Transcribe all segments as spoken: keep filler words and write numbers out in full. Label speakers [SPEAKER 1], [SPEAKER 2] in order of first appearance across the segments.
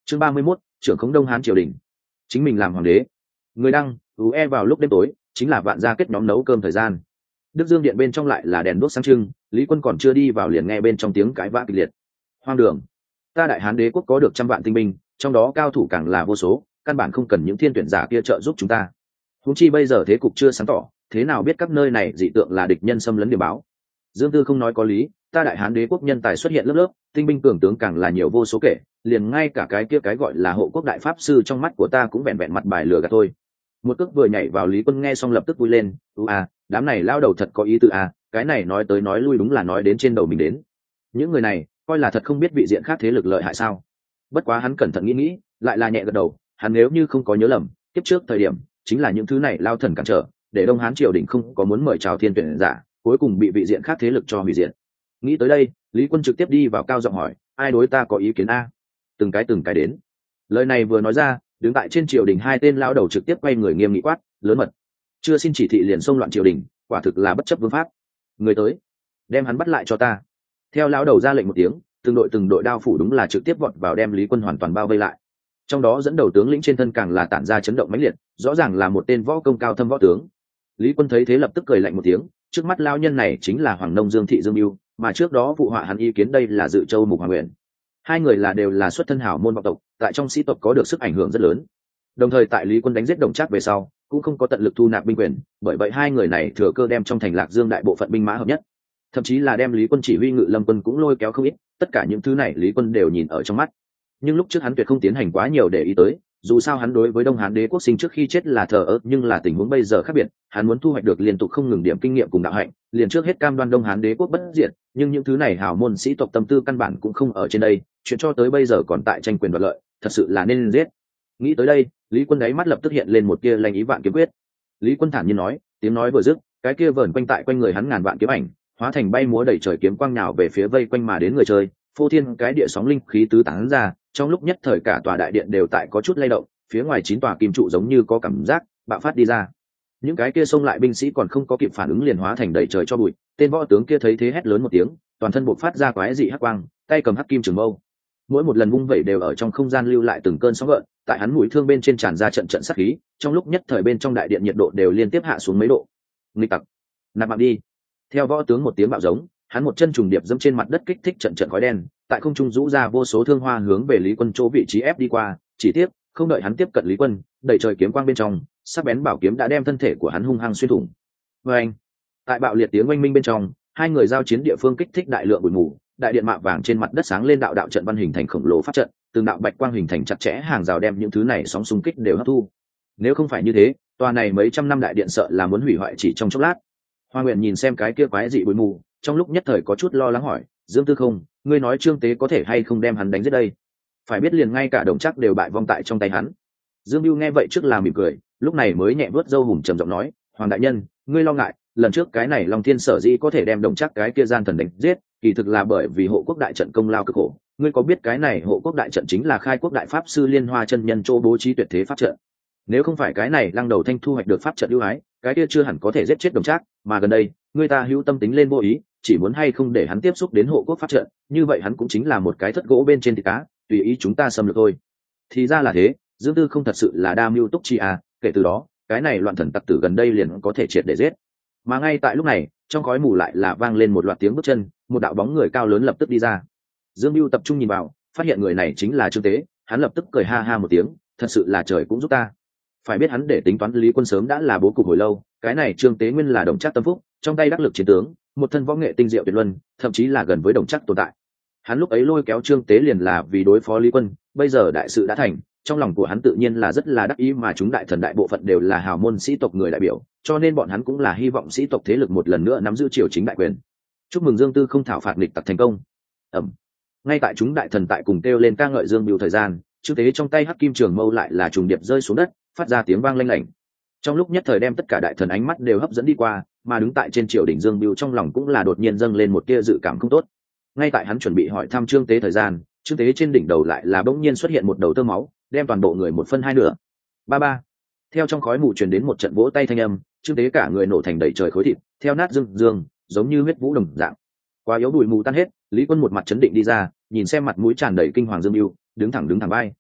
[SPEAKER 1] Chương ba mươi mốt, trưởng khống Đông Hán triều đình. Chính mình làm hoàng đế. Người đăng, ue vào lúc đêm tối, chính là vạn gia kết nhóm nấu cơm thời gian. Đức Dương điện bên trong lại là đèn đuốc sáng trưng, Lý Quân còn chưa đi vào liền nghe bên trong tiếng cãi vã kịch liệt. Hoang đường, ta Đại Hán đế quốc có được trăm vạn tinh binh, trong đó cao thủ càng là vô số, căn bản không cần những thiên tuyển giả kia trợ giúp chúng ta. Huống chi bây giờ thế cục chưa sáng tỏ, thế nào biết các nơi này dị tượng là địch nhân xâm lấn điểm báo. Dương Tư không nói có lý, ta Đại Hán đế quốc nhân tài xuất hiện lớp lớp, tinh binh cường tướng càng là nhiều vô số kể, liền ngay cả cái kia cái gọi là hộ quốc đại pháp sư trong mắt của ta cũng vẹn vẹn mặt bài lừa gạt thôi. Một cước vừa nhảy vào, Lý Quân nghe xong lập tức vui lên, u à, đám này lao đầu thật có ý tư à, cái này nói tới nói lui đúng là nói đến trên đầu mình đến. Những người này coi là thật không biết vị diện khác thế lực lợi hại sao. Bất quá hắn cẩn thận nghĩ nghĩ, lại là nhẹ gật đầu, hắn nếu như không có nhớ lầm, kiếp trước thời điểm chính là những thứ này lao thần cản trở, để Đông Hán triều đình không có muốn mời chào thiên tuyển giả, cuối cùng bị vị diện khác thế lực cho hủy diệt. Nghĩ tới đây, Lý Quân trực tiếp đi vào cao giọng hỏi, ai đối ta có ý kiến a? Từng cái từng cái đến. Lời này vừa nói ra, đứng tại trên triều đình hai tên lão đầu trực tiếp quay người nghiêm nghị quát, lớn mật, chưa xin chỉ thị liền xông loạn triều đình, quả thực là bất chấp vương pháp. Người tới, đem hắn bắt lại cho ta. Theo lão đầu ra lệnh một tiếng, từng đội từng đội đao phủ đúng là trực tiếp vọt vào đem Lý Quân hoàn toàn bao vây lại. Trong đó dẫn đầu tướng lĩnh trên thân càng là tản ra chấn động mãnh liệt, rõ ràng là một tên võ công cao thâm võ tướng. Lý Quân thấy thế lập tức cười lạnh một tiếng, trước mắt lão nhân này chính là Hoàng Nông Dương Thị Dương Bưu, mà trước đó phụ họa hắn ý kiến đây là Dự Châu Mục Hoàng Nguyện. Hai người là đều là xuất thân hảo môn vọng tộc, tại trong sĩ tộc có được sức ảnh hưởng rất lớn. Đồng thời tại Lý Quân đánh giết Đồng Trác về sau, cũng không có tận lực thu nạp binh quyền, bởi vậy hai người này thừa cơ đem trong thành Lạc Dương đại bộ phận binh mã hợp nhất, thậm chí là đem Lý Quân chỉ huy Ngự Lâm quân cũng lôi kéo không ít, tất cả những thứ này Lý Quân đều nhìn ở trong mắt. Nhưng lúc trước hắn tuyệt không tiến hành quá nhiều để ý tới, dù sao hắn đối với Đông Hán đế quốc sinh trước khi chết là thờ ơ, nhưng là tình huống bây giờ khác biệt, hắn muốn thu hoạch được liên tục không ngừng điểm kinh nghiệm cùng đạo hạnh, liền trước hết cam đoan Đông Hán đế quốc bất diệt, nhưng những thứ này hào môn sĩ tộc tâm tư căn bản cũng không ở trên đây, chuyện cho tới bây giờ còn tại tranh quyền đoạt lợi, thật sự là nên giết. Nghĩ tới đây, Lý Quân đáy mắt lập tức hiện lên một tia lanh ý vạn kiếm quyết. Lý Quân thản nhiên nói, tiếng nói vừa dứt, cái kia vờn quanh tại quanh người hắn ngàn vạn kiếm ảnh, hóa thành bay múa đầy trời kiếm quang nhào về phía vây quanh mà đến người chơi, phô thiên cái địa sóng linh khí tứ tán ra, trong lúc nhất thời cả tòa đại điện đều tại có chút lay động, phía ngoài chín tòa kim trụ giống như có cảm giác bạo phát đi ra. Những cái kia xông lại binh sĩ còn không có kịp phản ứng liền hóa thành đầy trời cho bụi, tên võ tướng kia thấy thế hét lớn một tiếng, toàn thân bộc phát ra quái dị hắc quang, tay cầm hắc kim trường mâu, mỗi một lần vung vẩy đều ở trong không gian lưu lại từng cơn sóng gợn, tại hắn mũi thương bên trên tràn ra trận trận sát khí, trong lúc nhất thời bên trong đại điện nhiệt độ đều liên tiếp hạ xuống mấy độ. Nghịch tặc, nạp mạng đi! Theo võ tướng một tiếng bạo giống, hắn một chân trùng điệp dẫm trên mặt đất kích thích trận trận khói đen, tại không trung rũ ra vô số thương hoa hướng về Lý Quân chỗ vị trí ép đi qua, chỉ tiếp không đợi hắn tiếp cận Lý Quân, đầy trời kiếm quang bên trong, sắc bén bảo kiếm đã đem thân thể của hắn hung hăng xuyên thủng. Oeng! Tại bạo liệt tiếng oanh minh bên trong, hai người giao chiến địa phương kích thích đại lượng bụi mù, đại điện mạ vàng trên mặt đất sáng lên đạo đạo trận văn hình thành khổng lồ pháp trận, từng đạo bạch quang hình thành chặt chẽ hàng rào đem những thứ này sóng xung kích đều hấp thu. Nếu không phải như thế, tòa này mấy trăm năm đại điện sợ là muốn hủy hoại chỉ trong chốc lát. Hoa Nguyện nhìn xem cái kia quái dị bụi mù, trong lúc nhất thời có chút lo lắng hỏi, Dương Tư không, ngươi nói Trương Tế có thể hay không đem hắn đánh giết đây? Phải biết liền ngay cả Đồng Trác đều bại vong tại trong tay hắn. Dương Bưu nghe vậy trước là mỉm cười, lúc này mới nhẹ vớt râu hùng trầm giọng nói, Hoàng đại nhân, ngươi lo ngại, lần trước cái này Long Thiên sở dĩ có thể đem Đồng Trác cái kia gian thần đánh giết, kỳ thực là bởi vì hộ quốc đại trận công lao cực khổ. Ngươi có biết cái này hộ quốc đại trận chính là khai quốc đại pháp sư Liên Hoa chân nhân chỗ bố trí tuyệt thế pháp trận? Nếu không phải cái này Lăng Đầu Thanh thu hoạch được pháp trận ưu ái, cái kia chưa hẳn có thể giết chết Đồng Trác, mà gần đây, người ta hữu tâm tính lên vô ý, chỉ muốn hay không để hắn tiếp xúc đến hộ quốc pháp trận, như vậy hắn cũng chính là một cái thất gỗ bên trên thịt cá, tùy ý chúng ta xâm lược thôi. Thì ra là thế, Dương Tư không thật sự là đa mưu túc chi à, kể từ đó, cái này loạn thần tặc tử gần đây liền có thể triệt để giết. Mà ngay tại lúc này, trong khói mù lại là vang lên một loạt tiếng bước chân, một đạo bóng người cao lớn lập tức đi ra. Dương Bưu tập trung nhìn vào, phát hiện người này chính là Trương Tế, hắn lập tức cười ha ha một tiếng, thật sự là trời cũng giúp ta. Phải biết hắn để tính toán Lý Quân sớm đã là bố cục hồi lâu, cái này Trương Tế nguyên là Đồng Trác tâm phúc, trong tay đắc lực chiến tướng, một thân võ nghệ tinh diệu tuyệt luân, thậm chí là gần với Đồng Trác tồn tại. Hắn lúc ấy lôi kéo Trương Tế liền là vì đối phó Lý Quân, bây giờ đại sự đã thành, trong lòng của hắn tự nhiên là rất là đắc ý, mà chúng đại thần đại bộ phận đều là hào môn sĩ tộc người đại biểu, cho nên bọn hắn cũng là hy vọng sĩ tộc thế lực một lần nữa nắm giữ triều chính đại quyền. Chúc mừng Dương Tư không thảo phạt nghịch tặc thành công. Ẩm. Ngay tại chúng đại thần tại cùng kêu lên ca ngợi Dương Bưu thời gian, Trương Tế trong tay hắc kim trường mâu lại là trùng điệp rơi xuống đất, phát ra tiếng vang lanh lảnh. Trong lúc nhất thời đem tất cả đại thần ánh mắt đều hấp dẫn đi qua, mà đứng tại trên triều đỉnh Dương Bưu trong lòng cũng là đột nhiên dâng lên một tia dự cảm không tốt. Ngay tại hắn chuẩn bị hỏi thăm Trương Tế thời gian, Trương Tế trên đỉnh đầu lại là bỗng nhiên xuất hiện một đầu tơ máu, đem toàn bộ người một phân hai nửa. Ba ba. Theo trong khói mù truyền đến một trận vỗ tay thanh âm, Trương Tế cả người nổ thành đầy trời khối thịt, theo nát dương dương, giống như huyết vũ đồng dạng. Quá yếu bụi mù tan hết, Lý Quân một mặt chấn định đi ra, nhìn xem mặt mũi tràn đầy kinh hoàng Dương Bưu, đứng thẳng đứng thẳng vai.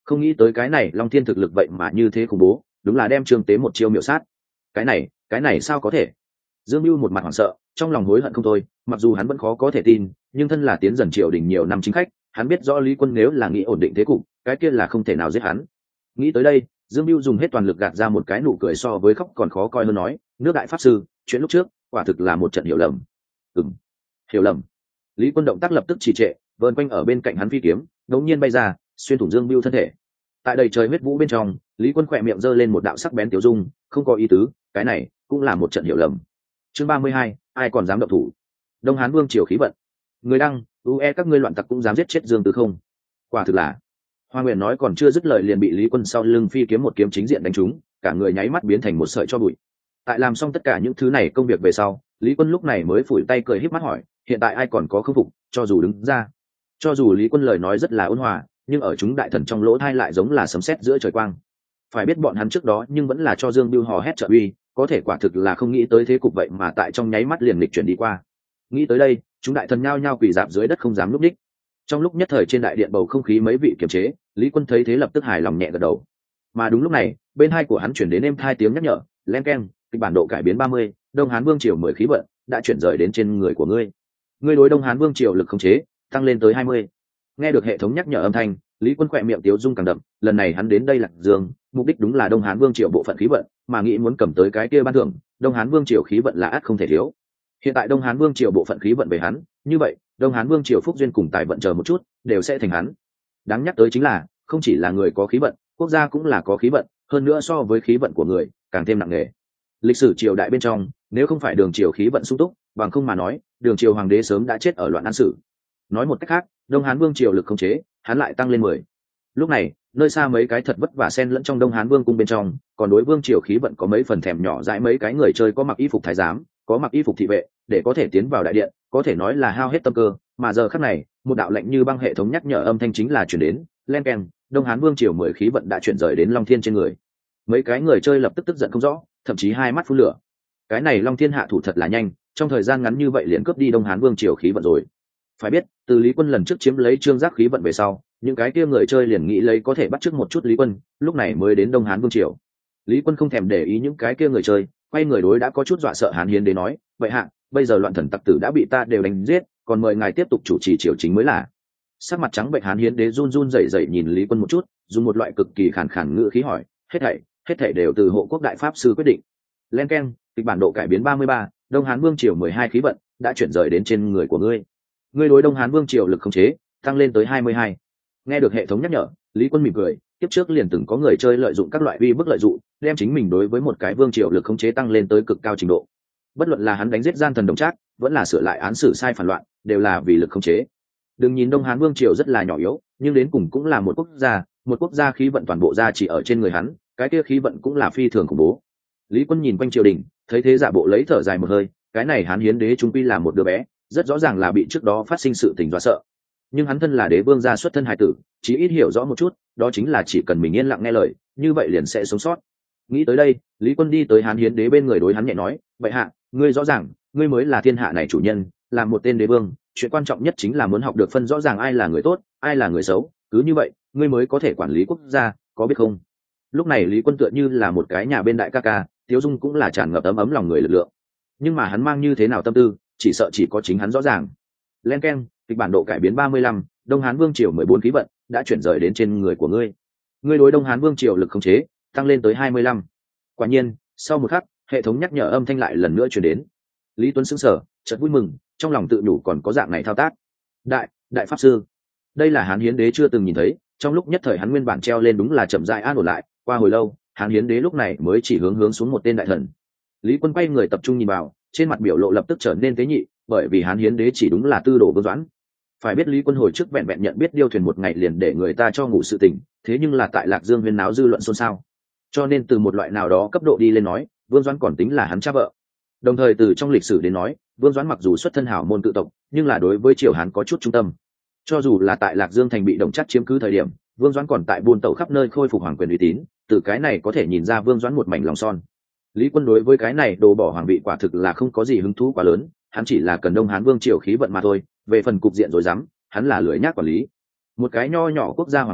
[SPEAKER 1] Không nghĩ tới cái này long thiên thực lực vậy mà như thế khủng bố, đúng là đem trương tế một chiêu miểu sát. Cái này cái này sao có thể? Dương Mưu một mặt hoảng sợ, trong lòng hối hận không thôi, mặc dù hắn vẫn khó có thể tin, nhưng thân là tiến dần triều đình nhiều năm chính khách, hắn biết rõ Lý Quân nếu là nghĩ ổn định thế cục, cái kia là không thể nào giết hắn. Nghĩ tới đây, Dương Mưu dùng hết toàn lực gạt ra một cái nụ cười so với khóc còn khó coi hơn nói, nước đại pháp sư, chuyện lúc trước, quả thực là một trận hiểu lầm. Ừm, hiểu lầm. Lý Quân động tác lập tức trì trệ, vờn quanh ở bên cạnh hắn phi kiếm, đột nhiên bay ra, xuyên thủng Dương Mưu thân thể. Tại đầy trời huyết vũ bên trong, Lý Quân khỏe miệng giơ lên một đạo sắc bén tiểu dung, không có ý tứ, cái này cũng là một trận hiểu lầm. Chương ba mươi hai, ai còn dám động thủ? Đông Hán Vương triều khí vận. Người đăng, ue các ngươi loạn tặc cũng dám giết chết Dương Tứ không? Quả thực là. Hoa Nguyện nói còn chưa dứt lời liền bị Lý Quân sau lưng phi kiếm một kiếm chính diện đánh trúng, cả người nháy mắt biến thành một sợi cho bụi. Tại làm xong tất cả những thứ này công việc về sau, Lý Quân lúc này mới phủi tay cười híp mắt hỏi, hiện tại ai còn có khâm phục, cho dù đứng ra. Cho dù Lý Quân lời nói rất là ôn hòa, nhưng ở chúng đại thần trong lỗ thai lại giống là sấm sét giữa trời quang. Phải biết bọn hắn trước đó nhưng vẫn là cho Dương Bưu hò hét trợ uy, có thể quả thực là không nghĩ tới thế cục vậy mà tại trong nháy mắt liền lịch chuyển đi qua. Nghĩ tới đây, chúng đại thần nhao nhao quỳ dạp dưới đất không dám núp đích. Trong lúc nhất thời trên đại điện bầu không khí mấy vị kiềm chế, Lý Quân thấy thế lập tức hài lòng nhẹ gật đầu. Mà đúng lúc này, bên hai của hắn chuyển đến êm hai tiếng nhắc nhở, len keng, kịch bản độ cải biến ba mươi, Đông Hán Vương triều mười khí vận đã chuyển rời đến trên người của ngươi. Ngươi đối Đông Hán Vương triều lực khống chế tăng lên tới hai mươi. Nghe được hệ thống nhắc nhở âm thanh, Lý Quân khỏe miệng tiếu dung càng đậm, lần này hắn đến đây Lạc Dương, mục đích đúng là Đông Hán Vương triều bộ phận khí vận, mà nghĩ muốn cầm tới cái kia ban thưởng, Đông Hán Vương triều khí vận là ắt không thể thiếu. Hiện tại Đông Hán Vương triều bộ phận khí vận về hắn, như vậy, Đông Hán Vương triều phúc duyên cùng tài vận chờ một chút, đều sẽ thành hắn. Đáng nhắc tới chính là, không chỉ là người có khí vận, quốc gia cũng là có khí vận, hơn nữa so với khí vận của người, càng thêm nặng nề. Lịch sử triều đại bên trong, nếu không phải Đường triều khí vận sung túc, bằng không mà nói, Đường triều hoàng đế sớm đã chết ở loạn an sử. Nói một cách khác, Đông Hán Vương triều lực khống chế, hắn lại tăng lên mười. Lúc này, nơi xa mấy cái thật vất vả xen lẫn trong Đông Hán Vương cung bên trong, còn đối Vương triều khí vận có mấy phần thèm nhỏ dãi mấy cái người chơi có mặc y phục thái giám, có mặc y phục thị vệ, để có thể tiến vào đại điện, có thể nói là hao hết tâm cơ, mà giờ khắc này, một đạo lệnh như băng hệ thống nhắc nhở âm thanh chính là truyền đến, len keng, Đông Hán Vương triều mười khí vận đã chuyển rời đến Long Thiên trên người. Mấy cái người chơi lập tức tức giận không rõ, thậm chí hai mắt phun lửa. Cái này Long Thiên hạ thủ thật là nhanh, trong thời gian ngắn như vậy liền cướp đi Đông Hán Vương triều khí vận rồi. Phải biết, từ Lý Quân lần trước chiếm lấy Trương Giác khí vận về sau, những cái kia người chơi liền nghĩ lấy có thể bắt chước một chút Lý Quân, lúc này mới đến Đông Hán Vương triều. Lý Quân không thèm để ý những cái kia người chơi, quay người đối đã có chút dọa sợ Hán Hiến Đế nói, vậy hạ, bây giờ loạn thần tặc tử đã bị ta đều đánh giết, còn mời ngài tiếp tục chủ trì triều chính mới là. Sắc mặt trắng bệnh Hán Hiến Đế run run rẩy rẩy nhìn Lý Quân một chút, dùng một loại cực kỳ khàn khàn ngữ khí hỏi, hết thảy, hết thảy đều từ hộ quốc đại pháp sư quyết định. Len keng, kịch bản độ cải biến ba mươi ba, Đông Hán Vương triều mười hai khí vận đã chuyển rời đến trên người của ngươi. Ngươi đối Đông Hán Vương triều lực khống chế tăng lên tới hai mươi hai. Nghe được hệ thống nhắc nhở, Lý Quân mỉm cười, tiếp trước liền từng có người chơi lợi dụng các loại uy bức lợi dụng, đem chính mình đối với một cái vương triều lực khống chế tăng lên tới cực cao trình độ. Bất luận là hắn đánh giết gian thần đồng trác, vẫn là sửa lại án xử sai phản loạn, đều là vì lực khống chế. Đừng nhìn Đông Hán Vương triều rất là nhỏ yếu, nhưng đến cùng cũng là một quốc gia, một quốc gia khí vận toàn bộ ra chỉ ở trên người hắn, cái kia khí vận cũng là phi thường khủng bố. Lý Quân nhìn quanh triều đình, thấy thế giả bộ lấy thở dài một hơi, cái này Hán Hiến Đế trung quy là một đứa bé, rất rõ ràng là bị trước đó phát sinh sự tình dọa sợ. Nhưng hắn thân là đế vương gia xuất thân hài tử, chí ít hiểu rõ một chút, đó chính là chỉ cần mình yên lặng nghe lời, như vậy liền sẽ sống sót. Nghĩ tới đây, Lý Quân đi tới Hán Hiến Đế bên người đối hắn nhẹ nói, vậy hạ, ngươi rõ ràng, ngươi mới là thiên hạ này chủ nhân, là một tên đế vương, chuyện quan trọng nhất chính là muốn học được phân rõ ràng ai là người tốt, ai là người xấu, cứ như vậy, ngươi mới có thể quản lý quốc gia, có biết không? Lúc này Lý Quân tựa như là một cái nhà bên đại ca ca, Tiếu Dung cũng là tràn ngập ấm ấm lòng người lực lượng. Nhưng mà hắn mang như thế nào tâm tư, chỉ sợ chỉ có chính hắn rõ ràng. Len keng, kịch bản độ cải biến ba mươi lăm, Đông Hán Vương triều mười bốn khí vận đã chuyển rời đến trên người của ngươi. Ngươi đối Đông Hán Vương triều lực khống chế tăng lên tới hai mươi lăm. Quả nhiên, sau một khắc, hệ thống nhắc nhở âm thanh lại lần nữa truyền đến. Lý Tuấn sững sờ, chợt vui mừng, trong lòng tự nhủ còn có dạng này thao tác. Đại, đại pháp sư. Đây là Hán Hiến Đế chưa từng nhìn thấy, trong lúc nhất thời hắn nguyên bản treo lên đúng là chậm rãi an ổn lại, qua hồi lâu, Hán Hiến Đế lúc này mới chỉ hướng hướng xuống một tên đại thần. Lý Quân quay người tập trung nhìn vào, trên mặt biểu lộ lập tức trở nên tế nhị, bởi vì Hán Hiến Đế chỉ đúng là tư đồ Vương Doãn. Phải biết Lý Quân hồi trước vẹn vẹn nhận biết điêu thuyền một ngày liền để người ta cho ngủ sự tỉnh, thế nhưng là tại Lạc Dương huyên náo dư luận xôn xao. Cho nên từ một loại nào đó cấp độ đi lên nói, Vương Doãn còn tính là hắn cha vợ. Đồng thời từ trong lịch sử đến nói, Vương Doãn mặc dù xuất thân hảo môn tự tộc, nhưng là đối với triều Hán có chút trung tâm. Cho dù là tại Lạc Dương thành bị Đồng Trác chiếm cứ thời điểm, Vương Doãn còn tại buôn tẩu khắp nơi khôi phục hoàng quyền uy tín, từ cái này có thể nhìn ra Vương Doãn một mảnh lòng son. Lý Quân đối với cái này đồ bỏ hoàng vị quả thực là không có gì hứng thú quá lớn, hắn chỉ là cần Đông Hán Vương triều khí vận mà thôi, về phần cục diện rồi dám, hắn là lười nhác quản lý. Một cái nho nhỏ quốc gia hoàng vị,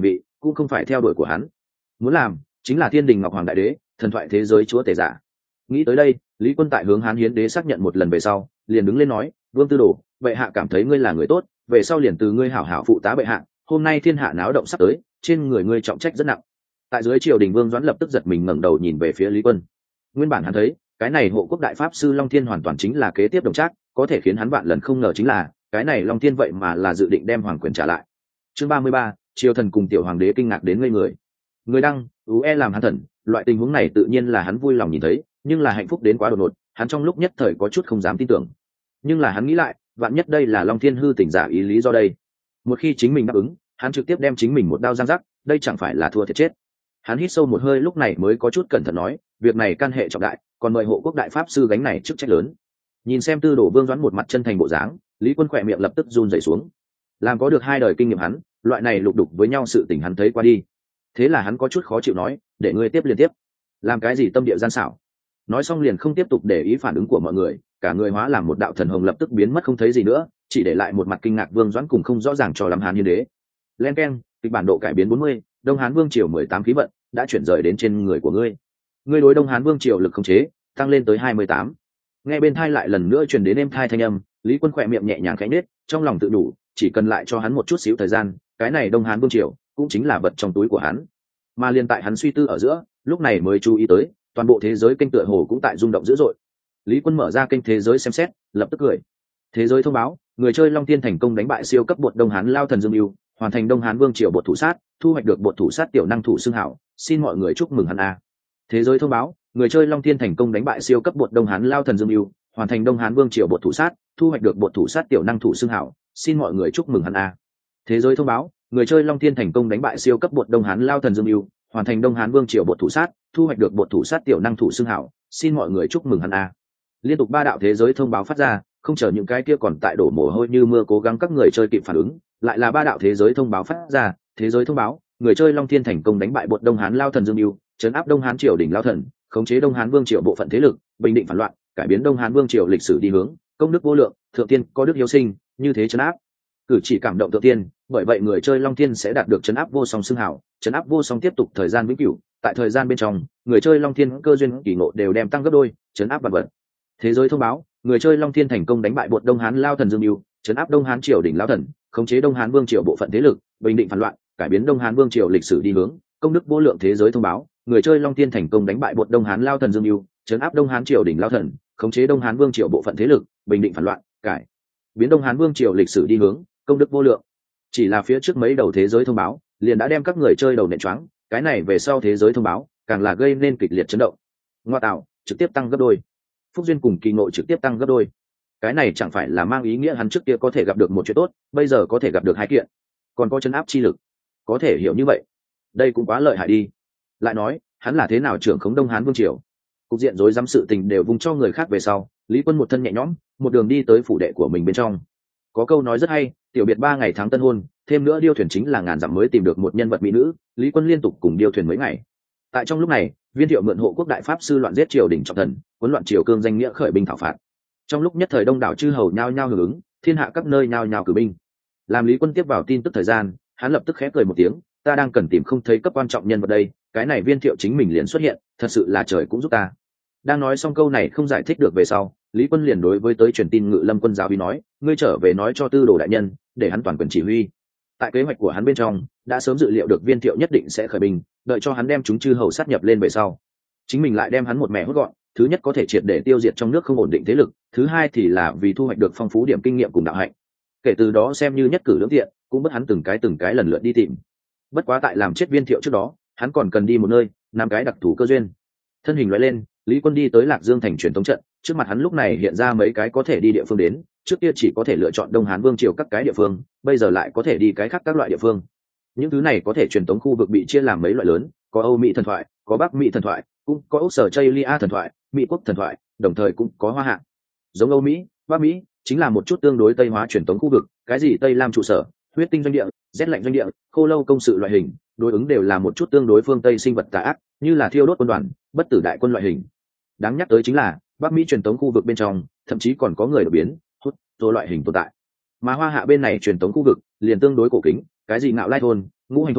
[SPEAKER 1] cũng không phải theo đuổi của hắn. Muốn làm chính là thiên đình ngọc hoàng đại đế, thần thoại thế giới chúa tể giả. Nghĩ tới đây, Lý Quân tại hướng Hán Hiến Đế xác nhận một lần về sau, liền đứng lên nói, Vương Tư Đồ, bệ hạ cảm thấy ngươi là người tốt, về sau liền từ ngươi hảo hảo phụ tá bệ hạ, hôm nay thiên hạ náo động sắp tới, trên người ngươi trọng trách rất nặng. Tại dưới triều đình, Vương Doãn lập tức giật mình ngẩng đầu nhìn về phía Lý Quân. Nguyên bản hắn thấy, cái này hộ quốc đại pháp sư Long Thiên hoàn toàn chính là kế tiếp đồng trác, có thể khiến hắn vạn lần không ngờ chính là, cái này Long Thiên vậy mà là dự định đem hoàng quyền trả lại. Chương ba mươi ba, triều thần cùng tiểu hoàng đế kinh ngạc đến ngây người. Người đăng, ú e làm hắn thần, loại tình huống này tự nhiên là hắn vui lòng nhìn thấy, nhưng là hạnh phúc đến quá đột ngột, hắn trong lúc nhất thời có chút không dám tin tưởng. Nhưng là hắn nghĩ lại, vạn nhất đây là Long Thiên hư tình giả ý lý do đây. Một khi chính mình đáp ứng, hắn trực tiếp đem chính mình một đao giang rắc, đây chẳng phải là thua thiệt chết. Hắn hít sâu một hơi, lúc này mới có chút cẩn thận nói, việc này căn hệ trọng đại, còn mời hộ quốc đại pháp sư gánh này chức trách lớn. Nhìn xem Tư Đồ Vương Doãn một mặt chân thành bộ dáng, Lý Quân khỏe miệng lập tức run rẩy xuống. Làm có được hai đời kinh nghiệm hắn, loại này lục đục với nhau sự tình hắn thấy qua đi. Thế là hắn có chút khó chịu nói, để ngươi tiếp liên tiếp. Làm cái gì tâm địa gian xảo? Nói xong liền không tiếp tục để ý phản ứng của mọi người, cả người hóa làm một đạo thần hồng lập tức biến mất không thấy gì nữa, chỉ để lại một mặt kinh ngạc Vương Doãn cùng không rõ ràng cho lắm Hán Hiến Đế. Len keng, kịch bản độ cải biến bốn mươi, Đông Hán Vương triều mười tám khí vận đã chuyển rời đến trên người của ngươi. Ngươi đối Đông Hán Vương triều lực khống chế tăng lên tới hai mươi tám. Nghe bên thai lại lần nữa truyền đến êm thai thanh âm, Lý Quân khỏe miệng nhẹ nhàng khẽ nết, trong lòng tự đủ, chỉ cần lại cho hắn một chút xíu thời gian, cái này Đông Hán Vương triều cũng chính là vật trong túi của hắn. Mà liên tại hắn suy tư ở giữa, lúc này mới chú ý tới, toàn bộ thế giới kênh tựa hồ cũng tại rung động dữ dội. Lý Quân mở ra kênh thế giới xem xét, lập tức cười. Thế giới thông báo, người chơi Long Thiên thành công đánh bại siêu cấp bột Đông Hán Lao Thần Dương Ưu, hoàn thành Đông Hán Vương triều bột thủ sát, thu hoạch được bột thủ sát tiểu năng thủ xưng hảo, xin mọi người chúc mừng hắn a. Thế giới thông báo, người chơi Long Thiên thành công đánh bại siêu cấp bột Đông Hán Lao Thần Dương Ưu, hoàn thành Đông Hán Vương triều bột thủ sát, thu hoạch được bột thủ sát tiểu năng thủ xưng hảo, xin mọi người chúc mừng hắn a. Thế giới thông báo, người chơi Long Thiên thành công đánh bại siêu cấp bột Đông Hán Lao Thần Dương Ưu, hoàn thành Đông Hán Vương triều bột thủ sát, thu hoạch được bột thủ sát tiểu năng thủ xưng hảo, xin mọi người chúc mừng hắn a. Liên tục ba đạo thế giới thông báo phát ra, không chờ những cái kia còn tại đổ mồ hôi như mưa cố gắng các người chơi kịp phản ứng, lại là ba đạo thế giới thông báo phát ra. Thế giới thông báo, người chơi Long Thiên thành công đánh bại bột Đông Hán Lao Thần Dương Ưu, trấn áp Đông Hán triều đình Lao Thần, khống chế Đông Hán Vương triều bộ phận thế lực, bình định phản loạn, cải biến Đông Hán Vương triều lịch sử đi hướng, công đức vô lượng, thượng tiên có đức hiếu sinh, như thế trấn áp. Cử chỉ cảm động thượng tiên, bởi vậy người chơi Long Thiên sẽ đạt được trấn áp vô song xưng hảo, trấn áp vô song tiếp tục thời gian vĩnh cửu, tại thời gian bên trong, người chơi Long Thiên cơ duyên kỳ ngộ đều đem tăng gấp đôi, trấn áp vật vật. Thế giới thông báo, người chơi Long Thiên thành công đánh bại bột Đông Hán Lao Thần Dương Ưu, trấn áp Đông Hán triều đình Lao Thần, khống chế Đông Hán Vương triều bộ phận thế lực, bình định phản loạn, cải biến Đông Hán Vương triều lịch sử đi hướng, công đức vô lượng. Thế giới thông báo, người chơi Long Thiên thành công đánh bại bột Đông Hán Lao Thần Dương Ưu, trấn áp Đông Hán triều đình Lao Thần, khống chế Đông Hán Vương triều bộ phận thế lực, bình định phản loạn, cải biến Đông Hán Vương triều lịch sử đi hướng, công đức vô lượng. Chỉ là phía trước mấy đầu thế giới thông báo, liền đã đem các người chơi đầu nện choáng, cái này về sau thế giới thông báo, càng là gây nên kịch liệt chấn động. Ngoa tạo, trực tiếp tăng gấp đôi. Phúc duyên cùng kỳ ngộ trực tiếp tăng gấp đôi. Cái này chẳng phải là mang ý nghĩa hắn trước kia có thể gặp được một chuyện tốt, bây giờ có thể gặp được hai kiện, còn có chân áp chi lực. Có thể hiểu như vậy, đây cũng quá lợi hại đi. Lại nói, hắn là thế nào trưởng khống Đông Hán Vương triều? Cục diện rối rắm sự tình đều vung cho người khác về sau, Lý Quân một thân nhẹ nhõm, một đường đi tới phủ đệ của mình bên trong. Có câu nói rất hay, tiểu biệt ba ngày tháng tân hôn, thêm nữa điêu thuyền chính là ngàn dặm mới tìm được một nhân vật mỹ nữ. Lý Quân liên tục cùng điêu thuyền mấy ngày. Tại trong lúc này, Viên Thiệu mượn hộ quốc đại pháp sư loạn giết triều đình trọng thần, cuốn loạn triều cương danh nghĩa khởi binh thảo phạt. Trong lúc nhất thời đông đảo chư hầu nhao nhao hưởng ứng, thiên hạ các nơi nhao nhao cử binh. Làm Lý Quân tiếp vào tin tức thời gian, hắn lập tức khẽ cười một tiếng, ta đang cần tìm không thấy cấp quan trọng nhân vật đây, cái này Viên Thiệu chính mình liền xuất hiện, thật sự là trời cũng giúp ta. Đang nói xong câu này không giải thích được về sau, Lý Quân liền đối với tới truyền tin Ngự Lâm quân giáo uy nói, ngươi trở về nói cho Tư Đồ đại nhân, để hắn toàn quyền chỉ huy. Tại kế hoạch của hắn bên trong, đã sớm dự liệu được Viên Thiệu nhất định sẽ khởi binh, đợi cho hắn đem chúng chư hầu sát nhập lên về sau, chính mình lại đem hắn một mẻ hốt gọn. Thứ nhất có thể triệt để tiêu diệt trong nước không ổn định thế lực, thứ hai thì là vì thu hoạch được phong phú điểm kinh nghiệm cùng đạo hạnh. Kể từ đó xem như nhất cử lưỡng tiện, cũng bất hắn từng cái từng cái lần lượt đi tìm. Bất quá tại làm chết Viên Thiệu trước đó, hắn còn cần đi một nơi, năm cái đặc thù cơ duyên. Thân hình loại lên, Lý Quân đi tới Lạc Dương thành truyền thống trận, trước mặt hắn lúc này hiện ra mấy cái có thể đi địa phương đến, trước kia chỉ có thể lựa chọn Đông Hán Vương triều các cái địa phương, bây giờ lại có thể đi cái khác các loại địa phương. Những thứ này có thể truyền tống khu vực bị chia làm mấy loại lớn, có Âu Mỹ thần thoại, có Bắc Mỹ thần thoại, cũng có Úc Sở Chaylia thần thoại, Mỹ quốc thần thoại, đồng thời cũng có Hoa Hạ. Giống Âu Mỹ, Bắc Mỹ chính là một chút tương đối Tây hóa truyền tống khu vực, cái gì Tây Lam trụ sở, huyết tinh doanh địa, rét lạnh doanh địa, khô lâu công sự loại hình, đối ứng đều là một chút tương đối phương Tây sinh vật tà ác, như là thiêu đốt quân đoàn, bất tử đại quân loại hình. Đáng nhắc tới chính là Bắc Mỹ truyền tống khu vực bên trong, thậm chí còn có người đột biến, hút, rồi loại hình tồn tại. Mà Hoa Hạ bên này truyền tống khu vực liền tương đối cổ kính, cái gì Ngạo Lai thôn, Ngũ Hành thôn,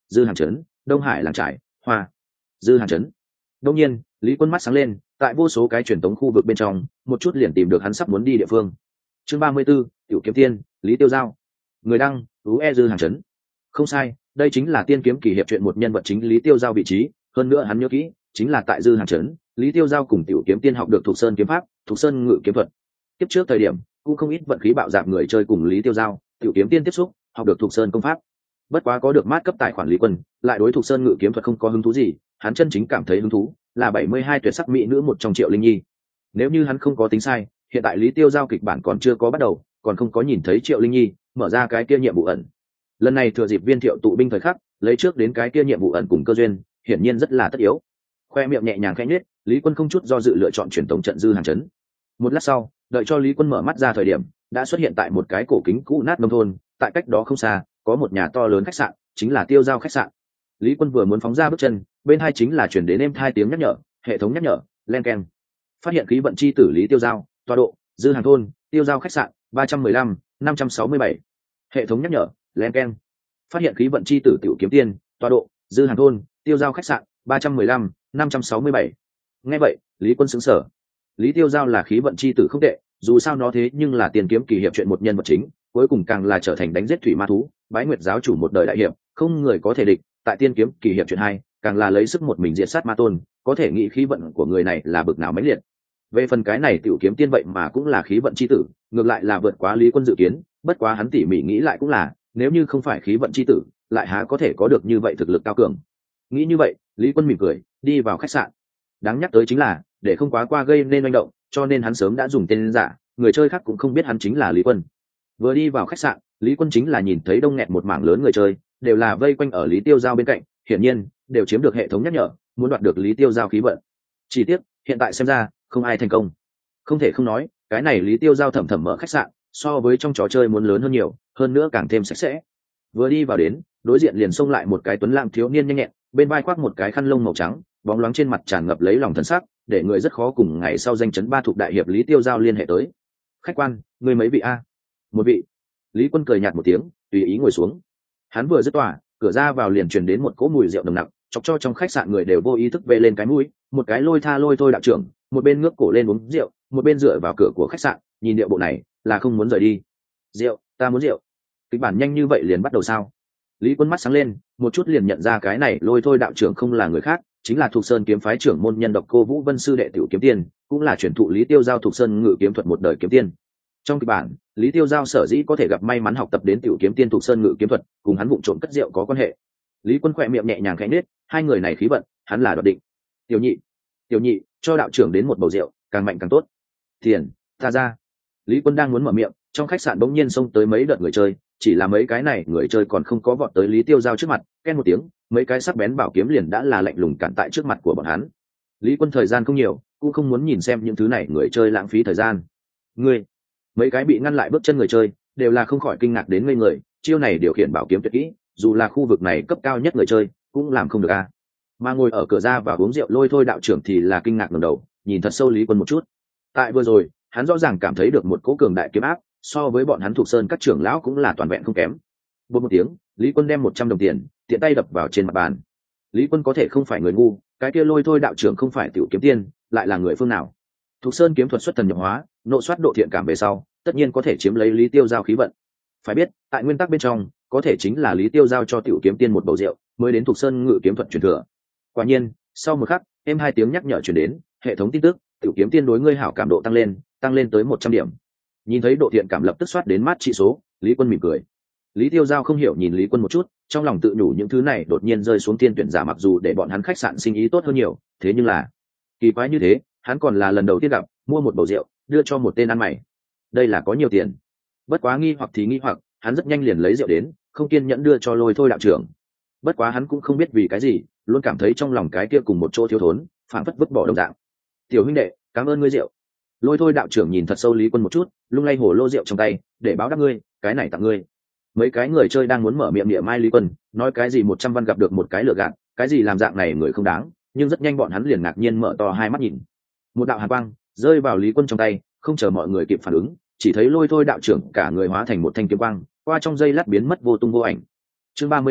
[SPEAKER 1] dư hàng trấn, đông hải làng trải, hoa, dư hàng trấn. Đông nhiên lý quân mắt sáng lên, tại vô số cái truyền tống khu vực bên trong một chút liền tìm được hắn sắp muốn đi địa phương. Chương ba mươi 34, tiểu kiếm tiên, Lý Tiêu Giao. Người đăng, ú e dư hàng trấn. Không sai, đây chính là tiên kiếm kỳ hiệp truyện một nhân vật chính Lý Tiêu Giao vị trí, hơn nữa hắn nhớ kỹ, chính là tại dư hàng trấn, Lý Tiêu Giao cùng tiểu kiếm tiên học được Thục Sơn kiếm pháp, Thục Sơn ngự kiếm thuật. Tiếp trước thời điểm, cũng không ít vận khí bạo dạn người chơi cùng Lý Tiêu Giao, tiểu kiếm tiên tiếp xúc, học được Thục Sơn công pháp. Bất quá có được mát cấp tài khoản Lý Quân, lại đối Thục Sơn ngự kiếm thuật không có hứng thú gì, hắn chân chính cảm thấy hứng thú là bảy mươi hai tuyệt sắc mỹ nữ một trong Triệu Linh Nhi. Nếu như hắn không có tính sai, hiện tại Lý Tiêu Giao kịch bản còn chưa có bắt đầu, còn không có nhìn thấy Triệu Linh Nhi mở ra cái kia nhiệm vụ ẩn. Lần này thừa dịp viên thiệu tụ binh thời khắc, lấy trước đến cái kia nhiệm vụ ẩn cùng cơ duyên, hiển nhiên rất là tất yếu. Khoe miệng nhẹ nhàng khẽ nhếch, Lý Quân không chút do dự lựa chọn truyền tống trận dư hàng trấn. Một lát sau, đợi cho Lý Quân mở mắt ra thời điểm, đã xuất hiện tại một cái cổ kính cũ nát nông thôn, tại cách đó không xa, có một nhà to lớn khách sạn, chính là Tiêu Giao khách sạn. Lý Quân vừa muốn phóng ra bước chân, bên hai chính là truyền đến êm hai tiếng nhắc nhở, hệ thống nhắc nhở, len keng. Phát hiện khí vận chi tử Lý Tiêu Giao, tọa độ, dư hàng thôn, Tiêu Giao khách sạn, ba trăm mười lăm, năm trăm sáu mươi bảy. Hệ thống nhắc nhở, len keng. Phát hiện khí vận chi tử tiểu kiếm tiên, tọa độ, dư hàng thôn, Tiêu Giao khách sạn, ba trăm mười lăm, năm trăm sáu mươi bảy. Nghe vậy, Lý Quân sững sờ. Lý Tiêu Giao là khí vận chi tử không tệ, dù sao nó thế nhưng là tiền kiếm kỳ hiệp chuyện một nhân vật chính, cuối cùng càng là trở thành đánh giết thủy ma thú, bái nguyệt giáo chủ một đời đại hiệp, không người có thể địch, tại tiên kiếm kỳ hiệp chuyện hai, càng là lấy sức một mình diệt sát ma tôn, có thể nghĩ khí vận của người này là bực nào mãnh liệt. Về phần cái này tiểu kiếm tiên vậy mà cũng là khí vận chi tử, ngược lại là vượt quá Lý Quân dự kiến, bất quá hắn tỉ mỉ nghĩ lại cũng là, nếu như không phải khí vận chi tử, lại há có thể có được như vậy thực lực cao cường. Nghĩ như vậy, Lý Quân mỉm cười, đi vào khách sạn. Đáng nhắc tới chính là, để không quá qua gây nên manh động, cho nên hắn sớm đã dùng tên giả, người chơi khác cũng không biết hắn chính là Lý Quân. Vừa đi vào khách sạn, Lý Quân chính là nhìn thấy đông nghẹt một mảng lớn người chơi, đều là vây quanh ở Lý Tiêu Giao bên cạnh, hiển nhiên đều chiếm được hệ thống nhắc nhở, muốn đoạt được Lý Tiêu Giao khí vận. Chỉ tiếc, hiện tại xem ra, không ai thành công. Không thể không nói, cái này Lý Tiêu Giao thẩm thẩm mở khách sạn, so với trong trò chơi muốn lớn hơn nhiều, hơn nữa càng thêm sạch sẽ. Vừa đi vào đến, đối diện liền xông lại một cái tuấn lãng thiếu niên nhanh nhẹn, bên vai khoác một cái khăn lông màu trắng, bóng loáng trên mặt tràn ngập lấy lòng thần sắc, để người rất khó cùng ngày sau danh chấn ba thuộc đại hiệp Lý Tiêu Giao liên hệ tới. Khách quan, người mấy vị a? Một vị. Lý Quân cười nhạt một tiếng, tùy ý ngồi xuống. Hắn vừa dứt tòa, cửa ra vào liền truyền đến một cỗ mùi rượu nồng nặc, chọc cho trong khách sạn người đều vô ý thức vê lên cái mũi. Một cái lôi tha lôi thôi đạo trưởng, một bên ngước cổ lên uống rượu, một bên dựa vào cửa của khách sạn, nhìn điệu bộ này, là không muốn rời đi. Rượu, ta muốn rượu. Kịch bản nhanh như vậy liền bắt đầu sao? Lý Quân mắt sáng lên, một chút liền nhận ra cái này lôi thôi đạo trưởng không là người khác, chính là Thục Sơn kiếm phái trưởng môn nhân Độc Cô Vũ Vân sư đệ tiểu kiếm tiên, cũng là truyền thụ Lý Tiêu Giao Thục Sơn ngự kiếm thuật một đời kiếm tiên. Trong kịch bản, Lý Tiêu Giao sở dĩ có thể gặp may mắn học tập đến tiểu kiếm tiên Thục Sơn ngự kiếm thuật, cùng hắn vụng trộm cất rượu có quan hệ. Lý Quân khỏe miệng nhẹ nhàng khẽ nết, hai người này khí vận, hắn là đoạt định. Tiểu nhị, tiểu nhị, cho đạo trưởng đến một bầu rượu, càng mạnh càng tốt. Tiền, ta ra. Lý Quân đang muốn mở miệng, trong khách sạn bỗng nhiên xông tới mấy đợt người chơi, chỉ là mấy cái này người chơi còn không có vọt tới Lý Tiêu Giao trước mặt, ken một tiếng, mấy cái sắc bén bảo kiếm liền đã là lạnh lùng cản tại trước mặt của bọn hắn. Lý Quân thời gian không nhiều, cũng không muốn nhìn xem những thứ này người chơi lãng phí thời gian. Ngươi, mấy cái bị ngăn lại bước chân người chơi, đều là không khỏi kinh ngạc đến ngây người, chiêu này điều khiển bảo kiếm tuyệt kỹ, dù là khu vực này cấp cao nhất người chơi, cũng làm không được a. Mà ngồi ở cửa ra và uống rượu lôi thôi đạo trưởng thì là kinh ngạc ngẩng đầu, nhìn thật sâu Lý Quân một chút. Tại vừa rồi, hắn rõ ràng cảm thấy được một cỗ cường đại kiếm áp, so với bọn hắn thuộc sơn các trưởng lão cũng là toàn vẹn không kém. Bột một tiếng, Lý Quân đem một trăm đồng tiền tiện tay đập vào trên mặt bàn. Lý Quân có thể không phải người ngu, cái kia lôi thôi đạo trưởng không phải tiểu kiếm tiên, lại là người phương nào? Thuộc sơn kiếm thuật xuất thần nhập hóa, nộ soát độ thiện cảm về sau, tất nhiên có thể chiếm lấy Lý Tiêu Giao khí vận. Phải biết, tại nguyên tắc bên trong, có thể chính là Lý Tiêu Giao cho tiểu kiếm tiên một bầu rượu, mới đến thuộc sơn ngự kiếm thuật truyền thừa. Quả nhiên, sau một khắc, em hai tiếng nhắc nhở truyền đến, hệ thống tin tức, tiểu kiếm tiên đối ngươi hảo cảm độ tăng lên, tăng lên tới một trăm điểm. Nhìn thấy độ thiện cảm lập tức soát đến mát trị số, Lý Quân mỉm cười. Lý Tiêu Giao không hiểu nhìn Lý Quân một chút, trong lòng tự nhủ những thứ này đột nhiên rơi xuống tiên tuyển giả mặc dù để bọn hắn khách sạn sinh ý tốt hơn nhiều, thế nhưng là kỳ quái như thế, hắn còn là lần đầu tiên gặp, mua một bầu rượu, đưa cho một tên ăn mày. Đây là có nhiều tiền. Bất quá nghi hoặc thì nghi hoặc, hắn rất nhanh liền lấy rượu đến, không kiên nhẫn đưa cho lôi thôi đạo trưởng. Bất quá hắn cũng không biết vì cái gì, luôn cảm thấy trong lòng cái kia cùng một chỗ thiếu thốn, phảng phất vứt bỏ đồng dạng. Tiểu huynh đệ, cảm ơn ngươi rượu. Lôi thôi đạo trưởng nhìn thật sâu Lý Quân một chút, lung lay hồ lô rượu trong tay, để báo đáp ngươi, cái này tặng ngươi. Mấy cái người chơi đang muốn mở miệng địa mai Lý Quân, nói cái gì một trăm văn gặp được một cái lừa gạt, cái gì làm dạng này người không đáng, nhưng rất nhanh bọn hắn liền ngạc nhiên mở to hai mắt nhìn. Một đạo hàn quang rơi vào Lý Quân trong tay, không chờ mọi người kịp phản ứng, chỉ thấy lôi thôi đạo trưởng cả người hóa thành một thanh kiếm quang, qua trong giây lát biến mất vô tung vô ảnh. Chương ba mươi lăm,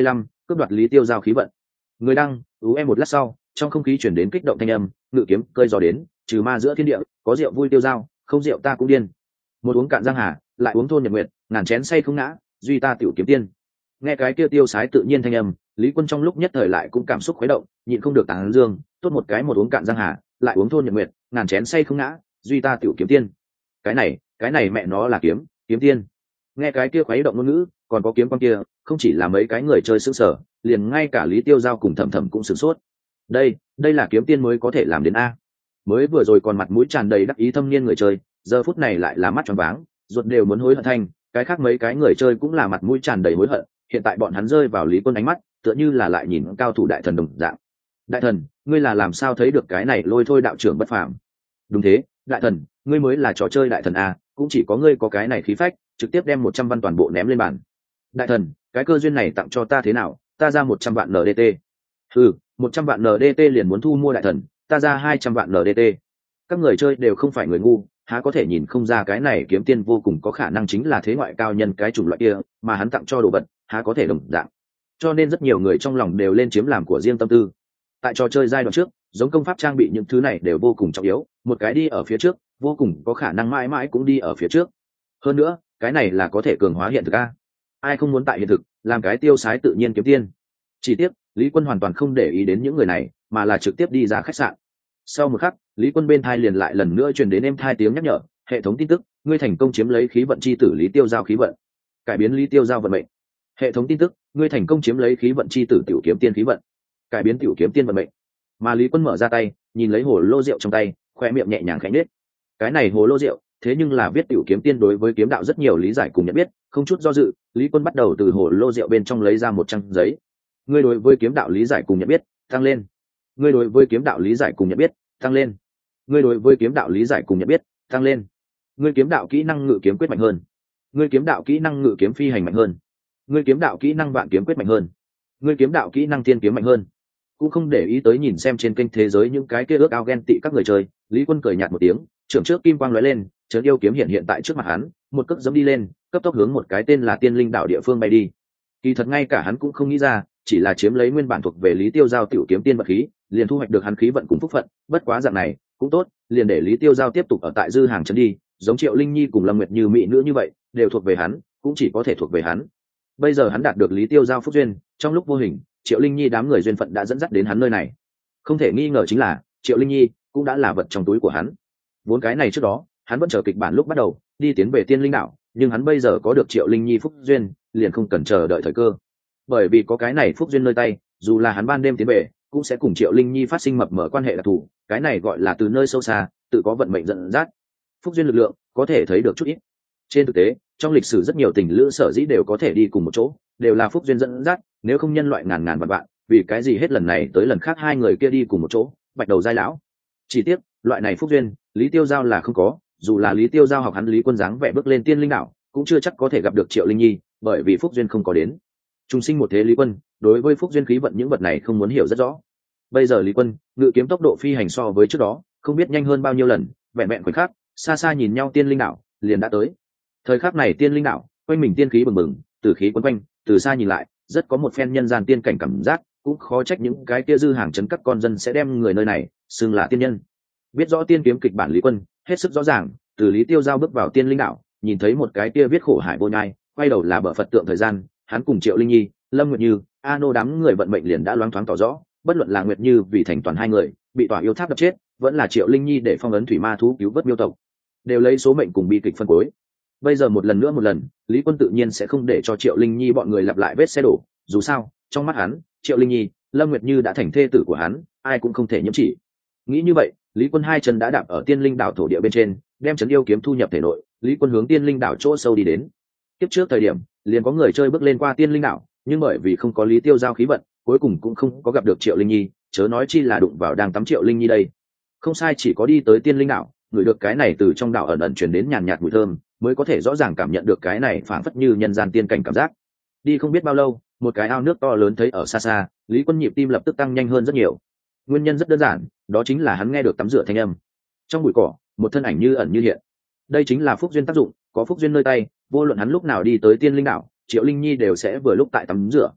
[SPEAKER 1] cướp đoạt lý tiêu giao khí vận. Người đăng ú em một lát sau, trong không khí chuyển đến kích động thanh âm, ngự kiếm cơi gió đến, trừ ma giữa thiên địa, có rượu vui tiêu giao, không rượu ta cũng điên. Một uống cạn giang hà, lại uống thôn nhật nguyệt, ngàn chén say không ngã, duy ta tiểu kiếm tiên. Nghe cái kia tiêu sái tự nhiên thanh âm, Lý Quân trong lúc nhất thời lại cũng cảm xúc khuấy động, nhịn không được tán dương, tốt một cái một uống cạn giang hà, lại uống thôn nhật nguyệt, ngàn chén say không ngã, duy ta tiểu kiếm tiên. Cái này, cái này mẹ nó là kiếm, kiếm tiên. Nghe cái kia khuấy động ngôn ngữ, còn có kiếm quan kia, không chỉ là mấy cái người chơi sững sờ, liền ngay cả Lý Tiêu Giao cùng Thẩm Thẩm cũng sửng sốt. Đây, đây là kiếm tiên mới có thể làm đến a. Mới vừa rồi còn mặt mũi tràn đầy đắc ý thâm niên người chơi, giờ phút này lại là mắt tròn váng, ruột đều muốn hối hận thanh, cái khác mấy cái người chơi cũng là mặt mũi tràn đầy hối hận, hiện tại bọn hắn rơi vào Lý Quân ánh mắt, tựa như là lại nhìn cao thủ đại thần đồng dạng. Đại thần, ngươi là làm sao thấy được cái này lôi thôi đạo trưởng bất phàm? Đúng thế, đại thần, ngươi mới là trò chơi đại thần a, cũng chỉ có ngươi có cái này khí phách, trực tiếp đem một trăm văn toàn bộ ném lên bàn. Đại thần, cái cơ duyên này tặng cho ta thế nào, ta ra một trăm vạn en đê tê. Ừ, một trăm vạn en đê tê liền muốn thu mua đại thần, ta ra hai trăm vạn en đê tê. Các người chơi đều không phải người ngu, há có thể nhìn không ra cái này kiếm tiên vô cùng có khả năng chính là thế ngoại cao nhân cái chủng loại kia, mà hắn tặng cho đồ vật, há có thể đồng dạng. Cho nên rất nhiều người trong lòng đều lên chiếm làm của riêng tâm tư. Tại trò chơi giai đoạn trước, giống công pháp trang bị những thứ này đều vô cùng trọng yếu, một cái đi ở phía trước, vô cùng có khả năng mãi mãi cũng đi ở phía trước. Hơn nữa, cái này là có thể cường hóa hiện thực a. Ai không muốn tại hiện thực làm cái tiêu sái tự nhiên kiếm tiên? Chỉ tiếc, Lý Quân hoàn toàn không để ý đến những người này, mà là trực tiếp đi ra khách sạn. Sau một khắc, Lý Quân bên thai liền lại lần nữa truyền đến êm thai tiếng nhắc nhở, hệ thống tin tức, ngươi thành công chiếm lấy khí vận chi tử Lý Tiêu Giao khí vận, cải biến Lý Tiêu Giao vận mệnh. Hệ thống tin tức, ngươi thành công chiếm lấy khí vận chi tử tiểu kiếm tiên khí vận, cải biến tiểu kiếm tiên vận mệnh. Mà Lý Quân mở ra tay, nhìn lấy hồ lô rượu trong tay, khoe miệng nhẹ nhàng khẽ nhếch. Cái này hồ lô rượu, thế nhưng là viết tiểu kiếm tiên đối với kiếm đạo rất nhiều lý giải cùng nhận biết, không chút do dự, Lý Quân bắt đầu từ hồ lô rượu bên trong lấy ra một trang giấy. Ngươi đối với kiếm đạo lý giải cùng nhận biết, tăng lên. Ngươi đối với kiếm đạo lý giải cùng nhận biết, tăng lên. Ngươi đối với kiếm đạo lý giải cùng nhận biết, tăng lên. Ngươi kiếm đạo kỹ năng ngự kiếm quyết mạnh hơn. Ngươi kiếm đạo kỹ năng ngự kiếm phi hành mạnh hơn. Ngươi kiếm đạo kỹ năng vạn kiếm quyết mạnh hơn. Ngươi kiếm đạo kỹ năng thiên kiếm mạnh hơn. Cũng không để ý tới nhìn xem trên kênh thế giới những cái kia ước ao ghen tị các người chơi, Lý Quân cười nhạt một tiếng, trưởng trước kim quang lóe lên, chợt yêu kiếm hiện hiện tại trước mặt hắn, một cước giẫm đi lên, cấp tốc hướng một cái tên là Tiên Linh Đạo địa phương bay đi. Kỳ thật ngay cả hắn cũng không nghĩ ra, chỉ là chiếm lấy nguyên bản thuộc về Lý Tiêu Giao tiểu kiếm tiên vật khí, liền thu hoạch được hắn khí vận cùng phúc phận, bất quá dạng này, cũng tốt, liền để Lý Tiêu Giao tiếp tục ở tại dư hàng trấn đi, giống Triệu Linh Nhi cùng Lâm Nguyệt Như mỹ nữ như vậy, đều thuộc về hắn, cũng chỉ có thể thuộc về hắn. Bây giờ hắn đạt được Lý Tiêu Giao phúc duyên, trong lúc vô hình, Triệu Linh Nhi đám người duyên phận đã dẫn dắt đến hắn nơi này. Không thể nghi ngờ chính là, Triệu Linh Nhi cũng đã là vật trong túi của hắn. Vốn cái này trước đó, hắn vẫn chờ kịch bản lúc bắt đầu, đi tiến về Tiên Linh Đạo, nhưng hắn bây giờ có được Triệu Linh Nhi phúc duyên, liền không cần chờ đợi thời cơ. Bởi vì có cái này phúc duyên nơi tay, dù là hắn ban đêm tiến về, cũng sẽ cùng Triệu Linh Nhi phát sinh mập mờ quan hệ đặc thù, cái này gọi là từ nơi sâu xa, tự có vận mệnh dẫn dắt. Phúc duyên lực lượng, có thể thấy được chút ít. Trên thực tế, trong lịch sử rất nhiều tình lữ sở dĩ đều có thể đi cùng một chỗ, đều là phúc duyên dẫn dắt, nếu không nhân loại ngàn ngàn vạn vạn, vì cái gì hết lần này tới lần khác hai người kia đi cùng một chỗ, bạch đầu giai lão. Chỉ tiếc, loại này phúc duyên, Lý Tiêu Giao là không có, dù là Lý Tiêu Giao học hắn Lý Quân dáng vẻ bước lên Tiên Linh Đạo, cũng chưa chắc có thể gặp được Triệu Linh Nhi, bởi vì phúc duyên không có đến. Trung sinh một thế Lý Quân, đối với phúc duyên khí vận những vật này không muốn hiểu rất rõ. Bây giờ Lý Quân, ngự kiếm tốc độ phi hành so với trước đó, không biết nhanh hơn bao nhiêu lần, vẹn vẹn khoảnh khắc, xa xa nhìn nhau Tiên Linh Đạo, liền đã tới. Thời khắc này Tiên Linh Đạo, quanh mình tiên khí bừng bừng, từ khí quấn quanh, từ xa nhìn lại, rất có một phen nhân gian tiên cảnh cảm giác, cũng khó trách những cái kia dư hàng trấn các con dân sẽ đem người nơi này xưng là tiên nhân. Biết rõ tiên kiếm kịch bản Lý Quân, hết sức rõ ràng, từ Lý Tiêu Giao bước vào Tiên Linh Đạo, nhìn thấy một cái kia viết khổ hải vô nhai, quay đầu là bờ Phật tượng thời gian, hắn cùng Triệu Linh Nhi, Lâm Nguyệt Như, A Nô đám người vận mệnh liền đã loáng thoáng tỏ rõ, bất luận là Nguyệt Như vì thành toàn hai người, bị tỏa yêu tháp đập chết, vẫn là Triệu Linh Nhi để phong ấn thủy ma thú cứu vớt miêu tộc, đều lấy số mệnh cùng bi kịch phân cuối. Bây giờ một lần nữa một lần, Lý Quân tự nhiên sẽ không để cho Triệu Linh Nhi bọn người lặp lại vết xe đổ, dù sao, trong mắt hắn, Triệu Linh Nhi, Lâm Nguyệt Như đã thành thê tử của hắn, ai cũng không thể nhiễm chỉ. Nghĩ như vậy, Lý Quân hai chân đã đạp ở Tiên Linh Đạo thổ địa bên trên, đem trấn yêu kiếm thu nhập thể nội, Lý Quân hướng Tiên Linh Đạo chỗ sâu đi đến. Tiếp trước thời điểm, liền có người chơi bước lên qua Tiên Linh Đạo, nhưng bởi vì không có Lý Tiêu Giao khí vận, cuối cùng cũng không có gặp được Triệu Linh Nhi, chớ nói chi là đụng vào đang tắm Triệu Linh Nhi đây. Không sai, chỉ có đi tới Tiên Linh Đạo, ngửi được cái này từ trong đạo ẩn ẩn truyền đến nhàn nhạt mùi thơm, mới có thể rõ ràng cảm nhận được cái này phảng phất như nhân gian tiên cảnh cảm giác. Đi không biết bao lâu, một cái ao nước to lớn thấy ở xa xa, Lý Quân nhịp tim lập tức tăng nhanh hơn rất nhiều. Nguyên nhân rất đơn giản, đó chính là hắn nghe được tắm rửa thanh âm. Trong bụi cỏ, một thân ảnh như ẩn như hiện. Đây chính là phúc duyên tác dụng, có phúc duyên nơi tay, vô luận hắn lúc nào đi tới Tiên Linh Đạo, Triệu Linh Nhi đều sẽ vừa lúc tại tắm rửa.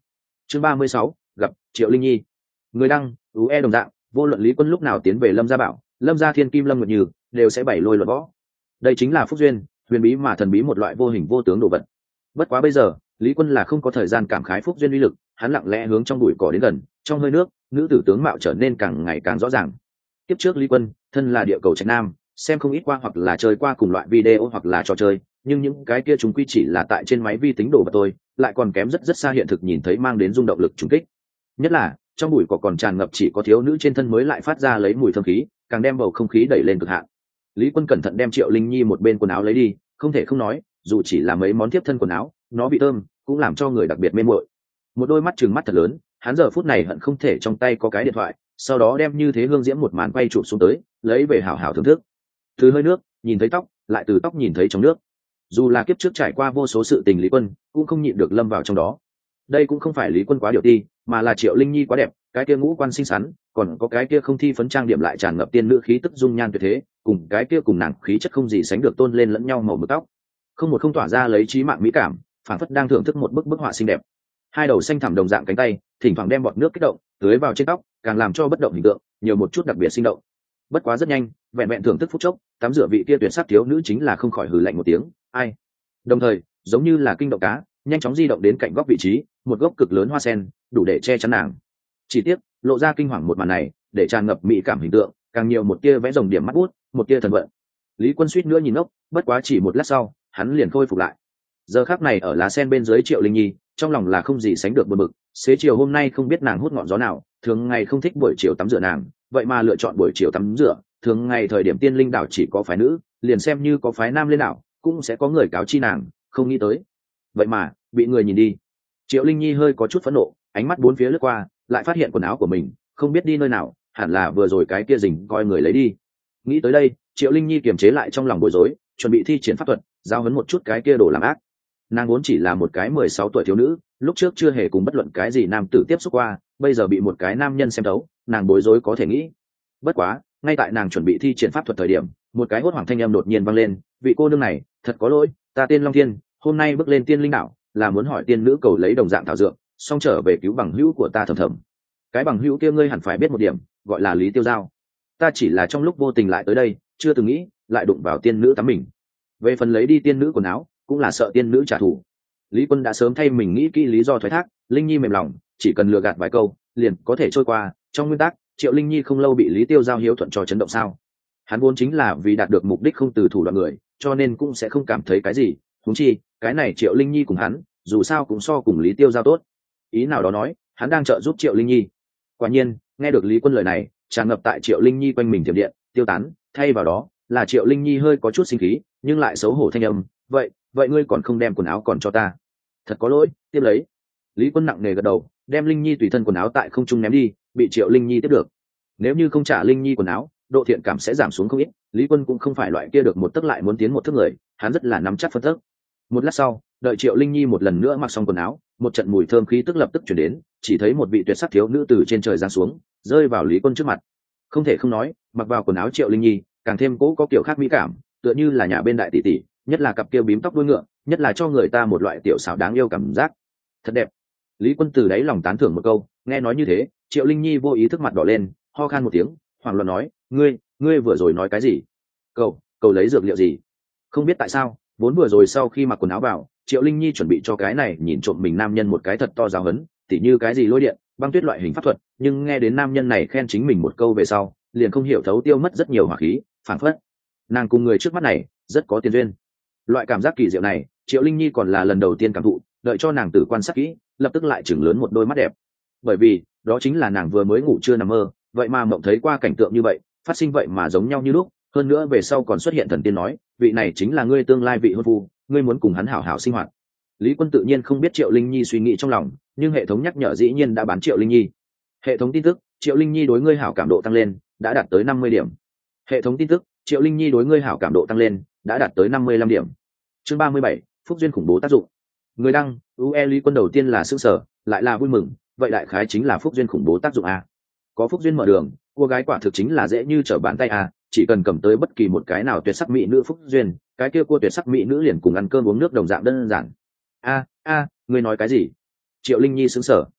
[SPEAKER 1] chương ba mươi sáu, gặp Triệu Linh Nhi. Người đăng ú e đồng dạng, vô luận Lý Quân lúc nào tiến về Lâm Gia Bảo, Lâm Gia Thiên Kim Lâm Nguyệt Như đều sẽ bảy lôi luật võ. Đây chính là phúc duyên, huyền bí mà thần bí một loại vô hình vô tướng đồ vật. Bất quá bây giờ Lý Quân là không có thời gian cảm khái phúc duyên uy lực, hắn lặng lẽ hướng trong bụi cỏ đến gần, trong hơi nước nữ tử tướng mạo trở nên càng ngày càng rõ ràng. Tiếp trước Lý Quân thân là địa cầu trạch nam, xem không ít qua hoặc là chơi qua cùng loại video hoặc là trò chơi, nhưng những cái kia chúng quy chỉ là tại trên máy vi tính đồ vật tôi lại còn kém rất rất xa hiện thực nhìn thấy mang đến rung động lực trùng kích. Nhất là trong bụi cỏ còn tràn ngập chỉ có thiếu nữ trên thân mới lại phát ra lấy mùi thơm khí, càng đem bầu không khí đẩy lên cực hạn. Lý Quân cẩn thận đem Triệu Linh Nhi một bên quần áo lấy đi, không thể không nói, dù chỉ là mấy món tiếp thân quần áo, nó bị thơm cũng làm cho người đặc biệt mê muội. Một đôi mắt trừng mắt thật lớn, hắn giờ phút này hận không thể trong tay có cái điện thoại, sau đó đem như thế hương diễm một màn quay chụp xuống tới, lấy về hảo hảo thưởng thức. Từ hơi nước nhìn thấy tóc, lại từ tóc nhìn thấy trong nước. Dù là kiếp trước trải qua vô số sự tình Lý Quân cũng không nhịn được lâm vào trong đó. Đây cũng không phải Lý Quân quá điều ti, mà là Triệu Linh Nhi quá đẹp, cái kia ngũ quan xinh xắn, còn có cái kia không thi phấn trang điểm lại tràn ngập tiên nữ khí tức dung nhan tuyệt thế, cùng cái kia cùng nàng khí chất không gì sánh được tôn lên lẫn nhau màu mực tóc, không một không tỏa ra lấy trí mạng mỹ cảm, phản phất đang thưởng thức một bức bức họa xinh đẹp. Hai đầu xanh thẳm đồng dạng cánh tay thỉnh thoảng đem bọt nước kích động tưới vào trên tóc, càng làm cho bất động hình tượng nhiều một chút đặc biệt sinh động. Bất quá rất nhanh, vẹn vẹn thưởng thức phút chốc, tắm rửa vị kia tuyệt sắc thiếu nữ chính là không khỏi hừ lạnh một tiếng, ai. Đồng thời giống như là kinh động cá, nhanh chóng di động đến cạnh góc vị trí, một gốc cực lớn hoa sen đủ để che chắn nàng. Chỉ tiếc lộ ra kinh hoàng một màn này, để tràn ngập mỹ cảm hình tượng càng nhiều một tia vẽ rồng điểm mắt bút, một tia thần vận. Lý Quân suýt nữa nhìn ngốc, bất quá chỉ một lát sau hắn liền khôi phục lại. Giờ khắc này ở lá sen bên dưới Triệu Linh Nhi trong lòng là không gì sánh được buồn bực, xế chiều hôm nay không biết nàng hút ngọn gió nào, thường ngày không thích buổi chiều tắm rửa nàng, vậy mà lựa chọn buổi chiều tắm rửa. Thường ngày thời điểm tiên linh đảo chỉ có phái nữ, liền xem như có phái nam lên đảo cũng sẽ có người cáo chi nàng, không nghĩ tới vậy mà bị người nhìn đi. Triệu Linh Nhi hơi có chút phẫn nộ, ánh mắt bốn phía lướt qua, lại phát hiện quần áo của mình không biết đi nơi nào, hẳn là vừa rồi cái kia rình coi người lấy đi. Nghĩ tới đây, Triệu Linh Nhi kiềm chế lại trong lòng bối rối, chuẩn bị thi triển pháp thuật giao huấn một chút cái kia đồ làm ác. Nàng vốn chỉ là một cái mười sáu tuổi thiếu nữ, lúc trước chưa hề cùng bất luận cái gì nam tử tiếp xúc qua, bây giờ bị một cái nam nhân xem thấu, nàng bối rối có thể nghĩ. Bất quá ngay tại nàng chuẩn bị thi triển pháp thuật thời điểm, một cái hốt hoảng thanh âm đột nhiên vang lên, vị cô nương này thật có lỗi, ta tên Long Thiên, hôm nay bước lên tiên linh đảo là muốn hỏi tiên nữ cầu lấy đồng dạng thảo dược, xong trở về cứu bằng hữu của ta Thầm Thầm. Cái bằng hữu kia ngươi hẳn phải biết một điểm, gọi là Lý Tiêu Giao. Ta chỉ là trong lúc vô tình lại tới đây, chưa từng nghĩ lại đụng vào tiên nữ tắm mình. Về phần lấy đi tiên nữ quần áo, cũng là sợ tiên nữ trả thù. Lý Quân đã sớm thay mình nghĩ kỹ lý do thoái thác, Linh Nhi mềm lòng, chỉ cần lừa gạt vài câu liền có thể trôi qua. Trong nguyên tắc, Triệu Linh Nhi không lâu bị Lý Tiêu Giao hiếu thuận cho chấn động sao? Hắn vốn chính là vì đạt được mục đích không từ thủ đoạn người, cho nên cũng sẽ không cảm thấy cái gì. Huống chi, cái này Triệu Linh Nhi cùng hắn, dù sao cũng so cùng Lý Tiêu Giao tốt. Ý nào đó nói, hắn đang trợ giúp Triệu Linh Nhi. Quả nhiên, nghe được Lý Quân lời này, tràn ngập tại Triệu Linh Nhi quanh mình thiểm điện tiêu tán, thay vào đó là Triệu Linh Nhi hơi có chút sinh khí, nhưng lại xấu hổ thanh âm, vậy vậy ngươi còn không đem quần áo còn cho ta? Thật có lỗi, tiếp lấy. Lý Quân nặng nề gật đầu, đem Linh Nhi tùy thân quần áo tại không trung ném đi, bị Triệu Linh Nhi tiếp được. Nếu như không trả Linh Nhi quần áo, độ thiện cảm sẽ giảm xuống không ít. Lý Quân cũng không phải loại kia được một tấc lại muốn tiến một thước người, hắn rất là nắm chắc phân tấc. Một lát sau, đợi Triệu Linh Nhi một lần nữa mặc xong quần áo, một trận mùi thơm khí tức lập tức chuyển đến, chỉ thấy một vị tuyệt sắc thiếu nữ từ trên trời giáng xuống, rơi vào Lý Quân trước mặt. Không thể không nói, mặc vào quần áo Triệu Linh Nhi càng thêm cố có kiểu khác mỹ cảm, tựa như là nhà bên đại tỷ tỷ, nhất là cặp kia bím tóc đuôi ngựa, nhất là cho người ta một loại tiểu xảo đáng yêu cảm giác. Thật đẹp. Lý Quân từ đáy lòng tán thưởng một câu, nghe nói như thế, Triệu Linh Nhi vô ý thức mặt đỏ lên, ho khan một tiếng, hoảng loạn nói, ngươi, ngươi vừa rồi nói cái gì? Cậu, cậu lấy dược liệu gì? Không biết tại sao, vốn vừa rồi sau khi mặc quần áo vào, Triệu Linh Nhi chuẩn bị cho cái này nhìn trộm mình nam nhân một cái thật to giáo hấn, tỉ như cái gì lôi điện, băng tuyết loại hình pháp thuật, nhưng nghe đến nam nhân này khen chính mình một câu về sau, liền không hiểu thấu tiêu mất rất nhiều hỏa khí, phản phất nàng cùng người trước mắt này rất có tiền duyên. Loại cảm giác kỳ diệu này, Triệu Linh Nhi còn là lần đầu tiên cảm thụ, đợi cho nàng tử quan sát kỹ, lập tức lại chừng lớn một đôi mắt đẹp. Bởi vì đó chính là nàng vừa mới ngủ chưa nằm mơ, vậy mà mộng thấy qua cảnh tượng như vậy, phát sinh vậy mà giống nhau như lúc, hơn nữa về sau còn xuất hiện thần tiên nói, vị này chính là ngươi tương lai vị hôn phu, ngươi muốn cùng hắn hảo hảo sinh hoạt. Lý Quân tự nhiên không biết Triệu Linh Nhi suy nghĩ trong lòng, nhưng hệ thống nhắc nhở dĩ nhiên đã bán Triệu Linh Nhi. Hệ thống tin tức, Triệu Linh Nhi đối ngươi hảo cảm độ tăng lên, đã đạt tới năm mươi điểm. Hệ thống tin tức, Triệu Linh Nhi đối ngươi hảo cảm độ tăng lên, đã đạt tới năm mươi lăm điểm. Chương ba mươi bảy, phúc duyên khủng bố tác dụng. Người đăng, u e Lý Quân đầu tiên là sững sờ, lại là vui mừng, vậy đại khái chính là phúc duyên khủng bố tác dụng a. Có phúc duyên mở đường, cô gái quả thực chính là dễ như trở bàn tay a, chỉ cần cầm tới bất kỳ một cái nào tuyệt sắc mỹ nữ phúc duyên, cái kia cô tuyệt sắc mỹ nữ liền cùng ăn cơm uống nước đồng dạng đơn giản. A a, ngươi nói cái gì? Triệu Linh Nhi sững sờ.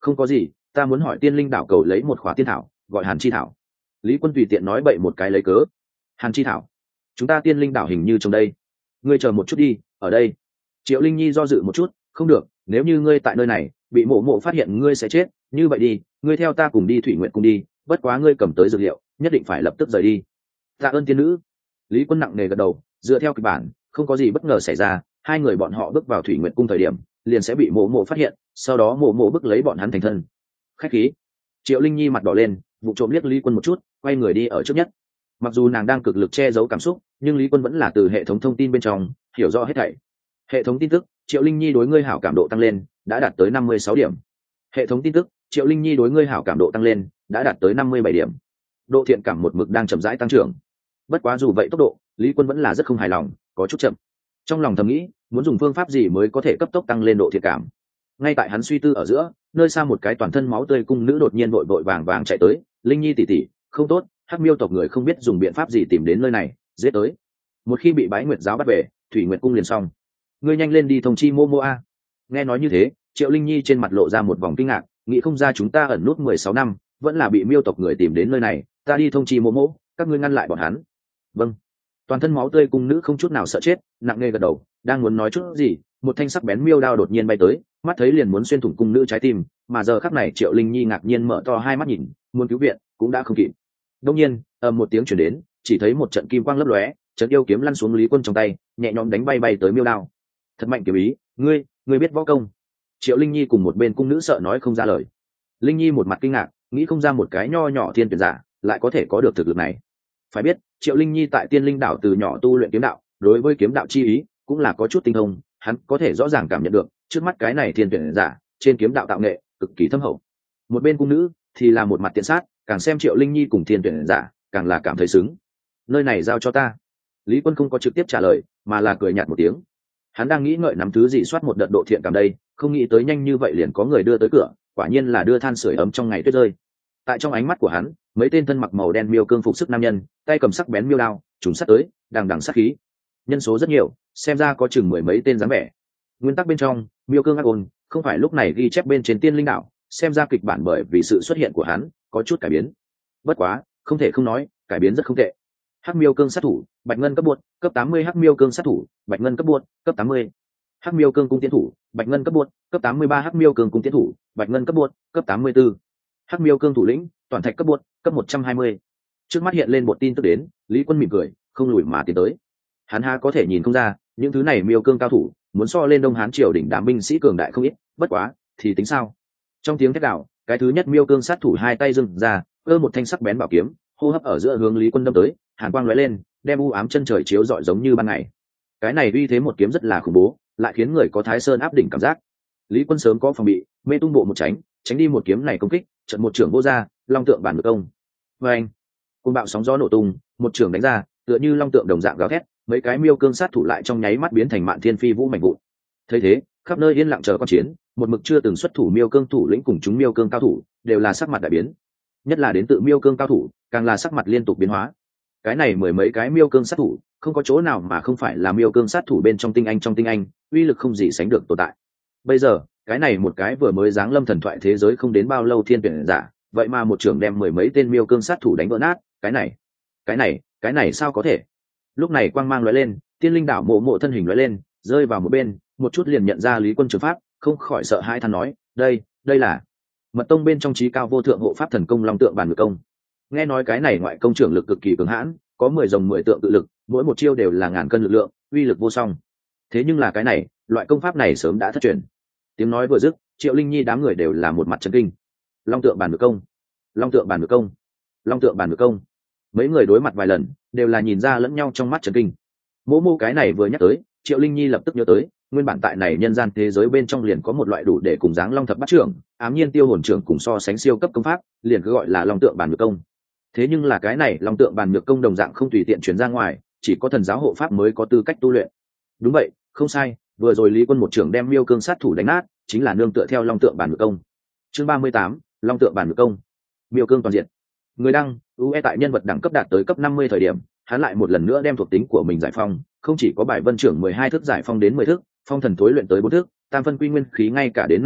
[SPEAKER 1] Không có gì, ta muốn hỏi tiên linh đảo cầu lấy một khóa tiên thảo, gọi hàn chi thảo. Lý Quân tùy tiện nói bậy một cái lấy cớ. Hàn chi thảo? Chúng ta tiên linh đảo hình như trong đây. Ngươi chờ một chút đi, ở đây. Triệu Linh Nhi do dự một chút, không được, nếu như ngươi tại nơi này bị mộ mộ phát hiện ngươi sẽ chết, như vậy đi, ngươi theo ta cùng đi thủy nguyện cung đi, bất quá ngươi cầm tới dược liệu, nhất định phải lập tức rời đi. Tạ ơn tiên nữ. Lý Quân nặng nề gật đầu, dựa theo kịch bản, không có gì bất ngờ xảy ra, hai người bọn họ bước vào thủy nguyện cung thời điểm, liền sẽ bị mộ mộ phát hiện, sau đó mộ mộ bức lấy bọn hắn thành thân. Khách khí. Triệu Linh Nhi mặt đỏ lên, vụ trộm liếc Lý Quân một chút, quay người đi ở trước nhất. Mặc dù nàng đang cực lực che giấu cảm xúc, nhưng Lý Quân vẫn là từ hệ thống thông tin bên trong hiểu rõ hết thảy. Hệ thống tin tức: Triệu Linh Nhi đối ngươi hảo cảm độ tăng lên, đã đạt tới năm mươi sáu điểm. Hệ thống tin tức: Triệu Linh Nhi đối ngươi hảo cảm độ tăng lên, đã đạt tới năm mươi bảy điểm. Độ thiện cảm một mực đang chậm rãi tăng trưởng. Bất quá dù vậy tốc độ, Lý Quân vẫn là rất không hài lòng, có chút chậm. Trong lòng thầm nghĩ, muốn dùng phương pháp gì mới có thể cấp tốc tăng lên độ thiện cảm. Ngay tại hắn suy tư ở giữa, nơi xa một cái toàn thân máu tươi cung nữ đột nhiên vội vội vàng vàng chạy tới. Linh Nhi tỷ tỷ, không tốt, Hắc Miêu tộc người không biết dùng biện pháp gì tìm đến nơi này, giết tới. Một khi bị Bái Nguyệt giáo bắt về, Thủy Nguyệt cung liền xong. Ngươi nhanh lên đi thông chi Mô Mô a. Nghe nói như thế, Triệu Linh Nhi trên mặt lộ ra một vòng kinh ngạc, nghĩ không ra chúng ta ẩn nút mười sáu năm, vẫn là bị Miêu tộc người tìm đến nơi này, ta đi thông chi Mô Mô, các ngươi ngăn lại bọn hắn. Vâng. Toàn thân máu tươi cung nữ không chút nào sợ chết, nặng nề gật đầu, đang muốn nói chút gì, một thanh sắc bén miêu đao đột nhiên bay tới, mắt thấy liền muốn xuyên thủng cung nữ trái tim, mà giờ khắc này Triệu Linh Nhi ngạc nhiên mở to hai mắt nhìn, muốn cứu viện cũng đã không kịp. Đột nhiên, ầm một tiếng truyền đến, chỉ thấy một trận kim quang lấp lóe, trận yêu kiếm lăn xuống Lý Quân trong tay, nhẹ nhõm đánh bay bay tới miêu đao. Thật mạnh kiếm ý, ngươi, ngươi biết võ công? Triệu Linh Nhi cùng một bên cung nữ sợ nói không ra lời. Linh Nhi một mặt kinh ngạc, nghĩ không ra một cái nho nhỏ thiên tuyển giả lại có thể có được thực lực này. Phải biết, Triệu Linh Nhi tại Tiên Linh đảo từ nhỏ tu luyện kiếm đạo, đối với kiếm đạo chi ý cũng là có chút tinh thông, hắn có thể rõ ràng cảm nhận được, trước mắt cái này thiên tuyển giả, trên kiếm đạo tạo nghệ cực kỳ thâm hậu. Một bên cung nữ thì là một mặt tiện sát, càng xem Triệu Linh Nhi cùng thiên tuyển giả, càng là cảm thấy sướng. Nơi này giao cho ta. Lý Quân không có trực tiếp trả lời, mà là cười nhạt một tiếng. Hắn đang nghĩ ngợi nắm thứ gì soát một đợt độ thiện cảm đây, không nghĩ tới nhanh như vậy liền có người đưa tới cửa, quả nhiên là đưa than sưởi ấm trong ngày tuyết rơi. Tại trong ánh mắt của hắn, mấy tên thân mặc màu đen miêu cương phục sức nam nhân, tay cầm sắc bén miêu đao, trùng sát tới, đằng đằng sát khí. Nhân số rất nhiều, xem ra có chừng mười mấy tên dáng vẻ. Nguyên tắc bên trong, miêu cương ác ôn, không phải lúc này ghi chép bên trên Tiên Linh đảo, xem ra kịch bản bởi vì sự xuất hiện của hắn có chút cải biến. Bất quá, không thể không nói, cải biến rất không tệ. Hắc miêu cương sát thủ, Bạch Ngân cấp buột, cấp tám mươi Hắc miêu cương sát thủ, Bạch Ngân cấp buột, cấp tám mươi. Hắc miêu cương cung tiến thủ, Bạch Ngân cấp buột, cấp tám mươi ba Hắc miêu cương cung tiến thủ, Bạch Ngân cấp buột, cấp tám mươi tư. Hắc miêu cương thủ lĩnh, Toàn Thạch cấp buột, cấp một trăm hai mươi. Trước mắt hiện lên một tin tức đến, Lý Quân mỉm cười, không lùi mà tiến tới. Hắn ha có thể nhìn không ra, những thứ này miêu cương cao thủ, muốn so lên Đông Hán triều đỉnh đám binh sĩ cường đại không ít, bất quá, thì tính sao? Trong tiếng thét gào, cái thứ nhất miêu cương sát thủ hai tay dừng ra, ơ một thanh sắc bén bảo kiếm, hô hấp ở giữa hướng Lý Quân đâm tới, hàn quang lóe lên, đem u ám chân trời chiếu rọi giống như ban ngày. Cái này uy thế một kiếm rất là khủng bố, lại khiến người có Thái Sơn áp đỉnh cảm giác. Lý Quân sớm có phòng bị, mê tung bộ một tránh, tránh đi một kiếm này công kích, trận một trưởng vô ra, long tượng bản ngược công. Và anh, cơn bão sóng gió nổ tung, một trưởng đánh ra, tựa như long tượng đồng dạng gào thét, mấy cái miêu cương sát thủ lại trong nháy mắt biến thành mạn thiên phi vũ mảnh vụn. Thấy thế, khắp nơi yên lặng chờ con chiến, một mực chưa từng xuất thủ miêu cương thủ lĩnh cùng chúng miêu cương cao thủ, đều là sắc mặt đại biến. Nhất là đến tự miêu cương cao thủ, càng là sắc mặt liên tục biến hóa. Cái này mười mấy cái miêu cương sát thủ, không có chỗ nào mà không phải là miêu cương sát thủ bên trong tinh anh trong tinh anh, uy lực không gì sánh được tồn tại. Bây giờ, cái này một cái vừa mới giáng lâm thần thoại thế giới không đến bao lâu thiên tuyển giả, vậy mà một trưởng đem mười mấy tên miêu cương sát thủ đánh vỡ nát, cái này, cái này, cái này sao có thể? Lúc này quang mang lóe lên, Tiên Linh đảo mộ mộ thân hình lóe lên, rơi vào một bên, một chút liền nhận ra Lý Quân trường pháp, không khỏi sợ hãi than nói, đây, đây là Mật tông bên trong trí cao vô thượng hộ pháp thần công long tượng bàn ngược công. Nghe nói cái này ngoại công trưởng lực cực kỳ cường hãn, có mười rồng mười tượng tự lực, mỗi một chiêu đều là ngàn cân lực lượng, uy lực vô song. Thế nhưng là cái này, loại công pháp này sớm đã thất truyền. Tiếng nói vừa dứt, Triệu Linh Nhi đám người đều là một mặt chấn kinh. Long tượng bàn ngược công, long tượng bàn ngược công, long tượng bàn ngược công. Mấy người đối mặt vài lần, đều là nhìn ra lẫn nhau trong mắt chấn kinh. Mỗ mô cái này vừa nhắc tới, Triệu Linh Nhi lập tức nhớ tới, nguyên bản tại này nhân gian thế giới bên trong liền có một loại đủ để cùng dáng long thập bát trưởng, ám nhiên tiêu hồn trưởng cùng so sánh siêu cấp công pháp, liền cứ gọi là long tượng bàn ngược công. Thế nhưng là cái này long tượng bàn ngược công đồng dạng không tùy tiện truyền ra ngoài, chỉ có thần giáo hộ pháp mới có tư cách tu luyện. Đúng vậy, không sai, vừa rồi Lý Quân một trưởng đem miêu cương sát thủ đánh nát, chính là nương tựa theo long tượng bàn ngược công. Chương ba mươi tám, long tượng bàn ngược công. Miêu cương toàn diện. Người đăng, u e tại nhân vật đẳng cấp đạt tới cấp năm mươi thời điểm, hắn lại một lần nữa đem thuộc tính của mình giải phong, không chỉ có bài vân trưởng mười hai thức giải phong đến mười thức, phong thần tối luyện tới bốn thức, tam phân quy nguyên khí ngay cả đến năm thức,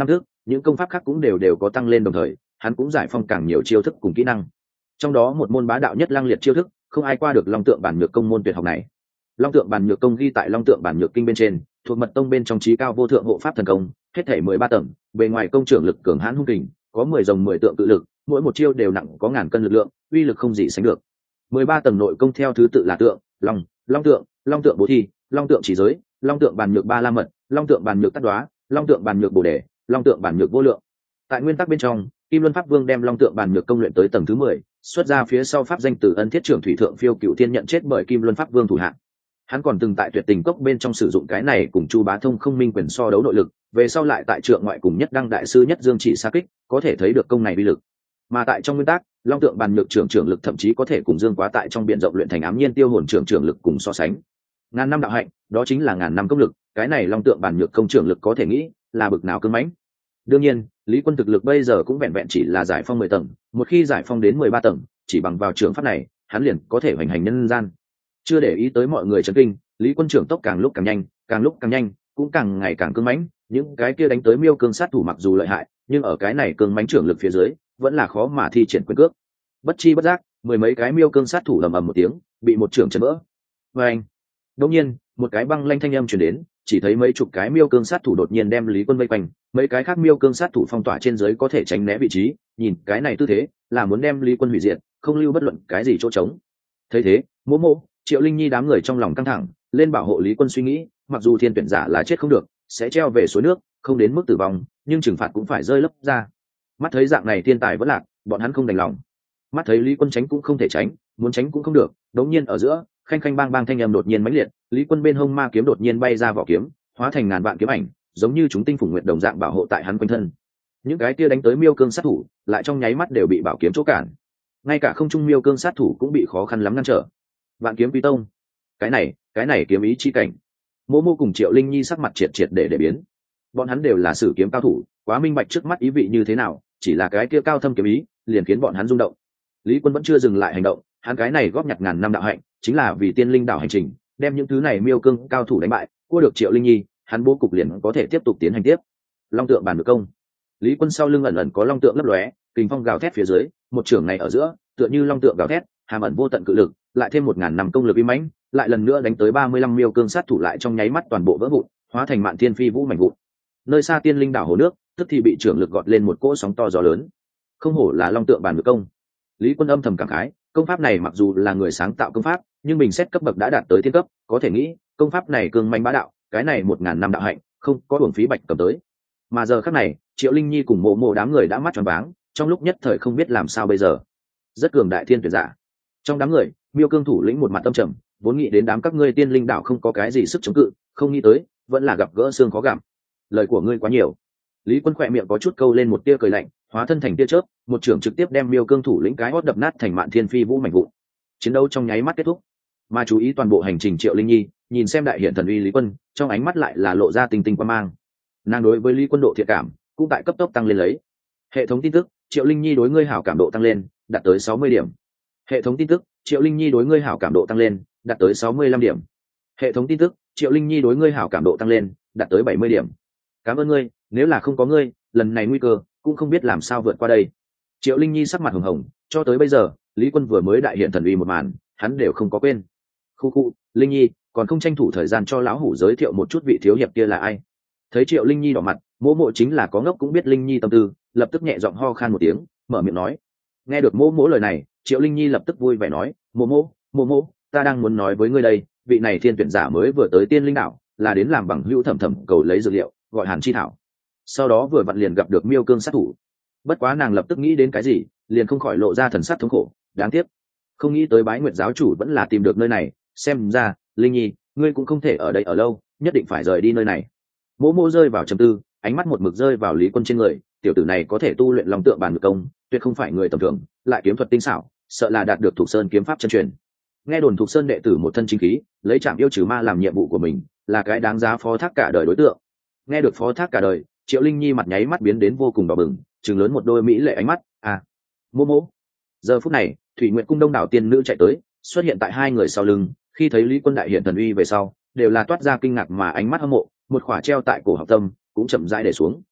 [SPEAKER 1] những công pháp khác cũng đều đều có tăng lên, đồng thời hắn cũng giải phong càng nhiều chiêu thức cùng kỹ năng. Trong đó một môn bá đạo nhất lăng liệt chiêu thức, không ai qua được long tượng bản nhược công môn tuyệt học này. Long tượng bản nhược công ghi tại long tượng bản nhược kinh bên trên, thuộc mật tông bên trong trí cao vô thượng hộ pháp thần công, hết thể mười ba tầng, bề ngoài công trưởng lực cường hãn hung kình, có mười rồng mười tượng tự lực, mỗi một chiêu đều nặng có ngàn cân lực lượng, uy lực không gì sánh được. mười ba tầng nội công theo thứ tự là tượng, long, long tượng, long tượng bố thi, long tượng chỉ giới, long tượng bàn nhược ba la mật, long tượng bàn nhược tát đoá, long tượng bàn nhược bồ đề, long tượng bàn nhược vô lượng. Tại nguyên tắc bên trong, Kim Luân Pháp Vương đem long tượng bàn nhược công luyện tới tầng thứ mười, xuất ra phía sau pháp danh từ ân thiết trưởng thủy thượng phiêu cựu thiên nhận chết bởi Kim Luân Pháp Vương thủ hạng. Hắn còn từng tại tuyệt tình cốc bên trong sử dụng cái này cùng Chu Bá Thông không minh quyền so đấu nội lực, về sau lại tại trượng ngoại cùng nhất đăng đại sư nhất dương chỉ xa kích, có thể thấy được công này uy lực. Mà tại trong nguyên tắc, long tượng bàn nhược trưởng trưởng lực thậm chí có thể cùng dương quá tại trong biển rộng luyện thành ám nhiên tiêu hồn trưởng trưởng lực cùng so sánh. Ngàn năm đạo hạnh, đó chính là ngàn năm công lực, cái này long tượng bàn nhược công trưởng lực có thể nghĩ là bực nào cứng mãnh. Đương nhiên, Lý Quân thực lực bây giờ cũng vẹn vẹn chỉ là giải phong mười tầng, một khi giải phong đến mười ba tầng, chỉ bằng vào trường pháp này, hắn liền có thể hoành hành nhân gian. Chưa để ý tới mọi người chấn kinh, Lý Quân trưởng tốc càng lúc càng nhanh, càng lúc càng nhanh, cũng càng ngày càng cứng mãnh, những cái kia đánh tới miêu cương sát thủ mặc dù lợi hại, nhưng ở cái này cứng mãnh trưởng lực phía dưới, vẫn là khó mà thi triển quyền cước. Bất chi bất giác, mười mấy cái miêu cương sát thủ ầm ầm một tiếng, bị một trưởng chấn vỡ. Oeng! Đột nhiên, một cái băng lanh thanh âm truyền đến, chỉ thấy mấy chục cái miêu cương sát thủ đột nhiên đem Lý Quân vây quanh, mấy cái khác miêu cương sát thủ phong tỏa trên dưới có thể tránh né vị trí, nhìn cái này tư thế, là muốn đem Lý Quân hủy diệt, không lưu bất luận cái gì chỗ trống. Thấy thế, Mộ Mộ, Triệu Linh Nhi đám người trong lòng căng thẳng, lên bảo hộ Lý Quân suy nghĩ, mặc dù thiên tuyển giả là chết không được, sẽ treo về suối nước, không đến mức tử vong, nhưng trừng phạt cũng phải rơi lấp ra. Mắt thấy dạng này thiên tài vẫn lạc, bọn hắn không đành lòng. Mắt thấy Lý Quân tránh cũng không thể tránh, muốn tránh cũng không được, đống nhiên ở giữa, khanh khanh bang bang thanh âm đột nhiên mãnh liệt, Lý Quân bên hông ma kiếm đột nhiên bay ra vỏ kiếm, hóa thành ngàn vạn kiếm ảnh, giống như chúng tinh phùng nguyệt đồng dạng bảo hộ tại hắn quanh thân. Những cái kia đánh tới miêu cương sát thủ, lại trong nháy mắt đều bị bảo kiếm chỗ cản. Ngay cả không trung miêu cương sát thủ cũng bị khó khăn lắm ngăn trở. Vạn kiếm quý tông, cái này, cái này kiếm ý chi cảnh. Mộ Mộ cùng Triệu Linh Nhi sắc mặt triệt triệt để để biến. Bọn hắn đều là sử kiếm cao thủ, quá minh bạch trước mắt ý vị như thế nào, chỉ là cái kia cao thâm kiếm ý, liền khiến bọn hắn rung động. Lý Quân vẫn chưa dừng lại hành động, hắn cái này góp nhặt ngàn năm đạo hạnh, chính là vì tiên linh đảo hành trình, đem những thứ này miêu cương cao thủ đánh bại, cua được Triệu Linh Nhi, hắn bố cục liền có thể tiếp tục tiến hành tiếp. Long tượng bàn nhược công. Lý Quân sau lưng ẩn ẩn có long tượng lấp lóe, kình phong gào thét phía dưới, một trường này ở giữa, tựa như long tượng gào thét, hàm ẩn vô tận cự lực, lại thêm một ngàn năm công lực uy mãnh, lại lần nữa đánh tới ba mươi lăm miêu cương sát thủ lại trong nháy mắt toàn bộ vỡ vụn, hóa thành mạn thiên phi vũ mảnh vụn. Nơi xa tiên linh đảo hồ nước, tức thì bị trưởng lực gọt lên một cỗ sóng to gió lớn. Không hổ là long tượng bàn nhược công. Lý Quân âm thầm cảm khái, công pháp này mặc dù là người sáng tạo công pháp, nhưng bình xét cấp bậc đã đạt tới thiên cấp, có thể nghĩ, công pháp này cường manh bá đạo, cái này một ngàn năm đạo hạnh, không có uổng phí bạch cầm tới. Mà giờ khắc này, Triệu Linh Nhi cùng Mộ Mộ đám người đã mắt tròn váng, trong lúc nhất thời không biết làm sao bây giờ. Rất cường đại thiên tuyển giả. Trong đám người, Miêu Cương thủ lĩnh một mặt tâm trầm, vốn nghĩ đến đám các ngươi tiên linh đảo không có cái gì sức chống cự, không nghĩ tới, vẫn là gặp gỡ xương khó gặm. Lời của ngươi quá nhiều. Lý Quân khỏe miệng có chút câu lên một tia cười lạnh, hóa thân thành tia chớp, một trưởng trực tiếp đem Miêu Cương thủ lĩnh cái hót đập nát thành mạn thiên phi vũ mảnh vụn. Chiến đấu trong nháy mắt kết thúc. Mà chú ý toàn bộ hành trình Triệu Linh Nhi, nhìn xem đại hiện thần uy Lý Quân, trong ánh mắt lại là lộ ra tinh tinh quan mang. Nàng đối với Lý Quân độ thiện cảm cũng tại cấp tốc tăng lên lấy. Hệ thống tin tức, Triệu Linh Nhi đối ngươi hảo cảm độ tăng lên, đạt tới sáu mươi điểm. Hệ thống tin tức, Triệu Linh Nhi đối ngươi hảo cảm độ tăng lên, đạt tới sáu mươi lăm điểm. Hệ thống tin tức, Triệu Linh Nhi đối ngươi hảo cảm độ tăng lên, đạt tới bảy mươi điểm. Cảm ơn ngươi, nếu là không có ngươi, lần này nguy cơ cũng không biết làm sao vượt qua đây. Triệu Linh Nhi sắc mặt hồng hồng, cho tới bây giờ, Lý Quân vừa mới đại hiện thần uy một màn, hắn đều không có quên. Khu khu, Linh Nhi, còn không tranh thủ thời gian cho lão hủ giới thiệu một chút vị thiếu hiệp kia là ai. Thấy Triệu Linh Nhi đỏ mặt, Mộ Mộ chính là có ngốc cũng biết Linh Nhi tâm tư, lập tức nhẹ giọng ho khan một tiếng, mở miệng nói. Nghe được Mộ Mộ lời này, Triệu Linh Nhi lập tức vui vẻ nói, Mộ Mộ, Mộ Mộ, ta đang muốn nói với ngươi đây, vị này thiên tuyển giả mới vừa tới tiên linh đảo, là đến làm bằng hữu thẩm thẩm cầu lấy dược liệu, gọi Hàn Chi Thảo. Sau đó vừa vặn liền gặp được Miêu Cương sát thủ. Bất quá nàng lập tức nghĩ đến cái gì, liền không khỏi lộ ra thần sắc thống khổ, đáng tiếc, không nghĩ tới Bái Nguyệt giáo chủ vẫn là tìm được nơi này, xem ra, Linh Nhi, ngươi cũng không thể ở đây ở lâu, nhất định phải rời đi nơi này. Mộ Mộ rơi vào trầm tư, ánh mắt một mực rơi vào Lý Quân trên người, tiểu tử này có thể tu luyện long tượng bàn ngự công, tuyệt không phải người tầm thường, lại kiếm thuật tinh xảo, sợ là đạt được Thục Sơn kiếm pháp chân truyền. Nghe đồn Thục Sơn đệ tử một thân chính khí, lấy trảm yêu trừ ma làm nhiệm vụ của mình, là cái đáng giá phó thác cả đời đối tượng. Nghe được phó thác cả đời, Triệu Linh Nhi mặt nháy mắt biến đến vô cùng đỏ bừng, trừng lớn một đôi mỹ lệ ánh mắt, à, Mộ Mộ. Giờ phút này, Thủy Nguyệt cung đông đảo tiên nữ chạy tới, xuất hiện tại hai người sau lưng, khi thấy Lý Quân đại hiện thần uy về sau, đều là toát ra kinh ngạc mà ánh mắt hâm mộ, một khỏa treo tại cổ học tâm cũng chậm rãi để xuống.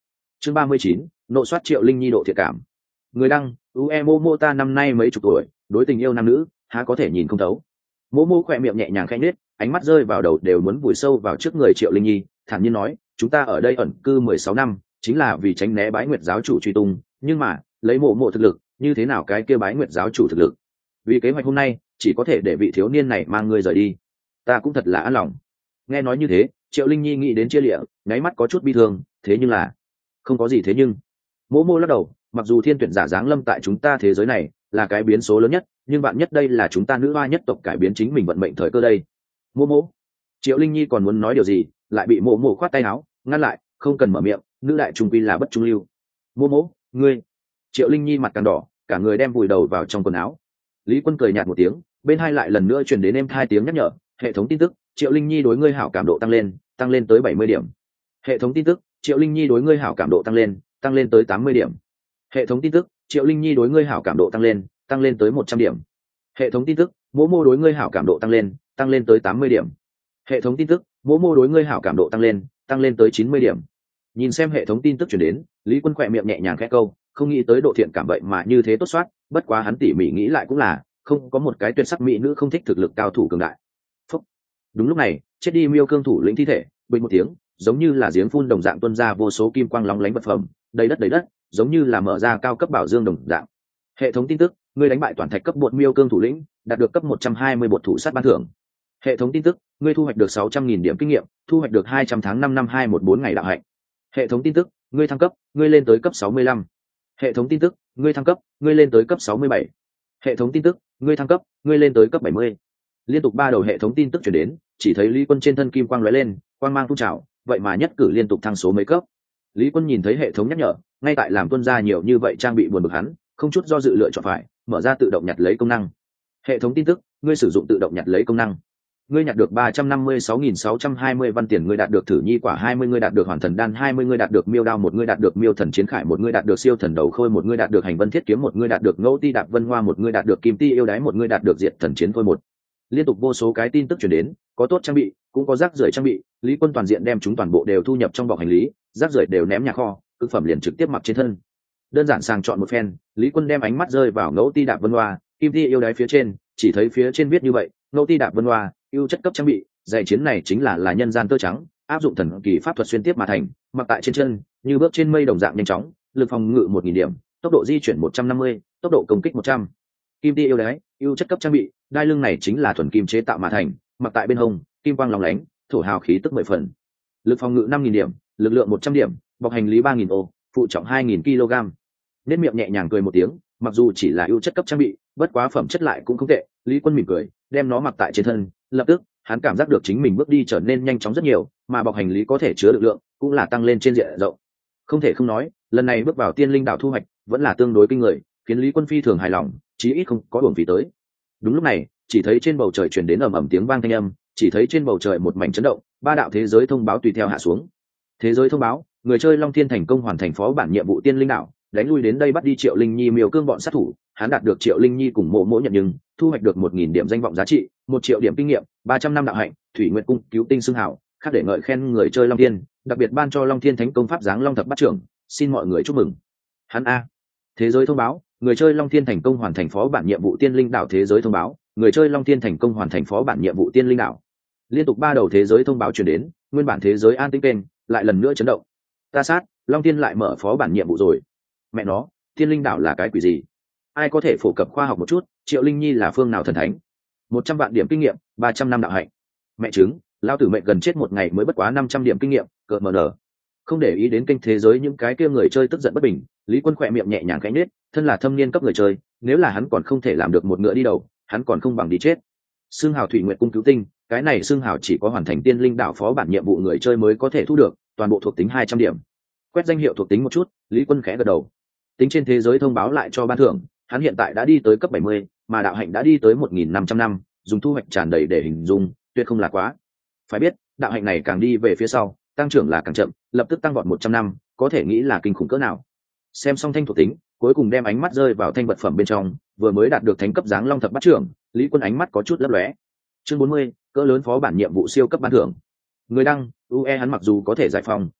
[SPEAKER 1] chương ba mươi chín, nộ soát Triệu Linh Nhi độ thiện cảm. Người đăng, ue mô mô ta năm nay mấy chục tuổi, đối tình yêu nam nữ há có thể nhìn không thấu. Mô mô khỏe miệng nhẹ nhàng khẽ nết, ánh mắt rơi vào đầu đều muốn vùi sâu vào trước người Triệu Linh Nhi, thản nhiên nói, chúng ta ở đây ẩn cư mười sáu năm, chính là vì tránh né Bái Nguyệt giáo chủ truy tung, nhưng mà lấy mộ mộ thực lực, như thế nào cái kia Bái Nguyệt giáo chủ thực lực? Vì kế hoạch hôm nay, chỉ có thể để vị thiếu niên này mang người rời đi. Ta cũng thật là an lòng. Nghe nói như thế, Triệu Linh Nhi nghĩ đến chia lịa, nháy mắt có chút bi thương, thế nhưng là không có gì thế nhưng. Mộ mô lắc đầu, mặc dù thiên tuyển giả giáng lâm tại chúng ta thế giới này là cái biến số lớn nhất, nhưng bạn nhất đây là chúng ta nữ hoa nhất tộc cải biến chính mình vận mệnh thời cơ đây. Mộ mô. Triệu Linh Nhi còn muốn nói điều gì, lại bị mộ mộ khoát tay áo ngăn lại, không cần mở miệng, nữ đại trung quy là bất trung lưu. Mộ mộ, ngươi. Triệu Linh Nhi mặt càng đỏ, cả người đem vùi đầu vào trong quần áo. Lý Quân cười nhạt một tiếng, bên hai lại lần nữa truyền đến êm hai tiếng nhắc nhở, hệ thống tin tức, Triệu Linh Nhi đối ngươi hảo cảm độ tăng lên, tăng lên tới bảy mươi điểm. Hệ thống tin tức, Triệu Linh Nhi đối ngươi hảo cảm độ tăng lên, tăng lên tới tám mươi điểm. Hệ thống tin tức, Triệu Linh Nhi đối ngươi hảo cảm độ tăng lên, tăng lên tới một trăm điểm. Hệ thống tin tức, mỗ mô đối ngươi hảo cảm độ tăng lên, tăng lên tới tám mươi điểm. Hệ thống tin tức, mỗ mô đối ngươi hảo cảm độ tăng lên, tăng lên tới chín mươi điểm. Nhìn xem hệ thống tin tức chuyển đến, Lý Quân khỏe miệng nhẹ nhàng khẽ câu, không nghĩ tới độ thiện cảm vậy mà như thế tốt soát, bất quá hắn tỉ mỉ nghĩ lại cũng là, không có một cái tuyệt sắc mỹ nữ không thích thực lực cao thủ cường đại. Phúc. Đúng lúc này, chết đi Miêu Cương thủ lĩnh thi thể, bình một tiếng, giống như là giếng phun đồng dạng tuôn ra vô số kim quang lóng lánh vật phẩm, đầy đất đầy đất, giống như là mở ra cao cấp bảo dương đồng dạng. Hệ thống tin tức, ngươi đánh bại toàn thạch cấp bột Miêu Cương thủ lĩnh, đạt được cấp một trăm hai mươi bột thủ sát ban thưởng. Hệ thống tin tức, ngươi thu hoạch được sáu trăm nghìn điểm kinh nghiệm, thu hoạch được hai trăm tháng năm năm hai một bốn ngày đạo hạnh. Hệ thống tin tức, ngươi thăng cấp, ngươi lên tới cấp sáu mươi lăm. Hệ thống tin tức, ngươi thăng cấp, ngươi lên tới cấp sáu mươi bảy. Hệ thống tin tức, ngươi thăng cấp, ngươi lên tới cấp bảy mươi. Liên tục ba đầu hệ thống tin tức truyền đến, chỉ thấy Lý Quân trên thân kim quang lóe lên, quang mang phun trào, vậy mà nhất cử liên tục thăng số mấy cấp. Lý Quân nhìn thấy hệ thống nhắc nhở, ngay tại làm tuân ra nhiều như vậy trang bị buồn bực hắn, không chút do dự lựa chọn phải mở ra tự động nhặt lấy công năng. Hệ thống tin tức, ngươi sử dụng tự động nhặt lấy công năng. Ngươi nhặt được ba trăm năm mươi sáu nghìn sáu trăm hai mươi văn tiền, ngươi đạt được thử nhi quả hai mươi, ngươi đạt được hoàn thần đan hai mươi, ngươi đạt được miêu đao một, ngươi đạt được miêu thần chiến khải một, ngươi đạt được siêu thần đầu khôi một, ngươi đạt được hành vân thiết kiếm một, ngươi đạt được ngẫu ti đạp vân hoa một, ngươi đạt được kim ti yêu đái một, ngươi đạt được diệt thần chiến thôi một. Liên tục vô số cái tin tức truyền đến, có tốt trang bị, cũng có rác rưởi trang bị, Lý Quân toàn diện đem chúng toàn bộ đều thu nhập trong bọc hành lý, rác rưởi đều ném nhà kho, thực phẩm liền trực tiếp mặc trên thân. Đơn giản sàng chọn một phen, Lý Quân đem ánh mắt rơi vào ngẫu ti đạp vân hoa, kim ti yêu đái phía trên, chỉ thấy phía trên viết như vậy, ngẫu ti đạp vân hoa, ưu chất cấp trang bị, giày chiến này chính là là nhân gian tơ trắng, áp dụng thần kỳ pháp thuật xuyên tiếp mà thành, mặc tại trên chân, như bước trên mây đồng dạng nhanh chóng, lực phòng ngự một nghìn điểm, tốc độ di chuyển một trăm năm mươi, tốc độ công kích một trăm. Kim ti yêu đái, ưu chất cấp trang bị, đai lưng này chính là thuần kim chế tạo mà thành, mặc tại bên hông, kim quang lóng lánh, thổ hào khí tức mười phần. Lực phòng ngự năm nghìn điểm, lực lượng một trăm điểm, bọc hành lý ba nghìn ô, phụ trọng hai nghìn ki lô gam. Nét miệng nhẹ nhàng cười một tiếng, mặc dù chỉ là ưu chất cấp trang bị, bất quá phẩm chất lại cũng không tệ. Lý Quân mỉm cười, đem nó mặc tại trên thân, lập tức hắn cảm giác được chính mình bước đi trở nên nhanh chóng rất nhiều, mà bọc hành lý có thể chứa lực lượng cũng là tăng lên trên diện rộng. Không thể không nói, lần này bước vào Tiên Linh đảo thu hoạch vẫn là tương đối kinh người, khiến Lý Quân phi thường hài lòng, chí ít không có uổng phí tới. Đúng lúc này, chỉ thấy trên bầu trời truyền đến ầm ầm tiếng vang thanh âm, chỉ thấy trên bầu trời một mảnh chấn động, ba đạo thế giới thông báo tùy theo hạ xuống. Thế giới thông báo, người chơi Long Thiên thành công hoàn thành phó bản nhiệm vụ Tiên Linh đảo, đánh lui đến đây bắt đi Triệu Linh Nhi Miêu Cương bọn sát thủ, hắn đạt được Triệu Linh Nhi cùng mộ mỗ nhận nhưng, thu hoạch được một nghìn điểm danh vọng giá trị, một triệu điểm kinh nghiệm, ba trăm năm đạo hạnh, Thủy Nguyệt cung cứu tinh xưng hào, khác để ngợi khen người chơi Long Thiên, đặc biệt ban cho Long Thiên Thánh công pháp dáng Long thập bát trưởng, xin mọi người chúc mừng. Hắn a. Thế giới thông báo, người chơi Long Thiên thành công hoàn thành phó bản nhiệm vụ Tiên Linh đảo. Thế giới thông báo, người chơi Long Thiên thành công hoàn thành phó bản nhiệm vụ Tiên Linh đảo. Liên tục ba đầu thế giới thông báo truyền đến, nguyên bản thế giới an tĩnh kênh lại lần nữa chấn động. Ta sát, Long Thiên lại mở phó bản nhiệm vụ rồi. Mẹ nó, Tiên Linh đảo là cái quỷ gì? Ai có thể phổ cập khoa học một chút, Triệu Linh Nhi là phương nào thần thánh? Một trăm vạn điểm kinh nghiệm, ba trăm năm đạo hạnh. Mẹ chứng, lao tử mệnh gần chết một ngày mới bất quá năm trăm điểm kinh nghiệm, cợt mờ nở. Không để ý đến kênh thế giới những cái kia người chơi tức giận bất bình, Lý Quân khỏe miệng nhẹ nhàng khẽ nhếch, thân là thâm niên cấp người chơi, nếu là hắn còn không thể làm được một ngựa đi đầu, hắn còn không bằng đi chết. Xương hào Thủy Nguyệt cung cứu tinh, cái này xương hào chỉ có hoàn thành Tiên Linh đảo phó bản nhiệm vụ người chơi mới có thể thu được, toàn bộ thuộc tính hai trăm điểm. Quét danh hiệu thuộc tính một chút, Lý Quân khẽ gật đầu. Tính trên thế giới thông báo lại cho ban thưởng, hắn hiện tại đã đi tới cấp bảy mươi, mà đạo hạnh đã đi tới một nghìn năm trăm năm, dùng thu hoạch tràn đầy để hình dung, tuyệt không là quá. Phải biết, đạo hạnh này càng đi về phía sau, tăng trưởng là càng chậm, lập tức tăng vọt một trăm năm, có thể nghĩ là kinh khủng cỡ nào. Xem xong thanh thuộc tính, cuối cùng đem ánh mắt rơi vào thanh vật phẩm bên trong, vừa mới đạt được thánh cấp dáng Long thập bát trưởng, Lý Quân ánh mắt có chút lấp lóe. Chương bốn mươi, cỡ lớn phó bản nhiệm vụ siêu cấp ban thưởng. Người đăng, u e hắn mặc dù có thể giải phòng,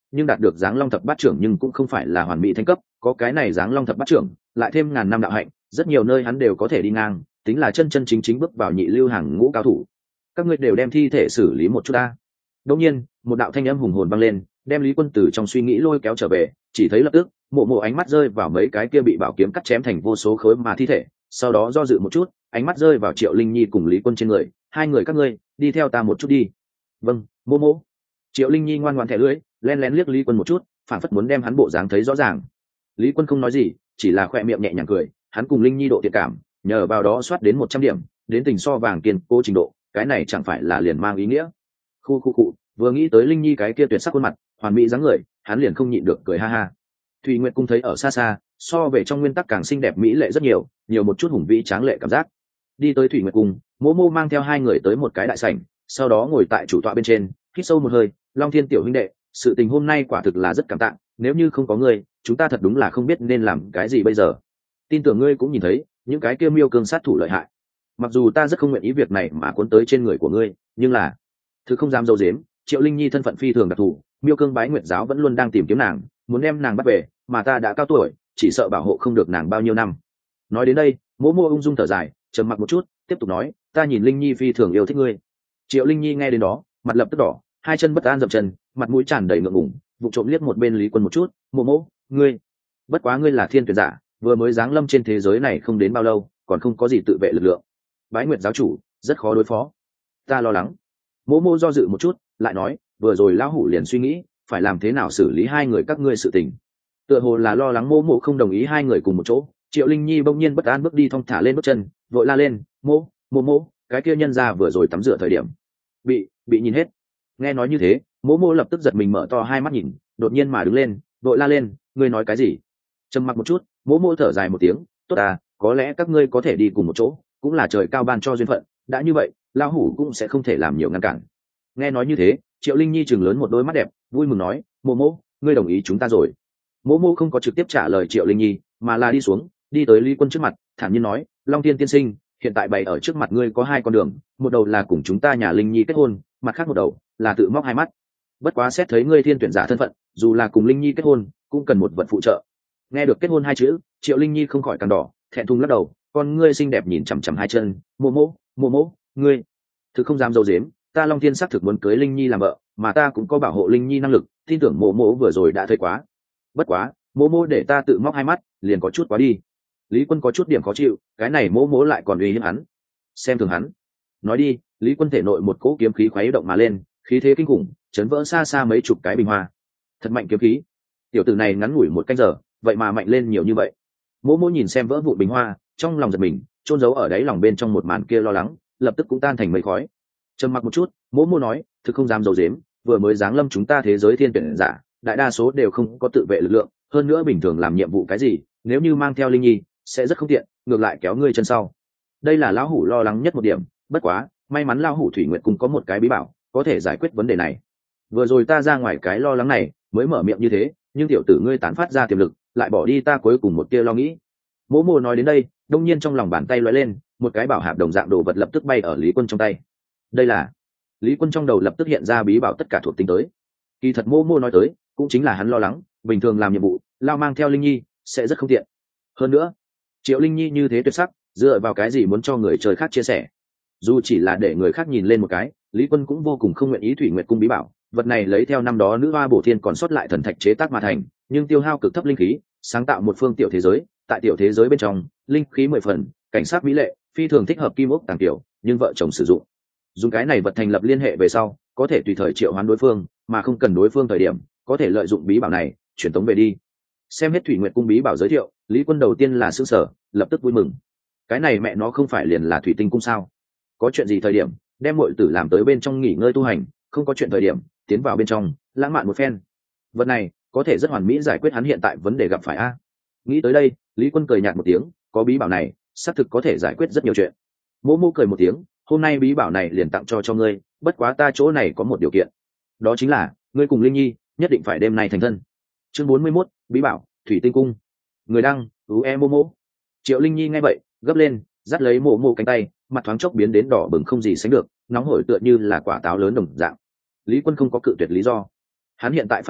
[SPEAKER 1] nhưng đạt được giáng long thập bát trưởng nhưng cũng không phải là hoàn mỹ thánh cấp, có cái này giáng long thập bát trưởng lại thêm ngàn năm đạo hạnh, rất nhiều nơi hắn đều có thể đi ngang, tính là chân chân chính chính bước vào nhị lưu hàng ngũ cao thủ. Các ngươi đều đem thi thể xử lý một chút ta. Đột nhiên một đạo thanh âm hùng hồn vang lên, đem Lý Quân từ trong suy nghĩ lôi kéo trở về. Chỉ thấy lập tức mộ mộ ánh mắt rơi vào mấy cái kia bị bảo kiếm cắt chém thành vô số khối mà thi thể, sau đó do dự một chút, ánh mắt rơi vào Triệu Linh Nhi cùng Lý Quân trên người. Hai người các ngươi đi theo ta một chút đi. Vâng, mộ mộ. Triệu Linh Nhi ngoan ngoãn thẻ lưỡi, len lén liếc Lý Quân một chút, phản phất muốn đem hắn bộ dáng thấy rõ ràng. Lý Quân không nói gì, chỉ là khoe miệng nhẹ nhàng cười. Hắn cùng Linh Nhi độ thiện cảm, nhờ vào đó soát đến một trăm điểm, đến tình so vàng kiên cố trình độ, cái này chẳng phải là liền mang ý nghĩa. Khu khu cụ, vừa nghĩ tới Linh Nhi cái kia tuyệt sắc khuôn mặt, hoàn mỹ dáng người, hắn liền không nhịn được cười ha ha. Thủy Nguyệt Cung thấy ở xa xa, so về trong nguyên tắc càng xinh đẹp mỹ lệ rất nhiều, nhiều một chút hùng vĩ tráng lệ cảm giác. Đi tới Thủy Nguyệt Cung, Mộ Mô mang theo hai người tới một cái đại sảnh, sau đó ngồi tại chủ tọa bên trên, hít sâu một hơi. Long Thiên tiểu huynh đệ, sự tình hôm nay quả thực là rất cảm tạ, nếu như không có ngươi, chúng ta thật đúng là không biết nên làm cái gì bây giờ. Tin tưởng ngươi cũng nhìn thấy, những cái kia miêu cương sát thủ lợi hại. Mặc dù ta rất không nguyện ý việc này mà cuốn tới trên người của ngươi, nhưng là thứ không dám dâu dếm, Triệu Linh Nhi thân phận phi thường đặc thù, miêu cương bái nguyệt giáo vẫn luôn đang tìm kiếm nàng, muốn đem nàng bắt về, mà ta đã cao tuổi, chỉ sợ bảo hộ không được nàng bao nhiêu năm. Nói đến đây, Mộ Mô ung dung thở dài, trầm mặc một chút, tiếp tục nói, ta nhìn Linh Nhi phi thường yêu thích ngươi. Triệu Linh Nhi nghe đến đó, mặt lập tức đỏ, hai chân bất an dậm chân, mặt mũi tràn đầy ngượng ngùng, vụ trộm liếc một bên Lý Quân một chút. Mộ Mô, ngươi, bất quá ngươi là thiên tuyển giả, vừa mới giáng lâm trên thế giới này không đến bao lâu, còn không có gì tự vệ lực lượng, bái nguyệt giáo chủ rất khó đối phó, ta lo lắng. Mộ Mô do dự một chút, lại nói, vừa rồi lão hủ liền suy nghĩ phải làm thế nào xử lý hai người các ngươi sự tình. Tựa hồ là lo lắng Mộ Mộ không đồng ý hai người cùng một chỗ, Triệu Linh Nhi bỗng nhiên bất an bước đi thong thả lên bước chân, vội la lên, Mộ Mộ Mộ, cái kia nhân ra vừa rồi tắm rửa thời điểm bị bị nhìn hết. Nghe nói như thế, Mộ Mộ lập tức giật mình mở to hai mắt nhìn, đột nhiên mà đứng lên, vội la lên, ngươi nói cái gì? Trầm mặc một chút, Mộ Mộ thở dài một tiếng, tốt à, có lẽ các ngươi có thể đi cùng một chỗ, cũng là trời cao ban cho duyên phận, đã như vậy lão hủ cũng sẽ không thể làm nhiều ngăn cản. Nghe nói như thế, Triệu Linh Nhi chừng lớn một đôi mắt đẹp, vui mừng nói, Mộ Mộ, ngươi đồng ý chúng ta rồi. Mộ Mộ không có trực tiếp trả lời Triệu Linh Nhi, mà là đi xuống, đi tới Lý Quân trước mặt, thản nhiên nói, Long Tiên tiên sinh, hiện tại bày ở trước mặt ngươi có hai con đường, một đầu là cùng chúng ta nhà Linh Nhi kết hôn, mặt khác một đầu là tự móc hai mắt. Bất quá xét thấy ngươi thiên tuyển giả thân phận, dù là cùng Linh Nhi kết hôn, cũng cần một vật phụ trợ. Nghe được kết hôn hai chữ, Triệu Linh Nhi không khỏi càng đỏ, thẹn thùng lắc đầu, con ngươi xinh đẹp nhìn chằm chằm hai chân. Mộ Mộ, Mộ Mộ, ngươi thực không dám dâu dếm, ta Long Thiên xác thực muốn cưới Linh Nhi làm vợ, mà ta cũng có bảo hộ Linh Nhi năng lực, tin tưởng Mộ Mộ vừa rồi đã thấy quá. Bất quá, Mộ Mộ để ta tự móc hai mắt, liền có chút quá đi. Lý Quân có chút điểm khó chịu, cái này Mộ Mộ lại còn uy hiếp hắn, xem thường hắn. Nói đi, Lý Quân thể nội một cỗ kiếm khí khuấy động mà lên, khí thế kinh khủng, chấn vỡ xa xa mấy chục cái bình hoa. Thật mạnh kiếm khí. Tiểu tử này ngắn ngủi một canh giờ, vậy mà mạnh lên nhiều như vậy. Mộ Mộ nhìn xem vỡ vụn bình hoa, trong lòng giật mình, chôn giấu ở đáy lòng bên trong một màn kia lo lắng, lập tức cũng tan thành mây khói. Trầm mặc một chút, Mộ Mộ nói, thực không dám dầu dếm, vừa mới giáng lâm chúng ta thế giới thiên tuyển giả, đại đa số đều không có tự vệ lực lượng, hơn nữa bình thường làm nhiệm vụ cái gì, nếu như mang theo Linh Nhi, sẽ rất không tiện, ngược lại kéo ngươi chân sau. Đây là lão hủ lo lắng nhất một điểm, bất quá, may mắn lão hủ Thủy Nguyệt Cung có một cái bí bảo, có thể giải quyết vấn đề này. Vừa rồi ta ra ngoài cái lo lắng này, mới mở miệng như thế, nhưng tiểu tử ngươi tán phát ra tiềm lực, lại bỏ đi ta cuối cùng một tia lo nghĩ. Mộ Mộ nói đến đây, đông nhiên trong lòng bàn tay lóe lên, một cái bảo hạp đồng dạng đồ vật lập tức bay ở Lý Quân trong tay. Đây là Lý Quân trong đầu lập tức hiện ra bí bảo tất cả thuộc tính tới. Kỳ thật Mộ Mộ nói tới, cũng chính là hắn lo lắng, bình thường làm nhiệm vụ, lao mang theo Linh Nhi sẽ rất không tiện. Hơn nữa, Triệu Linh Nhi như thế tuyệt sắc, dựa vào cái gì muốn cho người chơi khác chia sẻ? Dù chỉ là để người khác nhìn lên một cái, Lý Quân cũng vô cùng không nguyện ý Thủy Nguyệt Cung bí bảo, vật này lấy theo năm đó nữ hoa bổ thiên còn sót lại thần thạch chế tác mà thành, nhưng tiêu hao cực thấp linh khí, sáng tạo một phương tiểu thế giới, tại tiểu thế giới bên trong, linh khí mười phần, cảnh sát mỹ lệ, phi thường thích hợp kim ốc tàng tiểu, nhưng vợ chồng sử dụng. Dùng cái này vật thành lập liên hệ về sau, có thể tùy thời triệu hoán đối phương, mà không cần đối phương thời điểm, có thể lợi dụng bí bảo này, chuyển tống về đi. Xem hết Thủy Nguyệt Cung bí bảo giới thiệu, Lý Quân đầu tiên là sửng sở, lập tức vui mừng. Cái này mẹ nó không phải liền là Thủy Tinh Cung sao? Có chuyện gì thời điểm, đem muội tử làm tới bên trong nghỉ ngơi tu hành, không có chuyện thời điểm, tiến vào bên trong, lãng mạn một phen. Vật này có thể rất hoàn mỹ giải quyết hắn hiện tại vấn đề gặp phải a. Nghĩ tới đây, Lý Quân cười nhạt một tiếng, có bí bảo này, xác thực có thể giải quyết rất nhiều chuyện. Mộ Mộ cười một tiếng, hôm nay bí bảo này liền tặng cho cho ngươi, bất quá ta chỗ này có một điều kiện, đó chính là ngươi cùng Linh Nhi nhất định phải đêm nay thành thân. Chương bốn mươi mốt, bí bảo Thủy Tinh Cung. Người đăng, ú e Mộ Mộ. Triệu Linh Nhi nghe vậy, gấp lên, dắt lấy Mộ Mộ cánh tay, mặt thoáng chốc biến đến đỏ bừng không gì sánh được, nóng hổi tựa như là quả táo lớn đồng dạng. Lý Quân không có cự tuyệt lý do. Hắn hiện tại phát hiện,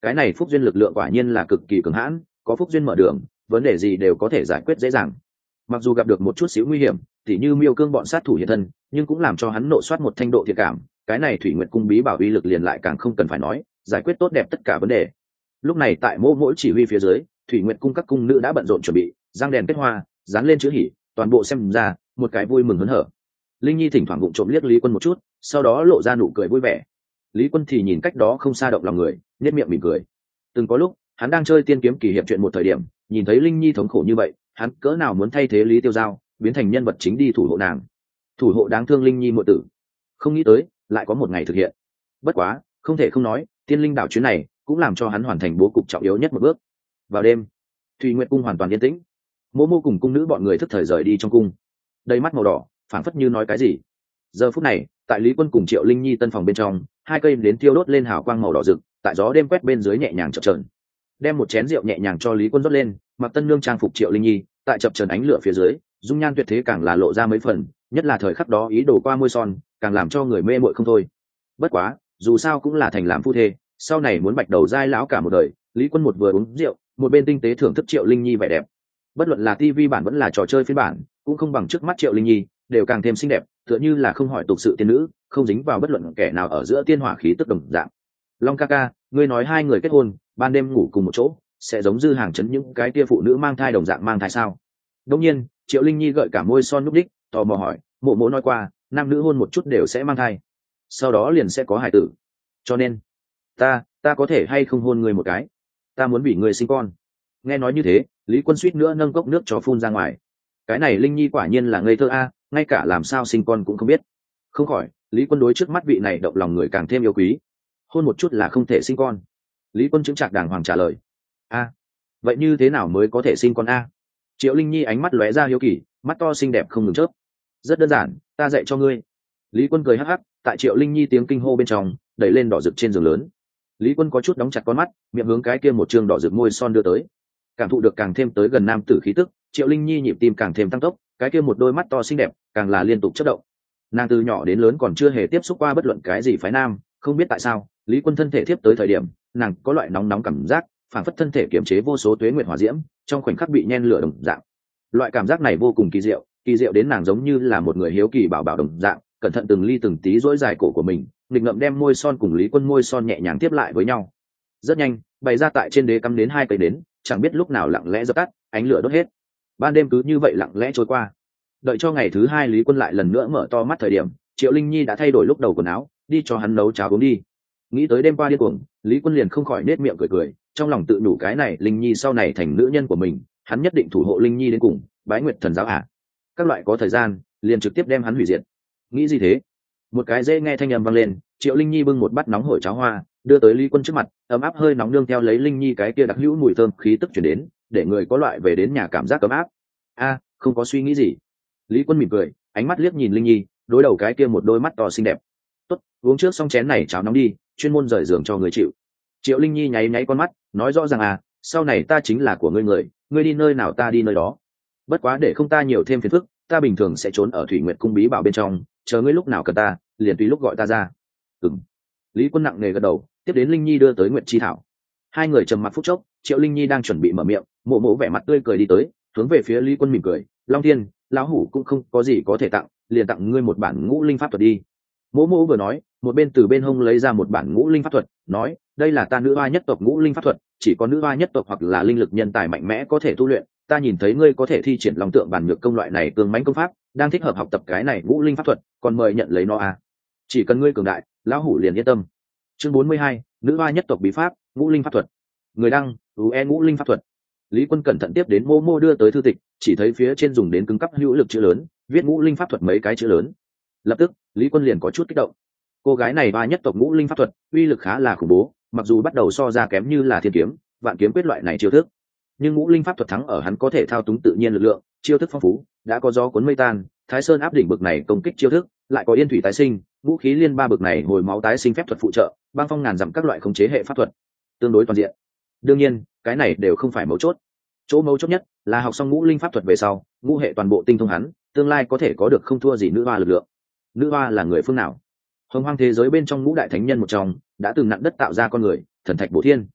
[SPEAKER 1] cái này phúc duyên lực lượng quả nhiên là cực kỳ cường hãn, có phúc duyên mở đường, vấn đề gì đều có thể giải quyết dễ dàng. Mặc dù gặp được một chút xíu nguy hiểm, tỉ như miêu cương bọn sát thủ hiện thân, nhưng cũng làm cho hắn nộ soát một thanh độ thiện cảm. Cái này thủy nguyện cung bí bảo uy lực liền lại càng không cần phải nói, giải quyết tốt đẹp tất cả vấn đề. Lúc này tại mỗi mỗi chỉ huy phía dưới, thủy nguyện cung các cung nữ đã bận rộn chuẩn bị, giang đèn kết hoa, dán lên chữ hỉ, toàn bộ xem ra một cái vui mừng hớn hở. Linh nhi thỉnh thoảng vụng trộm liếc Lý Quân một chút, sau đó lộ ra nụ cười vui vẻ. Lý Quân thì nhìn cách đó không xa động lòng người, nhếch miệng mỉm cười. Từng có lúc hắn đang chơi tiên kiếm kỳ hiệp chuyện một thời điểm, nhìn thấy Linh nhi thống khổ như vậy, hắn cỡ nào muốn thay thế Lý Tiêu Giao, biến thành nhân vật chính đi thủ hộ nàng, thủ hộ đáng thương Linh nhi muội tử. Không nghĩ tới lại có một ngày thực hiện. Bất quá không thể không nói, tiên linh đảo chuyến này cũng làm cho hắn hoàn thành bố cục trọng yếu nhất một bước. Vào đêm, thủy nguyệt cung hoàn toàn yên tĩnh. Mô mô cùng cung nữ bọn người thức thời rời đi trong cung, đầy mắt màu đỏ phảng phất như nói cái gì. Giờ phút này tại Lý Quân cùng Triệu Linh nhi tân phòng bên trong, hai cây đến tiêu đốt lên hào quang màu đỏ rực, tại gió đêm quét bên dưới nhẹ nhàng chập chờn. Đem một chén rượu nhẹ nhàng cho Lý Quân rót lên, mặc tân nương trang phục Triệu Linh nhi tại chập chờn ánh lửa phía dưới, dung nhan tuyệt thế càng là lộ ra mấy phần, nhất là thời khắc đó ý đồ qua môi son, càng làm cho người mê muội không thôi. Bất quá dù sao cũng là thành làm phu thê, sau này muốn bạch đầu dai lão cả một đời. Lý Quân một vừa uống rượu, một bên tinh tế thưởng thức Triệu Linh nhi vẻ đẹp. Bất luận là tivi bản vẫn là trò chơi phiên bản, cũng không bằng trước mắt Triệu Linh nhi, đều càng thêm xinh đẹp, tựa như là không hỏi tục sự tiên nữ, không dính vào bất luận kẻ nào ở giữa tiên hỏa khí tức đồng dạng. Long ca ca, ngươi nói hai người kết hôn, ban đêm ngủ cùng một chỗ, sẽ giống dư hàng chấn những cái tia phụ nữ mang thai đồng dạng mang thai sao? Đương nhiên, Triệu Linh nhi gợi cả môi son núp đích, tò mò hỏi, mộ mộ nói qua, nam nữ hôn một chút đều sẽ mang thai, sau đó liền sẽ có hài tử. Cho nên, ta, ta có thể hay không hôn ngươi một cái? Ta muốn bị ngươi sinh con. Nghe nói như thế, Lý Quân suýt nữa nâng cốc nước cho phun ra ngoài. Cái này Linh nhi quả nhiên là ngây thơ a, ngay cả làm sao sinh con cũng không biết. Không khỏi, Lý Quân đối trước mắt vị này động lòng người càng thêm yêu quý. Hôn một chút là không thể sinh con. Lý Quân chứng trạc đàng hoàng trả lời. A, vậy như thế nào mới có thể sinh con a? Triệu Linh nhi ánh mắt lóe ra hiếu kỳ, mắt to xinh đẹp không ngừng chớp. Rất đơn giản, ta dạy cho ngươi. Lý Quân cười hắc hắc, tại Triệu Linh nhi tiếng kinh hô bên trong, đẩy lên đỏ rực trên giường lớn. Lý Quân có chút đóng chặt con mắt, miệng hướng cái kia một trương đỏ rực môi son đưa tới. Cảm thụ được càng thêm tới gần nam tử khí tức, Triệu Linh nhi nhịp tim càng thêm tăng tốc, cái kia một đôi mắt to xinh đẹp càng là liên tục chớp động. Nàng từ nhỏ đến lớn còn chưa hề tiếp xúc qua bất luận cái gì phái nam, không biết tại sao, Lý Quân thân thể tiếp tới thời điểm, nàng có loại nóng nóng cảm giác, phản phất thân thể kiềm chế vô số tuế nguyệt hỏa diễm, trong khoảnh khắc bị nhen lửa đồng dạng. Loại cảm giác này vô cùng kỳ diệu, kỳ diệu đến nàng giống như là một người hiếu kỳ bảo bảo đồng dạng, cẩn thận từng ly từng tí duỗi dài cổ của mình, nghịch ngậm đem môi son cùng Lý Quân môi son nhẹ nhàng tiếp lại với nhau. Rất nhanh, bày ra tại trên đế cắm đến hai cây đến, chẳng biết lúc nào lặng lẽ dập tắt, ánh lửa đốt hết. Ban đêm cứ như vậy lặng lẽ trôi qua. Đợi cho ngày thứ hai Lý Quân lại lần nữa mở to mắt thời điểm, Triệu Linh nhi đã thay đổi lúc đầu quần áo, đi cho hắn nấu cháo uống đi. Nghĩ tới đêm qua điên cuồng, Lý Quân liền không khỏi nết miệng cười cười, trong lòng tự nhủ cái này Linh nhi sau này thành nữ nhân của mình, hắn nhất định thủ hộ Linh nhi đến cùng, bái nguyệt thần giáo à. Các loại có thời gian, liền trực tiếp đem hắn hủy diệt. Nghĩ gì thế? Một cái dễ nghe thanh âm vang lên, Triệu Linh nhi bưng một bát nóng hổi cháo hoa, đưa tới Lý Quân trước mặt, ấm áp hơi nóng nương theo lấy Linh nhi cái kia đặc hữu mùi thơm khí tức truyền đến, để người có loại về đến nhà cảm giác ấm áp. A, không có suy nghĩ gì. Lý Quân mỉm cười, ánh mắt liếc nhìn Linh nhi, đối đầu cái kia một đôi mắt to xinh đẹp. Tốt, uống trước xong chén này cháo nóng đi, chuyên môn rời giường cho người chịu. Triệu Linh nhi nháy nháy con mắt, nói rõ ràng à, sau này ta chính là của ngươi người, ngươi đi nơi nào ta đi nơi đó. Bất quá để không ta nhiều thêm phiền phức, ta bình thường sẽ trốn ở Thủy Nguyệt cung bí bảo bên trong, chờ ngươi lúc nào cần ta, liền tùy lúc gọi ta ra. Ừm. Lý Quân nặng nề gật đầu, tiếp đến Linh nhi đưa tới Nguyệt Chi thảo. Hai người trầm mặc phút chốc, Triệu Linh nhi đang chuẩn bị mở miệng, mộ mộ vẻ mặt tươi cười đi tới, hướng về phía Lý Quân mỉm cười, Long Thiên, lão hủ cũng không có gì có thể tặng, liền tặng ngươi một bản ngũ linh pháp thuật đi. Mộ mộ vừa nói, một bên từ bên hông lấy ra một bản ngũ linh pháp thuật, nói, đây là ta nữ hoa nhất tộc ngũ linh pháp thuật, chỉ có nữ hoa nhất tộc hoặc là linh lực nhân tài mạnh mẽ có thể tu luyện. Ta nhìn thấy ngươi có thể thi triển lòng tượng bản nhược công loại này tương mãnh công pháp, đang thích hợp học tập cái này ngũ linh pháp thuật, còn mời nhận lấy nó à. Chỉ cần ngươi cường đại, lão hủ liền yên tâm. Chương bốn mươi hai, nữ hoa nhất tộc bí pháp, ngũ linh pháp thuật. Người đăng, u e ngũ linh pháp thuật. Lý Quân cẩn thận tiếp đến mô mô đưa tới thư tịch, chỉ thấy phía trên dùng đến cứng cắp hữu lực chữ lớn, viết ngũ linh pháp thuật mấy cái chữ lớn. Lập tức, Lý Quân liền có chút kích động. Cô gái này hoa nhất tộc ngũ linh pháp thuật, uy lực khá là khủng bố, mặc dù bắt đầu so ra kém như là thiên kiếm, vạn kiếm quyết loại này chiêu thức, nhưng ngũ linh pháp thuật thắng ở hắn có thể thao túng tự nhiên lực lượng, chiêu thức phong phú, đã có gió cuốn mây tan, Thái Sơn áp đỉnh bực này công kích chiêu thức, lại có yên thủy tái sinh, vũ khí liên ba bực này hồi máu tái sinh phép thuật phụ trợ, băng phong ngàn dặm các loại khống chế hệ pháp thuật, tương đối toàn diện. Đương nhiên, cái này đều không phải mấu chốt. Chỗ mấu chốt nhất là học xong ngũ linh pháp thuật về sau, ngũ hệ toàn bộ tinh thông hắn, tương lai có thể có được không thua gì nữ hoa lực lượng. Nữ hoa là người phương nào? Hồng hoang thế giới bên trong ngũ đại thánh nhân một trong, đã từng nặng đất tạo ra con người, thần thạch bổ thiên.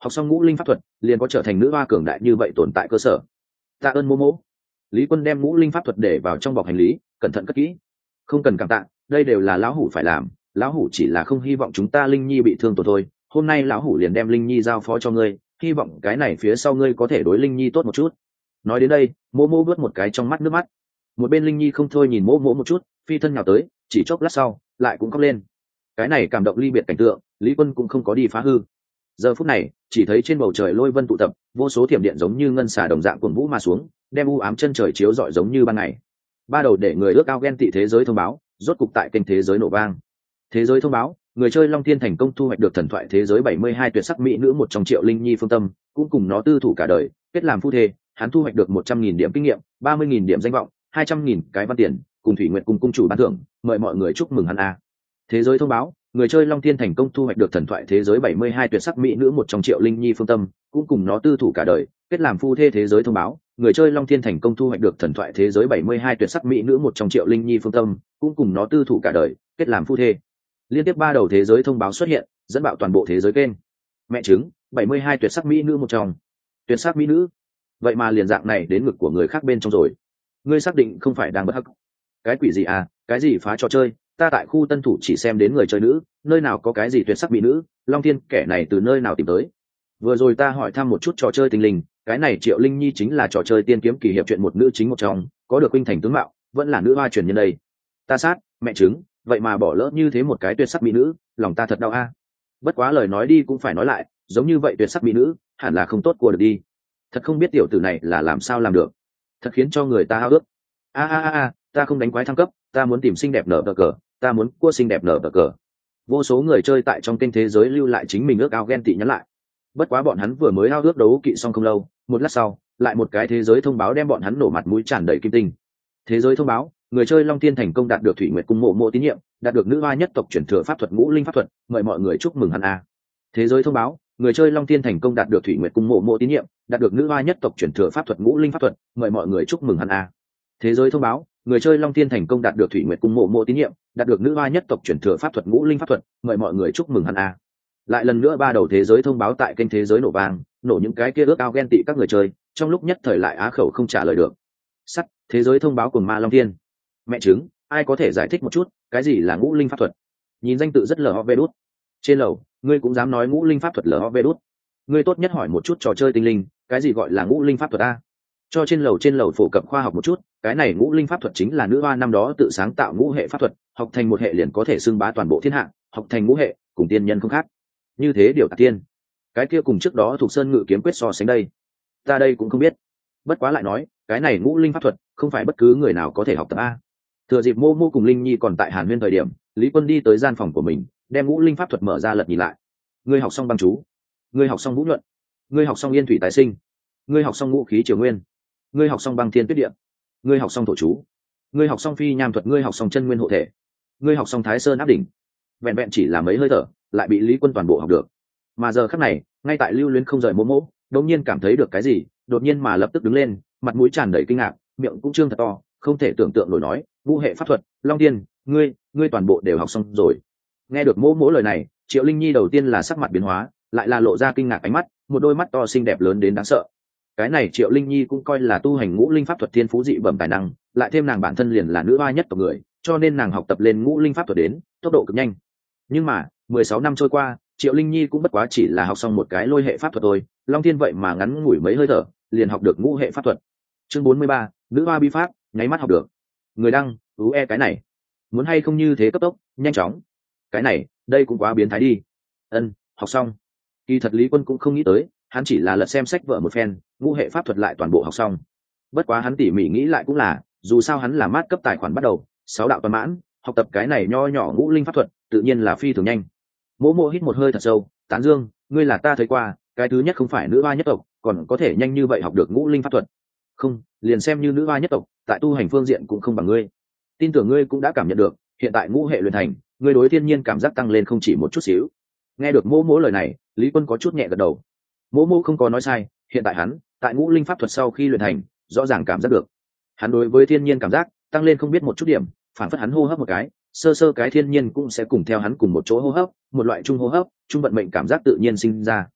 [SPEAKER 1] học xong ngũ linh pháp thuật liền có trở thành nữ hoa cường đại như vậy tồn tại cơ sở. Tạ ơn mô mô. Lý Quân đem ngũ linh pháp thuật để vào trong bọc hành lý, cẩn thận cất kỹ. Không cần cảm tạ, đây đều là lão hủ phải làm, lão hủ chỉ là không hy vọng chúng ta linh nhi bị thương tổn thôi. Hôm nay lão hủ liền đem linh nhi giao phó cho ngươi, hy vọng cái này phía sau ngươi có thể đối linh nhi tốt một chút. Nói đến đây, mô mô vớt một cái trong mắt nước mắt. Một bên linh nhi không thôi nhìn mô mô một chút, phi thân nhào tới, chỉ chốc lát sau lại cũng khóc lên. Cái này cảm động ly biệt cảnh tượng, Lý Quân cũng không có đi phá hư. Giờ phút này chỉ thấy trên bầu trời lôi vân tụ tập, vô số thiểm điện giống như ngân xà đồng dạng cuồn vũ mà xuống, đem u ám chân trời chiếu rọi giống như ban ngày. Ba đầu để người ước ao ghen tị thế giới thông báo, rốt cục tại kênh thế giới nổ vang. Thế giới thông báo, người chơi Long Thiên thành công thu hoạch được thần thoại thế giới bảy mươi hai tuyệt sắc mỹ nữ một trong triệu linh nhi phương tâm, cũng cùng nó tư thủ cả đời, kết làm phu thê. Hắn thu hoạch được một trăm nghìn điểm kinh nghiệm, ba mươi nghìn điểm danh vọng, hai trăm nghìn cái văn tiền, cùng Thủy Nguyệt cùng cung chủ ban thưởng, mời mọi người chúc mừng hắn a. Thế giới thông báo, người chơi Long Thiên thành công thu hoạch được thần thoại thế giới bảy mươi hai tuyệt sắc mỹ nữ một trong triệu linh nhi phương tâm, cũng cùng nó tư thủ cả đời, kết làm phu thê. Thế giới thông báo, người chơi Long Thiên thành công thu hoạch được thần thoại thế giới bảy mươi hai tuyệt sắc mỹ nữ một trong triệu linh nhi phương tâm, cũng cùng nó tư thủ cả đời, kết làm phu thê. Liên tiếp ba đầu thế giới thông báo xuất hiện, dẫn bạo toàn bộ thế giới kênh. Mẹ chứng, bảy mươi hai tuyệt sắc mỹ nữ một trong. Tuyệt sắc mỹ nữ? Vậy mà liền dạng này đến ngực của người khác bên trong rồi. Ngươi xác định không phải đang bất hắc? Cái quỷ gì à, cái gì phá trò chơi, ta tại khu tân thủ chỉ xem đến người chơi nữ, nơi nào có cái gì tuyệt sắc mỹ nữ, Long Thiên kẻ này từ nơi nào tìm tới. Vừa rồi ta hỏi thăm một chút trò chơi tình linh, cái này triệu linh nhi chính là trò chơi tiên kiếm kỳ hiệp chuyện một nữ chính một trong, có được huynh thành tướng mạo, vẫn là nữ hoa truyền nhân đây. Ta sát, mẹ chứng, vậy mà bỏ lỡ như thế một cái tuyệt sắc mỹ nữ, lòng ta thật đau a. Bất quá lời nói đi cũng phải nói lại, giống như vậy tuyệt sắc mỹ nữ hẳn là không tốt của được đi. Thật không biết tiểu tử này là làm sao làm được, thật khiến cho người ta hao ước. A a a, ta không đánh quái thăng cấp, ta muốn tìm xinh đẹp nở bờ cờ, ta muốn cua xinh đẹp nở bờ cờ. Vô số người chơi tại trong kênh thế giới lưu lại chính mình ước ao ghen tị nhắn lại. Bất quá bọn hắn vừa mới ao ước đấu kỵ xong không lâu, một lát sau lại một cái thế giới thông báo đem bọn hắn nổ mặt mũi tràn đầy kim tinh. Thế giới thông báo, người chơi Long Thiên thành công đạt được Thủy Nguyệt cung mộ mộ tín nhiệm, đạt được nữ hoa nhất tộc chuyển thừa pháp thuật ngũ linh pháp thuật, mời mọi người chúc mừng hắn a. Thế giới thông báo, người chơi Long Thiên thành công đạt được Thủy Nguyệt cung mộ mộ tín nhiệm, đạt được nữ hoa nhất tộc chuyển thừa pháp thuật ngũ linh pháp thuật, mời mọi người chúc mừng hắn a. Thế giới thông báo, người chơi Long Thiên thành công đạt được Thủy Nguyệt cung mộ mộ tín nhiệm, đạt được nữ hoa nhất tộc chuyển thừa pháp thuật ngũ linh pháp thuật, mời mọi người chúc mừng hắn a. Lại lần nữa ba đầu thế giới thông báo tại kênh thế giới nổ vang, nổ những cái kia ước ao ghen tị các người chơi, trong lúc nhất thời lại á khẩu không trả lời được. Sắt, thế giới thông báo cùng ma Long Thiên. Mẹ chứng, ai có thể giải thích một chút cái gì là ngũ linh pháp thuật? Nhìn danh tự rất lờ ho vê đút. Trên lầu, ngươi cũng dám nói ngũ linh pháp thuật lờ ho vê đút? Ngươi tốt nhất hỏi một chút trò chơi tinh linh, cái gì gọi là ngũ linh pháp thuật a? Cho trên lầu trên lầu phổ cập khoa học một chút, cái này ngũ linh pháp thuật chính là nữ hoa năm đó tự sáng tạo ngũ hệ pháp thuật, học thành một hệ liền có thể xưng bá toàn bộ thiên hạ, học thành ngũ hệ cùng tiên nhân không khác. Như thế điều tạc tiên, cái kia cùng trước đó thuộc sơn ngự kiếm quyết so sánh đây, ta đây cũng không biết. Bất quá lại nói, cái này ngũ linh pháp thuật không phải bất cứ người nào có thể học tập a. Thừa dịp mô mô cùng linh nhi còn tại hàn huyên thời điểm, Lý Quân đi tới gian phòng của mình, đem ngũ linh pháp thuật mở ra lật nhìn lại. Ngươi học xong băng chú, ngươi học xong vũ nhuận, ngươi học xong yên thủy tái sinh, ngươi học xong ngũ khí triều nguyên, ngươi học xong băng thiên tuyết địa, ngươi học xong thổ chú, ngươi học xong phi nham thuật, ngươi học xong chân nguyên hộ thể, ngươi học xong thái sơn áp đỉnh. Vẹn vẹn chỉ là mấy hơi thở lại bị Lý Quân toàn bộ học được. Mà giờ khắc này, ngay tại lưu luyến không rời mô mô, đột nhiên cảm thấy được cái gì, đột nhiên mà lập tức đứng lên, mặt mũi tràn đầy kinh ngạc, miệng cũng trương thật to, không thể tưởng tượng nổi nói, ngũ hệ pháp thuật, Long Thiên, ngươi, ngươi toàn bộ đều học xong rồi. Nghe được mô mô lời này, Triệu Linh Nhi đầu tiên là sắc mặt biến hóa, lại là lộ ra kinh ngạc ánh mắt, một đôi mắt to xinh đẹp lớn đến đáng sợ. Cái này Triệu Linh Nhi cũng coi là tu hành ngũ linh pháp thuật thiên phú dị bẩm tài năng, lại thêm nàng bản thân liền là nữ hoa nhất tộc người, cho nên nàng học tập lên ngũ linh pháp thuật đến tốc độ cực nhanh. Nhưng mà mười sáu năm trôi qua, Triệu Linh Nhi cũng bất quá chỉ là học xong một cái lôi hệ pháp thuật thôi, Long Thiên vậy mà ngắn ngủi mấy hơi thở liền học được ngũ hệ pháp thuật. Chương bốn mươi ba, nữ hoa bi pháp, nháy mắt học được. Người đăng, ú e cái này, muốn hay không như thế cấp tốc, nhanh chóng. Cái này, đây cũng quá biến thái đi. Ân, học xong. Kỳ thật Lý Quân cũng không nghĩ tới, hắn chỉ là lật xem sách vở một phen, ngũ hệ pháp thuật lại toàn bộ học xong. Bất quá hắn tỉ mỉ nghĩ lại cũng là, dù sao hắn là mát cấp tài khoản bắt đầu, sáu đạo toàn mãn, học tập cái này nho nhỏ ngũ linh pháp thuật, tự nhiên là phi thường nhanh. Mỗ Mỗ hít một hơi thật sâu, tán dương, ngươi là ta thấy qua, cái thứ nhất không phải nữ hoa nhất tộc, còn có thể nhanh như vậy học được ngũ linh pháp thuật. Không, liền xem như nữ hoa nhất tộc, tại tu hành phương diện cũng không bằng ngươi. Tin tưởng ngươi cũng đã cảm nhận được, hiện tại ngũ hệ luyện thành, ngươi đối thiên nhiên cảm giác tăng lên không chỉ một chút xíu. Nghe được Mỗ Mỗ lời này, Lý Quân có chút nhẹ gật đầu. Mỗ Mỗ không có nói sai, hiện tại hắn, tại ngũ linh pháp thuật sau khi luyện thành, rõ ràng cảm giác được. Hắn đối với thiên nhiên cảm giác tăng lên không biết một chút điểm, phản phất hắn hô hấp một cái, sơ sơ cái thiên nhiên cũng sẽ cùng theo hắn cùng một chỗ hô hấp, một loại trung hô hấp, trung vận mệnh cảm giác tự nhiên sinh ra.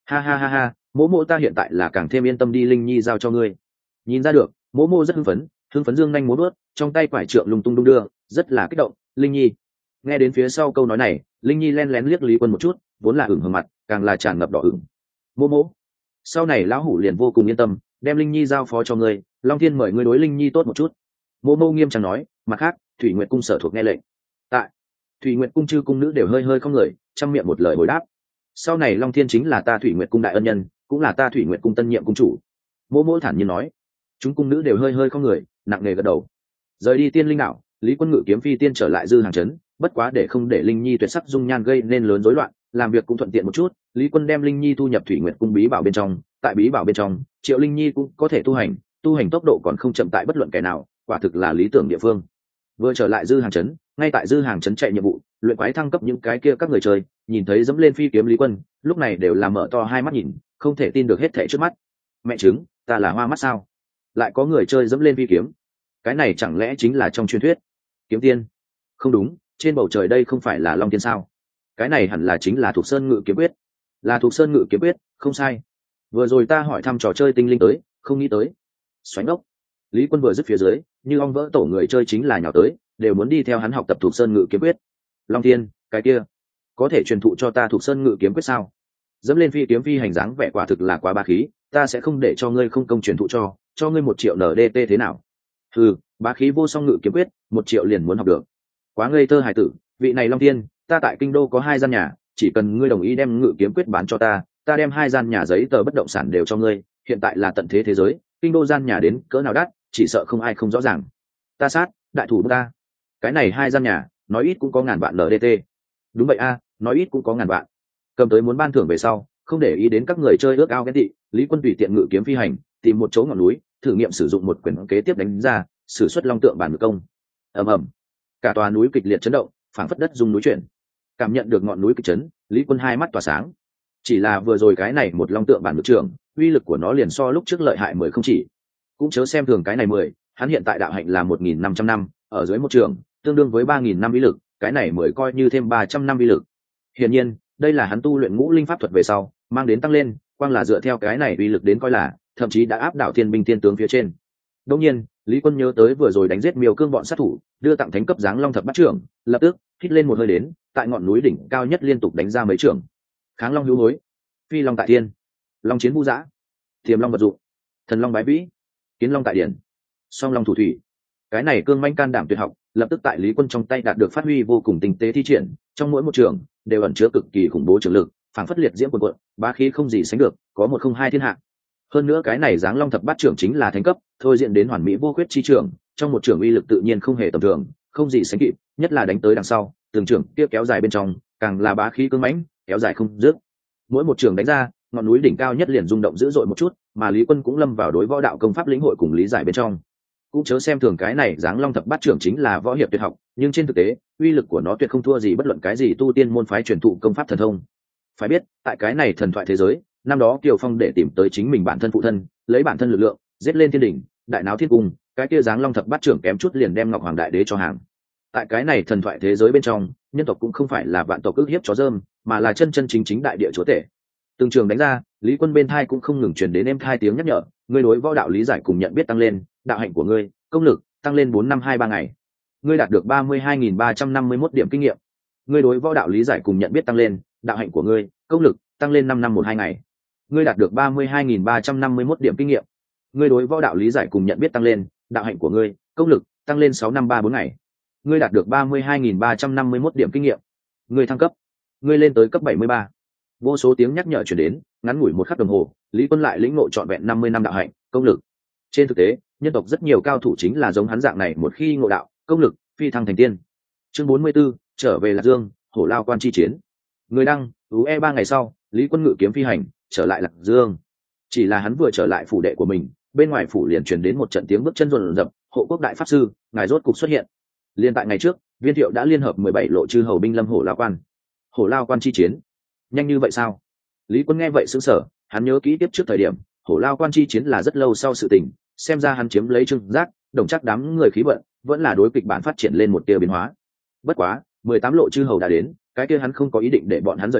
[SPEAKER 1] Ha ha ha ha, mỗ mỗ ta hiện tại là càng thêm yên tâm đi linh nhi giao cho ngươi. Nhìn ra được mỗ mỗ rất hưng phấn, hưng phấn dương nhanh múa bước, trong tay quải trượng lung tung đung đưa, rất là kích động. Linh nhi. Nghe đến phía sau câu nói này, linh nhi len lén liếc Lý Quân một chút, vốn là ửng hừng mặt càng là tràn ngập đỏ ửng. Mỗ mỗ. Sau này lão hủ liền vô cùng yên tâm, đem linh nhi giao phó cho ngươi, Long Thiên mời ngươi đối linh nhi tốt một chút. Mỗ mỗ nghiêm trang nói. Mặt khác, Thủy Nguyệt cung sở thuộc nghe lệnh. Tại Thủy Nguyệt cung chư cung nữ đều hơi hơi không người, trong miệng một lời hồi đáp. Sau này Long Thiên chính là ta Thủy Nguyệt cung đại ân nhân, cũng là ta Thủy Nguyệt cung tân nhiệm cung chủ. Mỗ mỗ thản nhiên nói. Chúng cung nữ đều hơi hơi không người, nặng nề gật đầu. Rời đi Tiên Linh đảo, Lý Quân ngự kiếm phi tiên trở lại Dư Hàng trấn, bất quá để không để Linh Nhi tuyệt sắc dung nhan gây nên lớn rối loạn, làm việc cũng thuận tiện một chút. Lý Quân đem Linh Nhi thu nhập Thủy Nguyệt cung bí bảo bên trong, tại bí bảo bên trong, Triệu Linh Nhi cũng có thể tu hành, tu hành tốc độ còn không chậm tại bất luận kẻ nào, quả thực là lý tưởng địa phương. Vừa trở lại Dư Hàng trấn, ngay tại Dư Hàng trấn chạy nhiệm vụ, luyện quái thăng cấp những cái kia các người chơi, nhìn thấy dẫm lên phi kiếm Lý Quân, lúc này đều là mở to hai mắt nhìn, không thể tin được hết thảy trước mắt. Mẹ chứng, ta là hoa mắt sao? Lại có người chơi dẫm lên phi kiếm, cái này chẳng lẽ chính là trong truyền thuyết kiếm tiên? Không đúng, trên bầu trời đây không phải là Long Tiên sao? Cái này hẳn là chính là Thục Sơn Ngự Kiếm Quyết. Là Thục Sơn Ngự Kiếm Quyết, không sai. Vừa rồi ta hỏi thăm trò chơi tinh linh tới, không nghĩ tới. Xoánh ốc. Lý Quân vừa dứt phía dưới, như ong vỡ tổ người chơi chính là nhào tới, đều muốn đi theo hắn học tập Thục Sơn Ngự Kiếm Quyết. Long Tiên, cái kia, có thể truyền thụ cho ta Thục Sơn Ngự Kiếm Quyết sao? Dẫm lên phi kiếm phi hành dáng vẻ quả thực là quá bá khí, ta sẽ không để cho ngươi không công truyền thụ cho, cho ngươi một triệu en đê tê thế nào? Ừ, bá khí vô song Ngự Kiếm Quyết, một triệu liền muốn học được. Quá ngây thơ hài tử, vị này Long Tiên, ta tại kinh đô có hai gian nhà, chỉ cần ngươi đồng ý đem Ngự Kiếm Quyết bán cho ta, ta đem hai gian nhà giấy tờ bất động sản đều cho ngươi. Hiện tại là tận thế thế giới, kinh đô gian nhà đến cỡ nào đắt, chỉ sợ không ai không rõ ràng. Ta sát, đại thủ ta. Cái này hai gian nhà, nói ít cũng có ngàn vạn en đê tê. Đúng vậy a, nói ít cũng có ngàn vạn. Cầm tới muốn ban thưởng về sau, không để ý đến các người chơi ước ao ghen tị, Lý Quân tùy tiện ngự kiếm phi hành, tìm một chỗ ngọn núi, thử nghiệm sử dụng một quyền kế tiếp đánh ra, sử xuất long tượng bản ngự công. Ầm ầm, cả tòa núi kịch liệt chấn động, phảng phất đất rung núi chuyển. Cảm nhận được ngọn núi kịch chấn, Lý Quân hai mắt tỏa sáng. Chỉ là vừa rồi cái này một long tượng bản ngự trường, uy lực của nó liền so lúc trước lợi hại mười không chỉ. Cũng chớ xem thường cái này mười, hắn hiện tại đạo hạnh là một nghìn năm trăm năm, ở dưới một trường, tương đương với ba nghìn năm uy lực, cái này mười coi như thêm ba trăm năm uy lực. Hiển nhiên, đây là hắn tu luyện ngũ linh pháp thuật về sau, mang đến tăng lên, quang là dựa theo cái này uy lực đến coi là, thậm chí đã áp đảo thiên binh thiên tướng phía trên. Đương nhiên, Lý Quân nhớ tới vừa rồi đánh giết Miêu Cương bọn sát thủ, đưa tặng thánh cấp dáng long thập bát trưởng, lập tức hít lên một hơi đến, tại ngọn núi đỉnh cao nhất liên tục đánh ra mấy trưởng. Kháng long hữu hối, phi long tại thiên, long chiến vũ dã, thiềm long vật dụng, thần long bái vĩ, kiến long tại điển, song long thủ thủy. Cái này cương manh can đảm tuyệt học, lập tức tại Lý Quân trong tay đạt được phát huy vô cùng tinh tế thi triển, trong mỗi một trường đều ẩn chứa cực kỳ khủng bố trường lực, phảng phất liệt diễm quần quận, bá khí không gì sánh được, có một không hai thiên hạ. Hơn nữa cái này dáng long thập bát trưởng chính là thánh cấp, thôi diện đến hoàn mỹ vô khuyết chi trưởng, trong một trường uy lực tự nhiên không hề tầm thường, không gì sánh kịp, nhất là đánh tới đằng sau, từng trường kia kéo dài bên trong, càng là bá khí cương mãnh, kéo dài không dứt. Mỗi một trường đánh ra, ngọn núi đỉnh cao nhất liền rung động dữ dội một chút, mà Lý Quân cũng lâm vào đối võ đạo công pháp lĩnh hội cùng lý giải bên trong. Cũng chớ xem thường cái này dáng long thập bát trưởng chính là võ hiệp tuyệt học, nhưng trên thực tế, uy lực của nó tuyệt không thua gì bất luận cái gì tu tiên môn phái truyền thụ công pháp thần thông. Phải biết, tại cái này thần thoại thế giới, năm đó Kiều Phong để tìm tới chính mình bản thân phụ thân, lấy bản thân lực lượng, giết lên thiên đỉnh, đại náo thiên cung, cái kia dáng long thập bát trưởng kém chút liền đem Ngọc Hoàng Đại Đế cho hàng. Tại cái này thần thoại thế giới bên trong, nhân tộc cũng không phải là vạn tộc ức hiếp chó dơm, mà là chân chân chính chính đại địa chúa tể. Từng trường đánh ra, Lý Quân bên thai cũng không ngừng truyền đến êm thai tiếng nhắc nhở, ngươi đối võ đạo lý giải cùng nhận biết tăng lên, đạo hạnh của ngươi, công lực tăng lên bốn năm hai ba ngày. Ngươi đạt được ba mươi hai nghìn ba trăm năm mươi mốt điểm kinh nghiệm. Ngươi đối võ đạo lý giải cùng nhận biết tăng lên, đạo hạnh của ngươi, công lực tăng lên năm năm một hai ngày. Ngươi đạt được ba mươi hai nghìn ba trăm năm mươi mốt điểm kinh nghiệm. Ngươi đối võ đạo lý giải cùng nhận biết tăng lên, đạo hạnh của ngươi, công lực tăng lên sáu năm ba bốn ngày. Ngươi đạt được ba mươi hai nghìn ba trăm năm mươi mốt điểm kinh nghiệm. Ngươi thăng cấp. Ngươi lên tới cấp bảy mươi ba. Vô số tiếng nhắc nhở truyền đến, ngắn ngủi một khắc đồng hồ, Lý Quân lại lĩnh ngộ trọn vẹn năm mươi năm đạo hạnh, công lực. Trên thực tế, nhân tộc rất nhiều cao thủ chính là giống hắn dạng này, một khi ngộ đạo, công lực, phi thăng thành tiên. Chương bốn mươi 44, trở về Lạc Dương, Hổ Lao Quan chi chiến. Người đăng, u e ba ngày sau, Lý Quân ngự kiếm phi hành, trở lại Lạc Dương. Chỉ là hắn vừa trở lại phủ đệ của mình, bên ngoài phủ liền truyền đến một trận tiếng bước chân rộn rập, hộ quốc đại pháp sư, ngài rốt cục xuất hiện. Liên tại ngày trước, Viên Thiệu đã liên hợp mười bảy lộ chư hầu binh lâm Hổ Lao Quan. Hổ Lao Quan chi chiến. Nhanh như vậy sao? Lý Quân nghe vậy sững sờ, hắn nhớ kỹ tiếp trước thời điểm, Hổ Lao Quan chi chiến là rất lâu sau sự tình, xem ra hắn chiếm lấy trưng giác, đồng chắc đám người khí vận, vẫn là đối kịch bản phát triển lên một tia biến hóa. Bất quá, mười tám lộ chư hầu đã đến, cái kia hắn không có ý định để bọn hắn rời đi,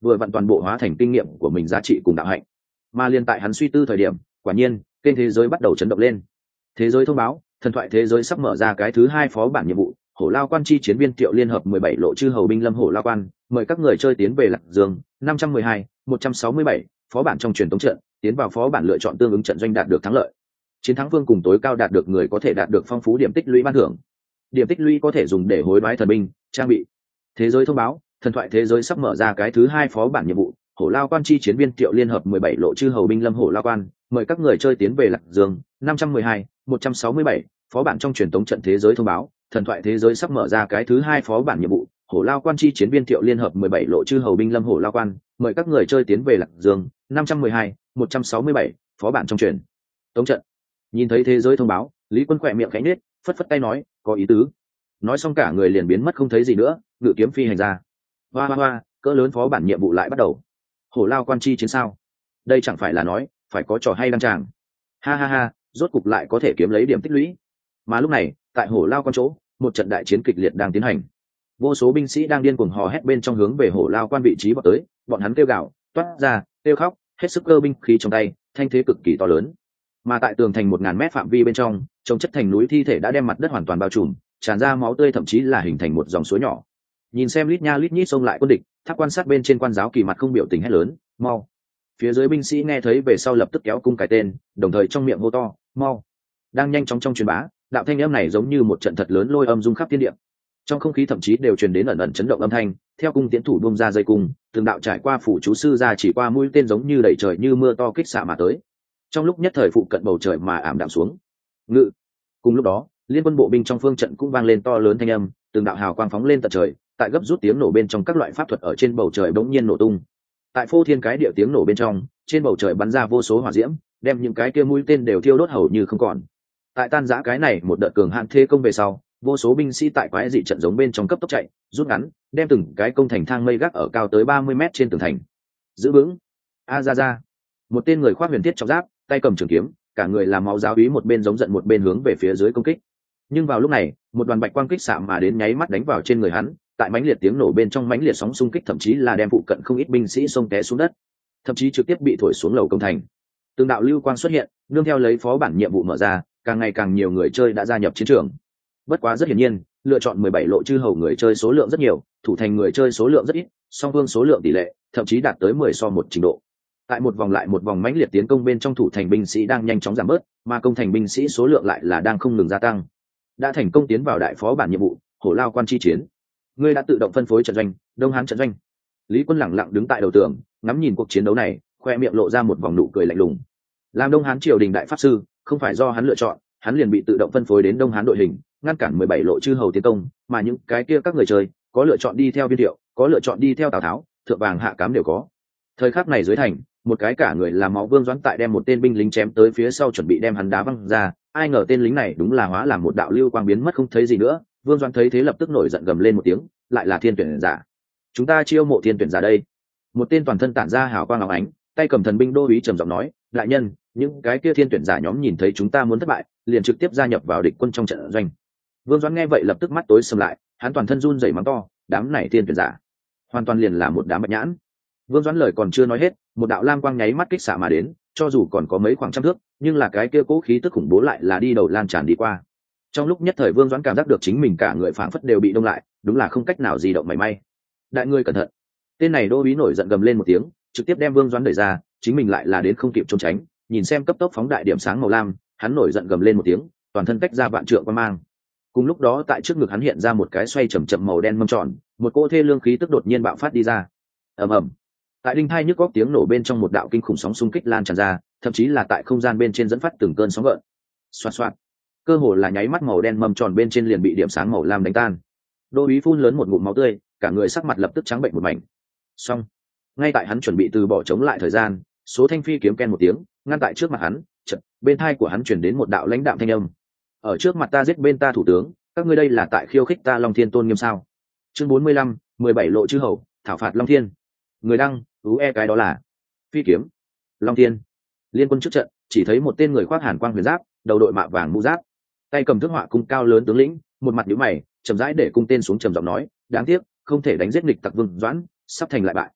[SPEAKER 1] vừa vặn toàn bộ hóa thành kinh nghiệm của mình giá trị cùng đạo hạnh. Mà liên tại hắn suy tư thời điểm, quả nhiên kênh thế giới bắt đầu chấn động lên. Thế giới thông báo, thần thoại thế giới sắp mở ra cái thứ hai phó bản nhiệm vụ, hổ lao quan chi chiến viên Tiệu liên hợp mười bảy lộ chư hầu binh lâm hổ lao quan, mời các người chơi tiến về lạc dương năm trăm mười hai một trăm sáu mươi bảy phó bản trong truyền thống trận, tiến vào phó bản lựa chọn tương ứng trận doanh đạt được thắng lợi. Chiến thắng vương cùng tối cao đạt được người có thể đạt được phong phú điểm tích lũy ban thưởng. Điểm tích lũy có thể dùng để hối đoái thần binh, trang bị. Thế giới thông báo, thần thoại thế giới sắp mở ra cái thứ hai phó bản nhiệm vụ, hổ lao quan chi chiến viên Tiệu liên hợp mười bảy lộ chư hầu binh lâm hổ lao quan, mời các người chơi tiến về lạc dương năm trăm mười hai một trăm sáu mươi bảy phó bản trong truyền thống trận. Thế giới thông báo, thần thoại thế giới sắp mở ra cái thứ hai phó bản nhiệm vụ, hổ lao quan chi chiến viên Tiệu liên hợp mười bảy lộ chư hầu binh lâm hổ lao quan, mời các người chơi tiến về lạc dương năm trăm mười hai một trăm sáu mươi bảy phó bản trong truyền thống trận. Nhìn thấy thế giới thông báo, Lý Quân khỏe miệng khẽ nhếch, phất phất tay nói, có ý tứ. Nói xong cả người liền biến mất không thấy gì nữa, ngự kiếm phi hành ra. Hoa hoa hoa, cỡ lớn phó bản nhiệm vụ lại bắt đầu. Hổ lao quan chi chiến sao? Đây chẳng phải là nói phải có trò hay đăng tràng. Ha ha ha, rốt cục lại có thể kiếm lấy điểm tích lũy. Mà lúc này, tại hổ lao quan chỗ, một trận đại chiến kịch liệt đang tiến hành. Vô số binh sĩ đang điên cuồng hò hét bên trong hướng về hổ lao quan vị trí bọn tới, bọn hắn kêu gào, toát ra, kêu khóc, hết sức cơ binh khí trong tay, thanh thế cực kỳ to lớn. Mà tại tường thành một ngàn mét phạm vi bên trong, trông chất thành núi thi thể đã đem mặt đất hoàn toàn bao trùm, tràn ra máu tươi, thậm chí là hình thành một dòng suối nhỏ. Nhìn xem lít nha lít nhít xông lại quân địch, tháp quan sát bên trên quan giáo kỳ mặt không biểu tình hét lớn, mau. Phía dưới binh sĩ nghe thấy về sau lập tức kéo cung cài tên, đồng thời trong miệng hô to, mau. Đang nhanh chóng trong truyền bá, đạo thanh âm này giống như một trận thật lớn lôi âm rung khắp thiên địa. Trong không khí thậm chí đều truyền đến ẩn ẩn chấn động âm thanh, theo cung tiến thủ buông ra dây cung, từng đạo trải qua phủ chú sư ra chỉ qua mũi tên giống như đẩy trời như mưa to kích xạ mà tới. Trong lúc nhất thời phụ cận bầu trời mà ảm đạm xuống. Ngự. Cùng lúc đó, liên quân bộ binh trong phương trận cũng vang lên to lớn thanh âm, từng đạo hào quang phóng lên tận trời, tại gấp rút tiếng nổ bên trong các loại pháp thuật ở trên bầu trời bỗng nhiên nổ tung. Tại phô thiên cái địa tiếng nổ bên trong, trên bầu trời bắn ra vô số hỏa diễm, đem những cái kia mũi tên đều thiêu đốt hầu như không còn. Tại tan rã cái này một đợt cường hạn thế công về sau, vô số binh sĩ tại quái dị trận giống bên trong cấp tốc chạy, rút ngắn, đem từng cái công thành thang mây gác ở cao tới ba mươi mét trên tường thành. Giữ vững. A ra ra. Một tên người khoác huyền thiết trọng giáp, tay cầm trường kiếm, cả người làm máu giáo úy một bên giống giận một bên hướng về phía dưới công kích. Nhưng vào lúc này, một đoàn bạch quang kích xạ mà đến nháy mắt đánh vào trên người hắn, tại mãnh liệt tiếng nổ bên trong mãnh liệt sóng xung kích thậm chí là đem phụ cận không ít binh sĩ xông té xuống đất, thậm chí trực tiếp bị thổi xuống lầu công thành. Từng đạo lưu quang xuất hiện, nương theo lấy phó bản nhiệm vụ mở ra, càng ngày càng nhiều người chơi đã gia nhập chiến trường. Bất quá rất hiển nhiên, lựa chọn mười bảy lộ chư hầu người chơi số lượng rất nhiều, thủ thành người chơi số lượng rất ít, song phương số lượng tỷ lệ thậm chí đạt tới mười so một trình độ. Tại một vòng lại một vòng mãnh liệt tiến công bên trong, thủ thành binh sĩ đang nhanh chóng giảm bớt, mà công thành binh sĩ số lượng lại là đang không ngừng gia tăng. Đã thành công tiến vào đại phó bản nhiệm vụ, hổ lao quan chi chiến. Ngươi đã tự động phân phối trận doanh, Đông Hán trận doanh. Lý Quân lẳng lặng đứng tại đầu tường, ngắm nhìn cuộc chiến đấu này, khoe miệng lộ ra một vòng nụ cười lạnh lùng. Làm Đông Hán triều đình đại pháp sư, không phải do hắn lựa chọn, hắn liền bị tự động phân phối đến Đông Hán đội hình, ngăn cản mười bảy lộ chư hầu tiến công, mà những cái kia các người chơi, có lựa chọn đi theo Viên Thiệu, có lựa chọn đi theo Tào Tháo, thượng vàng hạ cám đều có. Thời khắc này dưới thành, một cái cả người làm máu Vương Doãn tại đem một tên binh lính chém tới phía sau chuẩn bị đem hắn đá văng ra, ai ngờ tên lính này đúng là hóa làm một đạo lưu quang biến mất không thấy gì nữa. Vương Doãn thấy thế lập tức nổi giận gầm lên một tiếng, lại là thiên tuyển giả. Chúng ta chiêu mộ thiên tuyển giả đây. Một tên toàn thân tản ra hào quang óng ánh, tay cầm thần binh đô úy trầm giọng nói, đại nhân, những cái kia thiên tuyển giả nhóm nhìn thấy chúng ta muốn thất bại, liền trực tiếp gia nhập vào địch quân trong trận doanh. Vương Doãn nghe vậy lập tức mắt tối sầm lại, hắn toàn thân run rẩy mắng to, đám này thiên tuyển giả, hoàn toàn liền là một đám bạch nhãn. Vương Doãn lời còn chưa nói hết, một đạo lam quang nháy mắt kích xạ mà đến, cho dù còn có mấy khoảng trăm thước, nhưng là cái kia cố khí tức khủng bố lại là đi đầu lan tràn đi qua. Trong lúc nhất thời Vương Doãn cảm giác được chính mình cả người phảng phất đều bị đông lại, đúng là không cách nào di động mảy may. Đại ngươi cẩn thận. Tên này đô úy nổi giận gầm lên một tiếng, trực tiếp đem Vương Doãn đẩy ra, chính mình lại là đến không kịp trốn tránh, nhìn xem cấp tốc phóng đại điểm sáng màu lam, hắn nổi giận gầm lên một tiếng, toàn thân cách ra vạn trượng quang mang. Cùng lúc đó tại trước ngực hắn hiện ra một cái xoay chậm chậm màu đen mâm tròn, một cỗ thê lương khí tức đột nhiên bạo phát đi ra. Ầm ầm. Tại đinh thai nhức góc tiếng nổ bên trong, một đạo kinh khủng sóng xung kích lan tràn ra, thậm chí là tại không gian bên trên dẫn phát từng cơn sóng gợn. Xoạt xoạt. Cơ hồ là nháy mắt màu đen mâm tròn bên trên liền bị điểm sáng màu lam đánh tan. Đô úy phun lớn một ngụm máu tươi, cả người sắc mặt lập tức trắng bệnh một mảnh. Xong. Ngay tại hắn chuẩn bị từ bỏ chống lại thời gian, số thanh phi kiếm ken một tiếng, ngăn tại trước mặt hắn, chợt, bên tai của hắn truyền đến một đạo lãnh đạm thanh âm. Ở trước mặt ta giết bên ta thủ tướng, các ngươi đây là tại khiêu khích ta Long Thiên tôn nghiêm sao? Chương bốn mươi lăm, mười bảy lộ chư hầu, thảo phạt Long Thiên. Người đăng, ú e cái đó là phi kiếm. Long Thiên. Liên quân trước trận, chỉ thấy một tên người khoác hàn quang huyền giáp, đầu đội mạ vàng mũ giáp, tay cầm thước họa cung cao lớn tướng lĩnh, một mặt nhíu mày, chậm rãi để cung tên xuống trầm giọng nói, đáng tiếc, không thể đánh giết nghịch tặc Vương Doãn, sắp thành lại bại.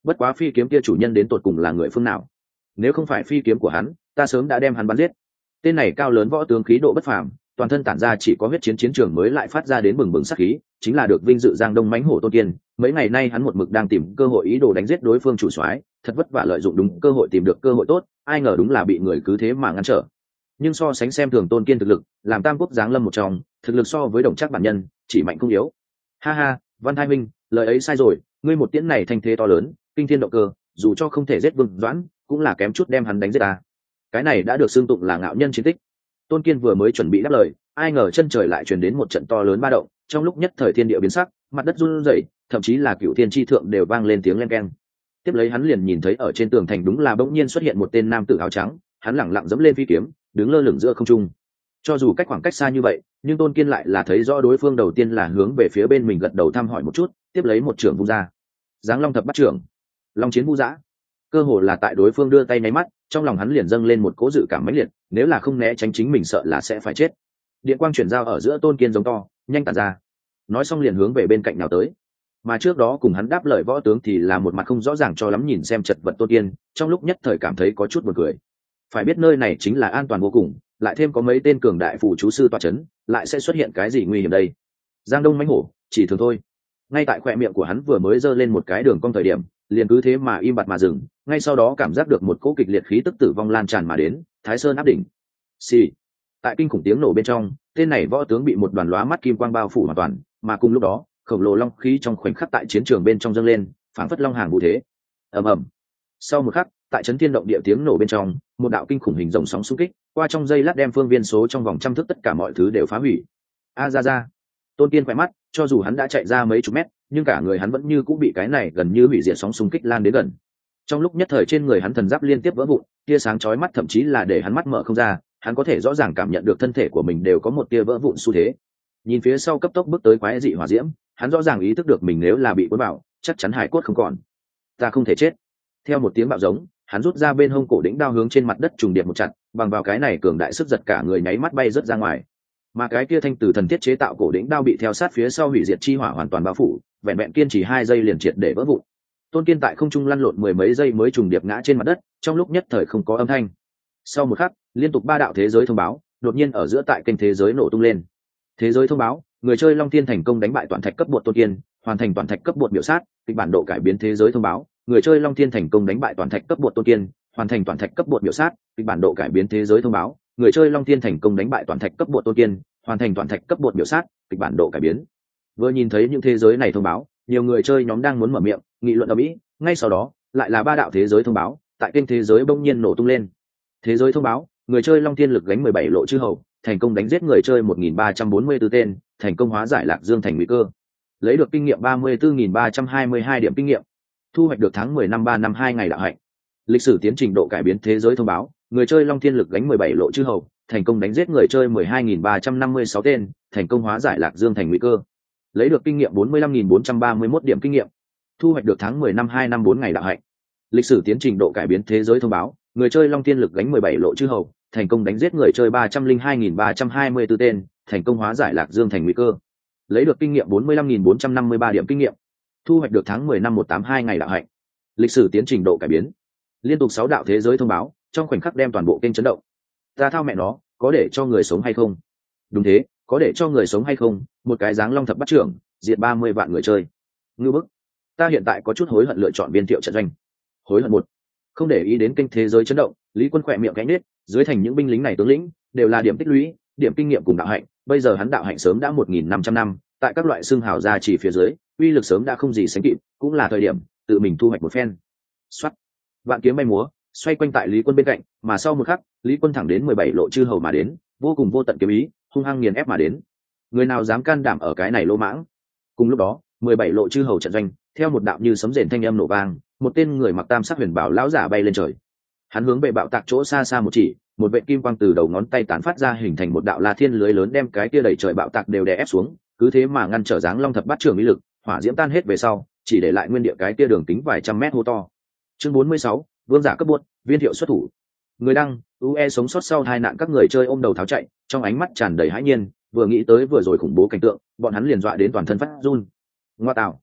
[SPEAKER 1] bất quá phi kiếm kia chủ nhân đến tột cùng là người phương nào? Nếu không phải phi kiếm của hắn, ta sớm đã đem hắn bắn giết. Tên này cao lớn võ tướng khí độ bất phàm, toàn thân tản ra chỉ có huyết chiến chiến trường mới lại phát ra đến bừng bừng sát khí, chính là được vinh dự Giang Đông mãnh hổ Tôn Kiên. Mấy ngày nay hắn một mực đang tìm cơ hội ý đồ đánh giết đối phương chủ soái, thật vất vả lợi dụng đúng cơ hội tìm được cơ hội tốt, ai ngờ đúng là bị người cứ thế mà ngăn trở. Nhưng so sánh xem thường Tôn Kiên thực lực, làm tam quốc giáng lâm một trong, thực lực so với đồng chắc bản nhân, chỉ mạnh không yếu. Ha ha, Văn Thái Minh, lời ấy sai rồi, ngươi một tiễn này thành thế to lớn, kinh thiên động cơ, dù cho không thể giết Vương Doãn, cũng là kém chút đem hắn đánh giết ta. Cái này đã được xưng tụng là ngạo nhân chiến tích. Tôn Kiên vừa mới chuẩn bị đáp lời, ai ngờ chân trời lại truyền đến một trận to lớn ba động, trong lúc nhất thời thiên địa biến sắc, mặt đất run rẩy, thậm chí là cửu thiên chi thượng đều vang lên tiếng len keng. Tiếp lấy hắn liền nhìn thấy ở trên tường thành đúng là bỗng nhiên xuất hiện một tên nam tử áo trắng, hắn lẳng lặng dẫm lên phi kiếm, đứng lơ lửng giữa không trung. Cho dù cách khoảng cách xa như vậy, nhưng Tôn Kiên lại là thấy rõ đối phương đầu tiên là hướng về phía bên mình gật đầu thăm hỏi một chút, tiếp lấy một trưởng vung ra. Giáng Long thập bắt trưởng, Long chiến vũ dã. Cơ hồ là tại đối phương đưa tay nháy mắt, trong lòng hắn liền dâng lên một cố dự cảm mãnh liệt, nếu là không né tránh chính mình sợ là sẽ phải chết. Điện quang chuyển giao ở giữa Tôn Kiên giống to, nhanh tản ra. Nói xong liền hướng về bên cạnh nào tới. Mà trước đó cùng hắn đáp lời võ tướng thì là một mặt không rõ ràng cho lắm nhìn xem chật vật Tôn Kiên, trong lúc nhất thời cảm thấy có chút buồn cười. Phải biết nơi này chính là an toàn vô cùng, lại thêm có mấy tên cường đại phù chú sư tọa chấn, lại sẽ xuất hiện cái gì nguy hiểm đây? Giang Đông mãnh hổ, chỉ thường thôi. Ngay tại khoe miệng của hắn vừa mới giơ lên một cái đường cong thời điểm, liền cứ thế mà im bặt mà dừng, ngay sau đó cảm giác được một cỗ kịch liệt khí tức tử vong lan tràn mà đến, Thái Sơn áp đỉnh. Xì. Tại kinh khủng tiếng nổ bên trong, tên này võ tướng bị một đoàn lóa mắt kim quang bao phủ hoàn toàn, mà cùng lúc đó, khổng lồ long khí trong khoảnh khắc tại chiến trường bên trong dâng lên, phảng phất long hàng vũ thế. Ầm ầm. Sau một khắc, tại chấn thiên động địa tiếng nổ bên trong, một đạo kinh khủng hình rồng sóng xung kích, qua trong giây lát đem phương viên số trong vòng trăm thước tất cả mọi thứ đều phá hủy. A ra ra. Tôn Kiên khỏe mắt, cho dù hắn đã chạy ra mấy chục mét, nhưng cả người hắn vẫn như cũng bị cái này gần như hủy diệt sóng xung kích lan đến gần. Trong lúc nhất thời trên người hắn thần giáp liên tiếp vỡ vụn, tia sáng chói mắt thậm chí là để hắn mắt mở không ra, hắn có thể rõ ràng cảm nhận được thân thể của mình đều có một tia vỡ vụn xu thế. Nhìn phía sau cấp tốc bước tới quái dị hỏa diễm, hắn rõ ràng ý thức được mình nếu là bị cuốn vào, chắc chắn hải cốt không còn. Ta không thể chết. Theo một tiếng bạo giống, hắn rút ra bên hông cổ đỉnh đao hướng trên mặt đất trùng điệp một chặt, bằng vào cái này cường đại sức giật cả người nháy mắt bay rớt ra ngoài. Mà cái kia thanh từ thần thiết chế tạo cổ đỉnh đao bị theo sát phía sau hủy diệt chi hỏa hoàn toàn bao phủ, vẹn vẹn kiên trì hai giây liền triệt để vỡ vụn. Tôn Kiên tại không trung lăn lộn mười mấy giây mới trùng điệp ngã trên mặt đất, trong lúc nhất thời không có âm thanh. Sau một khắc, liên tục ba đạo thế giới thông báo, đột nhiên ở giữa tại kênh thế giới nổ tung lên. Thế giới thông báo, người chơi Long Thiên thành công đánh bại toàn thạch cấp bột Tôn Kiên, hoàn thành toàn thạch cấp bột biểu sát, kịch bản độ cải biến thế giới thông báo, người chơi Long Thiên thành công đánh bại toàn thạch cấp bột Tôn Kiên, hoàn thành toàn thạch cấp bột biểu sát, kịch bản độ cải biến thế giới thông báo, người chơi Long Thiên thành công đánh bại toàn thạch cấp bột Tôn Kiên, hoàn thành toàn thạch cấp bột biểu sát, kịch bản độ cải biến. Vừa nhìn thấy những thế giới này thông báo, nhiều người chơi nhóm đang muốn mở miệng nghị luận ở mỹ, ngay sau đó lại là ba đạo thế giới thông báo, tại kênh thế giới bỗng nhiên nổ tung lên. Thế giới thông báo, người chơi Long Thiên lực gánh mười bảy lộ chư hầu, thành công đánh giết người chơi một nghìn ba trăm bốn mươi tư tên, thành công hóa giải Lạc Dương thành nguy cơ, lấy được kinh nghiệm ba mươi tư nghìn ba trăm hai mươi hai điểm kinh nghiệm, thu hoạch được tháng mười năm ba năm hai ngày đạo hạnh. Lịch sử tiến trình độ cải biến thế giới thông báo, người chơi Long Thiên lực gánh mười bảy lộ chư hầu, thành công đánh giết người chơi mười hai nghìn ba trăm năm mươi sáu tên, thành công hóa giải Lạc Dương thành nguy cơ, lấy được kinh nghiệm bốn mươi lăm nghìn bốn trăm ba mươi mốt điểm kinh nghiệm, thu hoạch được tháng mười năm hai năm bốn ngày đạo hạnh. Lịch sử tiến trình độ cải biến thế giới thông báo, người chơi Long Thiên lực gánh mười bảy lộ chư hầu, thành công đánh giết người chơi ba trăm linh hai nghìn ba trăm hai mươi tư tên, thành công hóa giải Lạc Dương thành nguy cơ, lấy được kinh nghiệm bốn mươi lăm nghìn bốn trăm năm mươi ba điểm kinh nghiệm, thu hoạch được tháng mười năm một tám hai ngày đạo hạnh. Lịch sử tiến trình độ cải biến, liên tục sáu đạo thế giới thông báo, trong khoảnh khắc đem toàn bộ kênh chấn động. Ta thao mẹ nó, có để cho người sống hay không? Đúng thế, có để cho người sống hay không? Một cái dáng long thập bắt trưởng, diệt ba mươi vạn người chơi. Ngư bức. Ta hiện tại có chút hối hận lựa chọn viên thiệu trận doanh. Hối hận một. Không để ý đến kênh thế giới chấn động, Lý Quân khỏe miệng cánh nết, dưới thành những binh lính này tướng lĩnh đều là điểm tích lũy, điểm kinh nghiệm cùng đạo hạnh, bây giờ hắn đạo hạnh sớm đã một nghìn năm trăm năm, tại các loại xương hào gia chỉ phía dưới, uy lực sớm đã không gì sánh kịp, cũng là thời điểm tự mình thu hoạch một phen. Soát. Vạn kiếm bay múa, xoay quanh tại Lý Quân bên cạnh, mà sau một khắc, Lý Quân thẳng đến mười bảy lộ chư hầu mà đến, vô cùng vô tận kiếm ý, hung hăng nghiền ép mà đến. Người nào dám can đảm ở cái này lô mãng? Cùng lúc đó, mười bảy lộ chư hầu trận doanh, theo một đạo như sấm rền thanh âm nổ vang, một tên người mặc tam sắc huyền bảo lão giả bay lên trời. Hắn hướng về bạo tạc chỗ xa xa một chỉ, một vệt kim quang từ đầu ngón tay tán phát ra hình thành một đạo La Thiên lưới lớn đem cái kia đầy trời bạo tạc đều đè ép xuống, cứ thế mà ngăn trở dáng long thập bát trường uy lực, hỏa diễm tan hết về sau, chỉ để lại nguyên địa cái kia đường kính vài trăm mét hô to. Chương bốn mươi sáu, vương giả cấp buốt, viên thiệu xuất thủ. Người đăng, u e sống sót sau tai nạn các người chơi ôm đầu tháo chạy, trong ánh mắt tràn đầy hãi nhiên, vừa nghĩ tới vừa rồi khủng bố cảnh tượng, bọn hắn liền dọa đến toàn thân phát run. Ngoa tạo,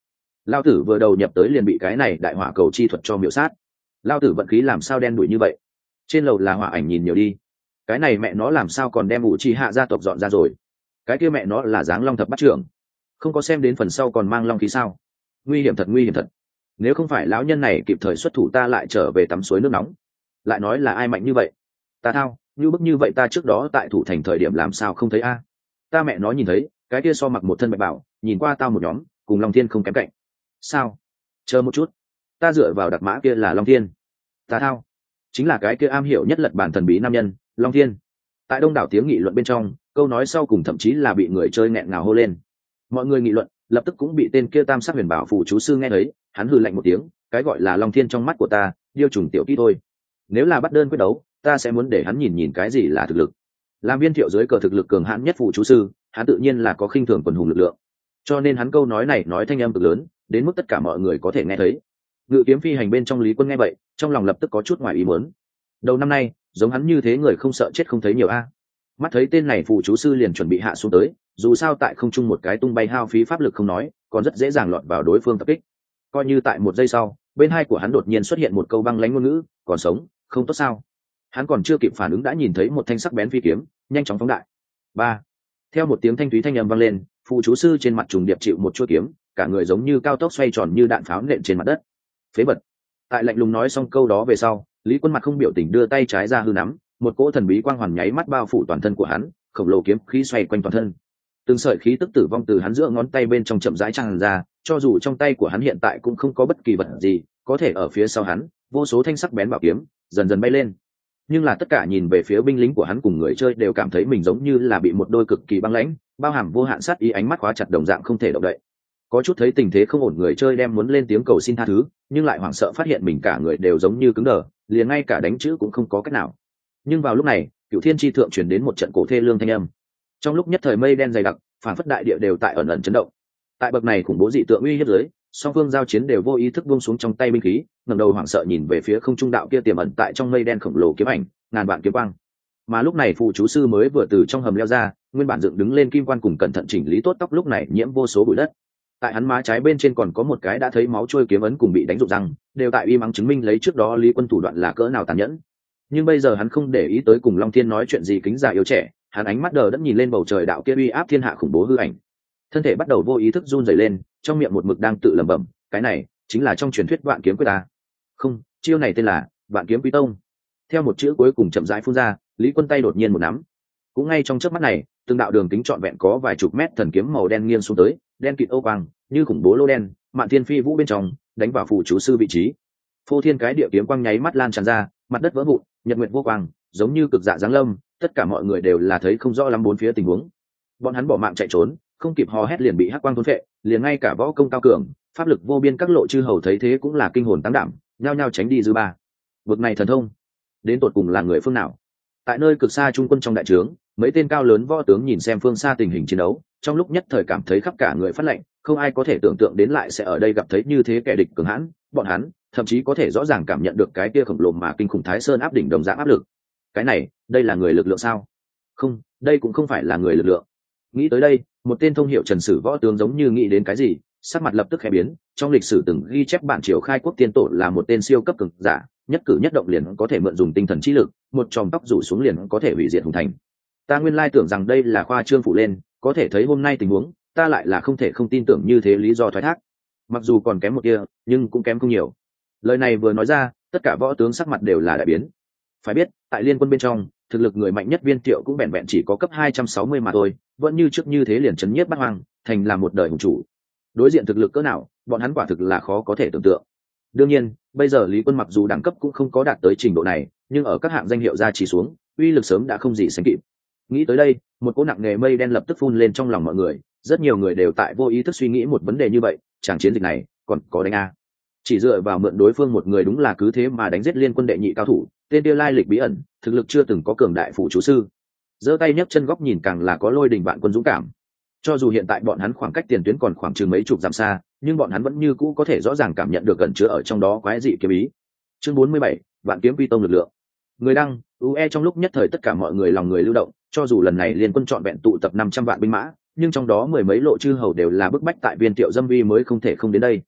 [SPEAKER 1] Lao tử vừa đầu nhập tới liền bị cái này đại hỏa cầu chi thuật cho miểu sát. Lao tử vận khí làm sao đen đủi như vậy. Trên lầu là hỏa ảnh nhìn nhiều đi, cái này mẹ nó làm sao còn đem ủ trì hạ gia tộc dọn ra rồi. Cái kia mẹ nó là dáng long thập bắt trưởng, không có xem đến phần sau còn mang long khí sao. Nguy hiểm thật, nguy hiểm thật. Nếu không phải lão nhân này kịp thời xuất thủ ta lại trở về tắm suối nước nóng. Lại nói là ai mạnh như vậy? Ta thao, như bức như vậy ta trước đó tại thủ thành thời điểm làm sao không thấy a? Ta mẹ nó nhìn thấy cái kia so mặc một thân bạch bảo, nhìn qua tao một nhóm cùng long thiên không kém cạnh. Sao? Chờ một chút, ta dựa vào đặc mã kia là long thiên. Ta thao, chính là cái kia am hiểu nhất lật bản thần bí nam nhân long thiên. Tại đông đảo tiếng nghị luận bên trong, câu nói sau cùng thậm chí là bị người chơi nghẹn ngào hô lên. Mọi người nghị luận lập tức cũng bị tên kia tam sắc huyền bảo phù chú sư nghe thấy, hắn hừ lạnh một tiếng, cái gọi là long thiên trong mắt của ta điêu trùng tiểu kỹ thôi. Nếu là bắt đơn quyết đấu ta sẽ muốn để hắn nhìn nhìn cái gì là thực lực. Làm viên thiệu dưới cờ thực lực cường hãn nhất phù chú sư, hắn tự nhiên là có khinh thường quần hùng lực lượng, cho nên hắn câu nói này nói thanh âm cực lớn đến mức tất cả mọi người có thể nghe thấy. Ngự kiếm phi hành bên trong Lý Quân nghe vậy trong lòng lập tức có chút ngoài ý muốn. Đầu năm nay giống hắn như thế người không sợ chết không thấy nhiều a. Mắt thấy tên này phù chú sư liền chuẩn bị hạ xuống tới, dù sao tại không trung một cái tung bay hao phí pháp lực không nói, còn rất dễ dàng lọt vào đối phương tập kích. Coi như tại một giây sau bên hai của hắn đột nhiên xuất hiện một câu băng lãnh ngôn ngữ, còn sống không tốt sao. Hắn còn chưa kịp phản ứng đã nhìn thấy một thanh sắc bén phi kiếm nhanh chóng phóng đại. Ba, theo một tiếng thanh thúy thanh âm vang lên, phù chú sư trên mặt trùng điệp chịu một chuôi kiếm, cả người giống như cao tốc xoay tròn như đạn pháo nện trên mặt đất. Phế vật. Tại lạnh lùng nói xong câu đó về sau, Lý Quân mặt không biểu tình đưa tay trái ra hư nắm, một cỗ thần bí quang hoàn nháy mắt bao phủ toàn thân của hắn, khổng lồ kiếm khí xoay quanh toàn thân. Từng sợi khí tức tử vong từ hắn giữa ngón tay bên trong chậm rãi tràn ra, cho dù trong tay của hắn hiện tại cũng không có bất kỳ vật gì, có thể ở phía sau hắn, vô số thanh sắc bén bảo kiếm dần dần bay lên. Nhưng là tất cả nhìn về phía binh lính của hắn cùng người chơi đều cảm thấy mình giống như là bị một đôi cực kỳ băng lãnh, bao hàm vô hạn sát ý ánh mắt khóa chặt đồng dạng không thể động đậy. Có chút thấy tình thế không ổn người chơi đem muốn lên tiếng cầu xin tha thứ, nhưng lại hoảng sợ phát hiện mình cả người đều giống như cứng đờ, liền ngay cả đánh chữ cũng không có cách nào. Nhưng vào lúc này, Cửu Thiên Chi thượng truyền đến một trận cổ thê lương thanh âm. Trong lúc nhất thời mây đen dày đặc, phản phất đại địa đều tại ẩn ẩn chấn động. Tại bậc này khủng bố dị tượng uy hiếp dưới, song phương giao chiến đều vô ý thức buông xuống trong tay binh khí, ngẩng đầu hoảng sợ nhìn về phía không trung đạo kia tiềm ẩn tại trong mây đen khổng lồ kiếm ảnh, ngàn vạn kiếm quang. Mà lúc này phù chú sư mới vừa từ trong hầm leo ra, nguyên bản dựng đứng lên kim quan cùng cẩn thận chỉnh lý tốt tóc lúc này nhiễm vô số bụi đất. Tại hắn má trái bên trên còn có một cái đã thấy máu trôi kiếm ấn cùng bị đánh rụng răng, đều tại uy mắng chứng minh lấy trước đó Lý Quân thủ đoạn là cỡ nào tàn nhẫn. Nhưng bây giờ hắn không để ý tới cùng Long Thiên nói chuyện gì kính già yếu trẻ, hắn ánh mắt đờ đẫn nhìn lên bầu trời đạo kia uy áp thiên hạ khủng bố hư ảnh. Thân thể bắt đầu vô ý thức run rẩy lên, trong miệng một mực đang tự lẩm bẩm, cái này chính là trong truyền thuyết Vạn Kiếm Quyết ta. Không, chiêu này tên là Vạn Kiếm Quy Tông. Theo một chữ cuối cùng chậm rãi phun ra, Lý Quân tay đột nhiên một nắm. Cũng ngay trong chớp mắt này, từng đạo đường kính trọn vẹn có vài chục mét thần kiếm màu đen nghiêng xuống tới, đen kịt ô quang, như khủng bố lô đen, mạn thiên phi vũ bên trong, đánh vào phù chú sư vị trí. Phô thiên cái địa kiếm quang nháy mắt lan tràn ra, mặt đất vỡ vụn, nhật nguyệt vô quang, giống như cực dạ giáng lâm, tất cả mọi người đều là thấy không rõ lắm bốn phía tình huống. Bọn hắn bỏ mạng chạy trốn, không kịp hò hét liền bị hắc quang thôn phệ, liền ngay cả võ công cao cường, pháp lực vô biên các lộ chư hầu thấy thế cũng là kinh hồn tăng đảm, nhao nhao tránh đi dư ba. Bực này thần thông, đến tột cùng là người phương nào? Tại nơi cực xa trung quân trong đại trướng, mấy tên cao lớn võ tướng nhìn xem phương xa tình hình chiến đấu, trong lúc nhất thời cảm thấy khắp cả người phát lạnh, không ai có thể tưởng tượng đến lại sẽ ở đây gặp thấy như thế kẻ địch cường hãn, bọn hắn thậm chí có thể rõ ràng cảm nhận được cái kia khổng lồ mà kinh khủng Thái Sơn áp đỉnh đồng dạng áp lực. Cái này, đây là người lực lượng sao? Không, đây cũng không phải là người lực lượng. Nghĩ tới đây, một tên thông hiệu Trần Sử võ tướng giống như nghĩ đến cái gì, sắc mặt lập tức khẽ biến. Trong lịch sử từng ghi chép bản triều khai quốc tiên tổ là một tên siêu cấp cường giả, nhất cử nhất động liền có thể mượn dùng tinh thần trí lực, một chòm tóc rủ xuống liền có thể hủy diệt hùng thành. Ta nguyên lai tưởng rằng đây là khoa trương phụ lên, có thể thấy hôm nay tình huống, ta lại là không thể không tin tưởng như thế lý do thoái thác. Mặc dù còn kém một kia, nhưng cũng kém không nhiều. Lời này vừa nói ra, tất cả võ tướng sắc mặt đều là đại biến. Phải biết, tại liên quân bên trong, thực lực người mạnh nhất Viên Thiệu cũng vẹn vẹn chỉ có cấp hai trăm sáu mươi mà thôi, vẫn như trước như thế liền chấn nhiếp bát hoang, thành là một đời hùng chủ. Đối diện thực lực cỡ nào, bọn hắn quả thực là khó có thể tưởng tượng. Đương nhiên, bây giờ Lý Quân mặc dù đẳng cấp cũng không có đạt tới trình độ này, nhưng ở các hạng danh hiệu gia trì xuống, uy lực sớm đã không gì sánh kịp. Nghĩ tới đây, một cỗ nặng nề mây đen lập tức phun lên trong lòng mọi người, rất nhiều người đều tại vô ý thức suy nghĩ một vấn đề như vậy, chẳng chiến dịch này còn có đánh a? Chỉ dựa vào mượn đối phương một người đúng là cứ thế mà đánh giết liên quân đệ nhị cao thủ, tên kia lai lịch bí ẩn, thực lực chưa từng có cường đại phụ chú sư. Giơ tay nhấc chân góc nhìn càng là có lôi đình vạn quân dũng cảm. Cho dù hiện tại bọn hắn khoảng cách tiền tuyến còn khoảng chừng mấy chục dặm xa, nhưng bọn hắn vẫn như cũ có thể rõ ràng cảm nhận được gần chứa ở trong đó quái dị kiếm ý. Chương bốn mươi bảy, Vạn Kiếm Quy Tông lực lượng. Người đăng, u e trong lúc nhất thời tất cả mọi người lòng người lưu động, cho dù lần này liên quân chọn vẹn tụ tập năm trăm vạn binh mã, nhưng trong đó mười mấy lộ chư hầu đều là bức bách tại Viên Thiệu dâm vi mới không thể không đến đây,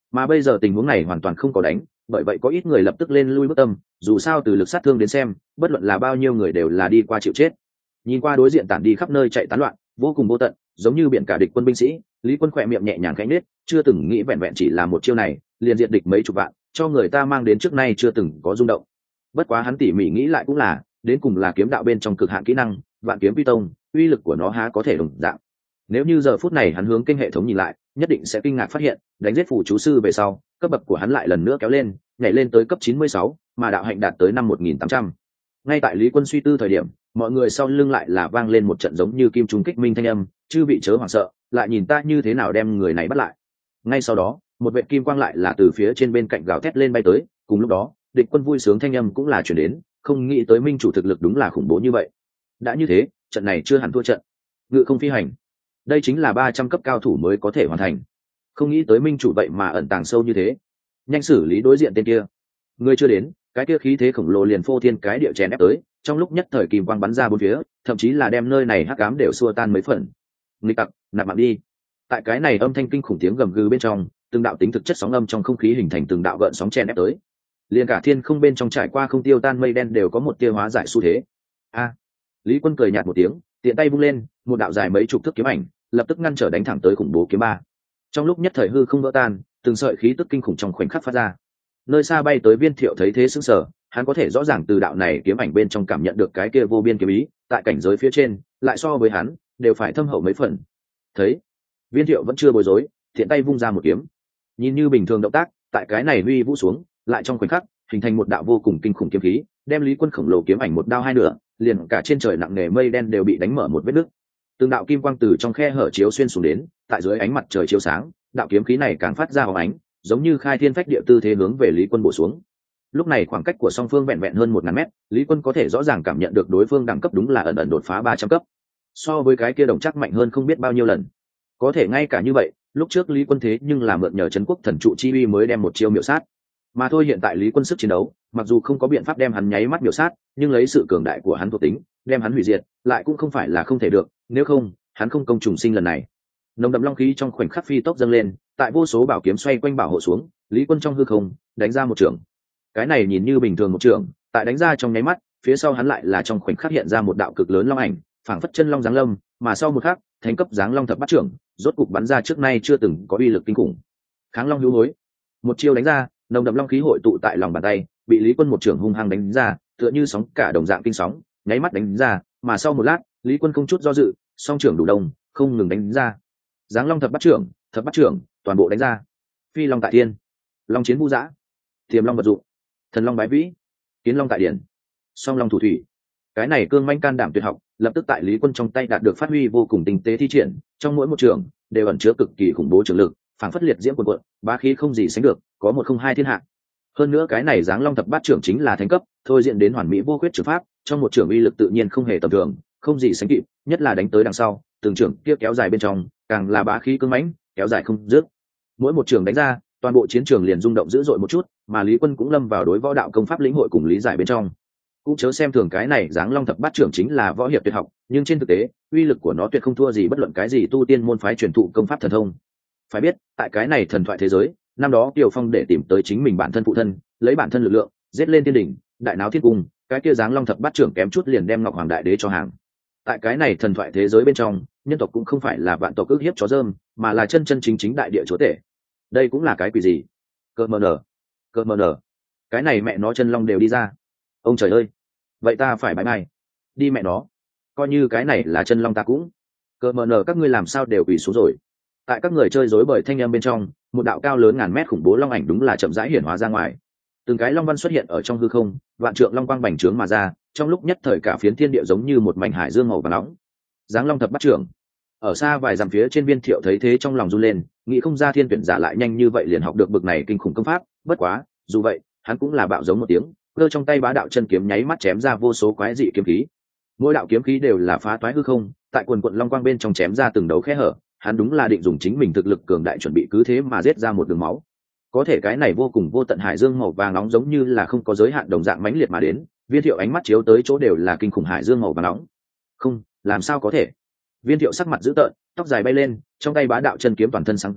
[SPEAKER 1] mà bây giờ tình huống này hoàn toàn không có đánh, bởi vậy có ít người lập tức lên lui bước tâm, dù sao từ lực sát thương đến xem bất luận là bao nhiêu người đều là đi qua chịu chết. Nhìn qua đối diện tản đi khắp nơi chạy tán loạn vô cùng vô tận, giống như biển cả địch quân binh sĩ, Lý Quân khỏe miệng nhẹ nhàng khẽ nết, chưa từng nghĩ vẹn vẹn chỉ là một chiêu này liền diệt địch mấy chục vạn, cho người ta mang đến trước nay chưa từng có rung động. Bất quá hắn tỉ mỉ nghĩ lại cũng là, đến cùng là kiếm đạo bên trong cực hạn kỹ năng, vạn kiếm vi tông, uy lực của nó há có thể đồng dạng. Nếu như giờ phút này hắn hướng kênh hệ thống nhìn lại, nhất định sẽ kinh ngạc phát hiện, đánh giết phù chú sư về sau, cấp bậc của hắn lại lần nữa kéo lên, nhảy lên tới cấp chín mươi sáu, mà đạo hạnh đạt tới năm một nghìn tám trăm. Ngay tại Lý Quân suy tư thời điểm, mọi người sau lưng lại là vang lên một trận giống như kim trùng kích minh thanh âm, chư vị chớ hoảng sợ, lại nhìn ta như thế nào đem người này bắt lại. Ngay sau đó, một vệt kim quang lại là từ phía trên bên cạnh gào thét lên bay tới, cùng lúc đó, địch quân vui sướng thanh âm cũng là chuyển đến, không nghĩ tới minh chủ thực lực đúng là khủng bố như vậy. Đã như thế, trận này chưa hẳn thua trận. Ngự không phi hành, đây chính là ba trăm cấp cao thủ mới có thể hoàn thành. Không nghĩ tới minh chủ vậy mà ẩn tàng sâu như thế. Nhanh xử lý đối diện tên kia. Người chưa đến, cái kia khí thế khổng lồ liền phô thiên cái địa chèn ép tới, trong lúc nhất thời kim quang bắn ra bốn phía, thậm chí là đem nơi này hắc ám đều xua tan mấy phần. Nghịch tặc, nạp mạng đi. Tại cái này âm thanh kinh khủng tiếng gầm gừ bên trong, từng đạo tính thực chất sóng âm trong không khí hình thành từng đạo gợn sóng chèn ép tới. Liền cả thiên không bên trong trải qua không tiêu tan mây đen đều có một tia hóa giải xu thế. A, Lý Quân cười nhạt một tiếng, tiện tay vung lên, một đạo dài mấy chục thước kiếm ảnh, lập tức ngăn trở đánh thẳng tới khủng bố kiếm ba. Trong lúc nhất thời hư không vỡ tan, từng sợi khí tức kinh khủng trong khoảnh khắc phát ra. Nơi xa bay tới Viên Thiệu thấy thế sững sờ, hắn có thể rõ ràng từ đạo này kiếm ảnh bên trong cảm nhận được cái kia vô biên kiếm ý, tại cảnh giới phía trên, lại so với hắn, đều phải thâm hậu mấy phần. Thấy, Viên Thiệu vẫn chưa bối rối, thiện tay vung ra một kiếm. Nhìn như bình thường động tác, tại cái này uy vũ xuống, lại trong khoảnh khắc, hình thành một đạo vô cùng kinh khủng kiếm khí, đem Lý Quân khổng lồ kiếm ảnh một đao hai nửa, liền cả trên trời nặng nề mây đen đều bị đánh mở một vết nứt. Từng đạo kim quang từ trong khe hở chiếu xuyên xuống đến, tại dưới ánh mặt trời chiếu sáng, đạo kiếm khí này càng phát ra hồng ánh, giống như khai thiên phách địa tư thế hướng về Lý Quân bổ xuống. Lúc này khoảng cách của song phương vẹn vẹn hơn một ngàn mét, Lý Quân có thể rõ ràng cảm nhận được đối phương đẳng cấp đúng là ẩn ẩn đột phá ba trăm cấp, so với cái kia đồng chắc mạnh hơn không biết bao nhiêu lần. Có thể ngay cả như vậy, lúc trước Lý Quân thế nhưng là mượn nhờ Trấn Quốc Thần Trụ chi uy mới đem một chiêu miểu sát. Mà thôi hiện tại Lý Quân sức chiến đấu, mặc dù không có biện pháp đem hắn nháy mắt miểu sát, nhưng lấy sự cường đại của hắn thuộc tính, đem hắn hủy diệt, lại cũng không phải là không thể được, nếu không, hắn không công trùng sinh lần này. Nồng đậm long khí trong khoảnh khắc phi tốc dâng lên, tại vô số bảo kiếm xoay quanh bảo hộ xuống, Lý Quân trong hư không đánh ra một trường. Cái này nhìn như bình thường một trường, tại đánh ra trong nháy mắt, phía sau hắn lại là trong khoảnh khắc hiện ra một đạo cực lớn long ảnh, phảng phất chân long giáng lâm, mà sau một khắc, thành cấp giáng long thập bát trưởng, rốt cục bắn ra trước nay chưa từng có uy lực kinh khủng. Kháng long hữu hối, một chiêu đánh ra, nồng đậm long khí hội tụ tại lòng bàn tay, bị Lý Quân một trường hung hăng đánh ra, tựa như sóng cả đồng dạng kinh sóng, nháy mắt đánh ra, mà sau một lát, Lý Quân không chút do dự, song trưởng đủ đông, không ngừng đánh ra. Giáng long thập bát trưởng, thập bát trưởng, toàn bộ đánh ra. Phi long tại thiên, long chiến vũ dã, tiềm long vật dụng, thần long bái vĩ, kiến long tại điển, song long thủ thủy. Cái này cương manh can đảm tuyệt học, lập tức tại Lý Quân trong tay đạt được phát huy vô cùng tinh tế thi triển, trong mỗi một trường đều ẩn chứa cực kỳ khủng bố trường lực, phảng phất liệt diễm cuồn cuộn, bá khí không gì sánh được, có một không hai thiên hạ. Hơn nữa cái này Giáng long thập bát trưởng chính là thánh cấp, thôi diện đến hoàn mỹ vô khuyết trường pháp, trong một trường uy lực tự nhiên không hề tầm thường, không gì sánh kịp, nhất là đánh tới đằng sau, từng trường kia kéo dài bên trong, càng là bá khí cứng mãnh, kéo dài không dứt. Mỗi một trường đánh ra, toàn bộ chiến trường liền rung động dữ dội một chút, mà Lý Quân cũng lâm vào đối võ đạo công pháp lĩnh hội cùng lý giải bên trong. Cũng chớ xem thường cái này Giáng long thập bát trưởng chính là võ hiệp tuyệt học, nhưng trên thực tế, uy lực của nó tuyệt không thua gì bất luận cái gì tu tiên môn phái truyền thụ công pháp thần thông. Phải biết, tại cái này thần thoại thế giới, năm đó Kiều Phong để tìm tới chính mình bản thân phụ thân, lấy bản thân lực lượng, giết lên thiên đỉnh, đại náo thiên cung, cái kia Giáng long thập bát trưởng kém chút liền đem Ngọc Hoàng đại đế cho hàng. Tại cái này thần thoại thế giới bên trong, nhân tộc cũng không phải là vạn tộc ức hiếp chó dơm, mà là chân chân chính chính đại địa chúa tể. Đây cũng là cái quỷ gì? Cơ mờ nở, cơ mờ nở, cái này mẹ nó chân long đều đi ra. Ông trời ơi, vậy ta phải bái mai, đi mẹ nó, coi như cái này là chân long ta cũng. Cơ mờ nở các ngươi làm sao đều quỳ xuống rồi? Tại các người chơi rối bời thanh âm bên trong, một đạo cao lớn ngàn mét khủng bố long ảnh đúng là chậm rãi hiển hóa ra ngoài. Từng cái long văn xuất hiện ở trong hư không, vạn trượng long quang bành trướng mà ra, trong lúc nhất thời cả phiến thiên địa giống như một mảnh hải dương màu vàng nóng. Giáng long thập bát trưởng. Ở xa vài dặm phía trên Viên Thiệu thấy thế trong lòng run lên, nghĩ không ra thiên tuyển giả lại nhanh như vậy liền học được bực này kinh khủng công pháp, bất quá, dù vậy, hắn cũng là bạo giống một tiếng, cơ trong tay bá đạo chân kiếm nháy mắt chém ra vô số quái dị kiếm khí. Mỗi đạo kiếm khí đều là phá toái hư không, tại quần quần long quang bên trong chém ra từng đấu khe hở, hắn đúng là định dùng chính mình thực lực cường đại chuẩn bị cứ thế mà giết ra một đường máu. Có thể cái này vô cùng vô tận hải dương màu vàng nóng giống như là không có giới hạn đồng dạng mãnh liệt mà đến, Viên Thiệu ánh mắt chiếu tới chỗ đều là kinh khủng hải dương màu vàng nóng. Không, làm sao có thể? Viên Thiệu sắc mặt dữ tợn, tóc dài bay lên, trong tay bá đạo chân kiếm toàn thân sáng rực,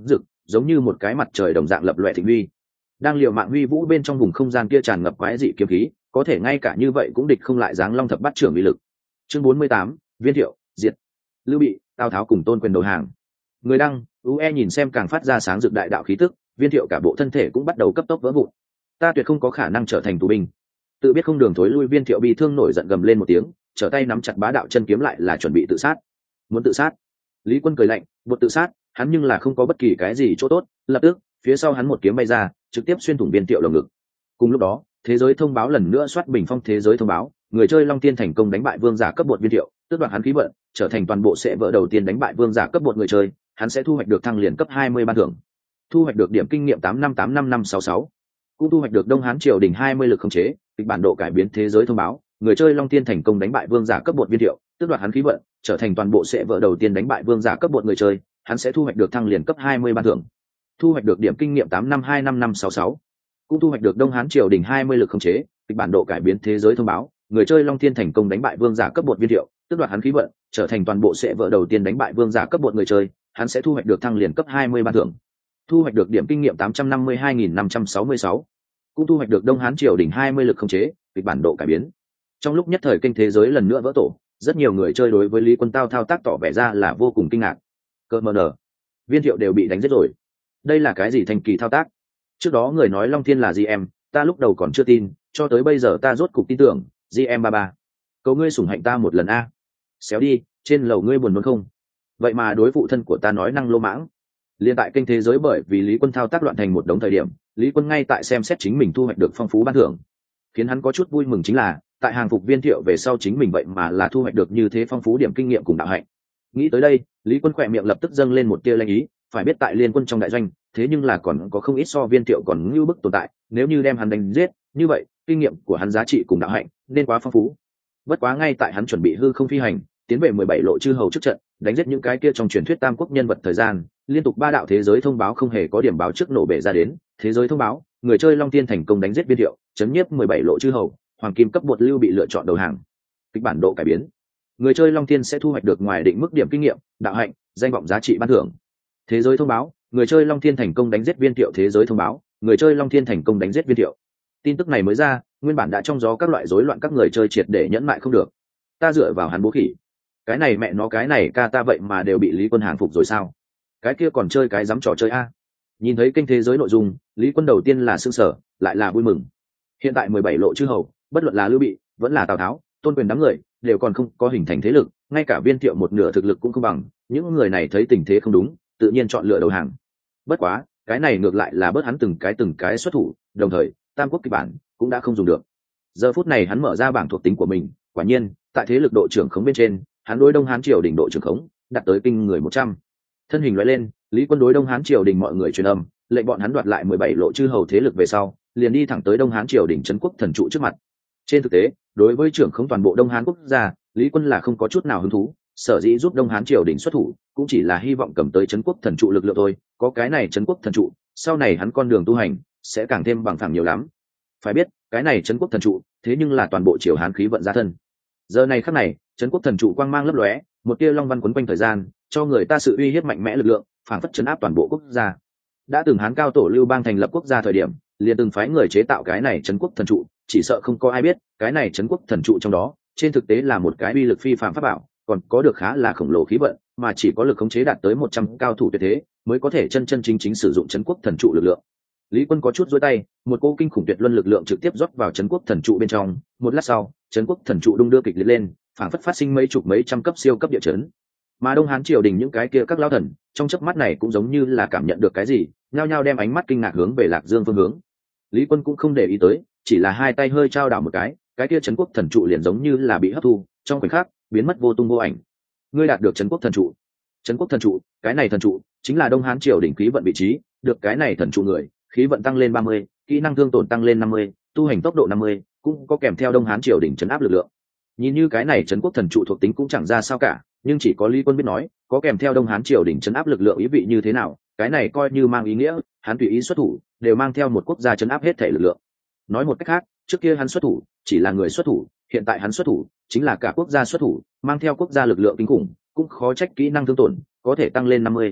[SPEAKER 1] giống như một cái mặt trời đồng dạng lập loè thịnh huy. Đang liều mạng huy vũ bên trong vùng không gian kia tràn ngập quái dị kiếm khí, có thể ngay cả như vậy cũng địch không lại dáng long thập bát trưởng uy lực. Chương bốn mươi tám, Viên Thiệu diệt. Lưu Bị, Tào Tháo cùng Tôn Quyền đầu hàng. Người đăng, u e nhìn xem càng phát ra sáng rực đại đạo khí tức, Viên Thiệu cả bộ thân thể cũng bắt đầu cấp tốc vỡ vụn. Ta tuyệt không có khả năng trở thành tù binh. Tự biết không đường thối lui, Viên Thiệu bi thương nổi giận gầm lên một tiếng, trở tay nắm chặt bá đạo chân kiếm lại là chuẩn bị tự sát. Muốn tự sát? Lý Quân cười lạnh, buộc tự sát, hắn nhưng là không có bất kỳ cái gì chỗ tốt. Lập tức, phía sau hắn một kiếm bay ra, trực tiếp xuyên thủng Viên Thiệu lồng ngực. Cùng lúc đó, thế giới thông báo lần nữa soát bình phong thế giới thông báo, người chơi Long Tiên thành công đánh bại vương giả cấp bột Viên Thiệu, tước đoạt hắn khí vận, trở thành toàn bộ sẽ vỡ đầu tiên đánh bại vương giả cấp bột người chơi, hắn sẽ thu hoạch được thăng liền cấp hai mươi ban thưởng, thu hoạch được điểm kinh nghiệm tám năm tám năm năm sáu sáu, cũng thu hoạch được Đông Hán triều đình hai mươi lực khống chế, kịch bản độ cải biến thế giới thông báo, người chơi Long Tiên thành công đánh bại vương giả cấp bột Viên Thiệu, tước đoạt hắn khí vận, trở thành toàn bộ sẽ vỡ đầu tiên đánh bại vương giả cấp bột người chơi, hắn sẽ thu hoạch được thăng liền cấp hai mươi ban thưởng, thu hoạch được điểm kinh nghiệm tám năm hai năm năm sáu sáu, cũng thu hoạch được Đông Hán triều đình hai mươi lực khống chế, kịch bản độ cải biến thế giới thông báo, người chơi Long Thiên thành công đánh bại vương giả cấp bột Viên Thiệu, tước đoạt hắn khí vận, trở thành toàn bộ sẽ vỡ đầu tiên đánh bại vương giả cấp bột người chơi, hắn sẽ thu hoạch được thăng liền cấp hai mươi ban thưởng, thu hoạch được điểm kinh nghiệm tám trăm năm mươi hai nghìn năm trăm sáu mươi sáu, cũng thu hoạch được Đông Hán triều đình hai mươi lực khống chế, kịch bản độ cải biến. Trong lúc nhất thời kênh thế giới lần nữa vỡ tổ, rất nhiều người chơi đối với Lý Quân Tao thao tác tỏ vẻ ra là vô cùng kinh ngạc. Cơ mờ nở, Viên Thiệu đều bị đánh giết rồi, đây là cái gì thành kỳ thao tác? Trước đó người nói Long Thiên là giê em, ta lúc đầu còn chưa tin, cho tới bây giờ ta rốt cục tin tưởng. giê em ba ba, cầu ngươi sủng hạnh ta một lần a. Xéo đi, trên lầu ngươi buồn muốn không? Vậy mà đối phụ thân của ta nói năng lô mãng. Liên tại kênh thế giới bởi vì Lý Quân thao tác loạn thành một đống thời điểm, Lý Quân ngay tại xem xét chính mình thu hoạch được phong phú ban thưởng. Khiến hắn có chút vui mừng chính là, tại hàng phục Viên Thiệu về sau chính mình vậy mà là thu hoạch được như thế phong phú điểm kinh nghiệm cùng đạo hạnh. Nghĩ tới đây, Lý Quân khỏe miệng lập tức dâng lên một tia lanh ý, phải biết tại liên quân trong đại doanh, thế nhưng là còn có không ít so Viên Thiệu còn ngưu bức tồn tại, nếu như đem hắn đánh giết, như vậy, kinh nghiệm của hắn giá trị cùng đạo hạnh nên quá phong phú. Bất quá ngay tại hắn chuẩn bị hư không phi hành, tiến về mười bảy lộ chư hầu trước trận, đánh giết những cái kia trong truyền thuyết tam quốc nhân vật thời gian, liên tục ba đạo thế giới thông báo không hề có điểm báo trước nổ bể ra đến, thế giới thông báo, người chơi Long Tiên thành công đánh giết Viên Thiệu, chấn nhiếp mười bảy lộ chư hầu, hoàng kim cấp bột Lưu bị lựa chọn đầu hàng. Kịch bản độ cải biến. Người chơi Long Tiên sẽ thu hoạch được ngoài định mức điểm kinh nghiệm, đạo hạnh, danh vọng giá trị ban thưởng. Thế giới thông báo, người chơi Long Thiên thành công đánh giết Viên Thiệu. Thế giới thông báo, người chơi Long Thiên thành công đánh giết Viên Thiệu. Tin tức này mới ra, nguyên bản đã trong gió các loại rối loạn các người chơi triệt để nhẫn mại không được. Ta dựa vào hắn bố khỉ, cái này mẹ nó cái này ca ta vậy mà đều bị Lý Quân hàng phục rồi sao? Cái kia còn chơi cái dám trò chơi a? Nhìn thấy kênh thế giới nội dung, Lý Quân đầu tiên là sững sờ, lại là vui mừng. Hiện tại mười bảy lộ chư hầu, bất luận là Lưu Bị, vẫn là Tào Tháo, Tôn Quyền đám người, đều còn không có hình thành thế lực, ngay cả Viên Thiệu một nửa thực lực cũng không bằng, những người này thấy tình thế không đúng, tự nhiên chọn lựa đầu hàng. Bất quá, cái này ngược lại là bớt hắn từng cái từng cái xuất thủ, đồng thời, tam quốc kịch bản cũng đã không dùng được. Giờ phút này hắn mở ra bảng thuộc tính của mình, quả nhiên, tại thế lực độ trưởng khống bên trên, hắn đối Đông Hán triều đình độ trưởng khống đạt tới kinh người một trăm. Thân hình lóe lên, Lý Quân đối Đông Hán triều đình mọi người truyền âm, lệnh bọn hắn đoạt lại mười bảy lộ chư hầu thế lực về sau, liền đi thẳng tới Đông Hán triều đình trấn quốc thần trụ trước mặt. Trên thực tế, đối với trưởng khống toàn bộ Đông Hán quốc gia, Lý Quân là không có chút nào hứng thú, sở dĩ giúp Đông Hán triều đình xuất thủ, cũng chỉ là hy vọng cầm tới trấn quốc thần trụ lực lượng thôi, có cái này trấn quốc thần trụ, sau này hắn con đường tu hành sẽ càng thêm bằng phẳng nhiều lắm. Phải biết, cái này trấn quốc thần trụ, thế nhưng là toàn bộ triều Hán khí vận gia thân. Giờ này khắc này, trấn quốc thần trụ quang mang lấp lóe, một tia long văn quấn quanh thời gian, cho người ta sự uy hiếp mạnh mẽ lực lượng, phảng phất trấn áp toàn bộ quốc gia. Đã từng Hán cao tổ Lưu Bang thành lập quốc gia thời điểm, liền từng phái người chế tạo cái này trấn quốc thần trụ, chỉ sợ không có ai biết, cái này trấn quốc thần trụ trong đó, trên thực tế là một cái uy lực phi phàm pháp bảo, còn có được khá là khổng lồ khí vận, mà chỉ có lực khống chế đạt tới một trăm cao thủ tuyệt thế, mới có thể chân chân chính chính sử dụng trấn quốc thần trụ lực lượng. Lý Quân có chút duỗi tay, một cỗ kinh khủng tuyệt luân lực lượng trực tiếp rót vào trấn quốc thần trụ bên trong, một lát sau, trấn quốc thần trụ đung đưa kịch liệt lên, phảng phất phát sinh mấy chục mấy trăm cấp siêu cấp địa chấn. Mà Đông Hán triều đình những cái kia các lão thần, trong chớp mắt này cũng giống như là cảm nhận được cái gì, nhao nhao đem ánh mắt kinh ngạc hướng về Lạc Dương phương hướng. Lý Quân cũng không để ý tới, chỉ là hai tay hơi trao đảo một cái, cái kia trấn quốc thần trụ liền giống như là bị hấp thu, trong khoảnh khắc biến mất vô tung vô ảnh. Ngươi đạt được trấn quốc thần trụ. Trấn quốc thần trụ, cái này thần trụ chính là Đông Hán triều đình khí vận vị trí, được cái này thần trụ người, khí vận tăng lên ba mươi, kỹ năng thương tổn tăng lên năm mươi, tu hành tốc độ năm mươi, cũng có kèm theo Đông Hán triều đình trấn áp lực lượng. Nhìn như cái này trấn quốc thần trụ thuộc tính cũng chẳng ra sao cả, nhưng chỉ có Lý Quân biết nói, có kèm theo Đông Hán triều đình trấn áp lực lượng ý vị như thế nào, cái này coi như mang ý nghĩa, hắn tùy ý xuất thủ, đều mang theo một quốc gia trấn áp hết thể lực lượng. Nói một cách khác, trước kia hắn xuất thủ chỉ là người xuất thủ, hiện tại hắn xuất thủ chính là cả quốc gia xuất thủ, mang theo quốc gia lực lượng kinh khủng, cũng khó trách kỹ năng thương tổn có thể tăng lên năm mươi.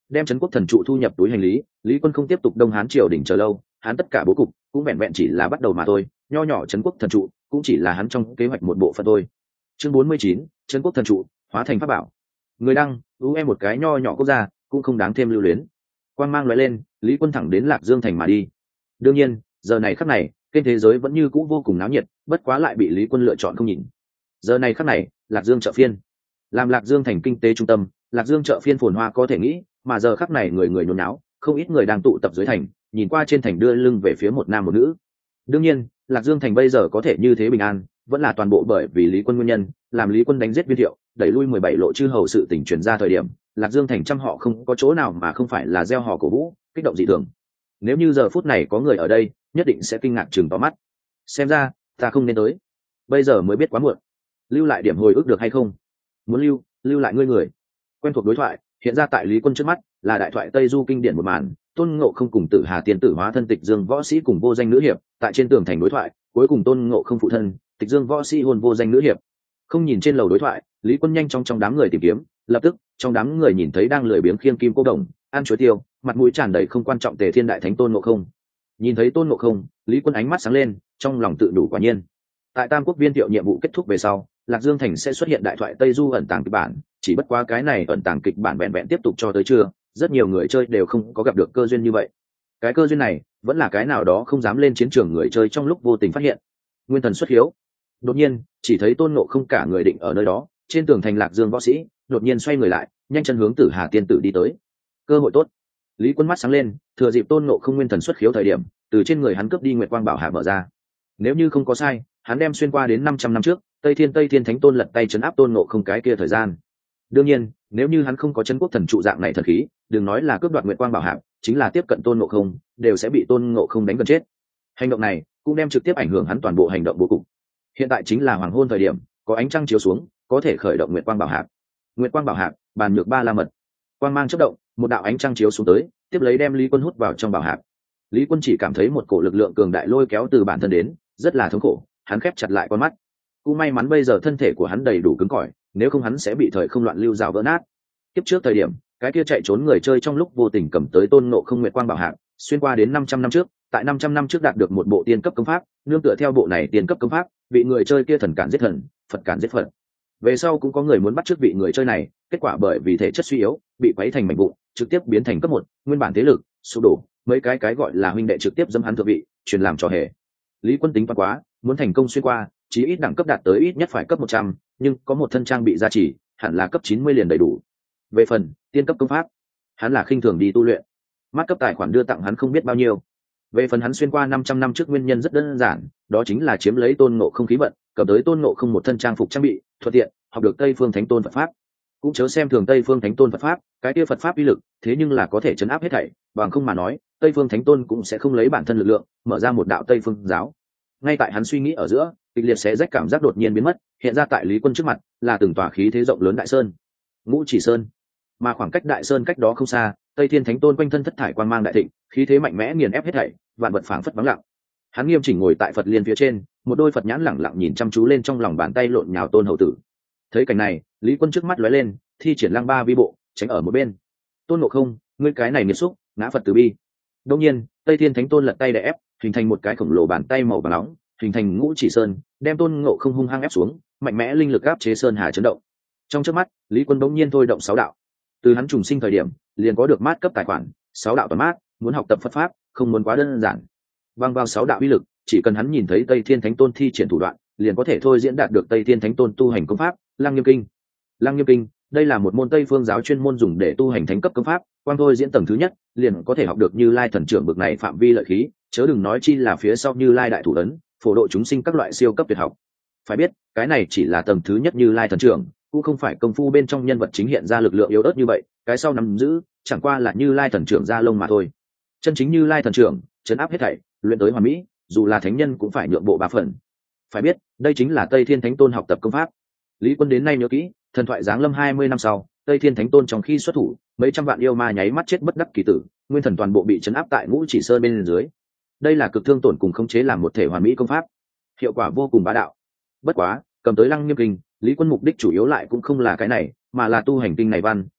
[SPEAKER 1] đem trấn quốc thần trụ thu nhập túi hành lý, Lý Quân không tiếp tục đông hán triều đình chờ lâu, hắn tất cả bố cục cũng vẹn vẹn chỉ là bắt đầu mà thôi, nho nhỏ trấn quốc thần trụ cũng chỉ là hắn trong kế hoạch một bộ phận thôi. Chương bốn mươi chín, trấn quốc thần trụ hóa thành pháp bảo. Người đăng, ưu em một cái nho nhỏ quốc gia cũng không đáng thêm lưu luyến. Quang mang lóe lên, Lý Quân thẳng đến Lạc Dương thành mà đi. Đương nhiên, giờ này khắc này, kênh thế giới vẫn như cũ vô cùng náo nhiệt, bất quá lại bị Lý Quân lựa chọn không nhìn. Giờ này khắc này, Lạc Dương chợ phiên, làm Lạc Dương thành kinh tế trung tâm, Lạc Dương chợ phiên phồn hoa có thể nghĩ, mà giờ khắc này người người nhốn náo, không ít người đang tụ tập dưới thành, nhìn qua trên thành đưa lưng về phía một nam một nữ. Đương nhiên, Lạc Dương thành bây giờ có thể như thế bình an, vẫn là toàn bộ bởi vì Lý Quân nguyên nhân, làm Lý Quân đánh giết Viên Thiệu, đẩy lui mười bảy lộ chư hầu sự tình truyền ra thời điểm, Lạc Dương thành trăm họ không có chỗ nào mà không phải là gieo hò cổ vũ, kích động dị thường. Nếu như giờ phút này có người ở đây, nhất định sẽ kinh ngạc chừng to mắt. Xem ra, ta không nên tới. Bây giờ mới biết quá muộn. Lưu lại điểm hồi ức được hay không? Muốn lưu, lưu lại ngươi người. Quen thuộc đối thoại, hiện ra tại Lý Quân trước mắt, là đại thoại Tây Du kinh điển một màn, Tôn Ngộ Không cùng Tử Hà tiên tử hóa thân Tịch Dương võ sĩ cùng vô danh nữ hiệp, tại trên tường thành đối thoại, cuối cùng Tôn Ngộ Không phụ thân, Tịch Dương võ sĩ hôn vô danh nữ hiệp. Không nhìn trên lầu đối thoại, Lý Quân nhanh trong trong đám người tìm kiếm, lập tức, trong đám người nhìn thấy đang lười biếng khiêng kim cô đồng, ăn chuối tiêu, mặt mũi tràn đầy không quan trọng Tề Thiên đại thánh Tôn Ngộ Không. Nhìn thấy Tôn Ngộ Không, Lý Quân ánh mắt sáng lên, trong lòng tự đủ quả nhiên. Tại Tam Quốc Viên Thiệu nhiệm vụ kết thúc về sau, Lạc Dương thành sẽ xuất hiện đại thoại Tây Du ẩn tàng kịch bản, chỉ bất quá cái này ẩn tàng kịch bản vẹn vẹn tiếp tục cho tới trưa, rất nhiều người chơi đều không có gặp được cơ duyên như vậy. Cái cơ duyên này vẫn là cái nào đó không dám lên chiến trường người chơi trong lúc vô tình phát hiện. Nguyên thần xuất hiếu. Đột nhiên, chỉ thấy Tôn Ngộ Không cả người định ở nơi đó, trên tường thành Lạc Dương võ sĩ, đột nhiên xoay người lại, nhanh chân hướng Tử Hà tiên tử đi tới. Cơ hội tốt. Lý Quân mắt sáng lên, thừa dịp Tôn Ngộ Không nguyên thần xuất khiếu thời điểm, từ trên người hắn cướp đi Nguyệt Quang Bảo Hạ mở ra. Nếu như không có sai, hắn đem xuyên qua đến năm trăm năm trước, Tây Thiên Tây Thiên Thánh Tôn lật tay trấn áp Tôn Ngộ Không cái kia thời gian. Đương nhiên, nếu như hắn không có chân quốc thần trụ dạng này thần khí, đừng nói là cướp đoạt Nguyệt Quang Bảo Hạ, chính là tiếp cận Tôn Ngộ Không, đều sẽ bị Tôn Ngộ Không đánh gần chết. Hành động này cũng đem trực tiếp ảnh hưởng hắn toàn bộ hành động bố cục. Hiện tại chính là hoàng hôn thời điểm, có ánh trăng chiếu xuống, có thể khởi động Nguyệt Quang Bảo Hạ. Nguyệt Quang Bảo Hạ, bàn nhược ba la mật. Quang mang chớp động, một đạo ánh trăng chiếu xuống tới, tiếp lấy đem Lý Quân hút vào trong bảo hạp. Lý Quân chỉ cảm thấy một cổ lực lượng cường đại lôi kéo từ bản thân đến, rất là thống khổ, hắn khép chặt lại con mắt. Cũng may mắn bây giờ thân thể của hắn đầy đủ cứng cỏi, nếu không hắn sẽ bị thời không loạn lưu rào vỡ nát. Tiếp trước thời điểm, cái kia chạy trốn người chơi trong lúc vô tình cầm tới Tôn Ngộ Không Nguyệt Quang Bảo Hạp, xuyên qua đến năm trăm năm trước, tại năm trăm năm trước đạt được một bộ tiên cấp công pháp, nương tựa theo bộ này tiên cấp công pháp, bị người chơi kia thần cản giết thần, Phật cản giết Phật. Về sau cũng có người muốn bắt chước vị người chơi này, kết quả bởi vì thể chất suy yếu, bị quấy thành mảnh vụn, trực tiếp biến thành cấp một, nguyên bản thế lực sụp đổ, mấy cái cái gọi là huynh đệ trực tiếp dẫm hắn thượng vị, truyền làm trò hề. Lý Quân tính toán quá, muốn thành công xuyên qua, chí ít đẳng cấp đạt tới ít nhất phải cấp một trăm, nhưng có một thân trang bị gia trì, hẳn là cấp chín mươi liền đầy đủ. Về phần tiên cấp công pháp, hắn là khinh thường đi tu luyện, mắt cấp tài khoản đưa tặng hắn không biết bao nhiêu. Về phần hắn xuyên qua năm trăm năm trước nguyên nhân rất đơn giản, đó chính là chiếm lấy Tôn Ngộ Không khí vận, cầm tới Tôn Ngộ Không một thân trang phục trang bị, thuận tiện học được Tây Phương Thánh Tôn Phật pháp. Cũng chớ xem thường Tây Phương Thánh Tôn Phật pháp, cái kia Phật pháp uy lực, thế nhưng là có thể chấn áp hết thảy, bằng không mà nói, Tây Phương Thánh Tôn cũng sẽ không lấy bản thân lực lượng mở ra một đạo Tây Phương giáo. Ngay tại hắn suy nghĩ ở giữa, kịch liệt xé rách cảm giác đột nhiên biến mất, hiện ra tại Lý Quân trước mặt là từng tòa khí thế rộng lớn đại sơn, Ngũ Chỉ Sơn. Mà khoảng cách đại sơn cách đó không xa, Tây Thiên Thánh Tôn quanh thân thất thải quang mang đại thịnh, khí thế mạnh mẽ nghiền ép hết thảy, vạn vật phảng phất vắng lặng. Hắn nghiêm chỉnh ngồi tại Phật liên phía trên, một đôi Phật nhãn lẳng lặng nhìn chăm chú lên trong lòng bàn tay lộn nhào Tôn hậu tử. Thấy cảnh này, Lý Quân trước mắt lóe lên, thi triển Lăng Ba vi bộ, tránh ở một bên. Tôn Ngộ Không, ngươi cái này nghiệt xúc, ngã Phật từ bi. Đương nhiên, Tây Thiên Thánh Tôn lật tay để ép, hình thành một cái khổng lồ bàn tay màu vàng nóng, hình thành Ngũ Chỉ Sơn, đem Tôn Ngộ Không hung hăng ép xuống, mạnh mẽ linh lực áp chế sơn hà chấn động. Trong chớp mắt, Lý Quân bỗng nhiên thôi động sáu đạo. Từ hắn trùng sinh thời điểm, liền có được mát cấp tài khoản, sáu đạo toàn mát, muốn học tập Phật pháp, không muốn quá đơn giản. Bằng vào sáu đạo uy lực, chỉ cần hắn nhìn thấy Tây Thiên Thánh Tôn thi triển thủ đoạn, liền có thể thôi diễn đạt được Tây Thiên Thánh Tôn tu hành công pháp, Lăng Nghiêm Kinh. Lăng Nghiêm Kinh, đây là một môn Tây phương giáo chuyên môn dùng để tu hành thánh cấp công pháp, quang thôi diễn tầng thứ nhất, liền có thể học được Như Lai thần trưởng bực này phạm vi lợi khí, chớ đừng nói chi là phía sau Như Lai đại thủ ấn, phổ độ chúng sinh các loại siêu cấp tuyệt học. Phải biết, cái này chỉ là tầng thứ nhất Như Lai thần trưởng, cũng không phải công phu bên trong nhân vật chính hiện ra lực lượng yếu ớt như vậy, cái sau nắm giữ chẳng qua là Như Lai thần trưởng ra lông mà thôi. Chân chính Như Lai thần trưởng, chấn áp hết thảy, luyện tới hoàn mỹ, dù là thánh nhân cũng phải nhượng bộ ba phần. Phải biết, đây chính là Tây Thiên Thánh Tôn học tập công pháp. Lý Quân đến nay nhớ kỹ, thần thoại giáng lâm hai mươi năm sau, Tây Thiên Thánh Tôn trong khi xuất thủ, mấy trăm vạn yêu ma nháy mắt chết bất đắc kỳ tử, nguyên thần toàn bộ bị chấn áp tại Ngũ Chỉ Sơn bên dưới. Đây là cực thương tổn cùng khống chế làm một thể hoàn mỹ công pháp, hiệu quả vô cùng bá đạo. Bất quá, cầm tới Lăng Nghiêm Kinh, Lý Quân mục đích chủ yếu lại cũng không là cái này, mà là tu hành kinh này văn,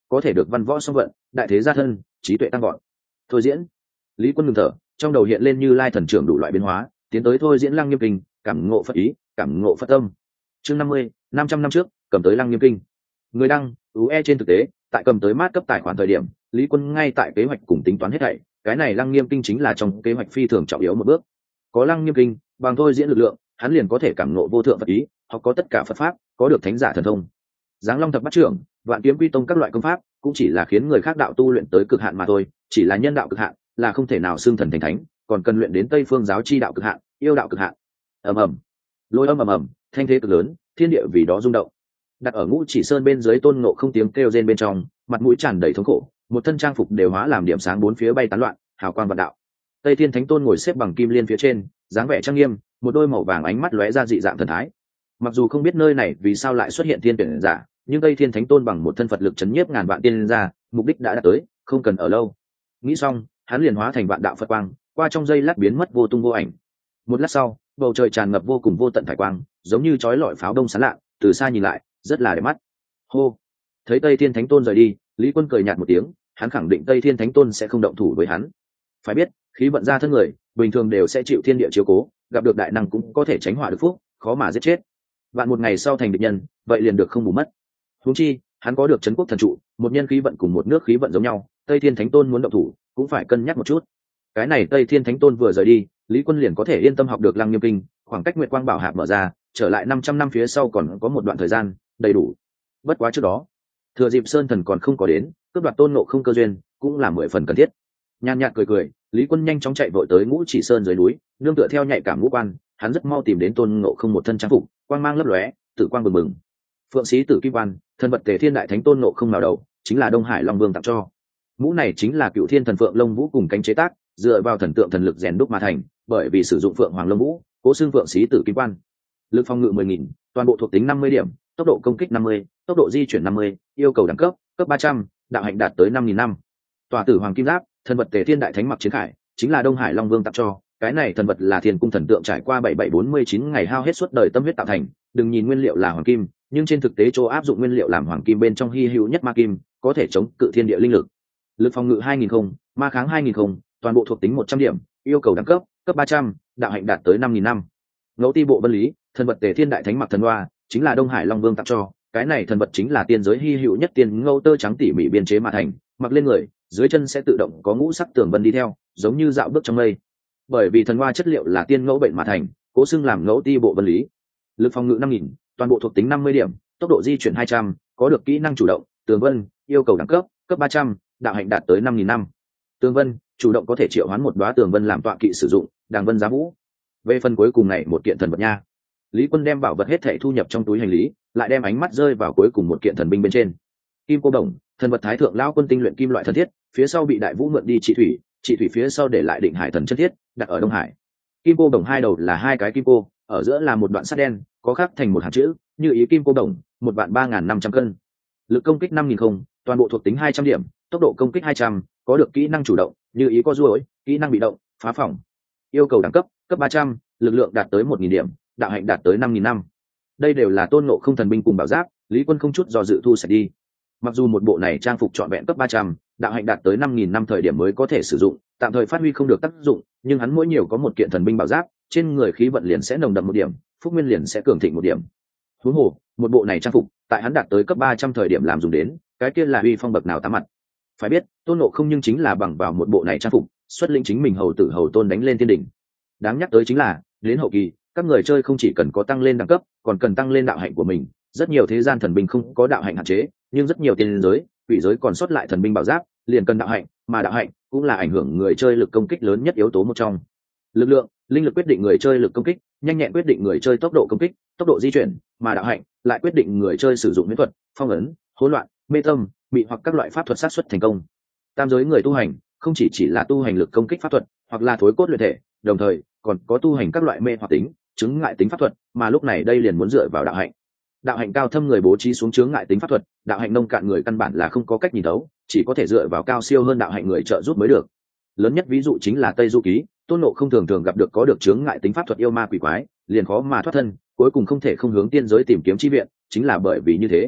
[SPEAKER 1] có thể được văn võ song vận, đại thế gia thân, trí tuệ tăng gọn. Thôi diễn. Lý Quân ngừng thở, trong đầu hiện lên Như Lai thần trưởng đủ loại biến hóa, tiến tới thôi diễn Lăng Nghiêm Kinh, cảm ngộ Phật ý, cảm ngộ Phật tâm. Chương năm mươi, năm trăm năm trước, cầm tới Lăng Nghiêm Kinh. Người đăng, ú e trên thực tế, tại cầm tới mát cấp tài khoản thời điểm, Lý Quân ngay tại kế hoạch cùng tính toán hết thảy, cái này Lăng Nghiêm Kinh chính là trong kế hoạch phi thường trọng yếu một bước. Có Lăng Nghiêm Kinh, bằng thôi diễn lực lượng, hắn liền có thể cảm ngộ vô thượng Phật ý, học có tất cả Phật pháp, có được thánh giả thần thông. Giáng Long thập bát trưởng, Vạn Kiếm Quy Tông các loại công pháp, cũng chỉ là khiến người khác đạo tu luyện tới cực hạn mà thôi, chỉ là nhân đạo cực hạn, là không thể nào xưng thần thành thánh, còn cần luyện đến Tây Phương giáo chi đạo cực hạn, yêu đạo cực hạn. Ầm ầm, lôi âm ầm ầm, thanh thế cực lớn, thiên địa vì đó rung động. Đặt ở Ngũ Chỉ Sơn bên dưới Tôn Ngộ không tiếng kêu rên bên trong, mặt mũi tràn đầy thống khổ, một thân trang phục đều hóa làm điểm sáng bốn phía bay tán loạn, hào quang vạn đạo. Tây Thiên Thánh Tôn ngồi xếp bằng kim liên phía trên, dáng vẻ trang nghiêm, một đôi màu vàng ánh mắt lóe ra dị dạng thần thái. Mặc dù không biết nơi này vì sao lại xuất hiện thiên tuyển giả, nhưng Tây Thiên Thánh Tôn bằng một thân Phật lực chấn nhiếp ngàn vạn tiên ra, mục đích đã đạt tới, không cần ở lâu. Nghĩ xong, hắn liền hóa thành vạn đạo Phật quang, qua trong giây lát biến mất vô tung vô ảnh. Một lát sau, bầu trời tràn ngập vô cùng vô tận thải quang, giống như chói lọi pháo đông sáng lạ, từ xa nhìn lại, rất là đẹp mắt. Hô, thấy Tây Thiên Thánh Tôn rời đi, Lý Quân cười nhạt một tiếng, hắn khẳng định Tây Thiên Thánh Tôn sẽ không động thủ với hắn. Phải biết, khí vận ra thân người, bình thường đều sẽ chịu thiên địa chiếu cố, gặp được đại năng cũng có thể tránh họa được phúc, khó mà giết chết. Vạn một ngày sau thành địch nhân, vậy liền được không bù mất. Huống chi, hắn có được trấn quốc thần trụ, một nhân khí vận cùng một nước khí vận giống nhau, Tây Thiên Thánh Tôn muốn động thủ, cũng phải cân nhắc một chút. Cái này Tây Thiên Thánh Tôn vừa rời đi, Lý Quân liền có thể yên tâm học được Lăng Nghiêm Kinh, khoảng cách Nguyệt Quang Bảo Hạp mở ra, trở lại năm trăm năm phía sau còn có một đoạn thời gian đầy đủ. Bất quá trước đó, thừa dịp Sơn Thần còn không có đến, cướp đoạt Tôn Ngộ không cơ duyên, cũng là mười phần cần thiết. Nhàn nhạt cười cười, Lý Quân nhanh chóng chạy vội tới Ngũ Chỉ Sơn dưới núi, nương tựa theo nhạy cảm ngũ quan, hắn rất mau tìm đến Tôn Ngộ không một thân trang phục, quang mang lấp lóe, tử quang bừng bừng. Phượng Sĩ Tử Kim Quan, thần vật Tề Thiên Đại Thánh Tôn Ngộ không nào đầu, chính là Đông Hải Long Vương tặng cho. Mũ này chính là Cựu Thiên Thần Phượng Lông Vũ cùng cánh chế tác, dựa vào thần tượng thần lực rèn đúc mà thành, bởi vì sử dụng Phượng Hoàng Lông Vũ, cố xương Phượng Sĩ Tử Kim Quan. Lực phòng ngự mười nghìn, toàn bộ thuộc tính năm mươi điểm, tốc độ công kích năm mươi, tốc độ di chuyển năm mươi, yêu cầu đẳng cấp, cấp ba trăm, đạo hạnh đạt tới năm nghìn năm. Tòa Tử Hoàng Kim Giáp, thần vật Tề Thiên Đại Thánh mặc chiến khải, chính là Đông Hải Long Vương tặng cho. Cái này thần vật là Thiên Cung thần tượng trải qua bảy bảy bốn mươi chín ngày hao hết suốt đời tâm huyết tạo thành, đừng nhìn nguyên liệu là hoàng kim, nhưng trên thực tế chỗ áp dụng nguyên liệu làm hoàng kim bên trong hy hữu nhất ma kim, có thể chống cự thiên địa linh lực. Lực phòng ngự hai nghìn không, ma kháng hai nghìn không, toàn bộ thuộc tính một trăm điểm, yêu cầu đẳng cấp, cấp ba trăm, đạo hạnh đạt tới năm nghìn năm. Ngẫu Ti Bộ Vân Lý, thần vật Tề Thiên Đại Thánh mặc thần hoa, chính là Đông Hải Long Vương tặng cho. Cái này thần vật chính là tiên giới hy hữu nhất tiên ngâu tơ trắng tỉ mỉ biên chế mà thành, mặc lên người, dưới chân sẽ tự động có ngũ sắc tường vân đi theo, giống như dạo bước trong mây. Bởi vì thần hoa chất liệu là tiên ngẫu bệnh mà thành, cố xưng làm Ngẫu Ti Bộ Vân Lý. Lực phòng ngự năm nghìn, toàn bộ thuộc tính năm mươi điểm, tốc độ di chuyển hai trăm, có được kỹ năng chủ động, tường vân, yêu cầu đẳng cấp, cấp ba trăm, đạo hạnh đạt tới năm nghìn năm. Tường vân, chủ động có thể triệu hoán một đóa tường vân làm tọa kỵ sử dụng, đàng vân giá vũ. Về phần cuối cùng này một kiện thần vật nha. Lý Quân đem bảo vật hết thảy thu nhập trong túi hành lý, lại đem ánh mắt rơi vào cuối cùng một kiện thần binh bên trên. Kim cô đồng, thần vật Thái thượng lão quân tinh luyện kim loại thần thiết, phía sau bị Đại Vũ mượn đi trị thủy, trị thủy phía sau để lại Định Hải thần chân thiết, đặt ở Đông Hải. Kim cô đồng hai đầu là hai cái kim cô, ở giữa là một đoạn sắt đen, có khắc thành một hàng chữ, như ý kim cô đồng, một vạn ba nghìn năm trăm cân. Lực công kích năm nghìn không, toàn bộ thuộc tính hai trăm điểm, tốc độ công kích hai trăm, có được kỹ năng chủ động, như ý có ruồi, kỹ năng bị động, phá phỏng. Yêu cầu đẳng cấp, cấp ba trăm, lực lượng đạt tới một nghìn điểm, đạo hạnh đạt tới năm nghìn năm. Đây đều là Tôn Ngộ không thần binh cùng bảo giáp, Lý Quân không chút do dự thu sạch đi. Mặc dù một bộ này trang phục trọn vẹn cấp ba trăm, đạo hạnh đạt tới năm nghìn năm thời điểm mới có thể sử dụng, tạm thời phát huy không được tác dụng, nhưng hắn mỗi nhiều có một kiện thần binh bảo giáp, trên người khí vận liền sẽ nồng đậm một điểm, phúc nguyên liền sẽ cường thịnh một điểm. Huống hồ, một bộ này trang phục, tại hắn đạt tới cấp ba trăm thời điểm làm dùng đến, cái kia là uy phong bậc nào tám mặt. Phải biết, Tôn Ngộ không nhưng chính là bằng vào một bộ này trang phục, xuất lĩnh chính mình hầu tử hầu tôn đánh lên thiên đỉnh. Đáng nhắc tới chính là, đến hậu kỳ, các người chơi không chỉ cần có tăng lên đẳng cấp, còn cần tăng lên đạo hạnh của mình. Rất nhiều thế gian thần binh không có đạo hạnh hạn chế, nhưng rất nhiều tiên giới, quỷ giới còn sót lại thần binh bảo giáp, liền cần đạo hạnh, mà đạo hạnh cũng là ảnh hưởng người chơi lực công kích lớn nhất yếu tố một trong. Lực lượng, linh lực quyết định người chơi lực công kích, nhanh nhẹn quyết định người chơi tốc độ công kích, tốc độ di chuyển, mà đạo hạnh lại quyết định người chơi sử dụng huyễn thuật, phong ấn, hỗn loạn, mê tâm, mị hoặc các loại pháp thuật sát xuất thành công. Tam giới người tu hành không chỉ chỉ là tu hành lực công kích pháp thuật, hoặc là thối cốt luyện thể, đồng thời còn có tu hành các loại mê hoặc tính, chứng ngại tính pháp thuật, mà lúc này đây liền muốn dựa vào đạo hạnh. Đạo hạnh cao thâm người bố trí xuống chướng ngại tính pháp thuật, đạo hạnh nông cạn người căn bản là không có cách nhìn thấu, chỉ có thể dựa vào cao siêu hơn đạo hạnh người trợ giúp mới được. Lớn nhất ví dụ chính là Tây Du Ký, Tôn Ngộ không thường thường gặp được có được chướng ngại tính pháp thuật yêu ma quỷ quái, liền khó mà thoát thân, cuối cùng không thể không hướng tiên giới tìm kiếm chi viện, chính là bởi vì như thế.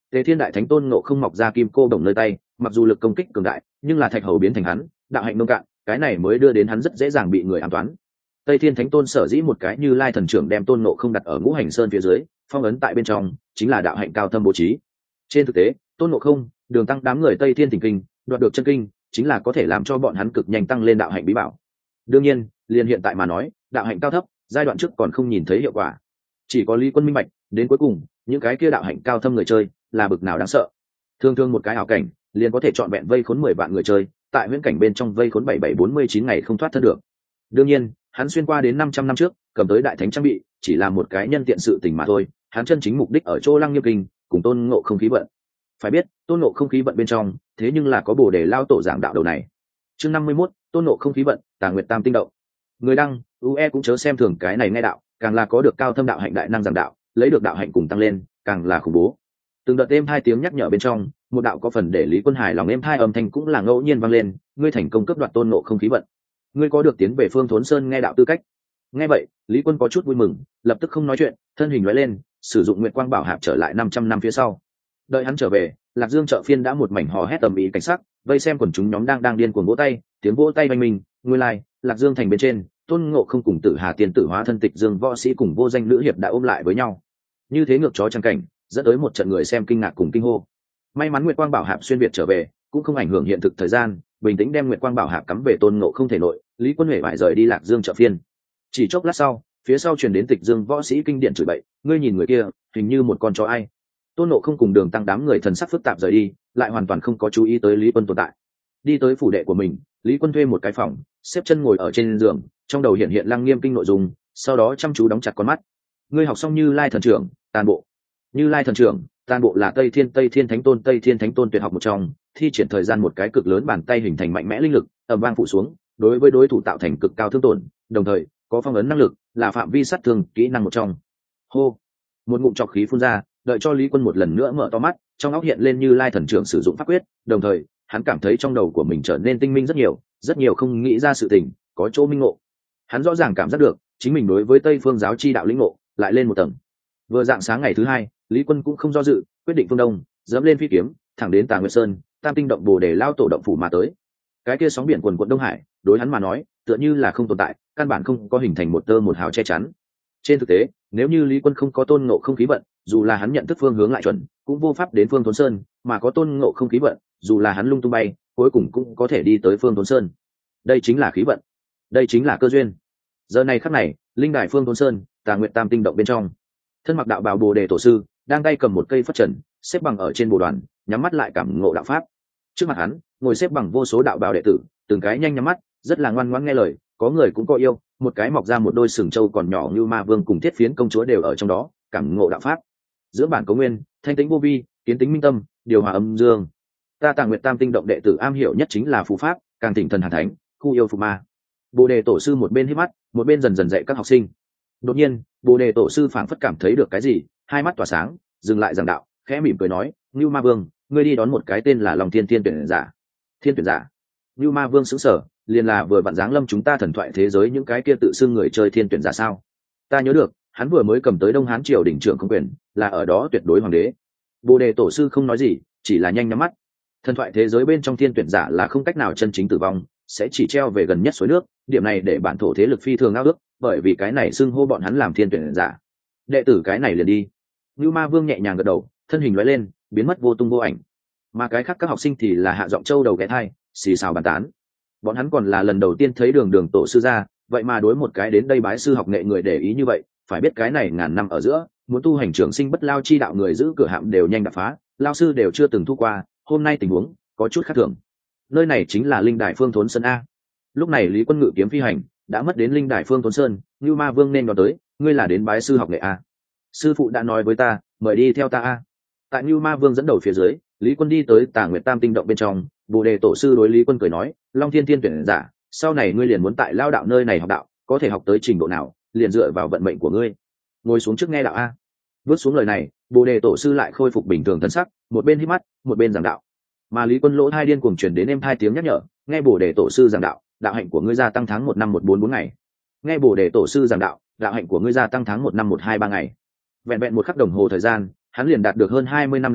[SPEAKER 1] Tề Thiên Đại Thánh Tôn Ngộ Không mọc ra kim cô đồng nơi tay, mặc dù lực công kích cường đại, nhưng là thạch hầu biến thành hắn, đạo hạnh nông cạn, cái này mới đưa đến hắn rất dễ dàng bị người ám toán. Tây Thiên Thánh Tôn sở dĩ một cái Như Lai thần trưởng đem Tôn Ngộ Không đặt ở Ngũ Hành Sơn phía dưới, phong ấn tại bên trong, chính là đạo hạnh cao thâm bố trí. Trên thực tế, Tôn Ngộ Không, Đường Tăng đám người Tây Thiên Thỉnh Kinh, đoạt được chân kinh, chính là có thể làm cho bọn hắn cực nhanh tăng lên đạo hạnh bí bảo. Đương nhiên, liền hiện tại mà nói, đạo hạnh cao thấp, giai đoạn trước còn không nhìn thấy hiệu quả. Chỉ có Lý Quân minh bạch, đến cuối cùng, những cái kia đạo hạnh cao thâm người chơi, là bực nào đáng sợ. Thường thường một cái ảo cảnh, liền có thể chọn vẹn vây khốn mười vạn người chơi, tại huyễn cảnh bên trong vây khốn bảy bảy bốn mươi chín ngày không thoát thân được. Đương nhiên, hắn xuyên qua đến năm trăm năm trước, cầm tới đại thánh trang bị, chỉ là một cái nhân tiện sự tình mà thôi, hắn chân chính mục đích ở chỗ Lăng Nghiêm Kinh, cùng Tôn Ngộ Không khí vận. Phải biết, Tôn Ngộ Không khí vận bên trong, thế nhưng là có Bồ Đề lao tổ giảng đạo đầu này. Chương năm mươi mốt, Tôn Ngộ Không khí vận, Tà Nguyệt Tam tinh động. Người đăng, u e cũng chớ xem thường cái này nghe đạo, càng là có được cao thâm đạo hạnh đại năng giảng đạo, lấy được đạo hạnh cùng tăng lên, càng là khủng bố. Từng đợt êm hai tiếng nhắc nhở bên trong, một đạo có phần để Lý Quân hài lòng êm hai âm thanh cũng là ngẫu nhiên vang lên, ngươi thành công cướp đoạt Tôn Ngộ Không khí vận, ngươi có được tiến về Phương Thốn Sơn nghe đạo tư cách. Nghe vậy, Lý Quân có chút vui mừng, lập tức không nói chuyện, thân hình lóe lên, sử dụng Nguyệt Quang Bảo Hạp trở lại năm trăm năm phía sau. Đợi hắn trở về, Lạc Dương chợ phiên đã một mảnh hò hét tầm ý cảnh sắc, vây xem quần chúng nhóm đang đang điên cuồng vỗ tay, tiếng vỗ tay vang minh, nguyên lai, like, Lạc Dương thành bên trên, Tôn Ngộ Không cùng Tử Hà Tiên tử hóa thân Tịch Dương võ sĩ cùng vô danh nữ hiệp đã ôm lại với nhau. Như thế ngược chó trang cảnh, dẫn tới một trận người xem kinh ngạc cùng kinh hô. May mắn Nguyệt Quang Bảo Hạp xuyên việt trở về, cũng không ảnh hưởng hiện thực thời gian, bình tĩnh đem Nguyệt Quang Bảo Hạp cắm về Tôn Ngộ Không thể nội, Lý Quân Huệ bại rời đi Lạc Dương chợ phiên. Chỉ chốc lát sau, phía sau truyền đến Tịch Dương võ sĩ kinh điển chửi bậy, ngươi nhìn người kia, hình như một con chó ai. Tôn Ngộ Không cùng Đường Tăng đám người thần sắc phức tạp rời đi, lại hoàn toàn không có chú ý tới Lý Quân tồn tại. Đi tới phủ đệ của mình, Lý Quân thuê một cái phòng, xếp chân ngồi ở trên giường, trong đầu hiện hiện Lăng Nghiêm Kinh nội dung, sau đó chăm chú đóng chặt con mắt. Ngươi học xong Như Lai thần trưởng, tàn bộ. Như Lai thần trưởng, tàn bộ là Tây Thiên Tây Thiên Thánh Tôn Tây Thiên Thánh Tôn tuyệt học một trong, thi triển thời gian một cái cực lớn bàn tay hình thành mạnh mẽ linh lực, ầm vang phụ xuống, đối với đối thủ tạo thành cực cao thương tổn, đồng thời có phong ấn năng lực, là phạm vi sát thương kỹ năng một trong. Hô, một ngụm trọc khí phun ra, đợi cho Lý Quân một lần nữa mở to mắt, trong óc hiện lên Như Lai thần trưởng sử dụng pháp quyết, đồng thời hắn cảm thấy trong đầu của mình trở nên tinh minh rất nhiều, rất nhiều không nghĩ ra sự tình, có chỗ minh ngộ. Hắn rõ ràng cảm giác được chính mình đối với Tây Phương giáo chi đạo lĩnh ngộ lại lên một tầng. Vừa dạng sáng ngày thứ hai, Lý Quân cũng không do dự, quyết định phương đông, dẫm lên phi kiếm, thẳng đến Tà Nguyệt Sơn, Tam tinh động Bồ Đề lao tổ động phủ mà tới. Cái kia sóng biển quần quận Đông Hải, đối hắn mà nói, tựa như là không tồn tại, căn bản không có hình thành một tơ một hào che chắn. Trên thực tế, nếu như Lý Quân không có Tôn Ngộ Không khí vận, dù là hắn nhận thức phương hướng lại chuẩn, cũng vô pháp đến Phương Thốn Sơn, mà có Tôn Ngộ Không khí vận, dù là hắn lung tung bay, cuối cùng cũng có thể đi tới Phương Thốn Sơn. Đây chính là khí vận, đây chính là cơ duyên. Giờ này khắc này, linh đài Phương Thốn Sơn, Tà Nguyệt Tam tinh động bên trong, thân mặc đạo bào Bồ Đề tổ sư đang tay cầm một cây phất trần, xếp bằng ở trên bồ đoàn, nhắm mắt lại cảm ngộ đạo pháp. Trước mặt hắn, ngồi xếp bằng vô số đạo bào đệ tử, từng cái nhanh nhắm mắt, rất là ngoan ngoãn nghe lời, có người cũng có yêu, một cái mọc ra một đôi sừng trâu còn nhỏ như ma vương cùng thiết phiến công chúa đều ở trong đó, cảm ngộ đạo pháp. Giữa bản cấu nguyên, thanh tĩnh vô vi, kiến tính minh tâm, điều hòa âm dương. Ta Tà Nguyệt Tam tinh động đệ tử am hiểu nhất chính là phù pháp, càng thịnh thần hàn thánh, khu yêu phục ma. Bồ Đề tổ sư một bên hít mắt, một bên dần dần dạy các học sinh. Đột nhiên, Bồ Đề tổ sư phảng phất cảm thấy được cái gì, hai mắt tỏa sáng, dừng lại giảng đạo, khẽ mỉm cười nói, Ngưu Ma Vương, ngươi đi đón một cái tên là Long Thiên Thiên tuyển giả. Thiên tuyển giả? Ngưu Ma Vương sững sờ, liền là vừa vặn giáng lâm chúng ta thần thoại thế giới những cái kia tự xưng người chơi thiên tuyển giả sao? Ta nhớ được, hắn vừa mới cầm tới Đông Hán triều đỉnh trưởng không quyền, là ở đó tuyệt đối hoàng đế. Bồ Đề tổ sư không nói gì, chỉ là nhanh nhắm mắt. Thần thoại thế giới bên trong thiên tuyển giả là không cách nào chân chính tử vong, sẽ chỉ treo về gần nhất suối nước, điểm này để bản thổ thế lực phi thường ao ước, bởi vì cái này xưng hô bọn hắn làm thiên tuyển giả. Đệ tử cái này liền đi. Ngưu Ma Vương nhẹ nhàng gật đầu, thân hình lóe lên, biến mất vô tung vô ảnh. Mà cái khác các học sinh thì là hạ giọng châu đầu ghé thai, xì xào bàn tán. Bọn hắn còn là lần đầu tiên thấy Đường Đường tổ sư ra, vậy mà đối một cái đến đây bái sư học nghệ người để ý như vậy, phải biết cái này ngàn năm ở giữa, muốn tu hành trường sinh bất lao chi đạo người giữ cửa hạm đều nhanh đập phá, lao sư đều chưa từng thu qua, hôm nay tình huống có chút khác thường. Nơi này chính là linh đài Phương Thốn Sơn a. Lúc này Lý Quân ngự kiếm phi hành, đã mất đến linh đài Phương Thốn Sơn, Ngưu Ma Vương nên đón tới, ngươi là đến bái sư học nghệ a. Sư phụ đã nói với ta, mời đi theo ta a. Tại Ngưu Ma Vương dẫn đầu phía dưới, Lý Quân đi tới Tà Nguyệt Tam tinh động bên trong, Bồ Đề tổ sư đối Lý Quân cười nói, Long Thiên Thiên tuyển giả, sau này ngươi liền muốn tại lao đạo nơi này học đạo, có thể học tới trình độ nào, liền dựa vào vận mệnh của ngươi. Ngồi xuống trước nghe đạo a. Bước xuống lời này, Bồ Đề tổ sư lại khôi phục bình thường thân sắc, một bên hít mắt, một bên giảng đạo. Mà Lý Quân lỗ hai điên cuồng truyền đến em hai tiếng nhắc nhở, nghe Bồ Đề tổ sư giảng đạo, đạo hạnh của ngươi gia tăng tháng một năm một bốn bốn ngày. Nghe Bồ Đề tổ sư giảng đạo, đạo hạnh của ngươi gia tăng tháng một năm một hai ba ngày. Vẹn vẹn một khắc đồng hồ thời gian, hắn liền đạt được hơn hai mươi năm đạo hạnh,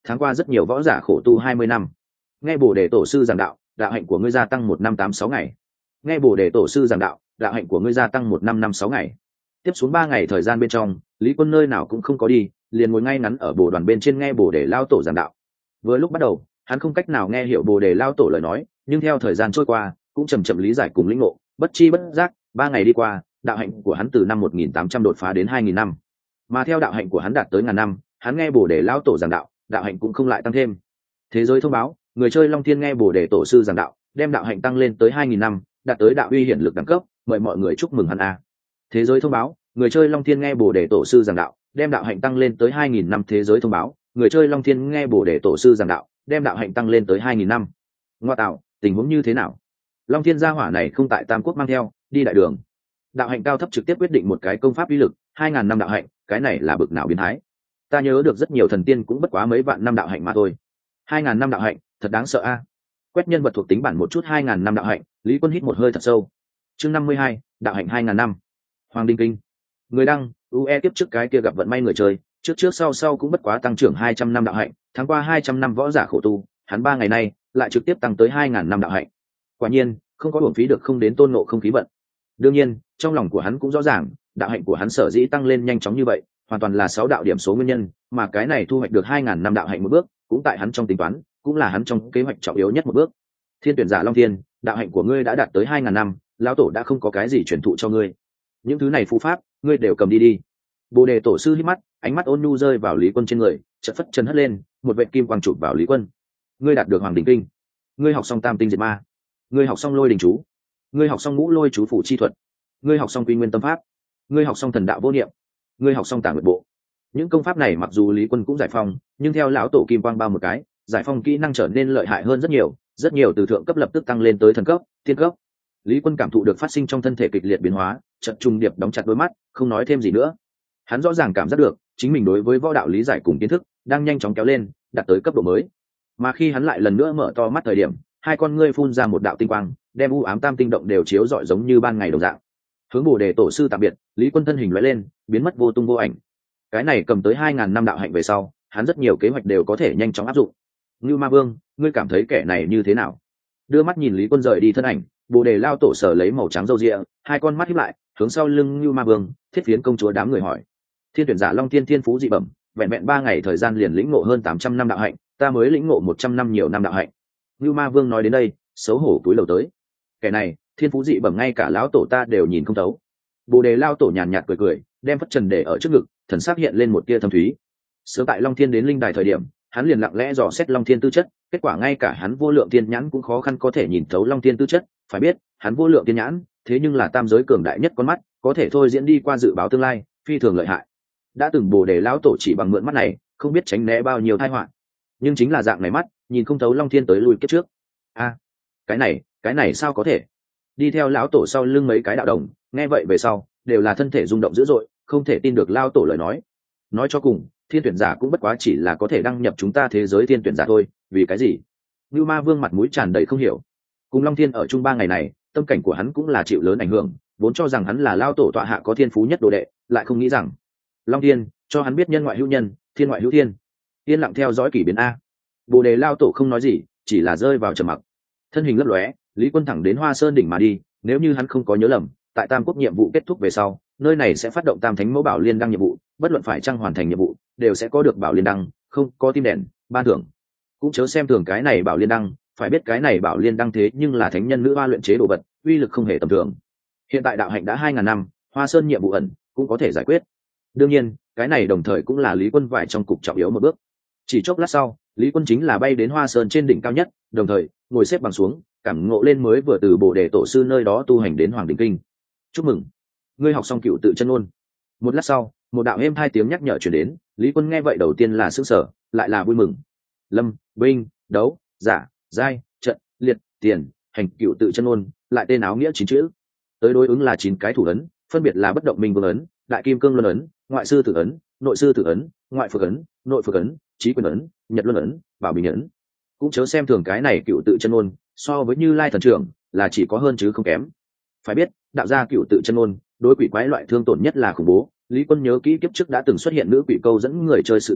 [SPEAKER 1] tháng qua rất nhiều võ giả khổ tu hai mươi năm. Nghe bồ đề tổ sư giảng đạo, đạo hạnh của ngươi gia tăng một năm tám sáu ngày. Nghe bồ đề tổ sư giảng đạo, đạo hạnh của ngươi gia tăng một năm năm sáu ngày. Tiếp xuống ba ngày thời gian bên trong, Lý Quân nơi nào cũng không có đi, liền ngồi ngay ngắn ở bồ đoàn bên trên nghe bồ đề lao tổ giảng đạo. Vừa lúc bắt đầu, hắn không cách nào nghe hiểu bồ đề lao tổ lời nói, nhưng theo thời gian trôi qua, cũng chậm chậm lý giải cùng lĩnh ngộ, bất chi bất giác, ba ngày đi qua, đạo hạnh của hắn từ năm một nghìn tám trăm đột phá đến hai nghìn năm. Mà theo đạo hạnh của hắn đạt tới ngàn năm, hắn nghe bồ đề lao tổ giảng đạo, đạo hạnh cũng không lại tăng thêm. Thế giới thông báo, người chơi Long Thiên nghe bồ đề tổ sư giảng đạo, đem đạo hạnh tăng lên tới hai nghìn năm, đạt tới đạo uy hiển lực đẳng cấp, mời mọi người chúc mừng hắn a. Thế giới thông báo, người chơi Long Thiên nghe bồ đề tổ sư giảng đạo, đem đạo hạnh tăng lên tới hai nghìn năm. Thế giới thông báo, người chơi Long Thiên nghe bồ đề tổ sư giảng đạo, đem đạo hạnh tăng lên tới hai nghìn năm. Ngoa tạo, tình huống như thế nào? Long Thiên gia hỏa này không tại Tam Quốc mang theo, đi đại đường. Đạo hạnh cao thấp trực tiếp quyết định một cái công pháp uy lực, hai ngàn năm đạo hạnh, cái này là bực nào biến thái. Ta nhớ được rất nhiều thần tiên cũng bất quá mấy vạn năm đạo hạnh mà thôi. hai ngàn năm đạo hạnh, thật đáng sợ a. Quét nhân vật thuộc tính bản một chút hai ngàn năm đạo hạnh, Lý Quân hít một hơi thật sâu. Chương năm mươi hai, đạo hạnh hai ngàn năm. Hoàng Đinh Kinh. Người đăng, u e tiếp trước cái kia gặp vận may người chơi, trước trước sau sau cũng bất quá tăng trưởng hai trăm năm đạo hạnh, tháng qua hai trăm năm võ giả khổ tu, hắn ba ngày nay lại trực tiếp tăng tới hai ngàn năm đạo hạnh. Quả nhiên, không có uổng phí được không đến tôn ngộ không khí vận. Đương nhiên, trong lòng của hắn cũng rõ ràng, đạo hạnh của hắn sở dĩ tăng lên nhanh chóng như vậy, hoàn toàn là sáu đạo điểm số nguyên nhân, mà cái này thu hoạch được hai ngàn năm đạo hạnh một bước, cũng tại hắn trong tính toán, cũng là hắn trong kế hoạch trọng yếu nhất một bước. Thiên tuyển giả Long Thiên, đạo hạnh của ngươi đã đạt tới hai ngàn năm, lão tổ đã không có cái gì truyền thụ cho ngươi. Những thứ này phù pháp, ngươi đều cầm đi đi. Bồ đề tổ sư hít mắt, ánh mắt ôn nhu rơi vào Lý Quân trên người, chợt phất chân hất lên, một vệt kim quang chụp vào Lý Quân. Ngươi đạt được Hoàng Đỉnh Kinh, ngươi học xong Tam Tinh Diệt Ma, ngươi học xong Lôi Đình chú, ngươi học xong Ngũ Lôi chú phủ chi thuật, ngươi học xong Quy Nguyên Tâm pháp, ngươi học xong Thần Đạo Vô Niệm, ngươi học xong Tả Nguyệt Bộ. Những công pháp này mặc dù Lý Quân cũng giải phong, nhưng theo lão tổ kim quang bao một cái, giải phong kỹ năng trở nên lợi hại hơn rất nhiều, rất nhiều từ thượng cấp lập tức tăng lên tới thần cấp, thiên cấp. Lý Quân cảm thụ được phát sinh trong thân thể kịch liệt biến hóa, chợt trùng điệp đóng chặt đôi mắt, không nói thêm gì nữa. Hắn rõ ràng cảm giác được, chính mình đối với võ đạo lý giải cùng kiến thức đang nhanh chóng kéo lên, đạt tới cấp độ mới. Mà khi hắn lại lần nữa mở to mắt thời điểm, hai con ngươi phun ra một đạo tinh quang, đem u ám tam tinh động đều chiếu rọi giống như ban ngày đồng dạng. Hướng Bồ đề tổ sư tạm biệt, Lý Quân thân hình lóe lên, biến mất vô tung vô ảnh. Cái này cầm tới hai ngàn năm đạo hạnh về sau, hắn rất nhiều kế hoạch đều có thể nhanh chóng áp dụng. Ngưu Ma Vương, ngươi cảm thấy kẻ này như thế nào? Đưa mắt nhìn Lý Quân rời đi thân ảnh, Bồ đề lao tổ sở lấy màu trắng râu ria, hai con mắt híp lại, hướng sau lưng Ngưu Ma Vương, Thiết Phiến công chúa đám người hỏi. Thiên tuyển giả Long Thiên thiên phú dị bẩm, vẹn vẹn ba ngày thời gian liền lĩnh ngộ hơn tám trăm năm đạo hạnh, ta mới lĩnh ngộ một trăm năm nhiều năm đạo hạnh. Ngưu Ma Vương nói đến đây, xấu hổ cúi đầu tới. Kẻ này, thiên phú dị bẩm ngay cả lão tổ ta đều nhìn không thấu. Bồ đề lao tổ nhàn nhạt cười cười, đem phất trần để ở trước ngực, thần sắc hiện lên một tia thâm thúy. Sớm tại Long Thiên đến linh đài thời điểm, hắn liền lặng lẽ dò xét Long Thiên tư chất, kết quả ngay cả hắn vô lượng tiên nhãn cũng khó khăn có thể nhìn thấu Long Thiên tư chất. Phải biết, hắn vô lượng tiên nhãn, thế nhưng là tam giới cường đại nhất con mắt, có thể thôi diễn đi qua dự báo tương lai, phi thường lợi hại. Đã từng Bồ đề lão tổ chỉ bằng mượn mắt này, không biết tránh né bao nhiêu tai họa. Nhưng chính là dạng này mắt, nhìn không thấu Long Thiên tới lui kiếp trước. A, cái này, cái này sao có thể? Đi theo lão tổ sau lưng mấy cái đạo đồng, nghe vậy về sau, đều là thân thể rung động dữ dội, không thể tin được lao tổ lời nói. Nói cho cùng, thiên tuyển giả cũng bất quá chỉ là có thể đăng nhập chúng ta thế giới thiên tuyển giả thôi, vì cái gì? Ngưu Ma Vương mặt mũi tràn đầy không hiểu. Cùng Long Thiên ở chung ba ngày này, tâm cảnh của hắn cũng là chịu lớn ảnh hưởng, vốn cho rằng hắn là lao tổ tọa hạ có thiên phú nhất đồ đệ, lại không nghĩ rằng Long Thiên cho hắn biết nhân ngoại hữu nhân, thiên ngoại hữu thiên. Yên lặng theo dõi kỷ biến a. Bồ đề lao tổ không nói gì, chỉ là rơi vào trầm mặc. Thân hình lấp lóe, Lý Quân thẳng đến Hoa Sơn đỉnh mà đi. Nếu như hắn không có nhớ lầm, tại Tam Quốc nhiệm vụ kết thúc về sau, nơi này sẽ phát động Tam Thánh Mẫu Bảo Liên đăng nhiệm vụ, bất luận phải chăng hoàn thành nhiệm vụ, đều sẽ có được Bảo Liên đăng, không có tim đèn, ban thưởng. Cũng chớ xem thường cái này Bảo Liên đăng, phải biết cái này Bảo Liên đăng thế nhưng là thánh nhân nữ hoa luyện chế đồ vật, uy lực không hề tầm thường. Hiện tại đạo hạnh đã hai ngàn năm, Hoa Sơn nhiệm vụ ẩn cũng có thể giải quyết. Đương nhiên, cái này đồng thời cũng là Lý Quân vải trong cục trọng yếu một bước. Chỉ chốc lát sau, Lý Quân chính là bay đến Hoa Sơn trên đỉnh cao nhất, đồng thời ngồi xếp bằng xuống, cảm ngộ lên mới vừa từ Bồ đề tổ sư nơi đó tu hành đến Hoàng Đỉnh Kinh. Chúc mừng, ngươi học xong Cựu Tự Chân Ngôn. Một lát sau, một đạo êm hai tiếng nhắc nhở truyền đến. Lý Quân nghe vậy đầu tiên là sửng sở, lại là vui mừng. Lâm, binh, đấu, giả, giai, trận, liệt, tiền, hành Cựu Tự Chân Ngôn, lại tên áo nghĩa chín chữ. Tới đối ứng là chín cái thủ ấn, phân biệt là bất động minh vương ấn, đại kim cương luân ấn, ngoại sư tử ấn, nội sư tử ấn, ngoại phược ấn, nội phược ấn, trí quyền ấn, nhật luân ấn, bảo bình ấn. Cũng chớ xem thường cái này Cựu Tự Chân Ngôn, so với Như Lai thần trưởng là chỉ có hơn chứ không kém. Phải biết, đạo gia Cựu Tự Chân Ngôn, đối quỷ quái loại thương tổn nhất là khủng bố. Lý Quân nhớ kỹ kiếp trước đã từng xuất hiện nữ quỷ câu dẫn người chơi sự tình,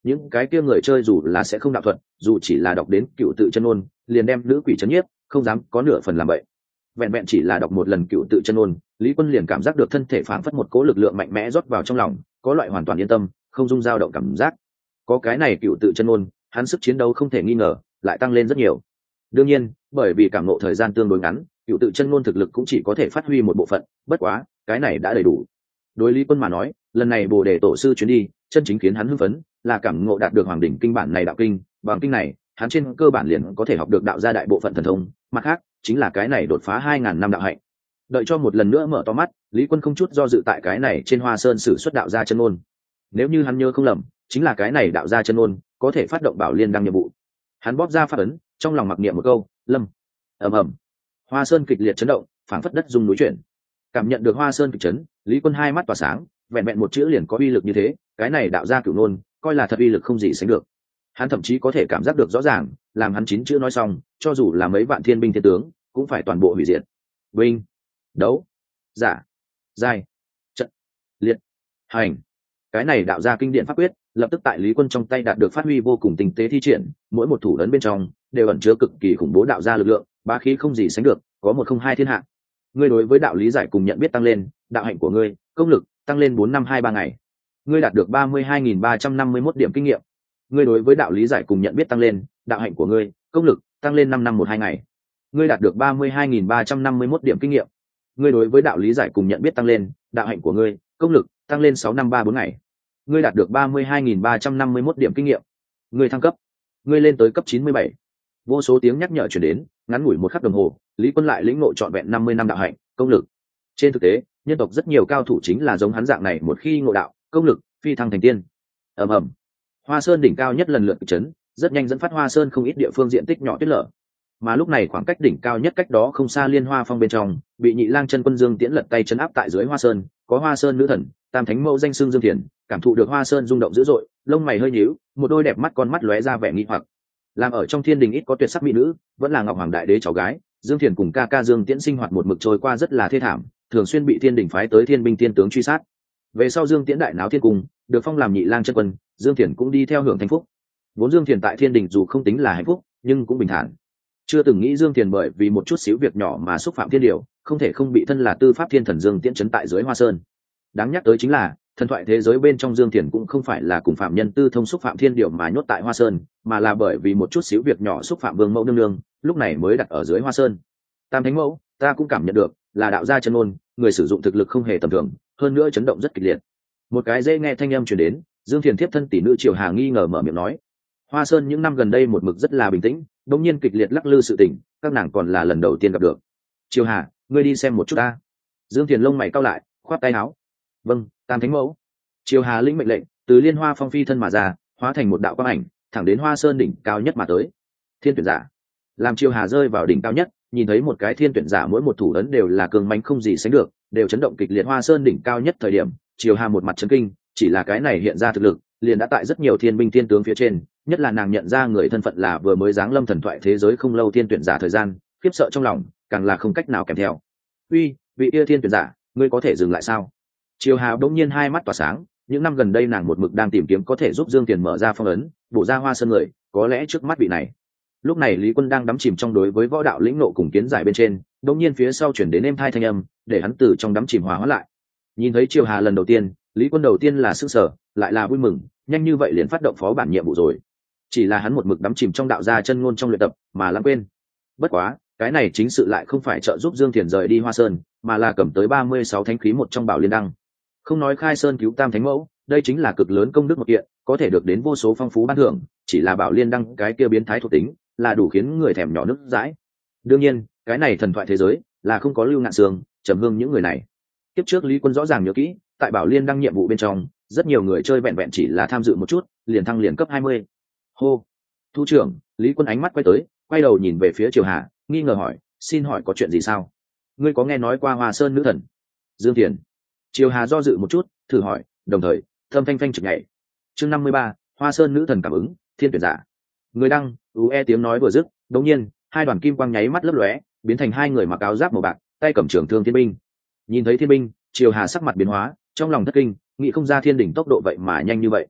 [SPEAKER 1] những cái kia người chơi dù là sẽ không đạo thuật, dù chỉ là đọc đến cựu tự chân ôn liền đem nữ quỷ chấn nhiếp, không dám có nửa phần làm vậy. Vẹn vẹn chỉ là đọc một lần cựu tự chân ôn, Lý Quân liền cảm giác được thân thể phảng phất một cỗ lực lượng mạnh mẽ rót vào trong lòng, có loại hoàn toàn yên tâm, không dung dao động cảm giác. Có cái này cựu tự chân ôn, hắn sức chiến đấu không thể nghi ngờ lại tăng lên rất nhiều. Đương nhiên, bởi vì cảm ngộ thời gian tương đối ngắn, cựu tự chân ngôn thực lực cũng chỉ có thể phát huy một bộ phận, bất quá cái này đã đầy đủ. Đối Lý Quân mà nói, lần này Bồ Đề tổ sư chuyến đi chân chính khiến hắn hưng phấn là cảm ngộ đạt được hoàng đỉnh kinh bản này đạo kinh. Bằng kinh này hắn trên cơ bản liền có thể học được đạo gia đại bộ phận thần thông, mặt khác chính là cái này đột phá hai ngàn năm đạo hạnh. Đợi cho một lần nữa mở to mắt, Lý Quân không chút do dự tại cái này trên Hoa Sơn sử xuất đạo gia chân ngôn. Nếu như hắn nhớ không lầm, chính là cái này đạo gia chân ngôn có thể phát động bảo liên đăng nhiệm vụ. Hắn bóp ra pháp ấn, trong lòng mặc niệm một câu lâm. Ầm ầm, Hoa Sơn kịch liệt chấn động, phảng phất đất rung núi chuyển. Cảm nhận được Hoa Sơn kịch chấn, Lý Quân hai mắt tỏa sáng, vẹn vẹn một chữ liền có uy lực như thế, cái này đạo gia cửu nôn coi là thật uy lực không gì sánh được. Hắn thậm chí có thể cảm giác được rõ ràng, làm hắn chín chữ nói xong, cho dù là mấy vạn thiên binh thiên tướng cũng phải toàn bộ hủy diệt. Binh, đấu, giả, giai, trận, liệt, hành. Cái này đạo gia kinh điển pháp quyết lập tức tại Lý Quân trong tay đạt được phát huy vô cùng tinh tế thi triển, mỗi một thủ ấn bên trong đều ẩn chứa cực kỳ khủng bố đạo gia lực lượng, bá khí không gì sánh được, có một không hai thiên hạ. Ngươi đối với đạo lý giải cùng nhận biết tăng lên, đạo hạnh của ngươi, công lực tăng lên bốn năm hai ba ngày. Ngươi đạt được ba mươi hai nghìn ba trăm năm mươi mốt điểm kinh nghiệm. Ngươi đối với đạo lý giải cùng nhận biết tăng lên, đạo hạnh của ngươi, công lực tăng lên năm năm một hai ngày. Ngươi đạt được ba mươi hai nghìn ba trăm năm mươi mốt điểm kinh nghiệm. Ngươi đối với đạo lý giải cùng nhận biết tăng lên, đạo hạnh của ngươi, công lực tăng lên sáu năm ba bốn ngày. Ngươi đạt được ba mươi hai nghìn ba trăm năm mươi mốt điểm kinh nghiệm. Ngươi thăng cấp. Ngươi lên tới cấp chín mươi bảy. Vô số tiếng nhắc nhở truyền đến, ngắn ngủi một khắc đồng hồ, Lý Quân lại lĩnh ngộ trọn vẹn năm mươi năm đạo hạnh, công lực. Trên thực tế, nhân tộc rất nhiều cao thủ chính là giống hắn dạng này, một khi ngộ đạo, công lực phi thăng thành tiên. Ầm ầm. Hoa Sơn đỉnh cao nhất lần lượt chấn, rất nhanh dẫn phát Hoa Sơn không ít địa phương diện tích nhỏ tuyết lở. Mà lúc này khoảng cách đỉnh cao nhất cách đó không xa Liên Hoa Phong bên trong, bị Nhị Lang Chân Quân Dương Tiễn lật tay chấn áp tại dưới Hoa Sơn, có Hoa Sơn nữ thần, Tam Thánh Mẫu danh xưng Dương Thiền, cảm thụ được Hoa Sơn rung động dữ dội, lông mày hơi nhíu, một đôi đẹp mắt con mắt lóe ra vẻ nghi hoặc. Làm ở trong thiên đình ít có tuyệt sắc mỹ nữ, vẫn là Ngọc Hoàng Đại Đế cháu gái, Dương Thiền cùng ca ca Dương Tiễn sinh hoạt một mực trôi qua rất là thê thảm, thường xuyên bị thiên đình phái tới thiên binh thiên tướng truy sát. Về sau Dương Tiễn đại náo thiên cung, được phong làm Nhị Lang Chân Quân, Dương Thiền cũng đi theo hưởng thanh phúc. Vốn Dương Thiền tại thiên đình dù không tính là hạnh phúc, nhưng cũng bình thản. Chưa từng nghĩ Dương Thiền bởi vì một chút xíu việc nhỏ mà xúc phạm thiên điều, không thể không bị thân là tư pháp thiên thần Dương Tiễn trấn tại dưới Hoa Sơn. Đáng nhắc tới chính là, thần thoại thế giới bên trong Dương Thiền cũng không phải là cùng phạm nhân tư thông xúc phạm thiên điều mà nhốt tại Hoa Sơn, mà là bởi vì một chút xíu việc nhỏ xúc phạm vương mẫu nương nương, lúc này mới đặt ở dưới Hoa Sơn. Tam Thánh Mẫu, ta cũng cảm nhận được, là đạo gia chân ngôn, người sử dụng thực lực không hề tầm thường, hơn nữa chấn động rất kịch liệt. Một cái dễ nghe thanh âm truyền đến, Dương Thiền tiếp thân tỷ nữ Triều Hà nghi ngờ mở miệng nói: Hoa Sơn những năm gần đây một mực rất là bình tĩnh, đống nhiên kịch liệt lắc lư sự tình, các nàng còn là lần đầu tiên gặp được. Triều Hà, ngươi đi xem một chút ta. Dương Thiền lông mày cau lại, khoát tay áo. Vâng, Tam Thánh Mẫu. Triều Hà lĩnh mệnh lệnh, từ Liên Hoa Phong phi thân mà ra, hóa thành một đạo quang ảnh, thẳng đến Hoa Sơn đỉnh cao nhất mà tới. Thiên tuyển giả. Làm Triều Hà rơi vào đỉnh cao nhất, nhìn thấy một cái thiên tuyển giả mỗi một thủ ấn đều là cường mãnh không gì sánh được, đều chấn động kịch liệt Hoa Sơn đỉnh cao nhất thời điểm, Triều Hà một mặt chấn kinh, chỉ là cái này hiện ra thực lực, liền đã tại rất nhiều thiên binh thiên tướng phía trên, nhất là nàng nhận ra người thân phận là vừa mới giáng lâm thần thoại thế giới không lâu thiên tuyển giả thời gian, khiếp sợ trong lòng, càng là không cách nào kèm theo. Uy, vị yêu thiên tuyển giả, ngươi có thể dừng lại sao? Triều Hà đống nhiên hai mắt tỏa sáng, những năm gần đây nàng một mực đang tìm kiếm có thể giúp Dương Tiền mở ra phong ấn, bổ ra Hoa Sơn người, có lẽ trước mắt vị này. Lúc này Lý Quân đang đắm chìm trong đối với võ đạo lĩnh nộ cùng kiến giải bên trên, đống nhiên phía sau chuyển đến êm thai thanh âm, để hắn từ trong đắm chìm hòa hóa lại. Nhìn thấy Triều Hà lần đầu tiên, Lý Quân đầu tiên là sửng sở, lại là vui mừng, nhanh như vậy liền phát động phó bản nhiệm vụ rồi. Chỉ là hắn một mực đắm chìm trong đạo gia chân ngôn trong luyện tập, mà lãng quên. Bất quá, cái này chính sự lại không phải trợ giúp Dương Thiền rời đi Hoa Sơn, mà là cầm tới ba mươi sáu thánh khí một trong Bảo Liên Đăng. Không nói khai sơn cứu Tam Thánh Mẫu, đây chính là cực lớn công đức một kiện, có thể được đến vô số phong phú ban thưởng, chỉ là Bảo Liên Đăng cái kia biến thái thuộc tính, là đủ khiến người thèm nhỏ nước dãi. Đương nhiên, cái này thần thoại thế giới, là không có Lưu Ngạn Sương, Trầm Hương những người này. Tiếp trước Lý Quân rõ ràng nhớ kỹ, tại Bảo Liên Đăng nhiệm vụ bên trong, rất nhiều người chơi vẹn vẹn chỉ là tham dự một chút, liền thăng liền cấp hai mươi. Hô. Thu trưởng, Lý Quân ánh mắt quay tới, quay đầu nhìn về phía Triều Hà, nghi ngờ hỏi, xin hỏi có chuyện gì sao? Ngươi có nghe nói qua Hoa Sơn nữ thần? Dương Thiền. Triều Hà do dự một chút, thử hỏi, đồng thời, thâm thanh phanh trực nhảy. Chương năm mươi ba, Hoa Sơn nữ thần cảm ứng, thiên tuyển giả. Người đăng, ú e tiếng nói vừa dứt, đột nhiên, hai đoàn kim quang nháy mắt lấp lóe, biến thành hai người mặc áo giáp màu bạc, tay cầm trường thương thiên binh. Nhìn thấy thiên binh, Triều Hà sắc mặt biến hóa, trong lòng thất kinh, nghĩ không ra thiên đỉnh tốc độ vậy mà nhanh như vậy.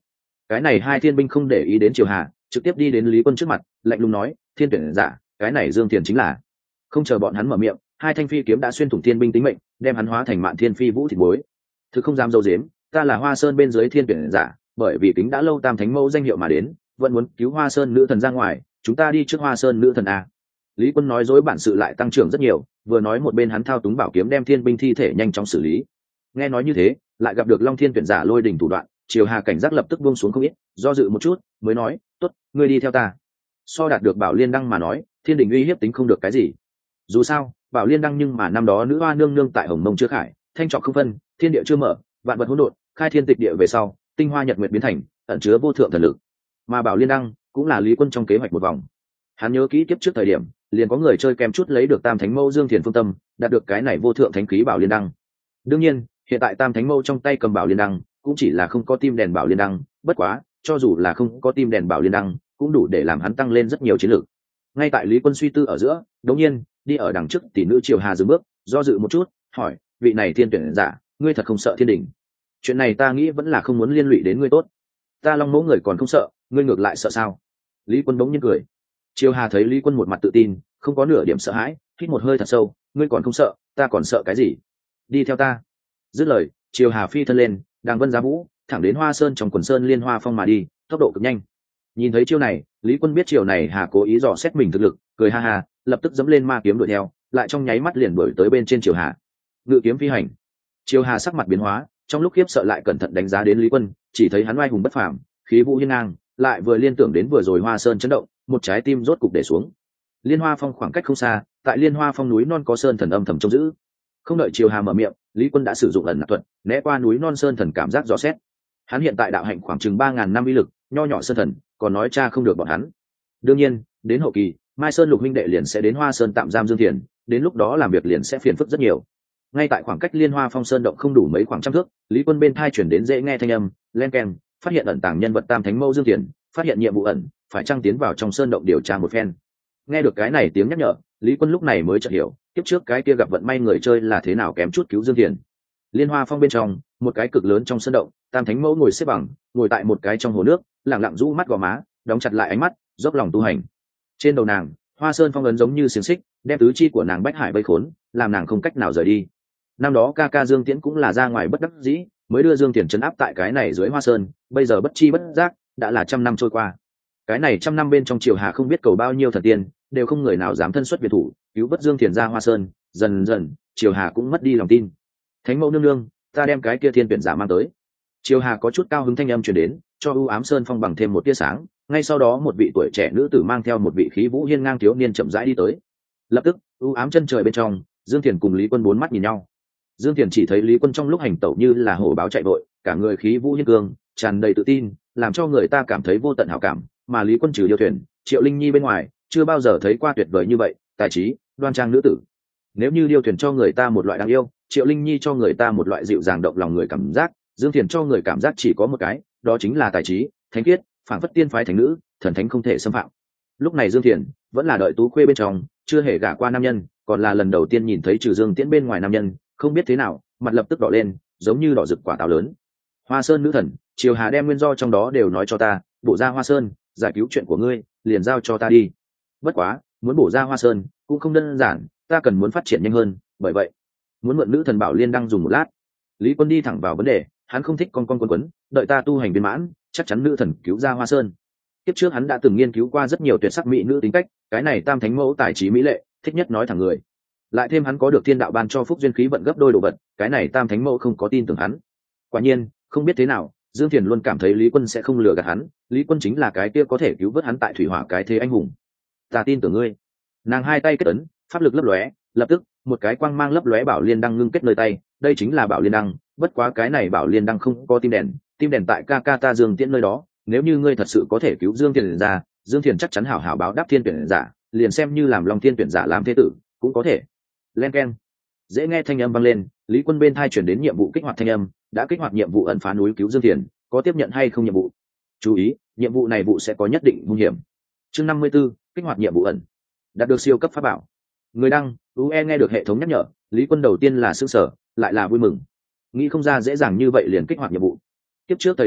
[SPEAKER 1] cái này hai thiên binh không để ý đến Triều Hà, trực tiếp đi đến Lý Quân trước mặt, lạnh lùng nói, thiên tuyển giả, cái này Dương Thiền chính là. Không chờ bọn hắn mở miệng, hai thanh phi kiếm đã xuyên thủng thiên binh tính mệnh, đem hắn hóa thành mạn thiên phi vũ thịt muối. Thực không dám dâu dếm, ta là Hoa Sơn bên dưới thiên tuyển giả, bởi vì kính đã lâu tam thánh mẫu danh hiệu mà đến, vẫn muốn cứu Hoa Sơn nữ thần ra ngoài, chúng ta đi trước Hoa Sơn nữ thần a. Lý Quân nói dối bản sự lại tăng trưởng rất nhiều, vừa nói một bên hắn thao túng bảo kiếm đem thiên binh thi thể nhanh chóng xử lý. Nghe nói như thế, lại gặp được Long Thiên tuyển giả lôi đỉnh thủ đoạn, Triều Hà cảnh giác lập tức buông xuống không ít, do dự một chút, mới nói, "Tốt, ngươi đi theo ta." So đạt được Bảo Liên Đăng mà nói, thiên đình uy hiếp tính không được cái gì. Dù sao, Bảo Liên Đăng nhưng mà năm đó nữ hoa nương nương tại Hồng Mông chưa khải, thanh trọc không phân, thiên địa chưa mở, vạn vật hỗn độn, khai thiên tịch địa về sau, tinh hoa nhật nguyệt biến thành, ẩn chứa vô thượng thần lực. Mà Bảo Liên Đăng cũng là Lý Quân trong kế hoạch một vòng. Hắn nhớ kỹ kiếp trước thời điểm, liền có người chơi kèm chút lấy được Tam Thánh Mâu Dương Thiền phương tâm, đạt được cái này vô thượng thánh khí Bảo Liên Đăng. Đương nhiên, hiện tại Tam Thánh Mâu trong tay cầm Bảo Liên Đăng, cũng chỉ là không có tim đèn Bảo Liên Đăng, bất quá, cho dù là không có tim đèn Bảo Liên Đăng, cũng đủ để làm hắn tăng lên rất nhiều chiến lược. Ngay tại Lý Quân suy tư ở giữa, đột nhiên, đi ở đằng trước tỷ nữ Triều Hà dừng bước, do dự một chút, hỏi, vị này thiên tuyển giả, ngươi thật không sợ thiên đình? Chuyện này ta nghĩ vẫn là không muốn liên lụy đến ngươi tốt. Ta Long Mẫu người còn không sợ, ngươi ngược lại sợ sao? Lý Quân bỗng nhiên cười. Triều Hà thấy Lý Quân một mặt tự tin, không có nửa điểm sợ hãi, hít một hơi thật sâu, ngươi còn không sợ, ta còn sợ cái gì? Đi theo ta. Dứt lời, Triều Hà phi thân lên, đàng vân giá vũ, thẳng đến Hoa Sơn trong quần sơn liên hoa phong mà đi, tốc độ cực nhanh. Nhìn thấy chiêu này, Lý Quân biết chiều này Hà cố ý dò xét mình thực lực, cười ha ha, lập tức dẫm lên ma kiếm đuổi theo, lại trong nháy mắt liền đuổi tới bên trên Triều Hà. Ngự kiếm phi hành. Triều Hà sắc mặt biến hóa, trong lúc khiếp sợ lại cẩn thận đánh giá đến Lý Quân, chỉ thấy hắn oai hùng bất phàm, khí vũ hiên ngang, lại vừa liên tưởng đến vừa rồi Hoa Sơn chấn động, một trái tim rốt cục để xuống. Liên Hoa Phong khoảng cách không xa, tại Liên Hoa Phong núi non có sơn thần âm thầm trông giữ. Không đợi Triều Hà mở miệng, Lý Quân đã sử dụng ẩn nạp thuật, né qua núi non sơn thần cảm giác dò xét. Hắn hiện tại đạo hạnh khoảng chừng ba ngàn năm uy lực, nho nhỏ sơn thần, còn nói cha không được bọn hắn. Đương nhiên, đến hậu kỳ, Mai Sơn Lục huynh đệ liền sẽ đến Hoa Sơn tạm giam Dương Thiền, đến lúc đó làm việc liền sẽ phiền phức rất nhiều. Ngay tại khoảng cách Liên Hoa Phong sơn động không đủ mấy khoảng trăm thước, Lý Quân bên thai chuyển đến dễ nghe thanh âm, len keng, phát hiện ẩn tàng nhân vật Tam Thánh Mâu Dương Thiền, phát hiện nhiệm vụ ẩn, phải chăng tiến vào trong sơn động điều tra một phen. Nghe được cái này tiếng nhắc nhở, Lý Quân lúc này mới chợt hiểu, tiếp trước cái kia gặp vận may người chơi là thế nào kém chút cứu Dương Thiền. Liên Hoa Phong bên trong, một cái cực lớn trong sân động, Tam Thánh Mẫu ngồi xếp bằng, ngồi tại một cái trong hồ nước, lặng lặng rũ mắt gò má, đóng chặt lại ánh mắt, dốc lòng tu hành. Trên đầu nàng, Hoa Sơn phong ấn giống như xiềng xích, đem tứ chi của nàng bách hải vây khốn, làm nàng không cách nào rời đi. Năm đó ca ca Dương Tiễn cũng là ra ngoài bất đắc dĩ, mới đưa Dương Tiễn trấn áp tại cái này dưới Hoa Sơn, bây giờ bất chi bất giác, đã là trăm năm trôi qua. Cái này trăm năm bên trong Triều Hà không biết cầu bao nhiêu thần tiên, đều không người nào dám thân xuất biệt thủ, cứu vớt Dương Tiễn ra Hoa Sơn, dần dần, Triều Hà cũng mất đi lòng tin. Thánh Mẫu nương nương, ta đem cái kia thiên tuyển giả mang tới. Triều Hà có chút cao hứng thanh âm truyền đến, cho ưu ám sơn phong bằng thêm một tia sáng. Ngay sau đó một vị tuổi trẻ nữ tử mang theo một vị khí vũ hiên ngang thiếu niên chậm rãi đi tới. Lập tức, ưu ám chân trời bên trong, Dương Thiền cùng Lý Quân bốn mắt nhìn nhau. Dương Thiền chỉ thấy Lý Quân trong lúc hành tẩu như là hổ báo chạy vội, cả người khí vũ hiên cương, tràn đầy tự tin, làm cho người ta cảm thấy vô tận hảo cảm. Mà Lý Quân trừ Điêu Thuyền, Triệu Linh Nhi bên ngoài, chưa bao giờ thấy qua tuyệt vời như vậy, tài trí, đoan trang nữ tử. Nếu như Điêu Thuyền cho người ta một loại đáng yêu, Triệu Linh Nhi cho người ta một loại dịu dàng động lòng người cảm giác, Dương Thiền cho người cảm giác chỉ có một cái, đó chính là tài trí, thánh khiết, phảng phất tiên phái thánh nữ, thần thánh không thể xâm phạm. Lúc này Dương Thiền vẫn là đợi tú khuê bên trong, chưa hề gả qua nam nhân, còn là lần đầu tiên nhìn thấy trừ Dương Tiễn bên ngoài nam nhân, không biết thế nào, mặt lập tức đỏ lên, giống như đỏ rực quả táo lớn. Hoa Sơn nữ thần, Triều Hà đem nguyên do trong đó đều nói cho ta, bổ ra Hoa Sơn, giải cứu chuyện của ngươi, liền giao cho ta đi. Bất quá, muốn bổ ra Hoa Sơn cũng không đơn giản, ta cần muốn phát triển nhanh hơn, bởi vậy muốn mượn nữ thần Bảo Liên đang dùng một lát. Lý Quân đi thẳng vào vấn đề, hắn không thích con con quấn quấn, đợi ta tu hành viên mãn, chắc chắn nữ thần cứu ra Hoa Sơn. Tiếp trước hắn đã từng nghiên cứu qua rất nhiều tuyệt sắc mỹ nữ tính cách, cái này Tam Thánh Mẫu tài trí mỹ lệ, thích nhất nói thẳng người. Lại thêm hắn có được thiên đạo ban cho phúc duyên khí vận gấp đôi đồ vật, cái này Tam Thánh Mẫu không có tin tưởng hắn. Quả nhiên, không biết thế nào, Dương Thiền luôn cảm thấy Lý Quân sẽ không lừa gạt hắn, Lý Quân chính là cái kia có thể cứu vớt hắn tại thủy hỏa cái thế anh hùng. Ta tin tưởng ngươi. Nàng hai tay kết ấn, pháp lực lấp lóe, lập tức một cái quang mang lấp lóe bảo liên đăng ngưng kết nơi tay, đây chính là bảo liên đăng, bất quá cái này bảo liên đăng không có tim đèn, tim đèn tại ca ca ta Dương Tiễn nơi đó, nếu như ngươi thật sự có thể cứu Dương Thiền ra, Dương Thiền chắc chắn hảo hảo báo đáp thiên tuyển giả, liền xem như làm lòng thiên tuyển giả làm thế tử cũng có thể. Len keng, dễ nghe thanh âm vang lên, Lý Quân bên thai chuyển đến nhiệm vụ kích hoạt thanh âm, đã kích hoạt nhiệm vụ ẩn phá núi cứu Dương Thiền, có tiếp nhận hay không nhiệm vụ? Chú ý, nhiệm vụ này vụ sẽ có nhất định nguy hiểm. Chương năm mươi b ố, kích hoạt nhiệm vụ ẩn, đạt được siêu cấp pháp bảo. Người đăng, u e nghe được hệ thống nhắc nhở, Lý Quân đầu tiên là sững sờ, lại là vui mừng. Nghĩ không ra dễ dàng như vậy liền kích hoạt nhiệm vụ. Tiếp trước thời điểm,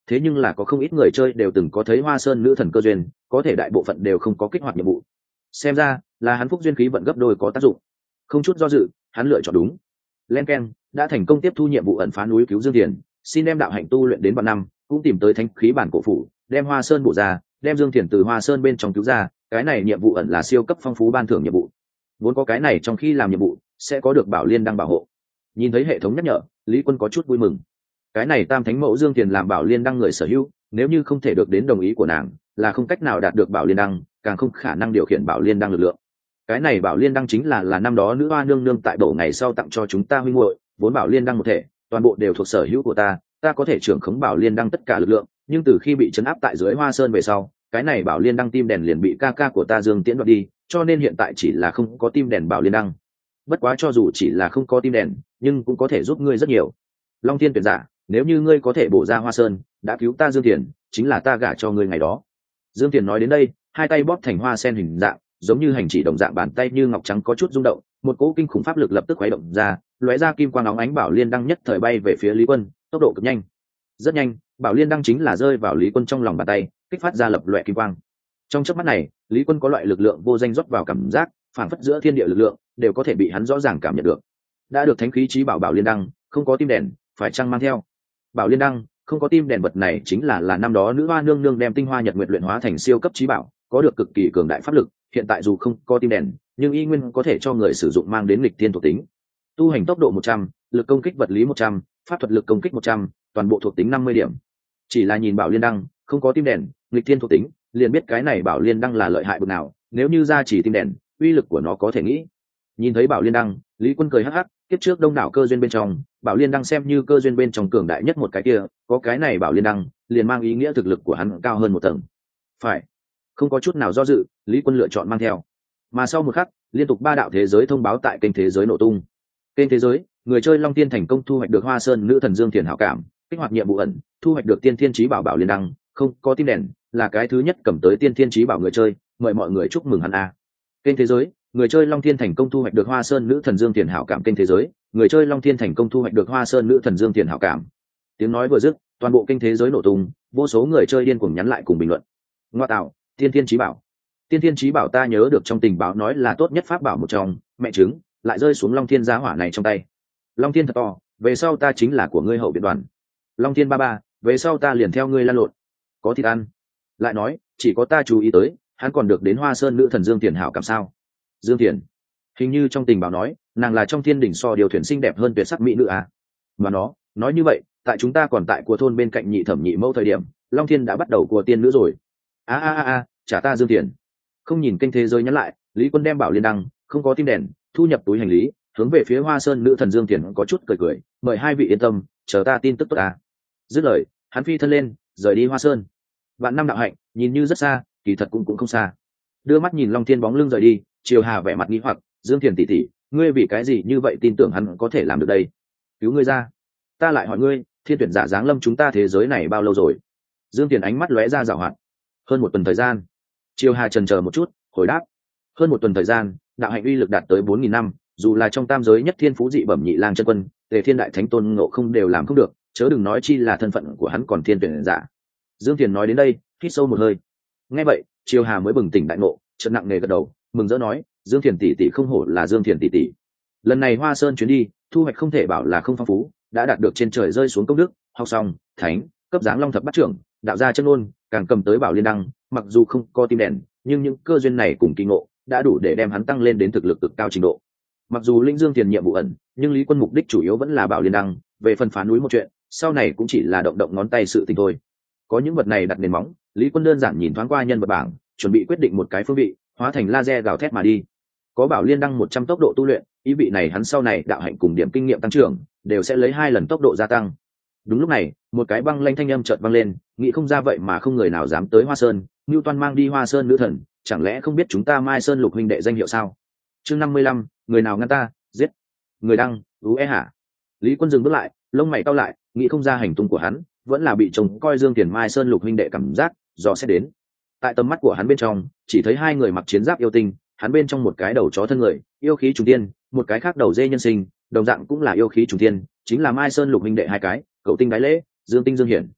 [SPEAKER 1] thế nhưng là có không ít người chơi đều từng có thấy hoa sơn nữ thần cơ duyên, có thể đại bộ phận đều không có kích hoạt nhiệm vụ. Xem ra là hắn phúc duyên khí vận gấp đôi có tác dụng. Không chút do dự, hắn lựa chọn đúng. Len Ken đã thành công tiếp thu nhiệm vụ ẩn phá núi cứu Dương Thiền, xin đem đạo hạnh tu luyện đến vạn năm, cũng tìm tới thánh khí bản cổ phủ, đem Hoa Sơn bổ ra, đem Dương Thiền từ Hoa Sơn bên trong cứu ra. Cái này nhiệm vụ ẩn là siêu cấp phong phú ban thưởng nhiệm vụ. Vốn có cái này trong khi làm nhiệm vụ sẽ có được bảo liên đăng bảo hộ. Nhìn thấy hệ thống nhắc nhở, Lý Quân có chút vui mừng. Cái này tam thánh mẫu Dương Thiền làm bảo liên đăng người sở hữu, nếu như không thể được đến đồng ý của nàng, là không cách nào đạt được bảo liên đăng, càng không khả năng điều khiển bảo liên đăng lực lượng. Cái này bảo liên đăng chính là là năm đó nữ hoa nương nương tại đổ ngày sau tặng cho chúng ta huynh muội, vốn bảo liên đăng một thể, toàn bộ đều thuộc sở hữu của ta, ta có thể trưởng khống bảo liên đăng tất cả lực lượng, nhưng từ khi bị trấn áp tại dưới Hoa Sơn về sau, cái này bảo liên đăng tim đèn liền bị ca ca của ta Dương Tiễn đoạt đi, cho nên hiện tại chỉ là không có tim đèn bảo liên đăng. Bất quá cho dù chỉ là không có tim đèn, nhưng cũng có thể giúp ngươi rất nhiều. Long Thiên tuyển giả, nếu như ngươi có thể bổ ra Hoa Sơn, đã cứu ta Dương Thiền, chính là ta gả cho ngươi ngày đó. Dương Thiền nói đến đây, hai tay bóp thành hoa sen hình dạng, giống như hành chỉ đồng dạng, bàn tay như ngọc trắng có chút rung động, một cỗ kinh khủng pháp lực lập tức khuấy động ra, lóe ra kim quang óng ánh bảo liên đăng nhất thời bay về phía Lý Quân, tốc độ cực nhanh. Rất nhanh, bảo liên đăng chính là rơi vào Lý Quân trong lòng bàn tay, kích phát ra lập loè kim quang. Trong chớp mắt này, Lý Quân có loại lực lượng vô danh rót vào cảm giác, phảng phất giữa thiên địa lực lượng đều có thể bị hắn rõ ràng cảm nhận được. Đã được thánh khí chí bảo bảo liên đăng, không có tim đèn, phải chăng mang theo? Bảo liên đăng, không có tim đèn vật này chính là là năm đó nữ hoa nương nương đem tinh hoa nhật nguyệt luyện hóa thành siêu cấp chí bảo, có được cực kỳ cường đại pháp lực, hiện tại dù không có tim đèn, nhưng y nguyên có thể cho người sử dụng mang đến nghịch thiên thuộc tính. Tu hành tốc độ một trăm, lực công kích vật lý một trăm, pháp thuật lực công kích một trăm, toàn bộ thuộc tính năm mươi điểm. Chỉ là nhìn bảo liên đăng, không có tim đèn, nghịch thiên thuộc tính, liền biết cái này bảo liên đăng là lợi hại bậc nào, nếu như ra chỉ tim đèn, uy lực của nó có thể nghĩ. Nhìn thấy bảo liên đăng, Lý Quân cười hắc hắc, kiếp trước đông đảo cơ duyên bên trong, bảo liên đăng xem như cơ duyên bên trong cường đại nhất một cái kia, có cái này bảo liên đăng, liền mang ý nghĩa thực lực của hắn cao hơn một tầng. Phải, không có chút nào do dự, Lý Quân lựa chọn mang theo. Mà sau một khắc, liên tục ba đạo thế giới thông báo tại kênh thế giới nổ tung. Kênh thế giới, người chơi Long Tiên thành công thu hoạch được Hoa Sơn nữ thần Dương Thiền hảo cảm, kích hoạt nhiệm vụ ẩn, thu hoạch được tiên thiên chí bảo bảo liên đăng, không có tim đèn, là cái thứ nhất cầm tới tiên thiên chí bảo người chơi, mời mọi người chúc mừng hắn a. Kênh thế giới, người chơi Long Thiên thành công thu hoạch được Hoa Sơn nữ thần Dương Tiền hảo cảm. Kênh thế giới, người chơi Long Thiên thành công thu hoạch được Hoa Sơn nữ thần Dương Tiền hảo cảm. Tiếng nói vừa dứt, toàn bộ kênh thế giới nổ tung, vô số người chơi điên cuồng nhắn lại cùng bình luận. Ngoa tạo, tiên thiên chí bảo, tiên thiên chí bảo, ta nhớ được trong tình báo nói là tốt nhất pháp bảo một trong, mẹ chứng, lại rơi xuống Long Thiên giá hỏa này trong tay. Long Thiên thật to, về sau ta chính là của ngươi hậu viện đoàn. Long Thiên ba ba, về sau ta liền theo ngươi lan lộn, có thịt ăn. Lại nói, chỉ có ta chú ý tới, hắn còn được đến Hoa Sơn nữ thần Dương Tiền hảo cảm sao? Dương Tiền, hình như trong tình báo nói, nàng là trong thiên đỉnh so điều thuyền xinh đẹp hơn tuyệt sắc mỹ nữ à? Mà nó, nói như vậy, tại chúng ta còn tại của thôn bên cạnh nhị thẩm nhị mẫu thời điểm, Long Thiên đã bắt đầu của tiên nữ rồi. A a a a, trả ta Dương Tiền. Không nhìn kênh thế giới nhắn lại, Lý Quân đem bảo liên đăng, không có tim đèn, thu nhập túi hành lý, hướng về phía Hoa Sơn nữ thần Dương Tiền có chút cười cười, mời hai vị yên tâm, chờ ta tin tức tốt à. Dứt lời, hắn phi thân lên, rời đi Hoa Sơn. Vạn năm đạo hạnh, nhìn như rất xa, kỳ thật cũng cũng không xa. Đưa mắt nhìn Long Thiên bóng lưng rời đi, Triều Hà vẻ mặt nghi hoặc, Dương Thiền tỷ tỷ, ngươi vì cái gì như vậy tin tưởng hắn có thể làm được đây? Cứu ngươi ra. Ta lại hỏi ngươi, thiên tuyển giả giáng lâm chúng ta thế giới này bao lâu rồi? Dương Thiền ánh mắt lóe ra giảo hoạt. Hơn một tuần thời gian. Triều Hà chần chờ một chút, hồi đáp. Hơn một tuần thời gian, đạo hạnh uy lực đạt tới bốn nghìn năm, dù là trong tam giới nhất thiên phú dị bẩm nhị lang chân quân, Tề Thiên đại thánh tôn ngộ không đều làm không được, chớ đừng nói chi là thân phận của hắn còn thiên tuyển giả. Dương Thiền nói đến đây, hít sâu một hơi. Nghe vậy, Triều Hà mới bừng tỉnh đại ngộ, chợt nặng nề gật đầu, mừng rỡ nói, Dương Thiền tỷ tỷ không hổ là Dương Thiền tỷ tỷ. Lần này Hoa Sơn chuyến đi, thu hoạch không thể bảo là không phong phú, đã đạt được trên trời rơi xuống công đức, học xong, thánh, cấp dáng long thập bát trưởng, đạo gia chân ngôn, càng cầm tới bảo liên đăng, mặc dù không có tim đèn, nhưng những cơ duyên này cùng kỳ ngộ, đã đủ để đem hắn tăng lên đến thực lực cực cao trình độ. Mặc dù linh Dương Tiền nhiệm vụ ẩn, nhưng Lý Quân mục đích chủ yếu vẫn là bảo liên đăng, về phần phá núi một chuyện, sau này cũng chỉ là động động ngón tay sự tình thôi. Có những vật này đặt nền móng, Lý Quân đơn giản nhìn thoáng qua nhân vật bảng, chuẩn bị quyết định một cái phương vị, hóa thành laser gào thét mà đi. Có bảo liên đăng một trăm tốc độ tu luyện, ý vị này hắn sau này đạo hạnh cùng điểm kinh nghiệm tăng trưởng đều sẽ lấy hai lần tốc độ gia tăng. Đúng lúc này, một cái băng lanh thanh âm chợt vang lên, nghĩ không ra vậy mà không người nào dám tới Hoa Sơn, Newton mang đi Hoa Sơn nữ thần, chẳng lẽ không biết chúng ta Mai Sơn Lục huynh đệ danh hiệu sao? Chương năm mươi lăm, người nào ngăn ta, giết. Người đăng, ú e hả? Lý Quân dừng bước lại, lông mày cau lại, nghĩ không ra hành tung của hắn, vẫn là bị chồng coi Dương Tiền Mai Sơn Lục huynh đệ cảm giác, dò xét đến. Tại tầm mắt của hắn bên trong, chỉ thấy hai người mặc chiến giáp yêu tinh, hắn bên trong một cái đầu chó thân người, yêu khí trùng tiên, một cái khác đầu dê nhân sinh, đồng dạng cũng là yêu khí trùng tiên, chính là Mai Sơn Lục huynh đệ hai cái, Cậu Tinh Đái Lễ, Dương Tinh Dương Hiển.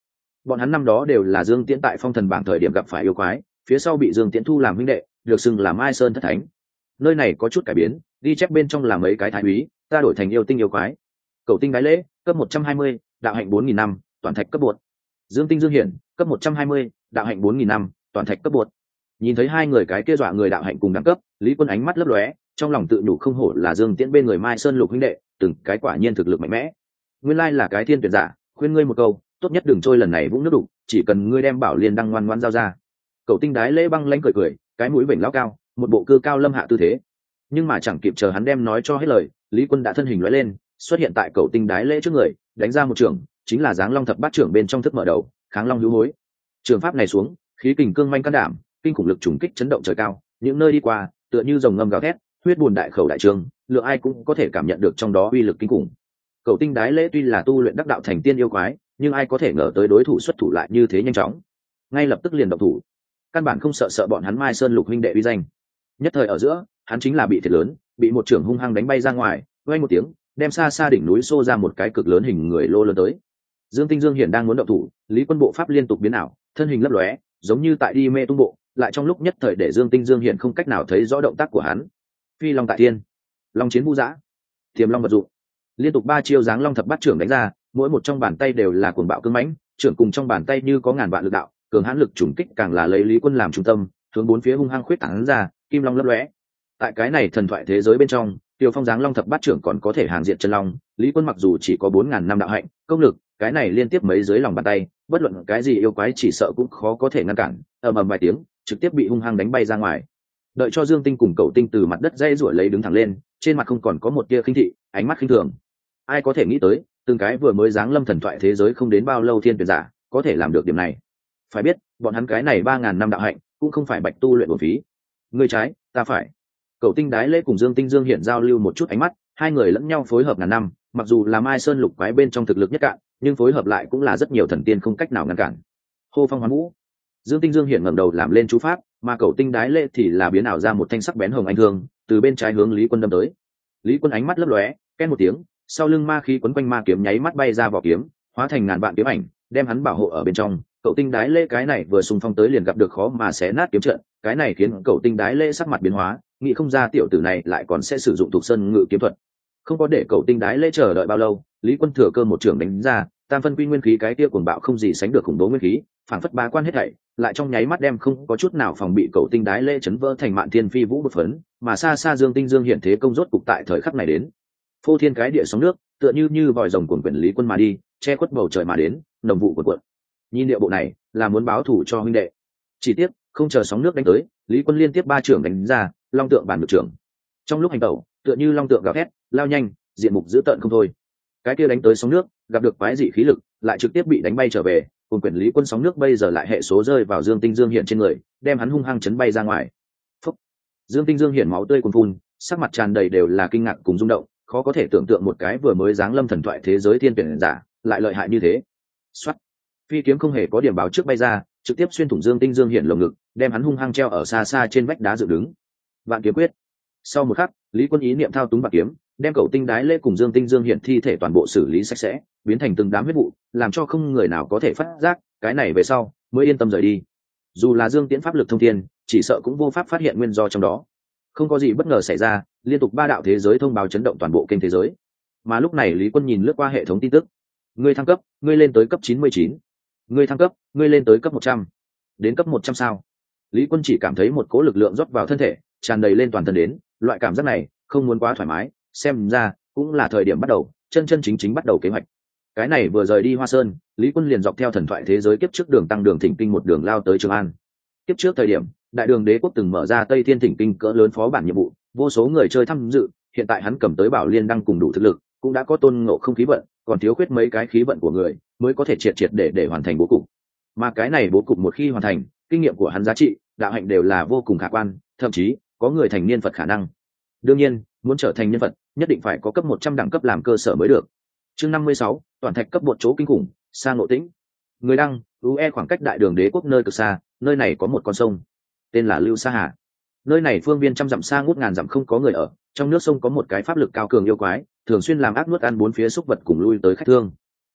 [SPEAKER 1] bọn hắn năm đó đều là Dương Tiễn tại phong thần bảng thời điểm gặp phải yêu quái, phía sau bị Dương Tiễn thu làm huynh đệ, được xưng là Mai Sơn thất thánh. Nơi này có chút cải biến, ghi chép bên trong là mấy cái thái úy, ta đổi thành yêu tinh yêu quái. Cầu tinh đái lễ, cấp một trăm hai mươi, đạo hạnh bốn nghìn năm, toàn thạch cấp bột. Dương tinh Dương hiển, cấp một trăm hai mươi, đạo hạnh bốn nghìn năm, toàn thạch cấp bột. Nhìn thấy hai người cái kia dọa người đạo hạnh cùng đẳng cấp, Lý Quân ánh mắt lấp lóe, trong lòng tự nhủ không hổ là Dương Tiễn bên người Mai Sơn lục huynh đệ, từng cái quả nhiên thực lực mạnh mẽ. Nguyên lai là cái thiên tuyệt giả, khuyên ngươi một câu, tốt nhất đừng trôi lần này vũng nước đục, chỉ cần ngươi đem bảo liên đăng ngoan ngoãn giao ra. Cậu tinh đái lễ băng lãnh cười cười, cái mũi vểnh lão cao, một bộ cư cao lâm hạ tư thế. Nhưng mà chẳng kịp chờ hắn đem nói cho hết lời, Lý Quân đã thân hình lóe lên, xuất hiện tại cậu tinh đái lễ trước người, đánh ra một trường, chính là Giáng Long thập bát trưởng bên trong thức mở đầu, Kháng Long hữu hối. Trường pháp này xuống, khí kình cương manh can đảm, kinh khủng lực trùng kích chấn động trời cao, những nơi đi qua, tựa như rồng ngâm gào thét, huyết buồn đại khẩu đại trường, lượng ai cũng có thể cảm nhận được trong đó uy lực kinh khủng. Cậu tinh đái lễ tuy là tu luyện đắc đạo thành tiên yêu quái, nhưng ai có thể ngờ tới đối thủ xuất thủ lại như thế nhanh chóng, ngay lập tức liền động thủ, căn bản không sợ sợ bọn hắn Mai Sơn lục huynh đệ uy danh. Nhất thời ở giữa, hắn chính là bị thiệt lớn, bị một trưởng hung hăng đánh bay ra ngoài, vang một tiếng, đem xa xa đỉnh núi xô ra một cái cực lớn hình người lô lớn tới. Dương Tinh Dương Hiển đang muốn động thủ, Lý Quân bộ pháp liên tục biến ảo, thân hình lấp lóe, giống như tại đi mê tung bộ, lại trong lúc nhất thời để Dương Tinh Dương Hiển không cách nào thấy rõ động tác của hắn. Phi Long tại thiên, Long chiến vũ dã, Tiềm Long vật dụng, liên tục ba chiêu Giáng Long thập bát trưởng đánh ra, mỗi một trong bàn tay đều là cuồng bạo cương mãnh, trưởng cùng trong bàn tay như có ngàn vạn lực đạo, cường hãn lực trùng kích càng là lấy Lý Quân làm trung tâm, hướng bốn phía hung hăng khuyết tán ra, kim long lấp lóe. Tại cái này thần thoại thế giới bên trong, Tiêu Phong Giáng Long thập bát trưởng còn có thể hàng diện chân long, Lý Quân mặc dù chỉ có bốn ngàn năm đạo hạnh, công lực, cái này liên tiếp mấy dưới lòng bàn tay, bất luận cái gì yêu quái chỉ sợ cũng khó có thể ngăn cản, ầm ầm vài tiếng, trực tiếp bị hung hăng đánh bay ra ngoài. Đợi cho Dương Tinh cùng Cậu Tinh từ mặt đất dây rủi lấy đứng thẳng lên, trên mặt không còn có một tia khinh thị, ánh mắt khinh thường. Ai có thể nghĩ tới, từng cái vừa mới giáng lâm thần thoại thế giới không đến bao lâu thiên tuyệt giả, có thể làm được điểm này. Phải biết, bọn hắn cái này ba ngàn năm đạo hạnh, cũng không phải bạch tu luyện bổ phí. Ngươi trái, ta phải. Cậu tinh đái lễ cùng Dương Tinh Dương hiện giao lưu một chút ánh mắt, hai người lẫn nhau phối hợp ngàn năm, mặc dù là Mai Sơn lục quái bên trong thực lực nhất cạn, nhưng phối hợp lại cũng là rất nhiều thần tiên không cách nào ngăn cản. Hô phong hoán vũ. Dương Tinh Dương hiện ngẩng đầu làm lên chú pháp, mà cậu tinh đái lễ thì là biến ảo ra một thanh sắc bén hồng anh thương, từ bên trái hướng Lý Quân đâm tới. Lý Quân ánh mắt lấp lóe, ken một tiếng, sau lưng ma khí quấn quanh ma kiếm nháy mắt bay ra vỏ kiếm, hóa thành ngàn vạn kiếm ảnh, đem hắn bảo hộ ở bên trong. Cậu tinh đái lễ cái này vừa xung phong tới liền gặp được khó mà xé nát kiếm trận, cái này khiến cậu tinh đái lễ sắc mặt biến hóa, nghĩ không ra tiểu tử này lại còn sẽ sử dụng thuộc sơn ngự kiếm thuật. Không có để cậu tinh đái lễ chờ đợi bao lâu, Lý Quân thừa cơ một trường đánh ra, tam phân quy nguyên khí cái kia cuồng bạo không gì sánh được khủng bố nguyên khí, phảng phất ba quan hết thảy, lại trong nháy mắt đem không có chút nào phòng bị cậu tinh đái lễ chấn vỡ thành mạn thiên phi vũ bột phấn, mà xa xa Dương Tinh Dương hiện thế công rốt cục tại thời khắc này đến. Phô thiên cái địa sóng nước, tựa như như vòi rồng cuồn quyển Lý Quân mà đi, che khuất bầu trời mà đến, nồng vụ cuộn cuộn. Nhìn địa bộ này, là muốn báo thù cho huynh đệ. Chỉ tiếc, không chờ sóng nước đánh tới, Lý Quân liên tiếp ba trưởng đánh ra, long tượng bản ngược trưởng. Trong lúc hành tẩu, tựa như long tượng gào thét, lao nhanh, diện mục dữ tợn không thôi. Cái kia đánh tới sóng nước, gặp được quái dị khí lực, lại trực tiếp bị đánh bay trở về, cùng quyển Lý Quân sóng nước bây giờ lại hệ số rơi vào Dương Tinh Dương hiện trên người, đem hắn hung hăng chấn bay ra ngoài. Phúc. Dương Tinh Dương hiện máu tươi cuồn phun, sắc mặt tràn đầy đều là kinh ngạc cùng rung động, khó có thể tưởng tượng một cái vừa mới giáng lâm thần thoại thế giới thiên tuyển giả, lại lợi hại như thế. Soát. Phi kiếm không hề có điểm báo trước bay ra, trực tiếp xuyên thủng Dương Tinh Dương hiện lồng ngực, đem hắn hung hăng treo ở xa xa trên vách đá dựng đứng. Vạn kiếm quyết. Sau một khắc, Lý Quân ý niệm thao túng vạn kiếm, đem cậu tinh đái lễ cùng Dương Tinh Dương hiện thi thể toàn bộ xử lý sạch sẽ, biến thành từng đám huyết vụ, làm cho không người nào có thể phát giác, cái này về sau mới yên tâm rời đi. Dù là Dương Tiễn pháp lực thông thiên, chỉ sợ cũng vô pháp phát hiện nguyên do trong đó. Không có gì bất ngờ xảy ra, liên tục ba đạo thế giới thông báo chấn động toàn bộ kênh thế giới. Mà lúc này Lý Quân nhìn lướt qua hệ thống tin tức, ngươi thăng cấp, ngươi lên tới cấp chín mươi chín. Ngươi thăng cấp, ngươi lên tới cấp một trăm. Đến cấp một trăm sao? Lý Quân chỉ cảm thấy một cỗ lực lượng rót vào thân thể, tràn đầy lên toàn thân đến, loại cảm giác này không muốn quá thoải mái, xem ra cũng là thời điểm bắt đầu, chân chân chính chính bắt đầu kế hoạch. Cái này vừa rời đi Hoa Sơn, Lý Quân liền dọc theo thần thoại thế giới kiếp trước đường tăng đường thỉnh kinh một đường lao tới Trường An. Kiếp trước thời điểm, Đại Đường Đế quốc từng mở ra Tây Thiên thỉnh kinh cỡ lớn phó bản nhiệm vụ, vô số người chơi tham dự, hiện tại hắn cầm tới Bảo Liên đăng cùng đủ thực lực, cũng đã có tôn ngộ không khí vận, còn thiếu khuyết mấy cái khí vận của người, mới có thể triệt triệt để để hoàn thành bố cục. Mà cái này bố cục một khi hoàn thành, kinh nghiệm của hắn giá trị, đạo hạnh đều là vô cùng khả quan, thậm chí có người thành niên Phật khả năng. Đương nhiên, muốn trở thành nhân vật, nhất định phải có cấp một trăm đẳng cấp làm cơ sở mới được. Chương năm mươi sáu, toàn thạch cấp một chỗ kinh khủng, xa ngộ tĩnh. Người đăng, u e khoảng cách Đại Đường Đế quốc nơi cực xa, nơi này có một con sông, tên là Lưu Sa Hà. Nơi này phương viên trăm dặm xa ngút ngàn dặm không có người ở, trong nước sông có một cái pháp lực cao cường yêu quái, thường xuyên làm ác nuốt ăn bốn phía xúc vật cùng lui tới khách thương.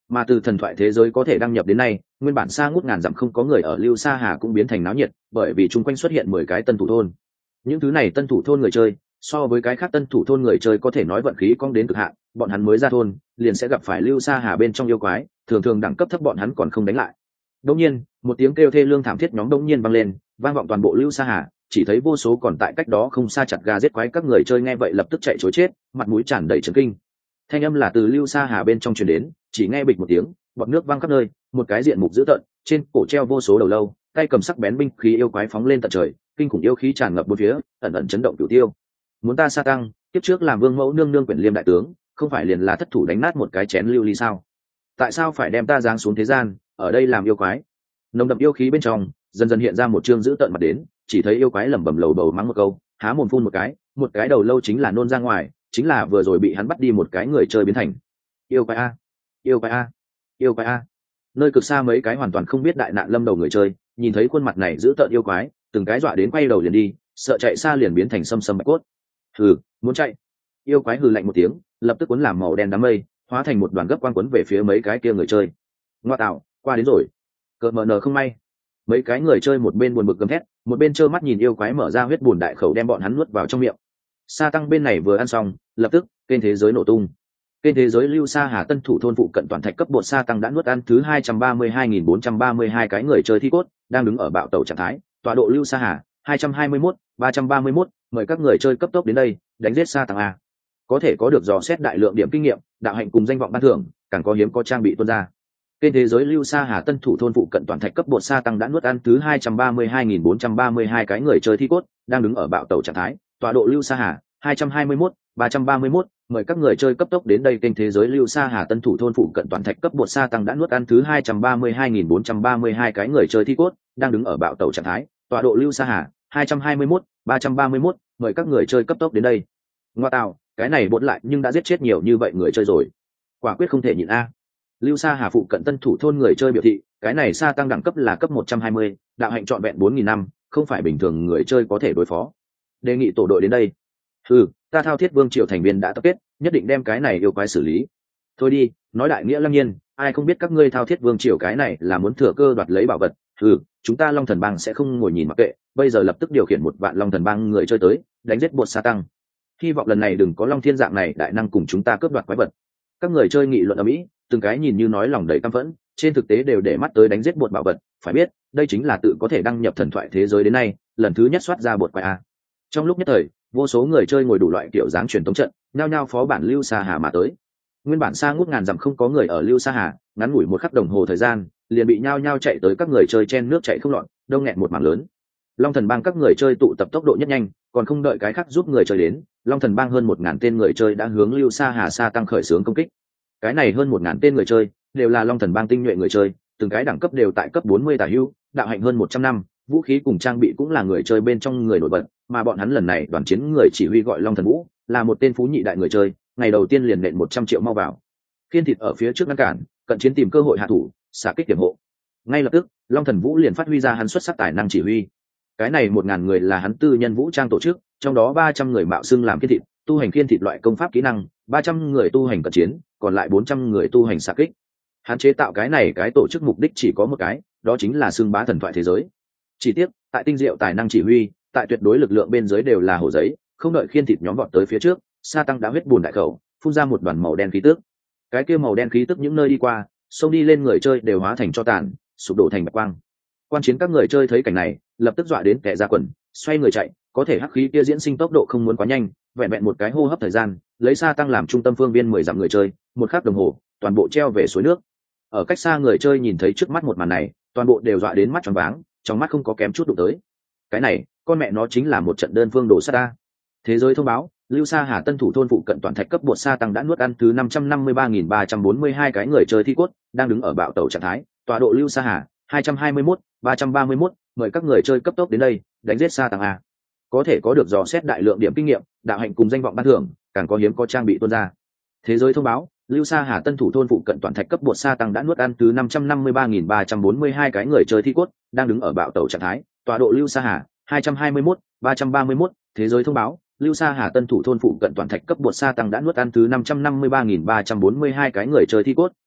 [SPEAKER 1] Mà từ thần thoại thế giới có thể đăng nhập đến nay, nguyên bản xa ngút ngàn dặm không có người ở Lưu Sa Hà cũng biến thành náo nhiệt, bởi vì chung quanh xuất hiện mười cái tân thủ thôn. Những thứ này tân thủ thôn người chơi, so với cái khác tân thủ thôn người chơi có thể nói vận khí cong đến cực hạn, bọn hắn mới ra thôn, liền sẽ gặp phải Lưu Sa Hà bên trong yêu quái, thường thường đẳng cấp thấp bọn hắn còn không đánh lại. Đột nhiên, một tiếng kêu thê lương thảm thiết nhóm đột nhiên vang lên, vang vọng toàn bộ Lưu Sa Hà, chỉ thấy vô số còn tại cách đó không xa chặt gà giết quái các người chơi nghe vậy lập tức chạy trối chết, mặt mũi tràn đầy chấn kinh. Thanh âm là từ Lưu Sa Hà bên trong truyền đến, chỉ nghe bịch một tiếng, bọt nước văng khắp nơi, một cái diện mục dữ tợn, trên cổ treo vô số đầu lâu, tay cầm sắc bén binh khí yêu quái phóng lên tận trời, kinh khủng yêu khí tràn ngập bốn phía, ẩn ẩn chấn động cửu tiêu. Muốn ta sa tăng, tiếp trước làm vương mẫu nương nương quyển liêm đại tướng, không phải liền là thất thủ đánh nát một cái chén lưu ly sao? Tại sao phải đem ta giáng xuống thế gian, ở đây làm yêu quái? Nồng đậm yêu khí bên trong, dần dần hiện ra một trương dữ tợn mặt đến, chỉ thấy yêu quái lẩm bẩm lầu bầu mắng một câu, há mồm phun một cái, một cái đầu lâu chính là nôn ra ngoài, chính là vừa rồi bị hắn bắt đi một cái người chơi biến thành. Yêu quái a, yêu quái a, yêu quái a. Nơi cực xa mấy cái hoàn toàn không biết đại nạn lâm đầu người chơi, nhìn thấy khuôn mặt này dữ tợn yêu quái, từng cái dọa đến quay đầu liền đi, sợ chạy xa liền biến thành sâm sâm bạch cốt. Hừ, muốn chạy? Yêu quái hừ lạnh một tiếng, lập tức cuốn làm màu đen đám mây, hóa thành một đoàn gấp quang quấn về phía mấy cái kia người chơi. Ngoa tạo, qua đến rồi. Cờ mờ nờ không may. Mấy cái người chơi một bên buồn bực gầm thét, một bên trơ mắt nhìn yêu quái mở ra huyết bùn đại khẩu đem bọn hắn nuốt vào trong miệng. Sa tăng bên này vừa ăn xong, lập tức kênh thế giới nổ tung. Kênh thế giới Lưu Sa Hà tân thủ thôn phụ cận toàn thạch cấp bột sa tăng đã nuốt ăn thứ hai trăm ba mươi hai nghìn bốn trăm ba mươi hai cái người chơi thi cốt, đang đứng ở bạo tẩu trạng thái, tọa độ Lưu Sa Hà hai trăm hai mươi mốt ba trăm ba mươi mốt, mời các người chơi cấp tốc đến đây, đánh giết sa tăng a. Có thể có được dò xét đại lượng điểm kinh nghiệm, đạo hạnh cùng danh vọng ban thưởng, càng có hiếm có trang bị tuôn ra. Kênh thế giới Lưu Sa Hà tân thủ thôn phụ cận toàn thạch cấp bột sa tăng đã nuốt ăn thứ hai trăm ba mươi hai nghìn bốn trăm ba mươi hai cái người chơi thi cốt, đang đứng ở bạo tẩu trạng thái, tọa độ Lưu Sa Hà hai trăm hai mươi mốt ba trăm ba mươi mốt, mời các người chơi cấp tốc đến đây. Kênh thế giới Lưu Sa Hà tân thủ thôn phụ cận toàn thạch cấp bột sa tăng đã nuốt ăn thứ hai trăm ba mươi hai nghìn bốn trăm ba mươi hai cái người chơi thi cốt, đang đứng ở bạo tẩu trạng thái, tọa độ Lưu Sa Hà hai trăm hai mươi mốt ba trăm ba mươi mốt, mời các người chơi cấp tốc đến đây. Ngoa tạo, cái này bột lại nhưng đã giết chết nhiều như vậy người chơi rồi, quả quyết không thể nhịn a. Lưu Sa Hà phụ cận tân thủ thôn người chơi biểu thị, cái này sa tăng đẳng cấp là cấp một trăm hai mươi, đạo hạnh trọn vẹn bốn nghìn năm, không phải bình thường người chơi có thể đối phó. Đề nghị tổ đội đến đây. Ừ, ta Thao Thiết Vương triều thành viên đã tập kết, nhất định đem cái này yêu quái xử lý. Thôi đi, nói đại nghĩa lăng nhiên, ai không biết các ngươi Thao Thiết Vương triều cái này là muốn thừa cơ đoạt lấy bảo vật. Ừ, chúng ta Long Thần Bang sẽ không ngồi nhìn mặc kệ, bây giờ lập tức điều khiển một vạn Long Thần Bang người chơi tới, đánh giết bột sa tăng. Hy vọng lần này đừng có Long Thiên dạng này đại năng cùng chúng ta cướp đoạt quái vật. Các người chơi nghị luận ầm ĩ, từng cái nhìn như nói lòng đầy căm phẫn, trên thực tế đều để mắt tới đánh giết bột bảo vật. Phải biết, đây chính là tự có thể đăng nhập thần thoại thế giới đến nay, lần thứ nhất soát ra bột quái a. Trong lúc nhất thời, vô số người chơi ngồi đủ loại kiểu dáng truyền tống trận, nhao nhao phó bản Lưu Sa Hà mà tới. Nguyên bản xa ngút ngàn dặm không có người ở Lưu Sa Hà, ngắn ngủi một khắc đồng hồ thời gian, liền bị nhao nhao chạy tới các người chơi chen nước chạy không loạn, đông nghẹt một mảng lớn. Long Thần Bang các người chơi tụ tập tốc độ nhất nhanh, còn không đợi cái khác giúp người chơi đến, Long Thần Bang hơn một ngàn tên người chơi đã hướng Lưu Sa Hà sa tăng khởi xướng công kích. Cái này hơn một ngàn tên người chơi, đều là Long Thần Bang tinh nhuệ người chơi, từng cái đẳng cấp đều tại cấp bốn mươi tả hữu, đạo hạnh hơn một trăm năm, vũ khí cùng trang bị cũng là người chơi bên trong người nổi bật, mà bọn hắn lần này đoàn chiến người chỉ huy gọi Long Thần Vũ, là một tên phú nhị đại người chơi, ngày đầu tiên liền nện một trăm triệu mau vào. Khiên thịt ở phía trước ngăn cản, cận chiến tìm cơ hội hạ thủ, xạ kích điểm hộ. Ngay lập tức, Long Thần Vũ liền phát huy ra hắn xuất sắc tài năng chỉ huy. Cái này một ngàn người là hắn tư nhân vũ trang tổ chức, trong đó ba trăm người mạo xưng làm khiên thịt, tu hành khiên thịt loại công pháp kỹ năng, ba trăm người tu hành cận chiến, còn lại bốn trăm người tu hành xạ kích. Hắn chế tạo cái này cái tổ chức mục đích chỉ có một cái, đó chính là xưng bá thần thoại thế giới. Chỉ tiếc, tại tinh diệu tài năng chỉ huy, tại tuyệt đối lực lượng bên dưới đều là hổ giấy, không đợi khiên thịt nhóm vọt tới phía trước, sa tăng đã huyết bùn đại khẩu, phun ra một đoàn màu đen khí tức. Cái kia màu đen khí tức những nơi đi qua, xông đi lên người chơi đều hóa thành tro tàn, sụp đổ thành bạch quang. Quan chiến các người chơi thấy cảnh này, lập tức dọa đến kẻ ra quần, xoay người chạy, có thể hắc khí kia diễn sinh tốc độ không muốn quá nhanh, vẹn vẹn một cái hô hấp thời gian, lấy sa tăng làm trung tâm phương viên mười dặm người chơi, một khắc đồng hồ, toàn bộ treo về suối nước. Ở cách xa người chơi nhìn thấy trước mắt một màn này, toàn bộ đều dọa đến mắt tròn váng, trong mắt không có kém chút đụng tới. Cái này, con mẹ nó chính là một trận đơn phương đổ sát ta. Thế giới thông báo, Lưu Sa Hà tân thủ thôn phụ cận toàn thạch cấp bột sa tăng đã nuốt ăn thứ năm trăm năm mươi ba nghìn ba trăm bốn mươi hai cái người chơi thi cốt, đang đứng ở bạo tẩu trạng thái, tọa độ Lưu Sa Hà hai trăm hai mươi mốt ba trăm ba mươi mốt, mời các người chơi cấp tốc đến đây, đánh giết sa tăng a. Có thể có được dò xét đại lượng điểm kinh nghiệm, đạo hạnh cùng danh vọng ban thưởng, càng có hiếm có trang bị tuôn ra. Thế giới thông báo, Lưu Sa Hà tân thủ thôn phụ cận toàn thạch cấp bột sa tăng đã nuốt ăn thứ năm trăm năm mươi ba nghìn ba trăm bốn mươi hai cái người chơi thi cốt, đang đứng ở bạo tẩu trạng thái, tọa độ Lưu Sa Hà hai trăm hai mươi mốt ba trăm ba mươi mốt. Thế giới thông báo, Lưu Sa Hà tân thủ thôn phụ cận toàn thạch cấp bột sa tăng đã nuốt ăn thứ năm trăm năm mươi ba nghìn ba trăm bốn mươi hai cái người chơi thi cốt,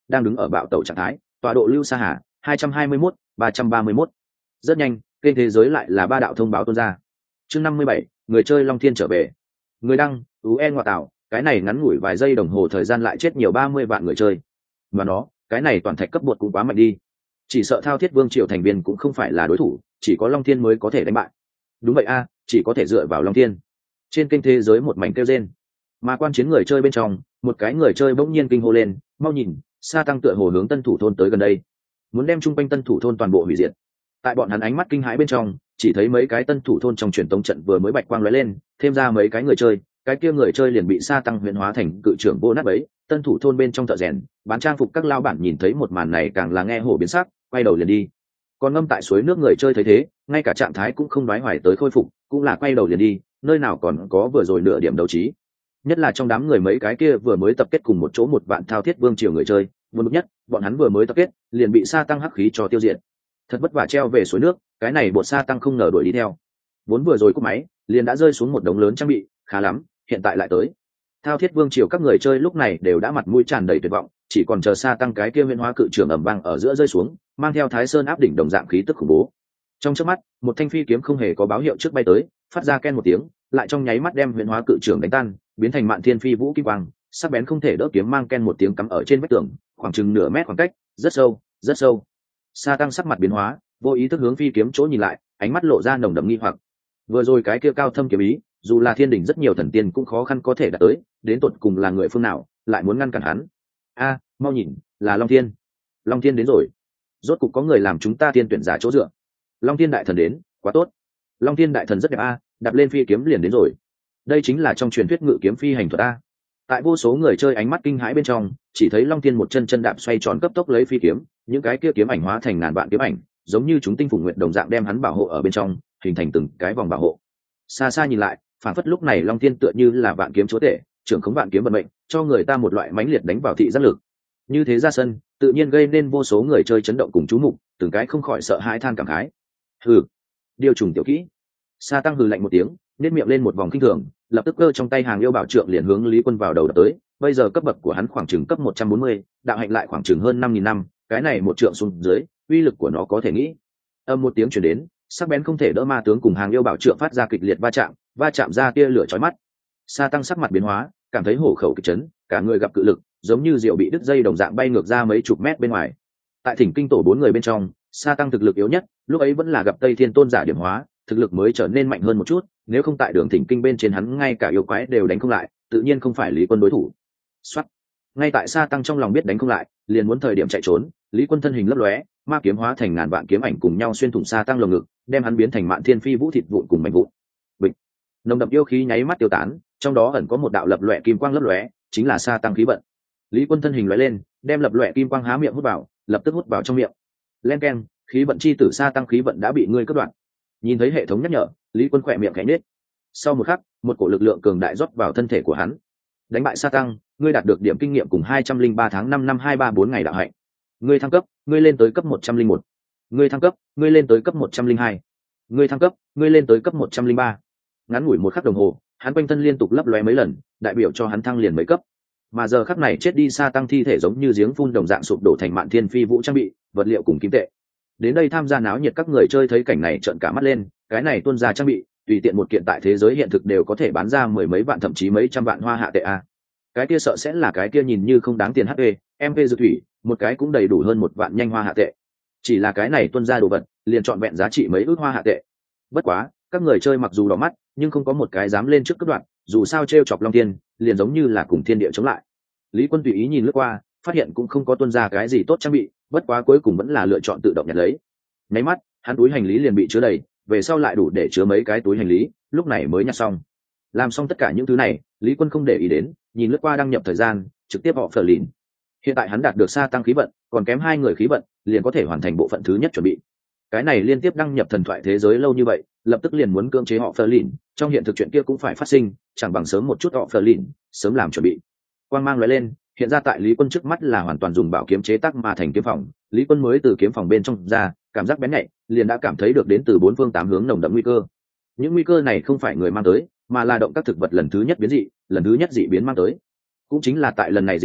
[SPEAKER 1] đang đứng ở bạo tẩu trạng thái, tọa độ lưu xa hà hai trăm hai mươi mốt ba trăm ba mươi mốt. Rất nhanh kênh thế giới lại là ba đạo thông báo tuôn ra. Chương năm mươi bảy, người chơi Long Thiên trở về. Người đăng ú e ngoại tạo, cái này ngắn ngủi vài giây đồng hồ thời gian lại chết nhiều ba mươi vạn người chơi. Mà nó, cái này toàn thạch cấp bột cũng quá mạnh đi. Chỉ sợ Thao Thiết Vương triều thành viên cũng không phải là đối thủ, chỉ có Long Thiên mới có thể đánh bại. Đúng vậy a, chỉ có thể dựa vào Long Thiên. Trên kênh thế giới một mảnh kêu rên. Mà quan chiến người chơi bên trong, một cái người chơi bỗng nhiên kinh hô lên, mau nhìn, Sa Tăng tựa hồ hướng Tân Thủ thôn tới gần đây, muốn đem trung quanh Tân Thủ thôn toàn bộ hủy diệt. Tại bọn hắn ánh mắt kinh hãi bên trong, chỉ thấy mấy cái Tân Thủ thôn trong truyền tống trận vừa mới bạch quang lóe lên, thêm ra mấy cái người chơi, cái kia người chơi liền bị Sa Tăng huyền hóa thành cự trưởng vô nát bấy. Tân Thủ thôn bên trong thợ rèn bán trang phục các lao bản nhìn thấy một màn này càng là nghe hổ biến sắc, quay đầu liền đi. Còn ngâm tại suối nước người chơi thấy thế, ngay cả trạng thái cũng không đoái hoài tới khôi phục, cũng là quay đầu liền đi, nơi nào còn có vừa rồi nửa điểm đấu trí. Nhất là trong đám người mấy cái kia vừa mới tập kết cùng một chỗ một vạn Thao Thiết Vương triều người chơi, buồn bực nhất, bọn hắn vừa mới tập kết, liền bị Sa Tăng hắc khí cho tiêu diệt. Thật vất vả treo về suối nước, cái này bột Sa Tăng không ngờ đuổi đi theo. Vốn vừa rồi cúp máy, liền đã rơi xuống một đống lớn trang bị, khá lắm, hiện tại lại tới. Thao Thiết Vương triều các người chơi lúc này đều đã mặt mũi tràn đầy tuyệt vọng, chỉ còn chờ Sa Tăng cái kia nguyên hóa cự trường ầm vang ở giữa rơi xuống, mang theo Thái Sơn áp đỉnh đồng dạng khí tức khủng bố. Trong chớp mắt, một thanh phi kiếm không hề có báo hiệu trước bay tới, phát ra ken một tiếng, lại trong nháy mắt đem nguyên hóa cự trường đánh tan, biến thành Mạn Thiên Phi Vũ kim quang, sắc bén không thể đỡ kiếm mang ken một tiếng cắm ở trên vách tường, khoảng chừng nửa mét khoảng cách, rất sâu, rất sâu. Sa Tăng sắc mặt biến hóa, vô ý thức hướng phi kiếm chỗ nhìn lại, ánh mắt lộ ra nồng đậm nghi hoặc. Vừa rồi cái kia cao thâm kiếm ý, dù là thiên đỉnh rất nhiều thần tiên cũng khó khăn có thể đạt tới, đến tột cùng là người phương nào lại muốn ngăn cản hắn. A, mau nhìn, là Long Thiên. Long Thiên đến rồi. Rốt cục có người làm chúng ta tiên tuyển giả chỗ dựa. Long Thiên đại thần đến, quá tốt. Long Thiên đại thần rất đẹp a, đạp lên phi kiếm liền đến rồi. Đây chính là trong truyền thuyết ngự kiếm phi hành thuật a. Tại vô số người chơi ánh mắt kinh hãi bên trong, chỉ thấy Long Thiên một chân chân đạp xoay tròn cấp tốc lấy phi kiếm, những cái kia kiếm ảnh hóa thành ngàn vạn kiếm ảnh, giống như chúng tinh phùng nguyện đồng dạng đem hắn bảo hộ ở bên trong, hình thành từng cái vòng bảo hộ. Xa xa nhìn lại, phản phất lúc này Long Thiên tựa như là vạn kiếm chúa tể, trưởng khống vạn kiếm vận mệnh, cho người ta một loại mãnh liệt đánh vào thị giác lực. Như thế ra sân, tự nhiên gây nên vô số người chơi chấn động cùng chú mục, từng cái không khỏi sợ hãi than cảm khái. Hừ, điều trùng tiểu kỹ. Sa Tăng hừ lạnh một tiếng, nét miệng lên một vòng kinh thường, lập tức cơ trong tay hàng yêu bảo trượng liền hướng Lý Quân vào đầu đập tới. Bây giờ cấp bậc của hắn khoảng chừng cấp một trăm bốn mươi, đạo hạnh lại khoảng chừng hơn năm nghìn năm, cái này một trượng xuống dưới, uy lực của nó có thể nghĩ. Âm một tiếng truyền đến, sắc bén không thể đỡ ma tướng cùng hàng yêu bảo trượng phát ra kịch liệt va chạm, va chạm ra tia lửa chói mắt. Sa Tăng sắc mặt biến hóa, cảm thấy hổ khẩu kịch chấn, cả người gặp cự lực, giống như diệu bị đứt dây đồng dạng bay ngược ra mấy chục mét bên ngoài. Tại Thỉnh Kinh tổ bốn người bên trong, Sa Tăng thực lực yếu nhất, lúc ấy vẫn là gặp Tây Thiên Tôn giả điểm hóa, thực lực mới trở nên mạnh hơn một chút, nếu không tại đường Thỉnh Kinh bên trên hắn ngay cả yêu quái đều đánh không lại, tự nhiên không phải Lý Quân đối thủ. Soát. Ngay tại Sa Tăng trong lòng biết đánh không lại, liền muốn thời điểm chạy trốn, Lý Quân thân hình lấp lóe, ma kiếm hóa thành ngàn vạn kiếm ảnh cùng nhau xuyên thủng Sa Tăng lồng ngực, đem hắn biến thành Mạn Thiên Phi Vũ thịt vụn cùng mảnh vụn. Bịch. Nồng đậm yêu khí nháy mắt tiêu tán, trong đó ẩn có một đạo lập lòe kim quang lấp lóe, chính là Sa Tăng khí vận. Lý Quân thân hình lóe lên, đem lập lòe kim quang há miệng hút vào, lập tức hút vào trong miệng. Len keng, khí vận chi tử Sa Tăng khí vận đã bị ngươi cắt đoạn. Nhìn thấy hệ thống nhắc nhở, Lý Quân khỏe miệng khẽ nhếch. Sau một khắc, một cổ lực lượng cường đại rót vào thân thể của hắn. Đánh bại Sa Tăng, ngươi đạt được điểm kinh nghiệm cùng hai trăm linh ba tháng năm năm hai ba bốn ngày đạo hạnh. Ngươi thăng cấp, ngươi lên tới cấp một trăm linh một. Ngươi thăng cấp, ngươi lên tới cấp một trăm linh hai. Ngươi thăng cấp, ngươi lên tới cấp một trăm linh ba. Ngắn ngủi một khắc đồng hồ, hắn quanh thân liên tục lấp lóe mấy lần, đại biểu cho hắn thăng liền mấy cấp. Mà giờ khắc này chết đi Sa Tăng thi thể giống như giếng phun đồng dạng sụp đổ thành Mạn Thiên Phi Vũ trang bị, vật liệu cùng kim tệ. Đến đây tham gia náo nhiệt các người chơi thấy cảnh này trợn cả mắt lên, cái này tuôn ra trang bị, tùy tiện một kiện tại thế giới hiện thực đều có thể bán ra mười mấy vạn thậm chí mấy trăm vạn hoa hạ tệ a. Cái kia sợ sẽ là cái kia nhìn như không đáng tiền hát pê, em pê dược thủy, một cái cũng đầy đủ hơn một vạn nhanh hoa hạ tệ. Chỉ là cái này tuôn ra đồ vật, liền trọn vẹn giá trị mấy ước hoa hạ tệ. Bất quá, các người chơi mặc dù đỏ mắt, nhưng không có một cái dám lên trước cấp đoạn, dù sao trêu chọc Long Thiên, liền giống như là cùng thiên địa chống lại. Lý Quân tùy ý nhìn lướt qua, phát hiện cũng không có tuôn ra cái gì tốt trang bị, bất quá cuối cùng vẫn là lựa chọn tự động nhận lấy. Nháy mắt, hắn túi hành lý liền bị chứa đầy, về sau lại đủ để chứa mấy cái túi hành lý, lúc này mới nhặt xong. Làm xong tất cả những thứ này, Lý Quân không để ý đến, nhìn lướt qua đăng nhập thời gian, trực tiếp họ phở lìn. Hiện tại hắn đạt được Sa Tăng khí vận, còn kém hai người khí vận, liền có thể hoàn thành bộ phận thứ nhất chuẩn bị. Cái này liên tiếp đăng nhập thần thoại thế giới lâu như vậy, lập tức liền muốn cưỡng chế họ phở lìn, trong hiện thực chuyện kia cũng phải phát sinh, chẳng bằng sớm một chút họ phở lìn, sớm làm chuẩn bị. Quang mang lóe lên, hiện ra tại Lý Quân trước mắt là hoàn toàn dùng bảo kiếm chế tác mà thành kiếm phòng. Lý Quân mới từ kiếm phòng bên trong ra, cảm giác bén nhạy, liền đã cảm thấy được đến từ bốn phương tám hướng nồng đậm nguy cơ. Những nguy cơ này không phải người mang tới, mà là động các thực vật lần thứ nhất biến dị, lần thứ nhất dị biến mang tới. Cũng chính là tại lần này dị biến,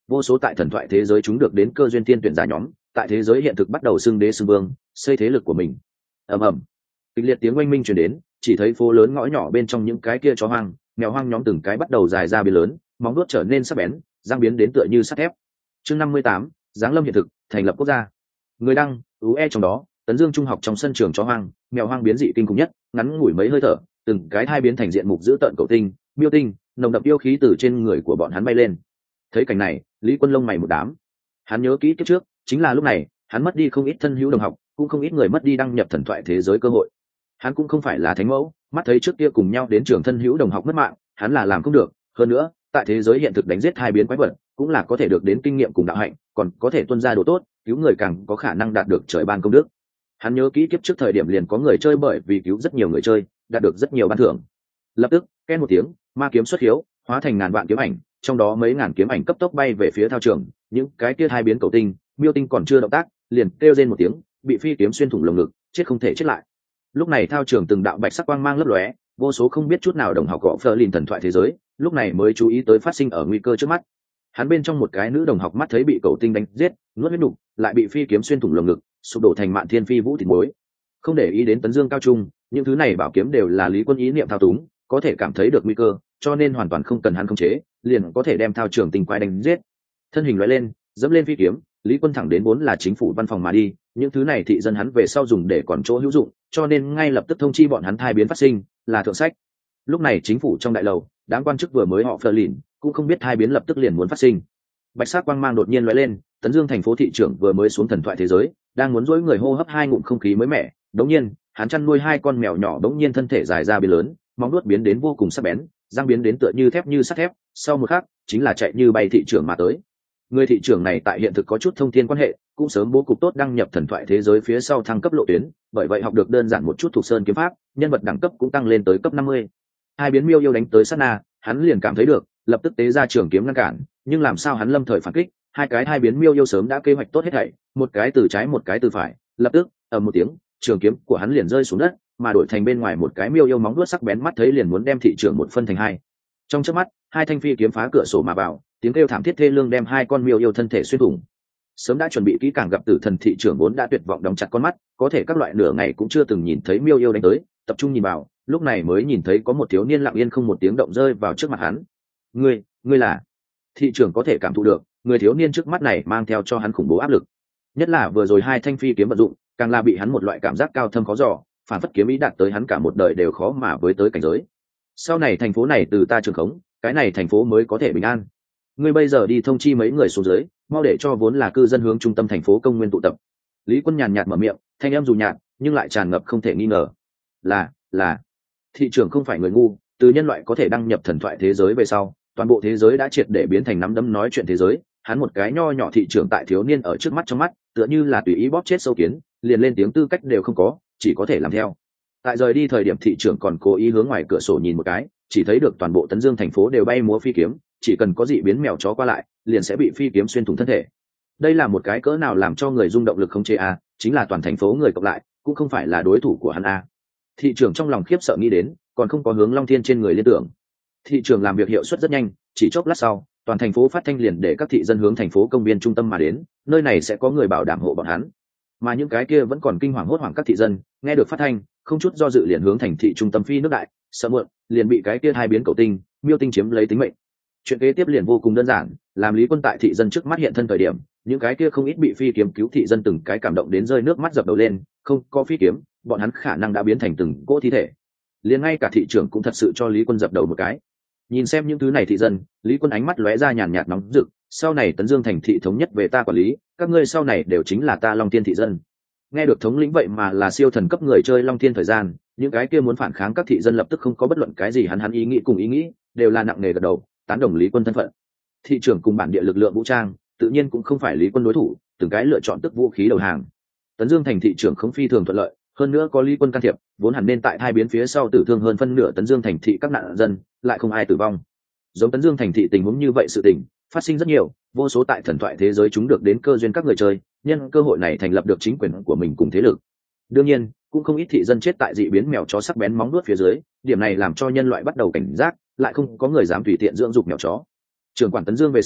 [SPEAKER 1] vô số tại thần thoại thế giới chúng được đến cơ duyên tiên tuyển giả nhóm tại thế giới hiện thực bắt đầu xưng đế xưng vương, xây thế lực của mình. ầm ầm, kịch liệt tiếng oanh minh truyền đến, chỉ thấy phố lớn ngõ nhỏ bên trong những cái kia chó hoang mèo hoang nhóm từng cái bắt đầu dài ra biến lớn, móng vuốt trở nên sắc bén, răng biến đến tựa như sắt thép. Chương năm mươi tám, giáng lâm hiện thực, thành lập quốc gia. Người đăng, ú e trong đó, Tấn Dương trung học trong sân trường chó hoang, mèo hoang biến dị kinh khủng nhất, ngắn ngủi mấy hơi thở, từng cái thai biến thành diện mục dữ tợn cậu tinh, miêu tinh, nồng đậm yêu khí từ trên người của bọn hắn bay lên. Thấy cảnh này, Lý Quân lông mày một đám. Hắn nhớ kỹ kiếp trước, chính là lúc này, hắn mất đi không ít thân hữu đồng học, cũng không ít người mất đi đăng nhập thần thoại thế giới cơ hội. Hắn cũng không phải là thánh mẫu, mắt thấy trước kia cùng nhau đến trường thân hữu đồng học mất mạng, hắn là làm không được. Hơn nữa, tại thế giới hiện thực đánh giết hai biến quái vật, cũng là có thể được đến kinh nghiệm cùng đạo hạnh, còn có thể tuân ra đồ tốt, cứu người càng có khả năng đạt được trời ban công đức. Hắn nhớ kỹ kiếp trước thời điểm liền có người chơi bởi vì cứu rất nhiều người chơi, đạt được rất nhiều ban thưởng. Lập tức, ken một tiếng, ma kiếm xuất hiếu, hóa thành ngàn vạn kiếm ảnh, trong đó mấy ngàn kiếm ảnh cấp tốc bay về phía thao trường, những cái kia hai biến cầu tinh, miêu tinh còn chưa động tác, liền kêu rên một tiếng, bị phi kiếm xuyên thủng lồng ngực, chết không thể chết lại. Lúc này thao trường từng đạo bạch sắc quang mang lấp lóe, vô số không biết chút nào đồng học gõ Fleur thần thoại thế giới, lúc này mới chú ý tới phát sinh ở nguy cơ trước mắt. Hắn bên trong một cái nữ đồng học mắt thấy bị cầu tinh đánh giết, nuốt huyết nục, lại bị phi kiếm xuyên thủng lồng ngực, sụp đổ thành mạn thiên phi vũ thịt muối. Không để ý đến Tấn Dương cao trung, những thứ này bảo kiếm đều là Lý Quân ý niệm thao túng, có thể cảm thấy được nguy cơ, cho nên hoàn toàn không cần hắn khống chế, liền có thể đem thao trường tinh quái đánh giết. Thân hình lóe lên, dẫm lên phi kiếm, Lý Quân thẳng đến vốn là chính phủ văn phòng mà đi, những thứ này thị dân hắn về sau dùng để còn chỗ hữu dụng, cho nên ngay lập tức thông chi bọn hắn thai biến phát sinh, là thượng sách. Lúc này chính phủ trong đại lầu, đám quan chức vừa mới họ phờ lìn, cũng không biết thai biến lập tức liền muốn phát sinh. Bạch sắc quang mang đột nhiên lóe lên, Tấn Dương thành phố thị trưởng vừa mới xuống thần thoại thế giới, đang muốn dỗi người hô hấp hai ngụm không khí mới mẻ, đống nhiên, hắn chăn nuôi hai con mèo nhỏ đống nhiên thân thể dài ra biến lớn, móng vuốt biến đến vô cùng sắc bén, răng biến đến tựa như thép như sắt thép, sau một khắc, chính là chạy như bay thị trưởng mà tới. Người thị trưởng này tại hiện thực có chút thông thiên quan hệ, cũng sớm bố cục tốt đăng nhập thần thoại thế giới phía sau thăng cấp lộ tuyến, bởi vậy học được đơn giản một chút thuộc sơn kiếm pháp, nhân vật đẳng cấp cũng tăng lên tới cấp năm mươi. Hai biến miêu yêu đánh tới sát na, hắn liền cảm thấy được, lập tức tế ra trường kiếm ngăn cản, nhưng làm sao hắn lâm thời phản kích, hai cái hai biến miêu yêu sớm đã kế hoạch tốt hết thảy, một cái từ trái một cái từ phải, lập tức, ầm một tiếng, trường kiếm của hắn liền rơi xuống đất, mà đổi thành bên ngoài một cái miêu yêu móng vuốt sắc bén mắt thấy liền muốn đem thị trưởng một phân thành hai. Trong chớp mắt, hai thanh phi kiếm phá cửa sổ mà vào, tiếng kêu thảm thiết thê lương đem hai con miêu yêu thân thể xuyên thủng. Sớm đã chuẩn bị kỹ càng gặp tử thần thị trưởng vốn đã tuyệt vọng đóng chặt con mắt, có thể các loại nửa ngày cũng chưa từng nhìn thấy miêu yêu đánh tới, tập trung nhìn vào, lúc này mới nhìn thấy có một thiếu niên lặng yên không một tiếng động rơi vào trước mặt hắn. Ngươi, ngươi là? Thị trưởng có thể cảm thụ được, người thiếu niên trước mắt này mang theo cho hắn khủng bố áp lực. Nhất là vừa rồi hai thanh phi kiếm vận dụng, càng là bị hắn một loại cảm giác cao thâm khó dò, phản phất kiếm ý đạt tới hắn cả một đời đều khó mà với tới cảnh giới. Sau này thành phố này từ ta trưởng khống, cái này thành phố mới có thể bình an. Ngươi bây giờ đi thông chi mấy người xuống dưới, mau để cho vốn là cư dân hướng trung tâm thành phố công nguyên tụ tập. Lý Quân nhàn nhạt mở miệng, thanh em dù nhạt nhưng lại tràn ngập không thể nghi ngờ. Là, là. Thị trưởng không phải người ngu, từ nhân loại có thể đăng nhập thần thoại thế giới về sau, toàn bộ thế giới đã triệt để biến thành nắm đấm nói chuyện thế giới. Hắn một cái nho nhỏ thị trưởng tại thiếu niên ở trước mắt trong mắt, tựa như là tùy ý bóp chết sâu kiến, liền lên tiếng tư cách đều không có, chỉ có thể làm theo. Tại rời đi thời điểm thị trưởng còn cố ý hướng ngoài cửa sổ nhìn một cái, chỉ thấy được toàn bộ Tấn Dương thành phố đều bay múa phi kiếm, chỉ cần có dị biến mèo chó qua lại, liền sẽ bị phi kiếm xuyên thủng thân thể. Đây là một cái cỡ nào làm cho người rung động lực không chế a, chính là toàn thành phố người cộng lại, cũng không phải là đối thủ của hắn a. Thị trưởng trong lòng khiếp sợ nghĩ đến, còn không có hướng Long Thiên trên người liên tưởng. Thị trưởng làm việc hiệu suất rất nhanh, chỉ chốc lát sau, toàn thành phố phát thanh liền để các thị dân hướng thành phố công viên trung tâm mà đến, nơi này sẽ có người bảo đảm hộ bọn hắn. Mà những cái kia vẫn còn kinh hoàng hốt hoảng các thị dân, nghe được phát thanh, không chút do dự liền hướng thành thị trung tâm phi nước đại, sợ muộn, liền bị cái kia hai biến cầu tinh, miêu tinh chiếm lấy tính mệnh. Chuyện kế tiếp liền vô cùng đơn giản, làm Lý Quân tại thị dân trước mắt hiện thân thời điểm, những cái kia không ít bị phi kiếm cứu thị dân từng cái cảm động đến rơi nước mắt dập đầu lên, không có phi kiếm, bọn hắn khả năng đã biến thành từng cỗ thi thể. Liền ngay cả thị trưởng cũng thật sự cho Lý Quân dập đầu một cái. Nhìn xem những thứ này thị dân, Lý Quân ánh mắt lóe ra nhàn nhạt nóng rực, sau này Tấn Dương thành thị thống nhất về ta quản lý, các ngươi sau này đều chính là ta Long Thiên thị dân. Nghe được thống lĩnh vậy mà là siêu thần cấp người chơi Long Thiên thời gian, những cái kia muốn phản kháng các thị dân lập tức không có bất luận cái gì hắn hắn ý nghĩ cùng ý nghĩ, đều là nặng nề gật đầu, tán đồng Lý Quân thân phận. Thị trưởng cùng bản địa lực lượng vũ trang, tự nhiên cũng không phải Lý Quân đối thủ, từng cái lựa chọn tức vũ khí đầu hàng. Tấn Dương thành thị trưởng không phi thường thuận lợi, hơn nữa có Lý Quân can thiệp, vốn hẳn nên tại hai biến phía sau tử thương hơn phân nửa Tấn Dương thành thị các nạn dân, lại không ai tử vong. Giống Tấn Dương thành thị tình huống như vậy sự tình phát sinh rất nhiều, vô số tại thần thoại thế giới chúng được đến cơ duyên các người chơi, nhân cơ hội này thành lập được chính quyền của mình cùng thế lực. Đương nhiên, cũng không ít thị dân chết tại dị biến mèo chó sắc bén móng vuốt phía dưới, điểm này làm cho nhân loại bắt đầu cảnh giác, lại không có người dám tùy tiện dưỡng dục mèo chó. Trưởng quản Tấn Dương về sau,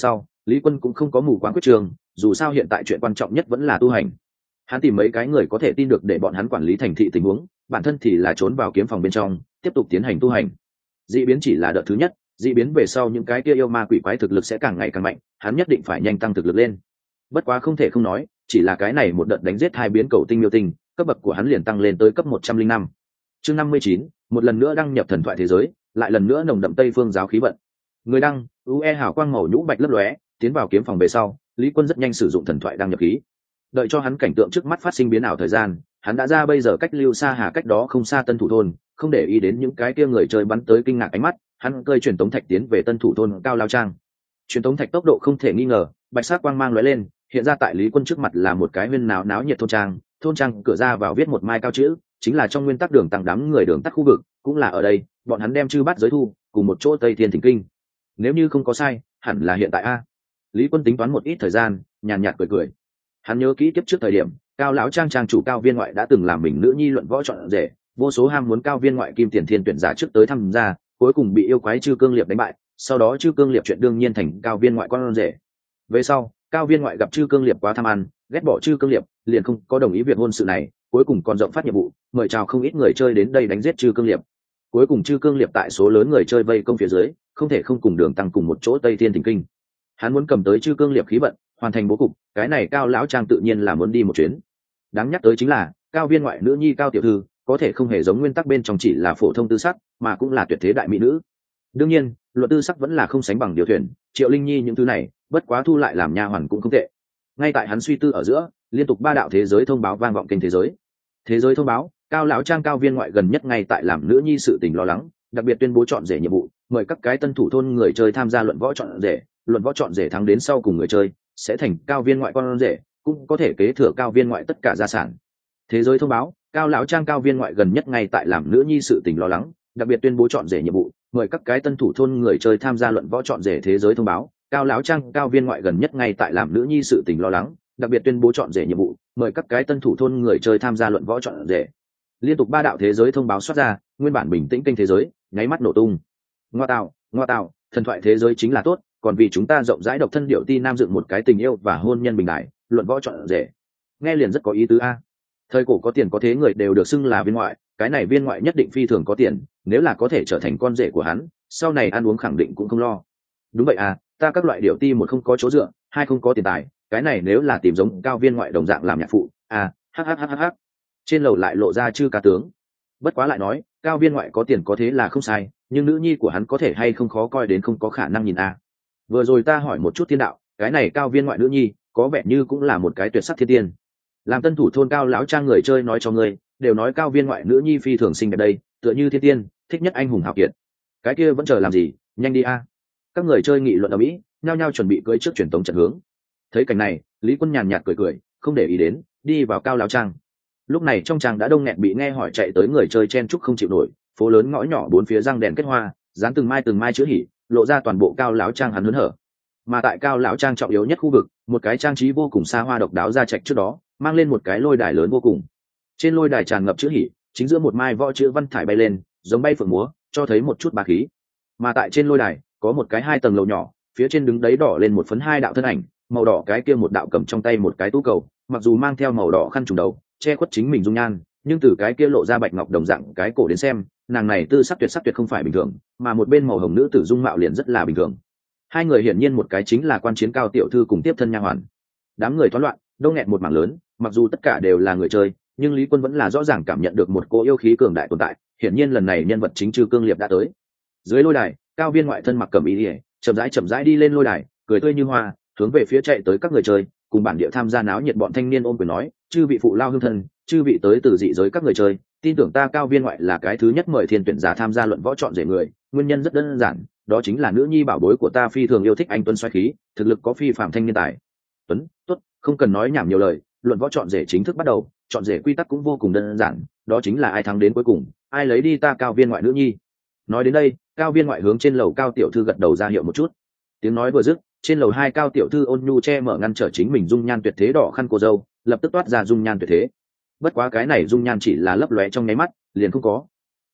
[SPEAKER 1] Lý Quân cũng không có mù quáng quyết trường, dù sao hiện tại chuyện quan trọng nhất vẫn là tu hành. Hắn tìm mấy cái người có thể tin được để bọn hắn quản lý thành thị tình huống, bản thân thì là trốn vào kiếm phòng bên trong tiếp tục tiến hành tu hành. Dị biến chỉ là đợt thứ nhất, dị biến về sau những cái kia yêu ma quỷ quái thực lực sẽ càng ngày càng mạnh, hắn nhất định phải nhanh tăng thực lực lên. Bất quá không thể không nói, chỉ là cái này một đợt đánh giết hai biến cầu tinh miêu tinh, cấp bậc của hắn liền tăng lên tới cấp một trăm linh năm. Chương năm mươi chín, một lần nữa đăng nhập thần thoại thế giới, lại lần nữa nồng đậm Tây Phương giáo khí vận. Người đăng, u e hào quang màu nhũ bạch lấp lóe, tiến vào kiếm phòng về sau, Lý Quân rất nhanh sử dụng thần thoại đăng nhập khí. Đợi cho hắn cảnh tượng trước mắt phát sinh biến ảo thời gian, hắn đã ra bây giờ cách Lưu Sa Hà cách đó không xa Tân Thủ thôn, không để ý đến những cái kia người chơi bắn tới kinh ngạc ánh mắt, hắn cơi truyền tống thạch tiến về Tân Thủ thôn Cao Lao Trang. Truyền tống thạch tốc độ không thể nghi ngờ, bạch sắc quang mang lóe lên, hiện ra tại Lý Quân trước mặt là một cái huyên náo náo nhiệt thôn trang. Thôn trang cửa ra vào viết một mai cao chữ, chính là trong nguyên tắc đường tăng đám người đường tắt khu vực, cũng là ở đây, bọn hắn đem chư bát giới thu cùng một chỗ Tây Thiên Thỉnh Kinh. Nếu như không có sai, hẳn là hiện tại a. Lý Quân tính toán một ít thời gian, nhàn nhạt cười cười. Hắn nhớ kỹ tiếp trước thời điểm, Cao lão trang trang chủ Cao Viên Ngoại đã từng làm mình nữ nhi luận võ chọn rể, vô số ham muốn Cao Viên Ngoại kim tiền thiên tuyển giả trước tới tham gia, cuối cùng bị yêu quái Chư Cương Liệp đánh bại, sau đó Chư Cương Liệp chuyện đương nhiên thành Cao Viên Ngoại con rể. Về sau, Cao Viên Ngoại gặp Chư Cương Liệp quá tham ăn, ghét bỏ Chư Cương Liệp, liền không có đồng ý việc hôn sự này, cuối cùng còn rộng phát nhiệm vụ, mời chào không ít người chơi đến đây đánh giết Chư Cương Liệp. Cuối cùng Chư Cương Liệp tại số lớn người chơi vây công phía dưới, không thể không cùng đường tăng cùng một chỗ Tây Thiên Thỉnh Kinh. Hắn muốn cầm tới Chư Cương Liệp khí vận, hoàn thành bố cục, cái này Cao lão trang tự nhiên là muốn đi một chuyến. Đáng nhắc tới chính là, Cao Viên Ngoại nữ nhi Cao tiểu thư, có thể không hề giống nguyên tắc bên trong chỉ là phổ thông tư sắc, mà cũng là tuyệt thế đại mỹ nữ. Đương nhiên, luận tư sắc vẫn là không sánh bằng điều thuyền, Triệu Linh Nhi những thứ này, bất quá thu lại làm nha hoàn cũng không tệ. Ngay tại hắn suy tư ở giữa, liên tục ba đạo thế giới thông báo vang vọng kênh thế giới. Thế giới thông báo, Cao lão trang Cao Viên Ngoại gần nhất ngay tại làm nữ nhi sự tình lo lắng, đặc biệt tuyên bố chọn rể nhiệm vụ, mời các cái tân thủ thôn người chơi tham gia luận võ chọn rể, luận võ chọn rể thắng đến sau cùng người chơi sẽ thành Cao Viên Ngoại con rể, cũng có thể kế thừa Cao Viên Ngoại tất cả gia sản. Thế giới thông báo, Cao lão trang Cao Viên Ngoại gần nhất ngay tại làm nữ nhi sự tình lo lắng, đặc biệt tuyên bố chọn rể nhiệm vụ, mời các cái tân thủ thôn người chơi tham gia luận võ chọn rể. Thế giới thông báo, Cao lão trang Cao Viên Ngoại gần nhất ngay tại làm nữ nhi sự tình lo lắng, đặc biệt tuyên bố chọn rể nhiệm vụ, mời các cái tân thủ thôn người chơi tham gia luận võ chọn rể. Liên tục ba đạo thế giới thông báo xuất ra, nguyên bản bình tĩnh kênh thế giới nháy mắt nổ tung. Ngoa tạo, ngoa tạo, thần thoại thế giới chính là tốt, còn vì chúng ta rộng rãi độc thân điệu ti nam dựng một cái tình yêu và hôn nhân bình đại, luận võ chọn rể. Nghe liền rất có ý tứ a. Thời cổ có tiền có thế người đều được xưng là viên ngoại, cái này viên ngoại nhất định phi thường có tiền, nếu là có thể trở thành con rể của hắn, sau này ăn uống khẳng định cũng không lo. Đúng vậy à, ta các loại điệu ti một không có chỗ dựa, hai không có tiền tài, cái này nếu là tìm giống Cao Viên Ngoại đồng dạng làm nhạc phụ, à, hắc hắc hắc hắc. Trên lầu lại lộ ra chư ca tướng. Bất quá lại nói, Cao Viên Ngoại có tiền có thế là không sai, nhưng nữ nhi của hắn có thể hay không khó coi đến không có khả năng nhìn a. Vừa rồi ta hỏi một chút thiên đạo, cái này Cao Viên Ngoại nữ nhi có vẻ như cũng là một cái tuyệt sắc thiên tiên. Làm tân thủ thôn Cao lão trang người chơi nói cho ngươi, đều nói Cao Viên Ngoại nữ nhi phi thường xinh đẹp đây, tựa như thiên tiên, thích nhất anh hùng hào kiệt. Cái kia vẫn chờ làm gì, nhanh đi a. Các người chơi nghị luận ở mỹ, nhao nhao chuẩn bị cưỡi trước truyền tống trận hướng. Thấy cảnh này, Lý Quân nhàn nhạt cười cười, không để ý đến, đi vào Cao lão trang. Lúc này trong tràng đã đông nghẹt bị nghe hỏi chạy tới người chơi chen chúc không chịu nổi, phố lớn ngõ nhỏ bốn phía răng đèn kết hoa, dán từng mai từng mai chữ hỉ, lộ ra toàn bộ Cao lão trang hắn hớn hở. Mà tại Cao lão trang trọng yếu nhất khu vực, một cái trang trí vô cùng xa hoa độc đáo ra trạch trước đó, mang lên một cái lôi đài lớn vô cùng. Trên lôi đài tràn ngập chữ hỉ, chính giữa một mai võ chữ văn thải bay lên, giống bay phượng múa, cho thấy một chút bá khí. Mà tại trên lôi đài, có một cái hai tầng lầu nhỏ, phía trên đứng đấy đỏ lên một phấn hai đạo thân ảnh, màu đỏ cái kia một đạo cầm trong tay một cái tú cầu, mặc dù mang theo màu đỏ khăn trùm đầu, che khuất chính mình dung nhan, nhưng từ cái kia lộ ra bạch ngọc đồng dạng cái cổ đến xem, nàng này tư sắc tuyệt sắc tuyệt không phải bình thường, mà một bên màu hồng nữ tử dung mạo liền rất là bình thường. Hai người hiển nhiên một cái chính là quan chiến Cao tiểu thư cùng tiếp thân nha hoàn. Đám người toán loạn, đông nghẹt một mảng lớn, mặc dù tất cả đều là người chơi, nhưng Lý Quân vẫn là rõ ràng cảm nhận được một cô yêu khí cường đại tồn tại, hiển nhiên lần này nhân vật chính Chư Cương Liệp đã tới. Dưới lôi đài, Cao Viên Ngoại thân mặc cẩm y liễu, chậm rãi chậm rãi đi lên lôi đài, cười tươi như hoa, hướng về phía chạy tới các người chơi, cùng bản địa tham gia náo nhiệt bọn thanh niên ôm quyền nói, chư vị phụ lao hương thân, chư vị tới từ dị giới các người chơi, tin tưởng ta Cao Viên Ngoại là cái thứ nhất mời thiên tuyển giả tham gia luận võ chọn rể người, nguyên nhân rất đơn giản, đó chính là nữ nhi bảo bối của ta phi thường yêu thích anh tuấn xoáy khí, thực lực có phi phạm thanh niên tài. Tuấn, tốt, không cần nói nhảm nhiều lời, luận võ chọn rể chính thức bắt đầu, chọn rể quy tắc cũng vô cùng đơn giản, đó chính là ai thắng đến cuối cùng, ai lấy đi ta Cao Viên Ngoại nữ nhi. Nói đến đây, Cao Viên Ngoại hướng trên lầu Cao tiểu thư gật đầu ra hiệu một chút. Tiếng nói vừa dứt, trên lầu hai Cao tiểu thư ôn nhu che mở ngăn trở chính mình dung nhan tuyệt thế đỏ khăn cô dâu, lập tức toát ra dung nhan tuyệt thế. Bất quá cái này dung nhan chỉ là lấp lóe trong nháy mắt, liền không có.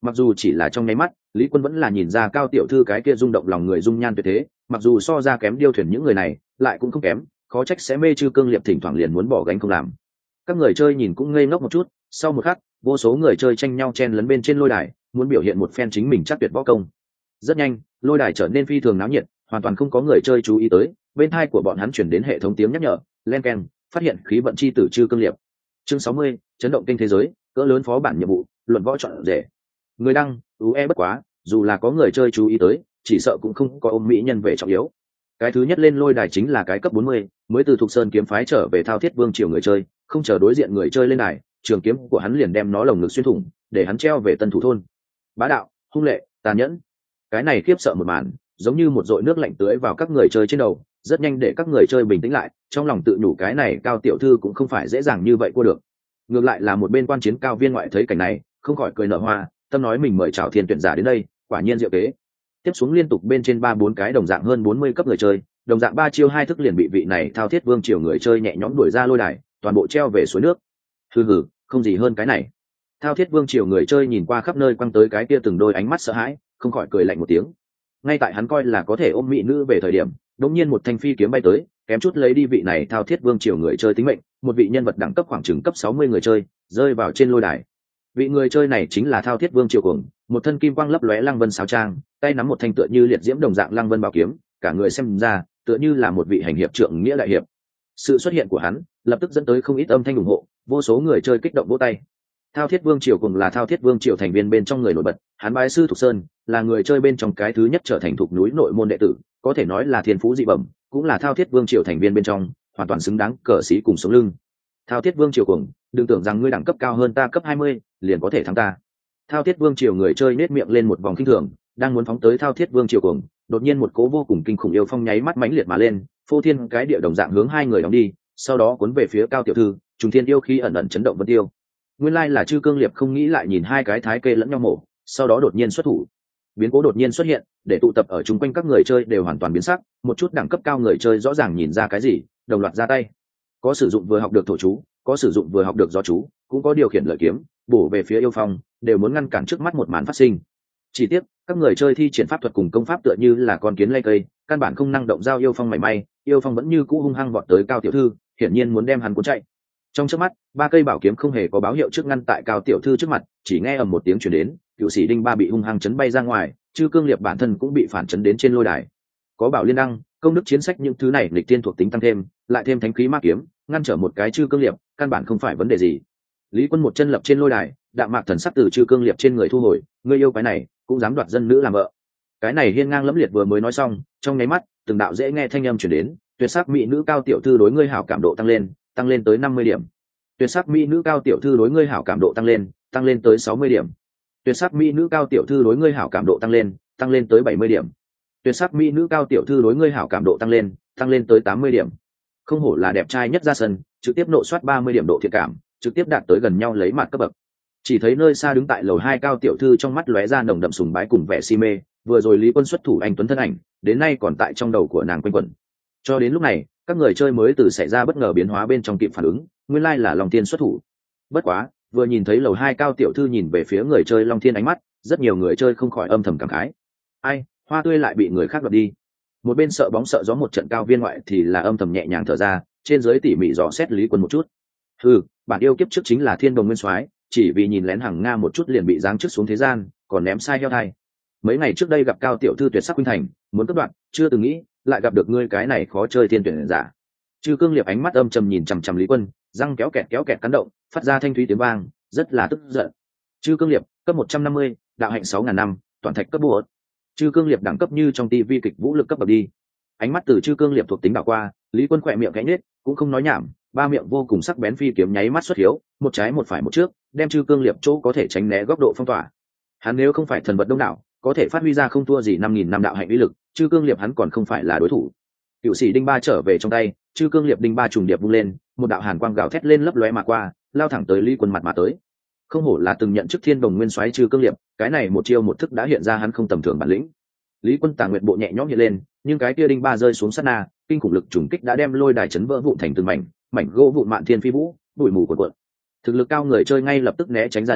[SPEAKER 1] Mặc dù chỉ là trong nháy mắt, Lý Quân vẫn là nhìn ra Cao tiểu thư cái kia rung động lòng người dung nhan tuyệt thế, mặc dù so ra kém điêu thuyền những người này, lại cũng không kém, khó trách sẽ mê Chư Cương Liệp thỉnh thoảng liền muốn bỏ gánh không làm. Các người chơi nhìn cũng ngây ngốc một chút, sau một khắc, vô số người chơi tranh nhau chen lấn bên trên lôi đài, muốn biểu hiện một phen chính mình chắc tuyệt võ công. Rất nhanh, lôi đài trở nên phi thường náo nhiệt, hoàn toàn không có người chơi chú ý tới, bên tai của bọn hắn chuyển đến hệ thống tiếng nhắc nhở, len keng, phát hiện khí vận chi tử Chư Cương Liệp. Chương sáu mươi, chấn động kênh thế giới, cỡ lớn phó bản nhiệm vụ, luận võ chọn rể. Người đăng, ú e bất quá, dù là có người chơi chú ý tới, chỉ sợ cũng không có ôm mỹ nhân về trọng yếu. Cái thứ nhất lên lôi đài chính là cái cấp bốn mươi, mới từ Thục Sơn kiếm phái trở về Thao Thiết Vương triều người chơi, không chờ đối diện người chơi lên đài, trường kiếm của hắn liền đem nó lồng ngực xuyên thủng, để hắn treo về Tân Thủ thôn. Bá đạo, hung lệ, tàn nhẫn. Cái này khiếp sợ một màn, giống như một dội nước lạnh tưới vào các người chơi trên đầu, rất nhanh để các người chơi bình tĩnh lại, trong lòng tự nhủ cái này Cao tiểu thư cũng không phải dễ dàng như vậy qua được. Ngược lại là một bên quan chiến cao viên ngoại thấy cảnh này, không khỏi cười nở hoa, tâm nói mình mời chào thiên tuyển giả đến đây, quả nhiên diệu kế. Tiếp xuống liên tục bên trên ba bốn cái đồng dạng hơn bốn mươi cấp người chơi, đồng dạng ba chiêu hai thức liền bị vị này Thao Thiết Vương triều người chơi nhẹ nhõm đuổi ra lôi đài, toàn bộ treo về suối nước. Hừ hừ, không gì hơn cái này. Thao Thiết Vương triều người chơi nhìn qua khắp nơi quăng tới cái kia từng đôi ánh mắt sợ hãi, không khỏi cười lạnh một tiếng. Ngay tại hắn coi là có thể ôm mỹ nữ về thời điểm, đột nhiên một thanh phi kiếm bay tới, kém chút lấy đi vị này Thao Thiết Vương triều người chơi tính mệnh, một vị nhân vật đẳng cấp khoảng chừng cấp sáu mươi người chơi, rơi vào trên lôi đài. Vị người chơi này chính là Thao Thiết Vương triều cuồng, một thân kim quang lấp lóe lăng vân sáo trang, tay nắm một thanh tựa như liệt diễm đồng dạng lăng vân bảo kiếm, cả người xem ra tựa như là một vị hành hiệp trượng nghĩa đại hiệp. Sự xuất hiện của hắn lập tức dẫn tới không ít âm thanh ủng hộ, vô số người chơi kích động vỗ tay. Thao Thiết Vương triều cùng là Thao Thiết Vương triều thành viên bên trong người nổi bật, hắn bái sư Thục Sơn, là người chơi bên trong cái thứ nhất trở thành thuộc núi nội môn đệ tử, có thể nói là thiên phú dị bẩm, cũng là Thao Thiết Vương triều thành viên bên trong, hoàn toàn xứng đáng cờ sĩ cùng sống lưng. Thao Thiết Vương triều cùng, đừng tưởng rằng ngươi đẳng cấp cao hơn ta cấp hai mươi, liền có thể thắng ta. Thao Thiết Vương triều người chơi nét miệng lên một vòng kinh thường, đang muốn phóng tới Thao Thiết Vương triều cùng, đột nhiên một cố vô cùng kinh khủng yêu phong nháy mắt mãnh liệt mà lên, phô thiên cái địa đồng dạng hướng hai người đóng đi, sau đó cuốn về phía Cao tiểu thư, trùng thiên yêu khí ẩn ẩn chấn động vân tiêu. Nguyên lai là Chư Cương Liệp không nghĩ lại nhìn hai cái thái kê lẫn nhau mổ, sau đó đột nhiên xuất thủ. Biến cố đột nhiên xuất hiện, để tụ tập ở chung quanh các người chơi đều hoàn toàn biến sắc, một chút đẳng cấp cao người chơi rõ ràng nhìn ra cái gì, đồng loạt ra tay. Có sử dụng vừa học được thổ chú, có sử dụng vừa học được gió chú, cũng có điều khiển lợi kiếm, bổ về phía yêu phong, đều muốn ngăn cản trước mắt một màn phát sinh. Chỉ tiếc, các người chơi thi triển pháp thuật cùng công pháp tựa như là con kiến lay cây, căn bản không năng động giao yêu phong mảy may, yêu phong vẫn như cũ hung hăng vọt tới Cao tiểu thư, hiển nhiên muốn đem hắn cuốn chạy. Trong chớp mắt, ba cây bảo kiếm không hề có báo hiệu trước ngăn tại Cao tiểu thư trước mặt, chỉ nghe ầm một tiếng truyền đến, cựu sĩ đinh ba bị hung hăng chấn bay ra ngoài, Chư Cương Liệp bản thân cũng bị phản chấn đến trên lôi đài. Có bảo liên đăng, công đức chiến sách những thứ này lịch tiên thuộc tính tăng thêm, lại thêm thánh khí ma kiếm, ngăn trở một cái Chư Cương Liệp, căn bản không phải vấn đề gì. Lý Quân một chân lập trên lôi đài, đạm mạc thần sắc từ Chư Cương Liệp trên người thu hồi, ngươi yêu cái này, cũng dám đoạt dân nữ làm vợ. Cái này hiên ngang lẫm liệt vừa mới nói xong, trong nháy mắt, từng đạo dễ nghe thanh âm truyền đến, tuyệt sắc mỹ nữ Cao tiểu thư đối ngươi hảo cảm độ tăng lên, tăng lên tới năm mươi điểm. Tuyệt sắc mỹ nữ Cao tiểu thư đối ngươi hảo cảm độ tăng lên, tăng lên tới sáu mươi điểm. Tuyệt sắc mỹ nữ Cao tiểu thư đối ngươi hảo cảm độ tăng lên, tăng lên tới bảy mươi điểm. Tuyệt sắc mỹ nữ Cao tiểu thư đối ngươi hảo cảm độ tăng lên, tăng lên tới tám mươi điểm. Không hổ là đẹp trai nhất ra sân, trực tiếp nộ soát ba mươi điểm độ thiện cảm, trực tiếp đạt tới gần nhau lấy mặt cấp bậc. Chỉ thấy nơi xa đứng tại lầu hai Cao tiểu thư trong mắt lóe ra nồng đậm sùng bái cùng vẻ si mê, vừa rồi Lý Quân xuất thủ anh tuấn thân ảnh, đến nay còn tại trong đầu của nàng quanh quẩn. Cho đến lúc này, các người chơi mới từ xảy ra bất ngờ biến hóa bên trong kịp phản ứng, nguyên lai là Long Thiên xuất thủ. Bất quá, vừa nhìn thấy lầu hai Cao tiểu thư nhìn về phía người chơi Long Thiên ánh mắt, rất nhiều người chơi không khỏi âm thầm cảm khái. Ai, hoa tươi lại bị người khác đoạt đi. Một bên sợ bóng sợ gió một trận cao viên ngoại thì là âm thầm nhẹ nhàng thở ra, trên dưới tỉ mỉ dò xét Lý Quân một chút. Ừ, bản yêu kiếp trước chính là Thiên Đồng Nguyên Soái, chỉ vì nhìn lén hàng nga một chút liền bị giáng chức xuống thế gian, còn ném sai heo thai. Mấy ngày trước đây gặp Cao tiểu thư tuyệt sắc khuynh thành, muốn cất đoạn, chưa từng nghĩ lại gặp được ngươi cái này khó chơi thiên tuyển giả. Chư Cương Liệp ánh mắt âm trầm nhìn chằm chằm Lý Quân, răng kéo kẹt kéo kẹt cắn động, phát ra thanh thúy tiếng vang, rất là tức giận. Chư Cương Liệp, cấp một trăm năm mươi, đạo hạnh sáu ngàn năm, toàn thạch cấp bốn. Chư Cương Liệp đẳng cấp như trong tivi kịch vũ lực cấp bậc đi. Ánh mắt từ Chư Cương Liệp thuộc tính đảo qua, Lý Quân khỏe miệng gãy nết, cũng không nói nhảm, ba miệng vô cùng sắc bén phi kiếm nháy mắt xuất hiếu, một trái một phải một trước, đem Chư Cương Liệp chỗ có thể tránh né góc độ phong tỏa. Hắn nếu không phải thần vật đông đảo, có thể phát huy ra không thua gì năm nghìn năm đạo hạnh uy lực, Chư Cương Liệp hắn còn không phải là đối thủ. Cựu sĩ đinh ba trở về trong tay, Chư Cương Liệp đinh ba trùng điệp vung lên, một đạo hàn quang gào thét lên lấp lóe mà qua, lao thẳng tới Lý Quân mặt mà tới. Không hổ là từng nhận chức Thiên Đồng Nguyên Soái Chư Cương Liệp, cái này một chiêu một thức đã hiện ra hắn không tầm thường bản lĩnh. Lý Quân Tà Nguyệt bộ nhẹ nhõm hiện lên, nhưng cái kia đinh ba rơi xuống sát na, kinh khủng lực trùng kích đã đem lôi đài chấn vỡ vụn thành từng mảnh, mảnh gỗ vụn mạn thiên phi vũ, bụi mù cuộn cuộn. Thực lực cao người chơi ngay lập tức né tránh ra đến,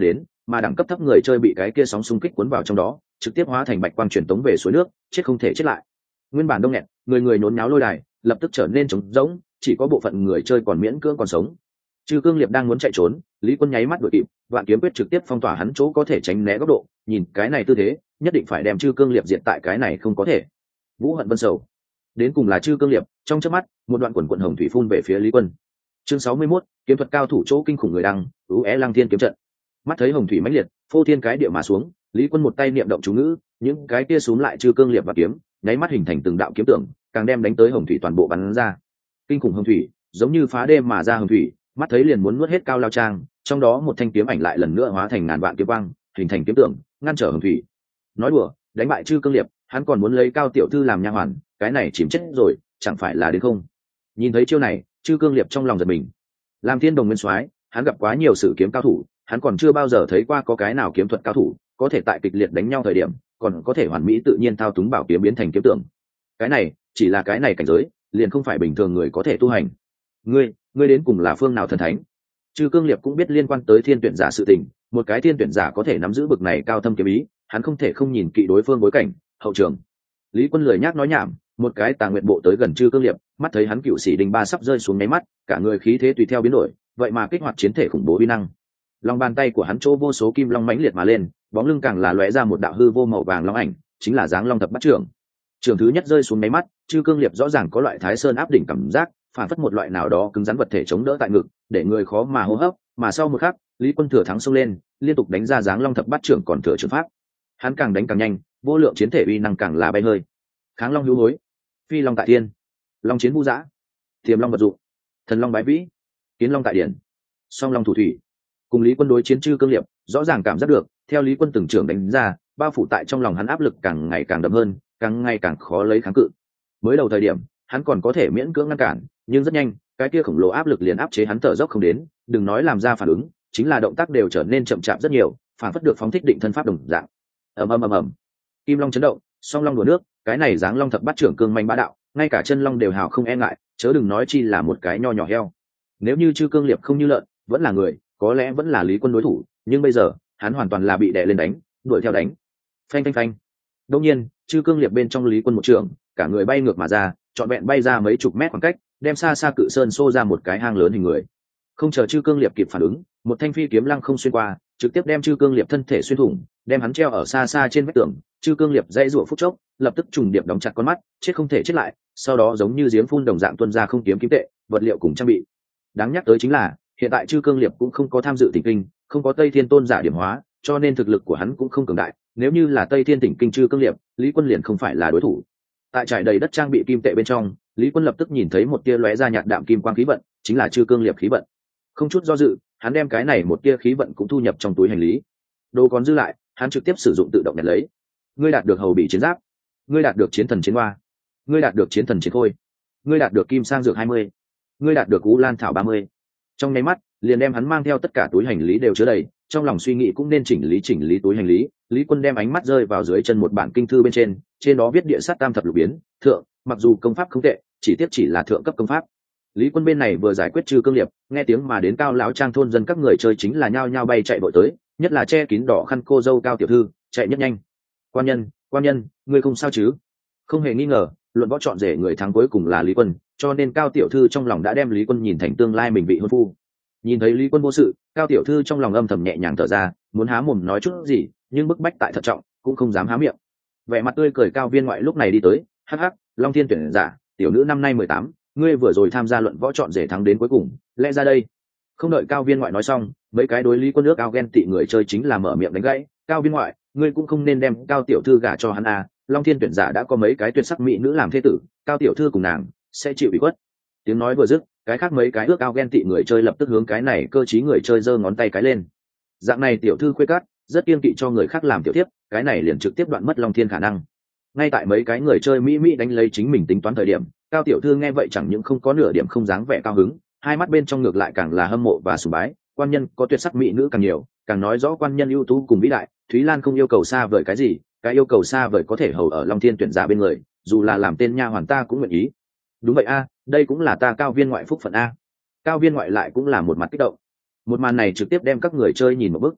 [SPEAKER 1] mà đẳng cấp thấp người chơi bị cái kia sóng xung kích cuốn vào trong đó, trực tiếp hóa thành bạch quang truyền tống về suối nước, chết không thể chết lại. Nguyên bản đông nghẹt, người người nhốn nháo lôi đài, lập tức trở nên trống rỗng, chỉ có bộ phận người chơi còn miễn cưỡng còn sống. Chư Cương Liệp đang muốn chạy trốn, Lý Quân nháy mắt đuổi kịp, Vạn Kiếm Quyết trực tiếp phong tỏa hắn chỗ có thể tránh né góc độ, nhìn cái này tư thế, nhất định phải đem Chư Cương Liệp diệt tại cái này không có thể. Vũ Hận Vân Sầu, đến cùng là Chư Cương Liệp, trong chớp mắt, một đoạn quần quần hồng thủy phun về phía Lý Quân. Chương sáu mươi mốt, kiếm thuật cao thủ chỗ kinh khủng người đăng, ú é Lăng Thiên kiếm trận. Mắt thấy hồng thủy mãnh liệt, phô thiên cái địa mà xuống, Lý Quân một tay niệm động chú ngữ, những cái kia xuống lại Chư Cương Liệp và kiếm, nháy mắt hình thành từng đạo kiếm tượng, càng đem đánh tới hồng thủy toàn bộ bắn ra. Kinh khủng hồng thủy, giống như phá đêm mà ra hồng thủy, mắt thấy liền muốn nuốt hết Cao Lao Trang, trong đó một thanh kiếm ảnh lại lần nữa hóa thành ngàn vạn kiếm quang, hình thành kiếm tượng, ngăn trở hồng thủy. Nói đùa, đánh bại Chư Cương Liệp, hắn còn muốn lấy Cao tiểu thư làm nha hoàn, cái này chìm chết rồi, chẳng phải là đến không? Nhìn thấy chiêu này, Chư Cương Liệp trong lòng giật mình. Làm Thiên Đồng Nguyên Soái, hắn gặp quá nhiều sử kiếm cao thủ, hắn còn chưa bao giờ thấy qua có cái nào kiếm thuật cao thủ có thể tại kịch liệt đánh nhau thời điểm còn có thể hoàn mỹ tự nhiên thao túng bảo kiếm biến thành kiếm tượng. Cái này chỉ là cái này cảnh giới, liền không phải bình thường người có thể tu hành. Ngươi, ngươi đến cùng là phương nào thần thánh? Chư Cương Liệp cũng biết liên quan tới thiên tuyển giả sự tình, một cái thiên tuyển giả có thể nắm giữ bực này cao thâm kiếm ý, hắn không thể không nhìn kỹ đối phương bối cảnh, hậu trường. Lý Quân lười nhác nói nhảm, một cái Tà Nguyệt bộ tới gần Chư Cương Liệp, mắt thấy hắn cựu sĩ đình ba sắp rơi xuống nháy mắt, cả người khí thế tùy theo biến đổi, vậy mà kích hoạt chiến thể khủng bố uy năng. Lòng bàn tay của hắn chỗ vô số kim long mãnh liệt mà lên, bóng lưng càng là lóe ra một đạo hư vô màu vàng long ảnh, chính là dáng long thập bát trưởng. Trường thứ nhất rơi xuống nháy mắt, Chư Cương Liệp rõ ràng có loại Thái Sơn áp đỉnh cảm giác, phản phất một loại nào đó cứng rắn vật thể chống đỡ tại ngực, để người khó mà hô hấp, mà sau một khắc, Lý Quân thừa thắng xông lên, liên tục đánh ra dáng long thập bát trưởng còn thừa trường pháp. Hắn càng đánh càng nhanh, vô lượng chiến thể uy năng càng là bay hơi. Kháng long hữu hối, phi long tại thiên, long chiến vũ dã, tiềm long vật dụng, thần long bái vĩ, kiến long tại điển, song long thủ thủy. Cùng Lý Quân đối chiến Chư Cương Liệp, rõ ràng cảm giác được, theo Lý Quân từng trưởng đánh ra, bao phủ tại trong lòng hắn áp lực càng ngày càng đậm hơn, càng ngày càng khó lấy kháng cự. Mới đầu thời điểm, hắn còn có thể miễn cưỡng ngăn cản, nhưng rất nhanh, cái kia khổng lồ áp lực liền áp chế hắn thở dốc không đến, đừng nói làm ra phản ứng, chính là động tác đều trở nên chậm chạp rất nhiều, phản phất được phóng thích định thân pháp đồng dạng. Ầm ầm ầm ầm. Kim long chấn động, song long đùa nước, cái này dáng long thập bát trưởng cương manh bá đạo, ngay cả chân long đều hào không e ngại, chớ đừng nói chi là một cái nho nhỏ heo. Nếu như Chư Cương Liệp không như lợn, vẫn là người, có lẽ vẫn là Lý Quân đối thủ, nhưng bây giờ, hắn hoàn toàn là bị đè lên đánh, đuổi theo đánh. Phanh phanh phanh. Đương nhiên, Chư Cương Liệp bên trong Lý Quân một trường, cả người bay ngược mà ra, trọn vẹn bay ra mấy chục mét khoảng cách, đem xa xa cự sơn xô ra một cái hang lớn hình người. Không chờ Chư Cương Liệp kịp phản ứng, một thanh phi kiếm lăng không xuyên qua, trực tiếp đem Chư Cương Liệp thân thể xuyên thủng, đem hắn treo ở xa xa trên vách tường. Chư Cương Liệp dãy rủa phút chốc, lập tức trùng điệp đóng chặt con mắt, chết không thể chết lại, sau đó giống như giếng phun đồng dạng tuôn ra không kiếm kiếm tệ, vật liệu cùng trang bị. Đáng nhắc tới chính là, hiện tại Chư Cương Liệp cũng không có tham dự Tỉnh Kinh, không có Tây Thiên Tôn giả điểm hóa, cho nên thực lực của hắn cũng không cường đại. Nếu như là Tây Thiên Tỉnh Kinh Chư Cương Liệp, Lý Quân liền không phải là đối thủ. Tại trải đầy đất trang bị kim tệ bên trong, Lý Quân lập tức nhìn thấy một tia lóe ra nhạt đạm kim quang khí vận, chính là Chư Cương Liệp khí vận. Không chút do dự, hắn đem cái này một tia khí vận cũng thu nhập trong túi hành lý. Đồ còn dư lại, hắn trực tiếp sử dụng tự động nhặt lấy. Ngươi đạt được hầu bị chiến giáp, ngươi đạt được chiến thần chiến hoa, ngươi đạt được chiến thần chiến khôi, ngươi đạt được kim sang dược hai mươi, ngươi đạt được Ú Lan thảo ba mươi. Trong nháy mắt, liền đem hắn mang theo tất cả túi hành lý đều chứa đầy, trong lòng suy nghĩ cũng nên chỉnh lý chỉnh lý túi hành lý. Lý Quân đem ánh mắt rơi vào dưới chân một bản kinh thư bên trên, trên đó viết địa sát tam thập lục biến, thượng, mặc dù công pháp không tệ, chỉ tiếp chỉ là thượng cấp công pháp. Lý Quân bên này vừa giải quyết Chư Cương Liệp, nghe tiếng mà đến Cao lão trang thôn dân các người chơi chính là nhao nhao bay chạy vội tới, nhất là che kín đỏ khăn cô dâu Cao tiểu thư, chạy nhất nhanh. Quan nhân, quan nhân, ngươi không sao chứ? Không hề nghi ngờ, luận võ chọn rể người thắng cuối cùng là Lý Quân, cho nên Cao tiểu thư trong lòng đã đem Lý Quân nhìn thành tương lai mình vị hôn phu. Nhìn thấy Lý Quân vô sự, Cao tiểu thư trong lòng âm thầm nhẹ nhàng thở ra, muốn há mồm nói chút gì, nhưng bức bách tại thận trọng, cũng không dám há miệng. Vẻ mặt tươi cười Cao Viên Ngoại lúc này đi tới, hắc hắc, Long Thiên tuyển giả, tiểu nữ năm nay mười tám, ngươi vừa rồi tham gia luận võ chọn rể thắng đến cuối cùng, lẽ ra đây. Không đợi Cao Viên Ngoại nói xong, mấy cái đối Lý Quân nước ao ghen tị người chơi chính là mở miệng đánh gãy. Cao Viên Ngoại, ngươi cũng không nên đem Cao tiểu thư gả cho hắn à, Long Thiên tuyển giả đã có mấy cái tuyệt sắc mỹ nữ làm thế tử, Cao tiểu thư cùng nàng sẽ chịu ủy khuất. Tiếng nói vừa dứt, cái khác mấy cái ước ao ghen tị người chơi lập tức hướng cái này cơ trí người chơi giơ ngón tay cái lên. Dạng này tiểu thư khuê cát, rất kiên kỵ cho người khác làm tiểu tiếp, cái này liền trực tiếp đoạn mất Long Thiên khả năng. Ngay tại mấy cái người chơi mỹ mỹ đánh lấy chính mình tính toán thời điểm, Cao tiểu thư nghe vậy chẳng những không có nửa điểm không dáng vẻ cao hứng, hai mắt bên trong ngược lại càng là hâm mộ và sùng bái. Quan nhân có tuyệt sắc mỹ nữ càng nhiều, càng nói rõ quan nhân ưu tú cùng vĩ đại. Thúy Lan không yêu cầu xa vời cái gì, cái yêu cầu xa vời có thể hầu ở Long Thiên tuyển giả bên người, dù là làm tên nha hoàn ta cũng nguyện ý. Đúng vậy a, đây cũng là ta Cao Viên Ngoại phúc phận a. Cao Viên Ngoại lại cũng là một mặt kích động. Một màn này trực tiếp đem các người chơi nhìn một bức.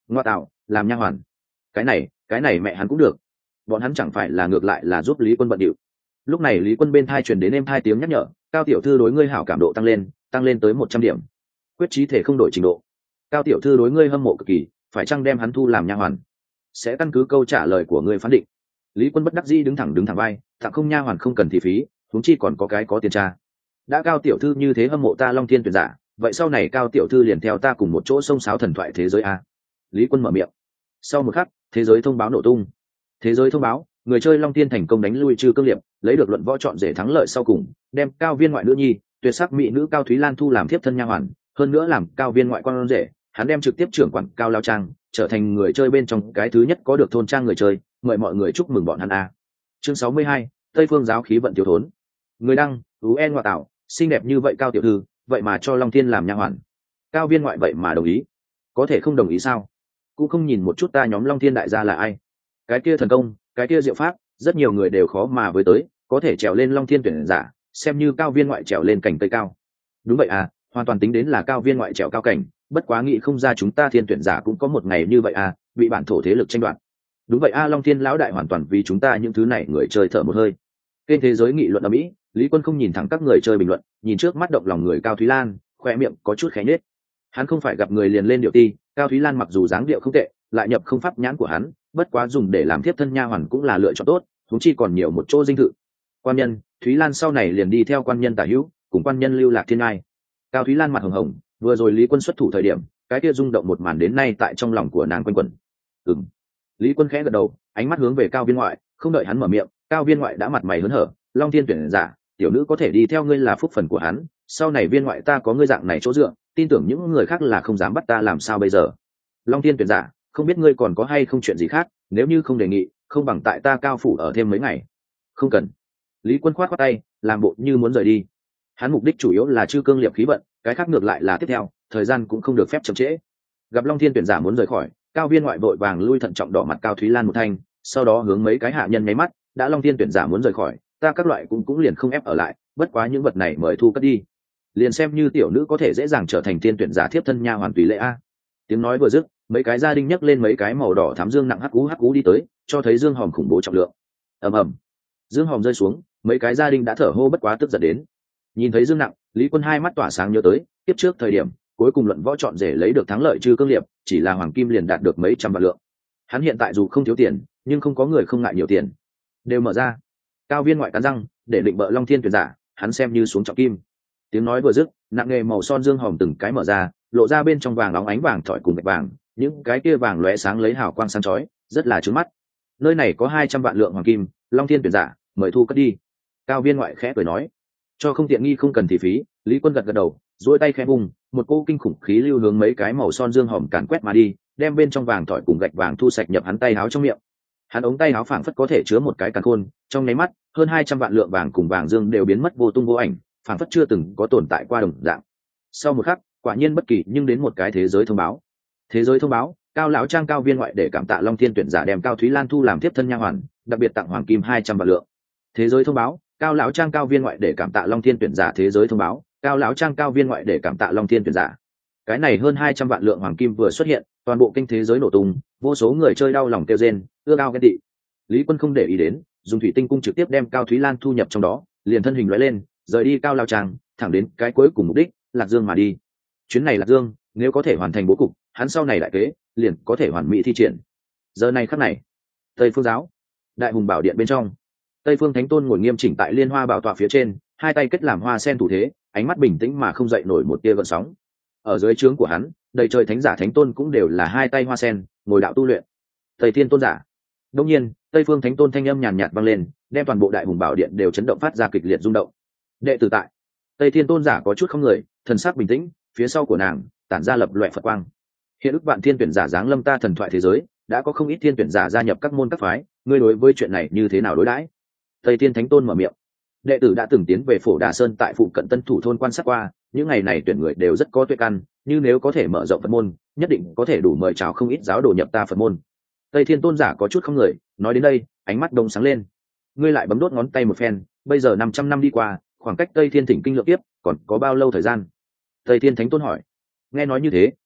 [SPEAKER 1] ngoa tạo, làm nha hoàn. Cái này, cái này mẹ hắn cũng được. Bọn hắn chẳng phải là ngược lại là giúp Lý Quân bận điệu. Lúc này Lý Quân bên thai truyền đến êm hai tiếng nhắc nhở, cao tiểu thư đối ngươi hảo cảm độ tăng lên, tăng lên tới một trăm điểm. Quyết chí thể không đổi trình độ. Cao tiểu thư đối ngươi hâm mộ cực kỳ, phải chăng đem hắn thu làm nha hoàn? Sẽ căn cứ câu trả lời của ngươi phán định. Lý Quân bất đắc dĩ đứng thẳng đứng thẳng vai, tặng không nha hoàn không cần thị phí, huống chi còn có cái có tiền tra. Đã cao tiểu thư như thế hâm mộ ta Long Thiên tuyển giả, vậy sau này cao tiểu thư liền theo ta cùng một chỗ sông sáo thần thoại thế giới a. Lý Quân mở miệng. Sau một khắc, thế giới thông báo nổ tung. Thế giới thông báo, người chơi Long Thiên thành công đánh lui Trư Cương Liệp, lấy được luận võ chọn rể thắng lợi sau cùng, đem cao viên ngoại nữ nhi, tuyệt sắc mỹ nữ Cao Thúy Lan thu làm thiếp thân nha hoàn, hơn nữa làm cao viên ngoại con rể, hắn đem trực tiếp trưởng quản Cao Lao Trang, trở thành người chơi bên trong cái thứ nhất có được thôn trang người chơi, mời mọi người chúc mừng bọn hắn a. Chương sáu mươi hai, Tây Phương giáo khí vận thiếu thốn. Người đăng, ú en ngoại tạo, xinh đẹp như vậy Cao tiểu thư, vậy mà cho Long Thiên làm nha hoàn. Cao viên ngoại vậy mà đồng ý, có thể không đồng ý sao? Cũng không nhìn một chút ta nhóm Long Thiên đại gia là ai? Cái kia thần công, cái kia diệu pháp, rất nhiều người đều khó mà với tới, có thể trèo lên Long Thiên tuyển giả, xem như cao viên ngoại trèo lên cảnh cây cao. Đúng vậy à, hoàn toàn tính đến là cao viên ngoại trèo cao cảnh, bất quá nghĩ không ra chúng ta Thiên tuyển giả cũng có một ngày như vậy à, bị bản thổ thế lực tranh đoạt. Đúng vậy a, Long Thiên lão đại hoàn toàn vì chúng ta những thứ này người chơi thở một hơi. Kênh thế giới nghị luận ở Mỹ, Lý Quân không nhìn thẳng các người chơi bình luận, nhìn trước mắt động lòng người Cao Thúy Lan, khoe miệng có chút khẽ nhếch. Hắn không phải gặp người liền lên điệu ti, Cao Thúy Lan mặc dù dáng điệu không tệ, lại nhập không pháp nhãn của hắn, bất quá dùng để làm thiếp thân nha hoàn cũng là lựa chọn tốt, chúng chi còn nhiều một chỗ dinh thự. Quan nhân, Thúy Lan sau này liền đi theo quan nhân tả hữu, cùng quan nhân lưu lạc thiên ai. Cao Thúy Lan mặt hồng hồng, vừa rồi Lý Quân xuất thủ thời điểm, cái kia rung động một màn đến nay tại trong lòng của nàng quanh quẩn. Ừm. Lý Quân khẽ gật đầu, ánh mắt hướng về Cao Viên ngoại, không đợi hắn mở miệng, Cao Viên ngoại đã mặt mày hớn hở, Long Thiên tuyển giả, tiểu nữ có thể đi theo ngươi là phúc phần của hắn, sau này Viên ngoại ta có ngươi dạng này chỗ dựa, tin tưởng những người khác là không dám bắt ta làm sao bây giờ. Long Thiên tuyển giả, không biết ngươi còn có hay không chuyện gì khác, nếu như không đề nghị, không bằng tại ta Cao phủ ở thêm mấy ngày. Không cần. Lý Quân khoát khoát tay, làm bộ như muốn rời đi. Hắn mục đích chủ yếu là Trư Cương Liệp khí vận, cái khác ngược lại là tiếp theo, thời gian cũng không được phép chậm trễ. Gặp Long Thiên tuyển giả muốn rời khỏi, Cao Viên ngoại vội vàng lui thận trọng đỏ mặt Cao Thúy Lan một thanh, sau đó hướng mấy cái hạ nhân nháy mắt, đã Long Thiên tuyển giả muốn rời khỏi, ta các loại cũng cũng liền không ép ở lại, bất quá những vật này mời thu cất đi. Liền xem như tiểu nữ có thể dễ dàng trở thành thiên tuyển giả thiếp thân nha hoàn tùy lệ a. Tiếng nói vừa dứt, mấy cái gia đình nhấc lên mấy cái màu đỏ thám dương nặng hắc cú hắc cú đi tới, cho thấy dương hòm khủng bố trọng lượng. Ầm ầm. Dương hòm rơi xuống, mấy cái gia đình đã thở hô bất quá tức giận đến. Nhìn thấy dương nặng, Lý Quân hai mắt tỏa sáng nhớ tới, tiếp trước thời điểm, cuối cùng luận võ chọn rể lấy được thắng lợi Trư Cương Liệp, chỉ là hoàng kim liền đạt được mấy trăm vạn lượng. Hắn hiện tại dù không thiếu tiền, nhưng không có người không ngại nhiều tiền. Đều mở ra. Cao Viên ngoại cắn răng, để định bợ Long Thiên tuyển giả, hắn xem như xuống trọng kim. Tiếng nói vừa dứt, nặng nghề màu son dương hòm từng cái mở ra, lộ ra bên trong vàng óng ánh vàng thỏi cùng gạch vàng, những cái kia vàng lóe sáng lấy hào quang sáng chói, rất là chói mắt. Nơi này có hai trăm vạn lượng hoàng kim, Long Thiên tuyển giả, mời thu cất đi. Cao Viên ngoại khẽ cười nói, cho không tiện nghi không cần thị phí. Lý Quân gật gật đầu, duỗi tay khẽ vùng, một cỗ kinh khủng khí lưu hướng mấy cái màu son dương hòm càn quét mà đi, đem bên trong vàng thỏi cùng gạch vàng thu sạch nhập hắn tay áo trong miệng. Hắn ống tay áo phảng phất có thể chứa một cái càn khôn, trong nháy mắt, hơn hai trăm vạn lượng vàng cùng vàng dương đều biến mất vô tung vô ảnh, phảng phất chưa từng có tồn tại qua đồng dạng. Sau một khắc, quả nhiên bất kỳ nhưng đến một cái thế giới thông báo. Thế giới thông báo, Cao lão Trang Cao Viên ngoại để cảm tạ Long Thiên tuyển giả đem Cao Thúy Lan thu làm tiếp thân nha hoàn, đặc biệt tặng hoàng kim hai trăm vạn lượng. Thế giới thông báo, Cao lão Trang Cao Viên ngoại để cảm tạ Long Thiên tuyển giả. Thế giới thông báo, Cao lão Trang Cao Viên ngoại để cảm tạ Long Thiên tuyển giả. Cái này hơn hai trăm vạn lượng hoàng kim vừa xuất hiện, toàn bộ kinh thế giới nổ tung, vô số người chơi đau lòng kêu rên, ưa ao ghen tị. Lý Quân không để ý đến, dùng thủy tinh cung trực tiếp đem Cao Thúy Lan thu nhập trong đó, liền thân hình lóe lên, rời đi Cao lão Trang, thẳng đến cái cuối cùng mục đích, Lạc Dương mà đi. Chuyến này Lạc Dương, nếu có thể hoàn thành bố cục, hắn sau này đại kế, liền có thể hoàn mỹ thi triển. Giờ này khắc này, Tây Phương giáo, Đại Hùng Bảo Điện bên trong, Tây Phương Thánh Tôn ngồi nghiêm chỉnh tại Liên Hoa bảo tọa phía trên, hai tay kết làm hoa sen thủ thế, ánh mắt bình tĩnh mà không dậy nổi một tia gợn sóng. Ở dưới trướng của hắn, đầy trời thánh giả thánh tôn cũng đều là hai tay hoa sen, ngồi đạo tu luyện. Tây Thiên Tôn giả. Đương nhiên, Tây Phương Thánh Tôn thanh âm nhàn nhạt vang lên, đem toàn bộ Đại Hùng Bảo Điện đều chấn động phát ra kịch liệt rung động. Đệ tử tại. Tây Thiên Tôn giả có chút không người, thần sắc bình tĩnh, phía sau của nàng tản ra lập loè Phật quang. Hiện ức vạn thiên tuyển giả giáng lâm ta thần thoại thế giới, đã có không ít thiên tuyển giả gia nhập các môn các phái, ngươi đối với chuyện này như thế nào đối đãi? Tây Thiên Thánh Tôn mở miệng. Đệ tử đã từng tiến về Phổ Đà Sơn tại phụ cận Tân Thủ thôn quan sát qua, những ngày này tuyển người đều rất có tuệ căn, như nếu có thể mở rộng Phật môn, nhất định có thể đủ mời chào không ít giáo đồ nhập ta Phật môn. Tây Thiên Tôn giả có chút không người, nói đến đây, ánh mắt đông sáng lên. Ngươi lại bấm đốt ngón tay một phen, bây giờ năm trăm năm đi qua, khoảng cách Tây Thiên thỉnh kinh lượng tiếp, còn có bao lâu thời gian? Tây Thiên Thánh Tôn hỏi. Nghe nói như thế,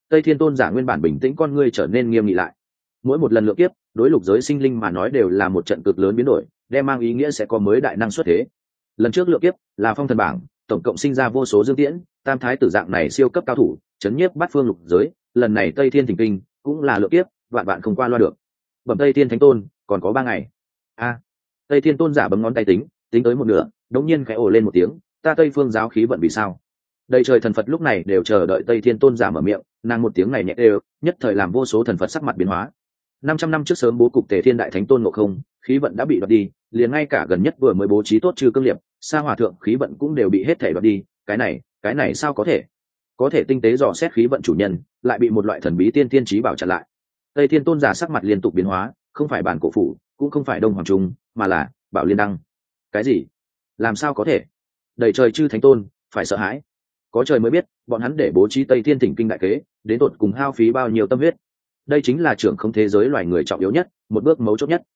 [SPEAKER 1] Tây Thiên Tôn giả nguyên bản bình tĩnh con ngươi trở nên nghiêm nghị lại. Mỗi một lần lượng kiếp, đối lục giới sinh linh mà nói đều là một trận cực lớn biến đổi, đem mang ý nghĩa sẽ có mới đại năng xuất thế. Lần trước lượng kiếp là phong thần bảng, tổng cộng sinh ra vô số dương tiễn, tam thái tử dạng này siêu cấp cao thủ, chấn nhiếp bát phương lục giới. Lần này Tây Thiên thỉnh kinh cũng là lượng kiếp, vạn vạn không qua loa được. Bẩm Tây Thiên Thánh Tôn, còn có ba ngày. A. Tây Thiên Tôn giả bấm ngón tay tính, tính tới một nửa, đống nhiên khẽ ồ lên một tiếng, ta Tây Phương giáo khí vận vì sao? Đầy trời thần Phật lúc này đều chờ đợi Tây Thiên Tôn giả mở miệng, nàng một tiếng này nhẹ đều, nhất thời làm vô số thần Phật sắc mặt biến hóa. năm trăm năm trước sớm bố cục Tề Thiên Đại Thánh Tôn Ngộ Không, khí vận đã bị đoạt đi, liền ngay cả gần nhất vừa mới bố trí tốt trừ cương liệp, Sa Hòa thượng khí vận cũng đều bị hết thể đoạt đi, cái này, cái này sao có thể? Có thể tinh tế dò xét khí vận chủ nhân, lại bị một loại thần bí tiên tiên trí bảo chặn lại. Tây Thiên Tôn giả sắc mặt liên tục biến hóa, không phải bản cổ phủ, cũng không phải Đông Hoàng Trung, mà là Bảo Liên Đăng. Cái gì? Làm sao có thể? Đầy trời chư thánh tôn phải sợ hãi. Có trời mới biết, bọn hắn để bố trí Tây Thiên Thỉnh Kinh đại kế, đến tột cùng hao phí bao nhiêu tâm huyết. Đây chính là trưởng không thế giới loài người trọng yếu nhất, một bước mấu chốt nhất.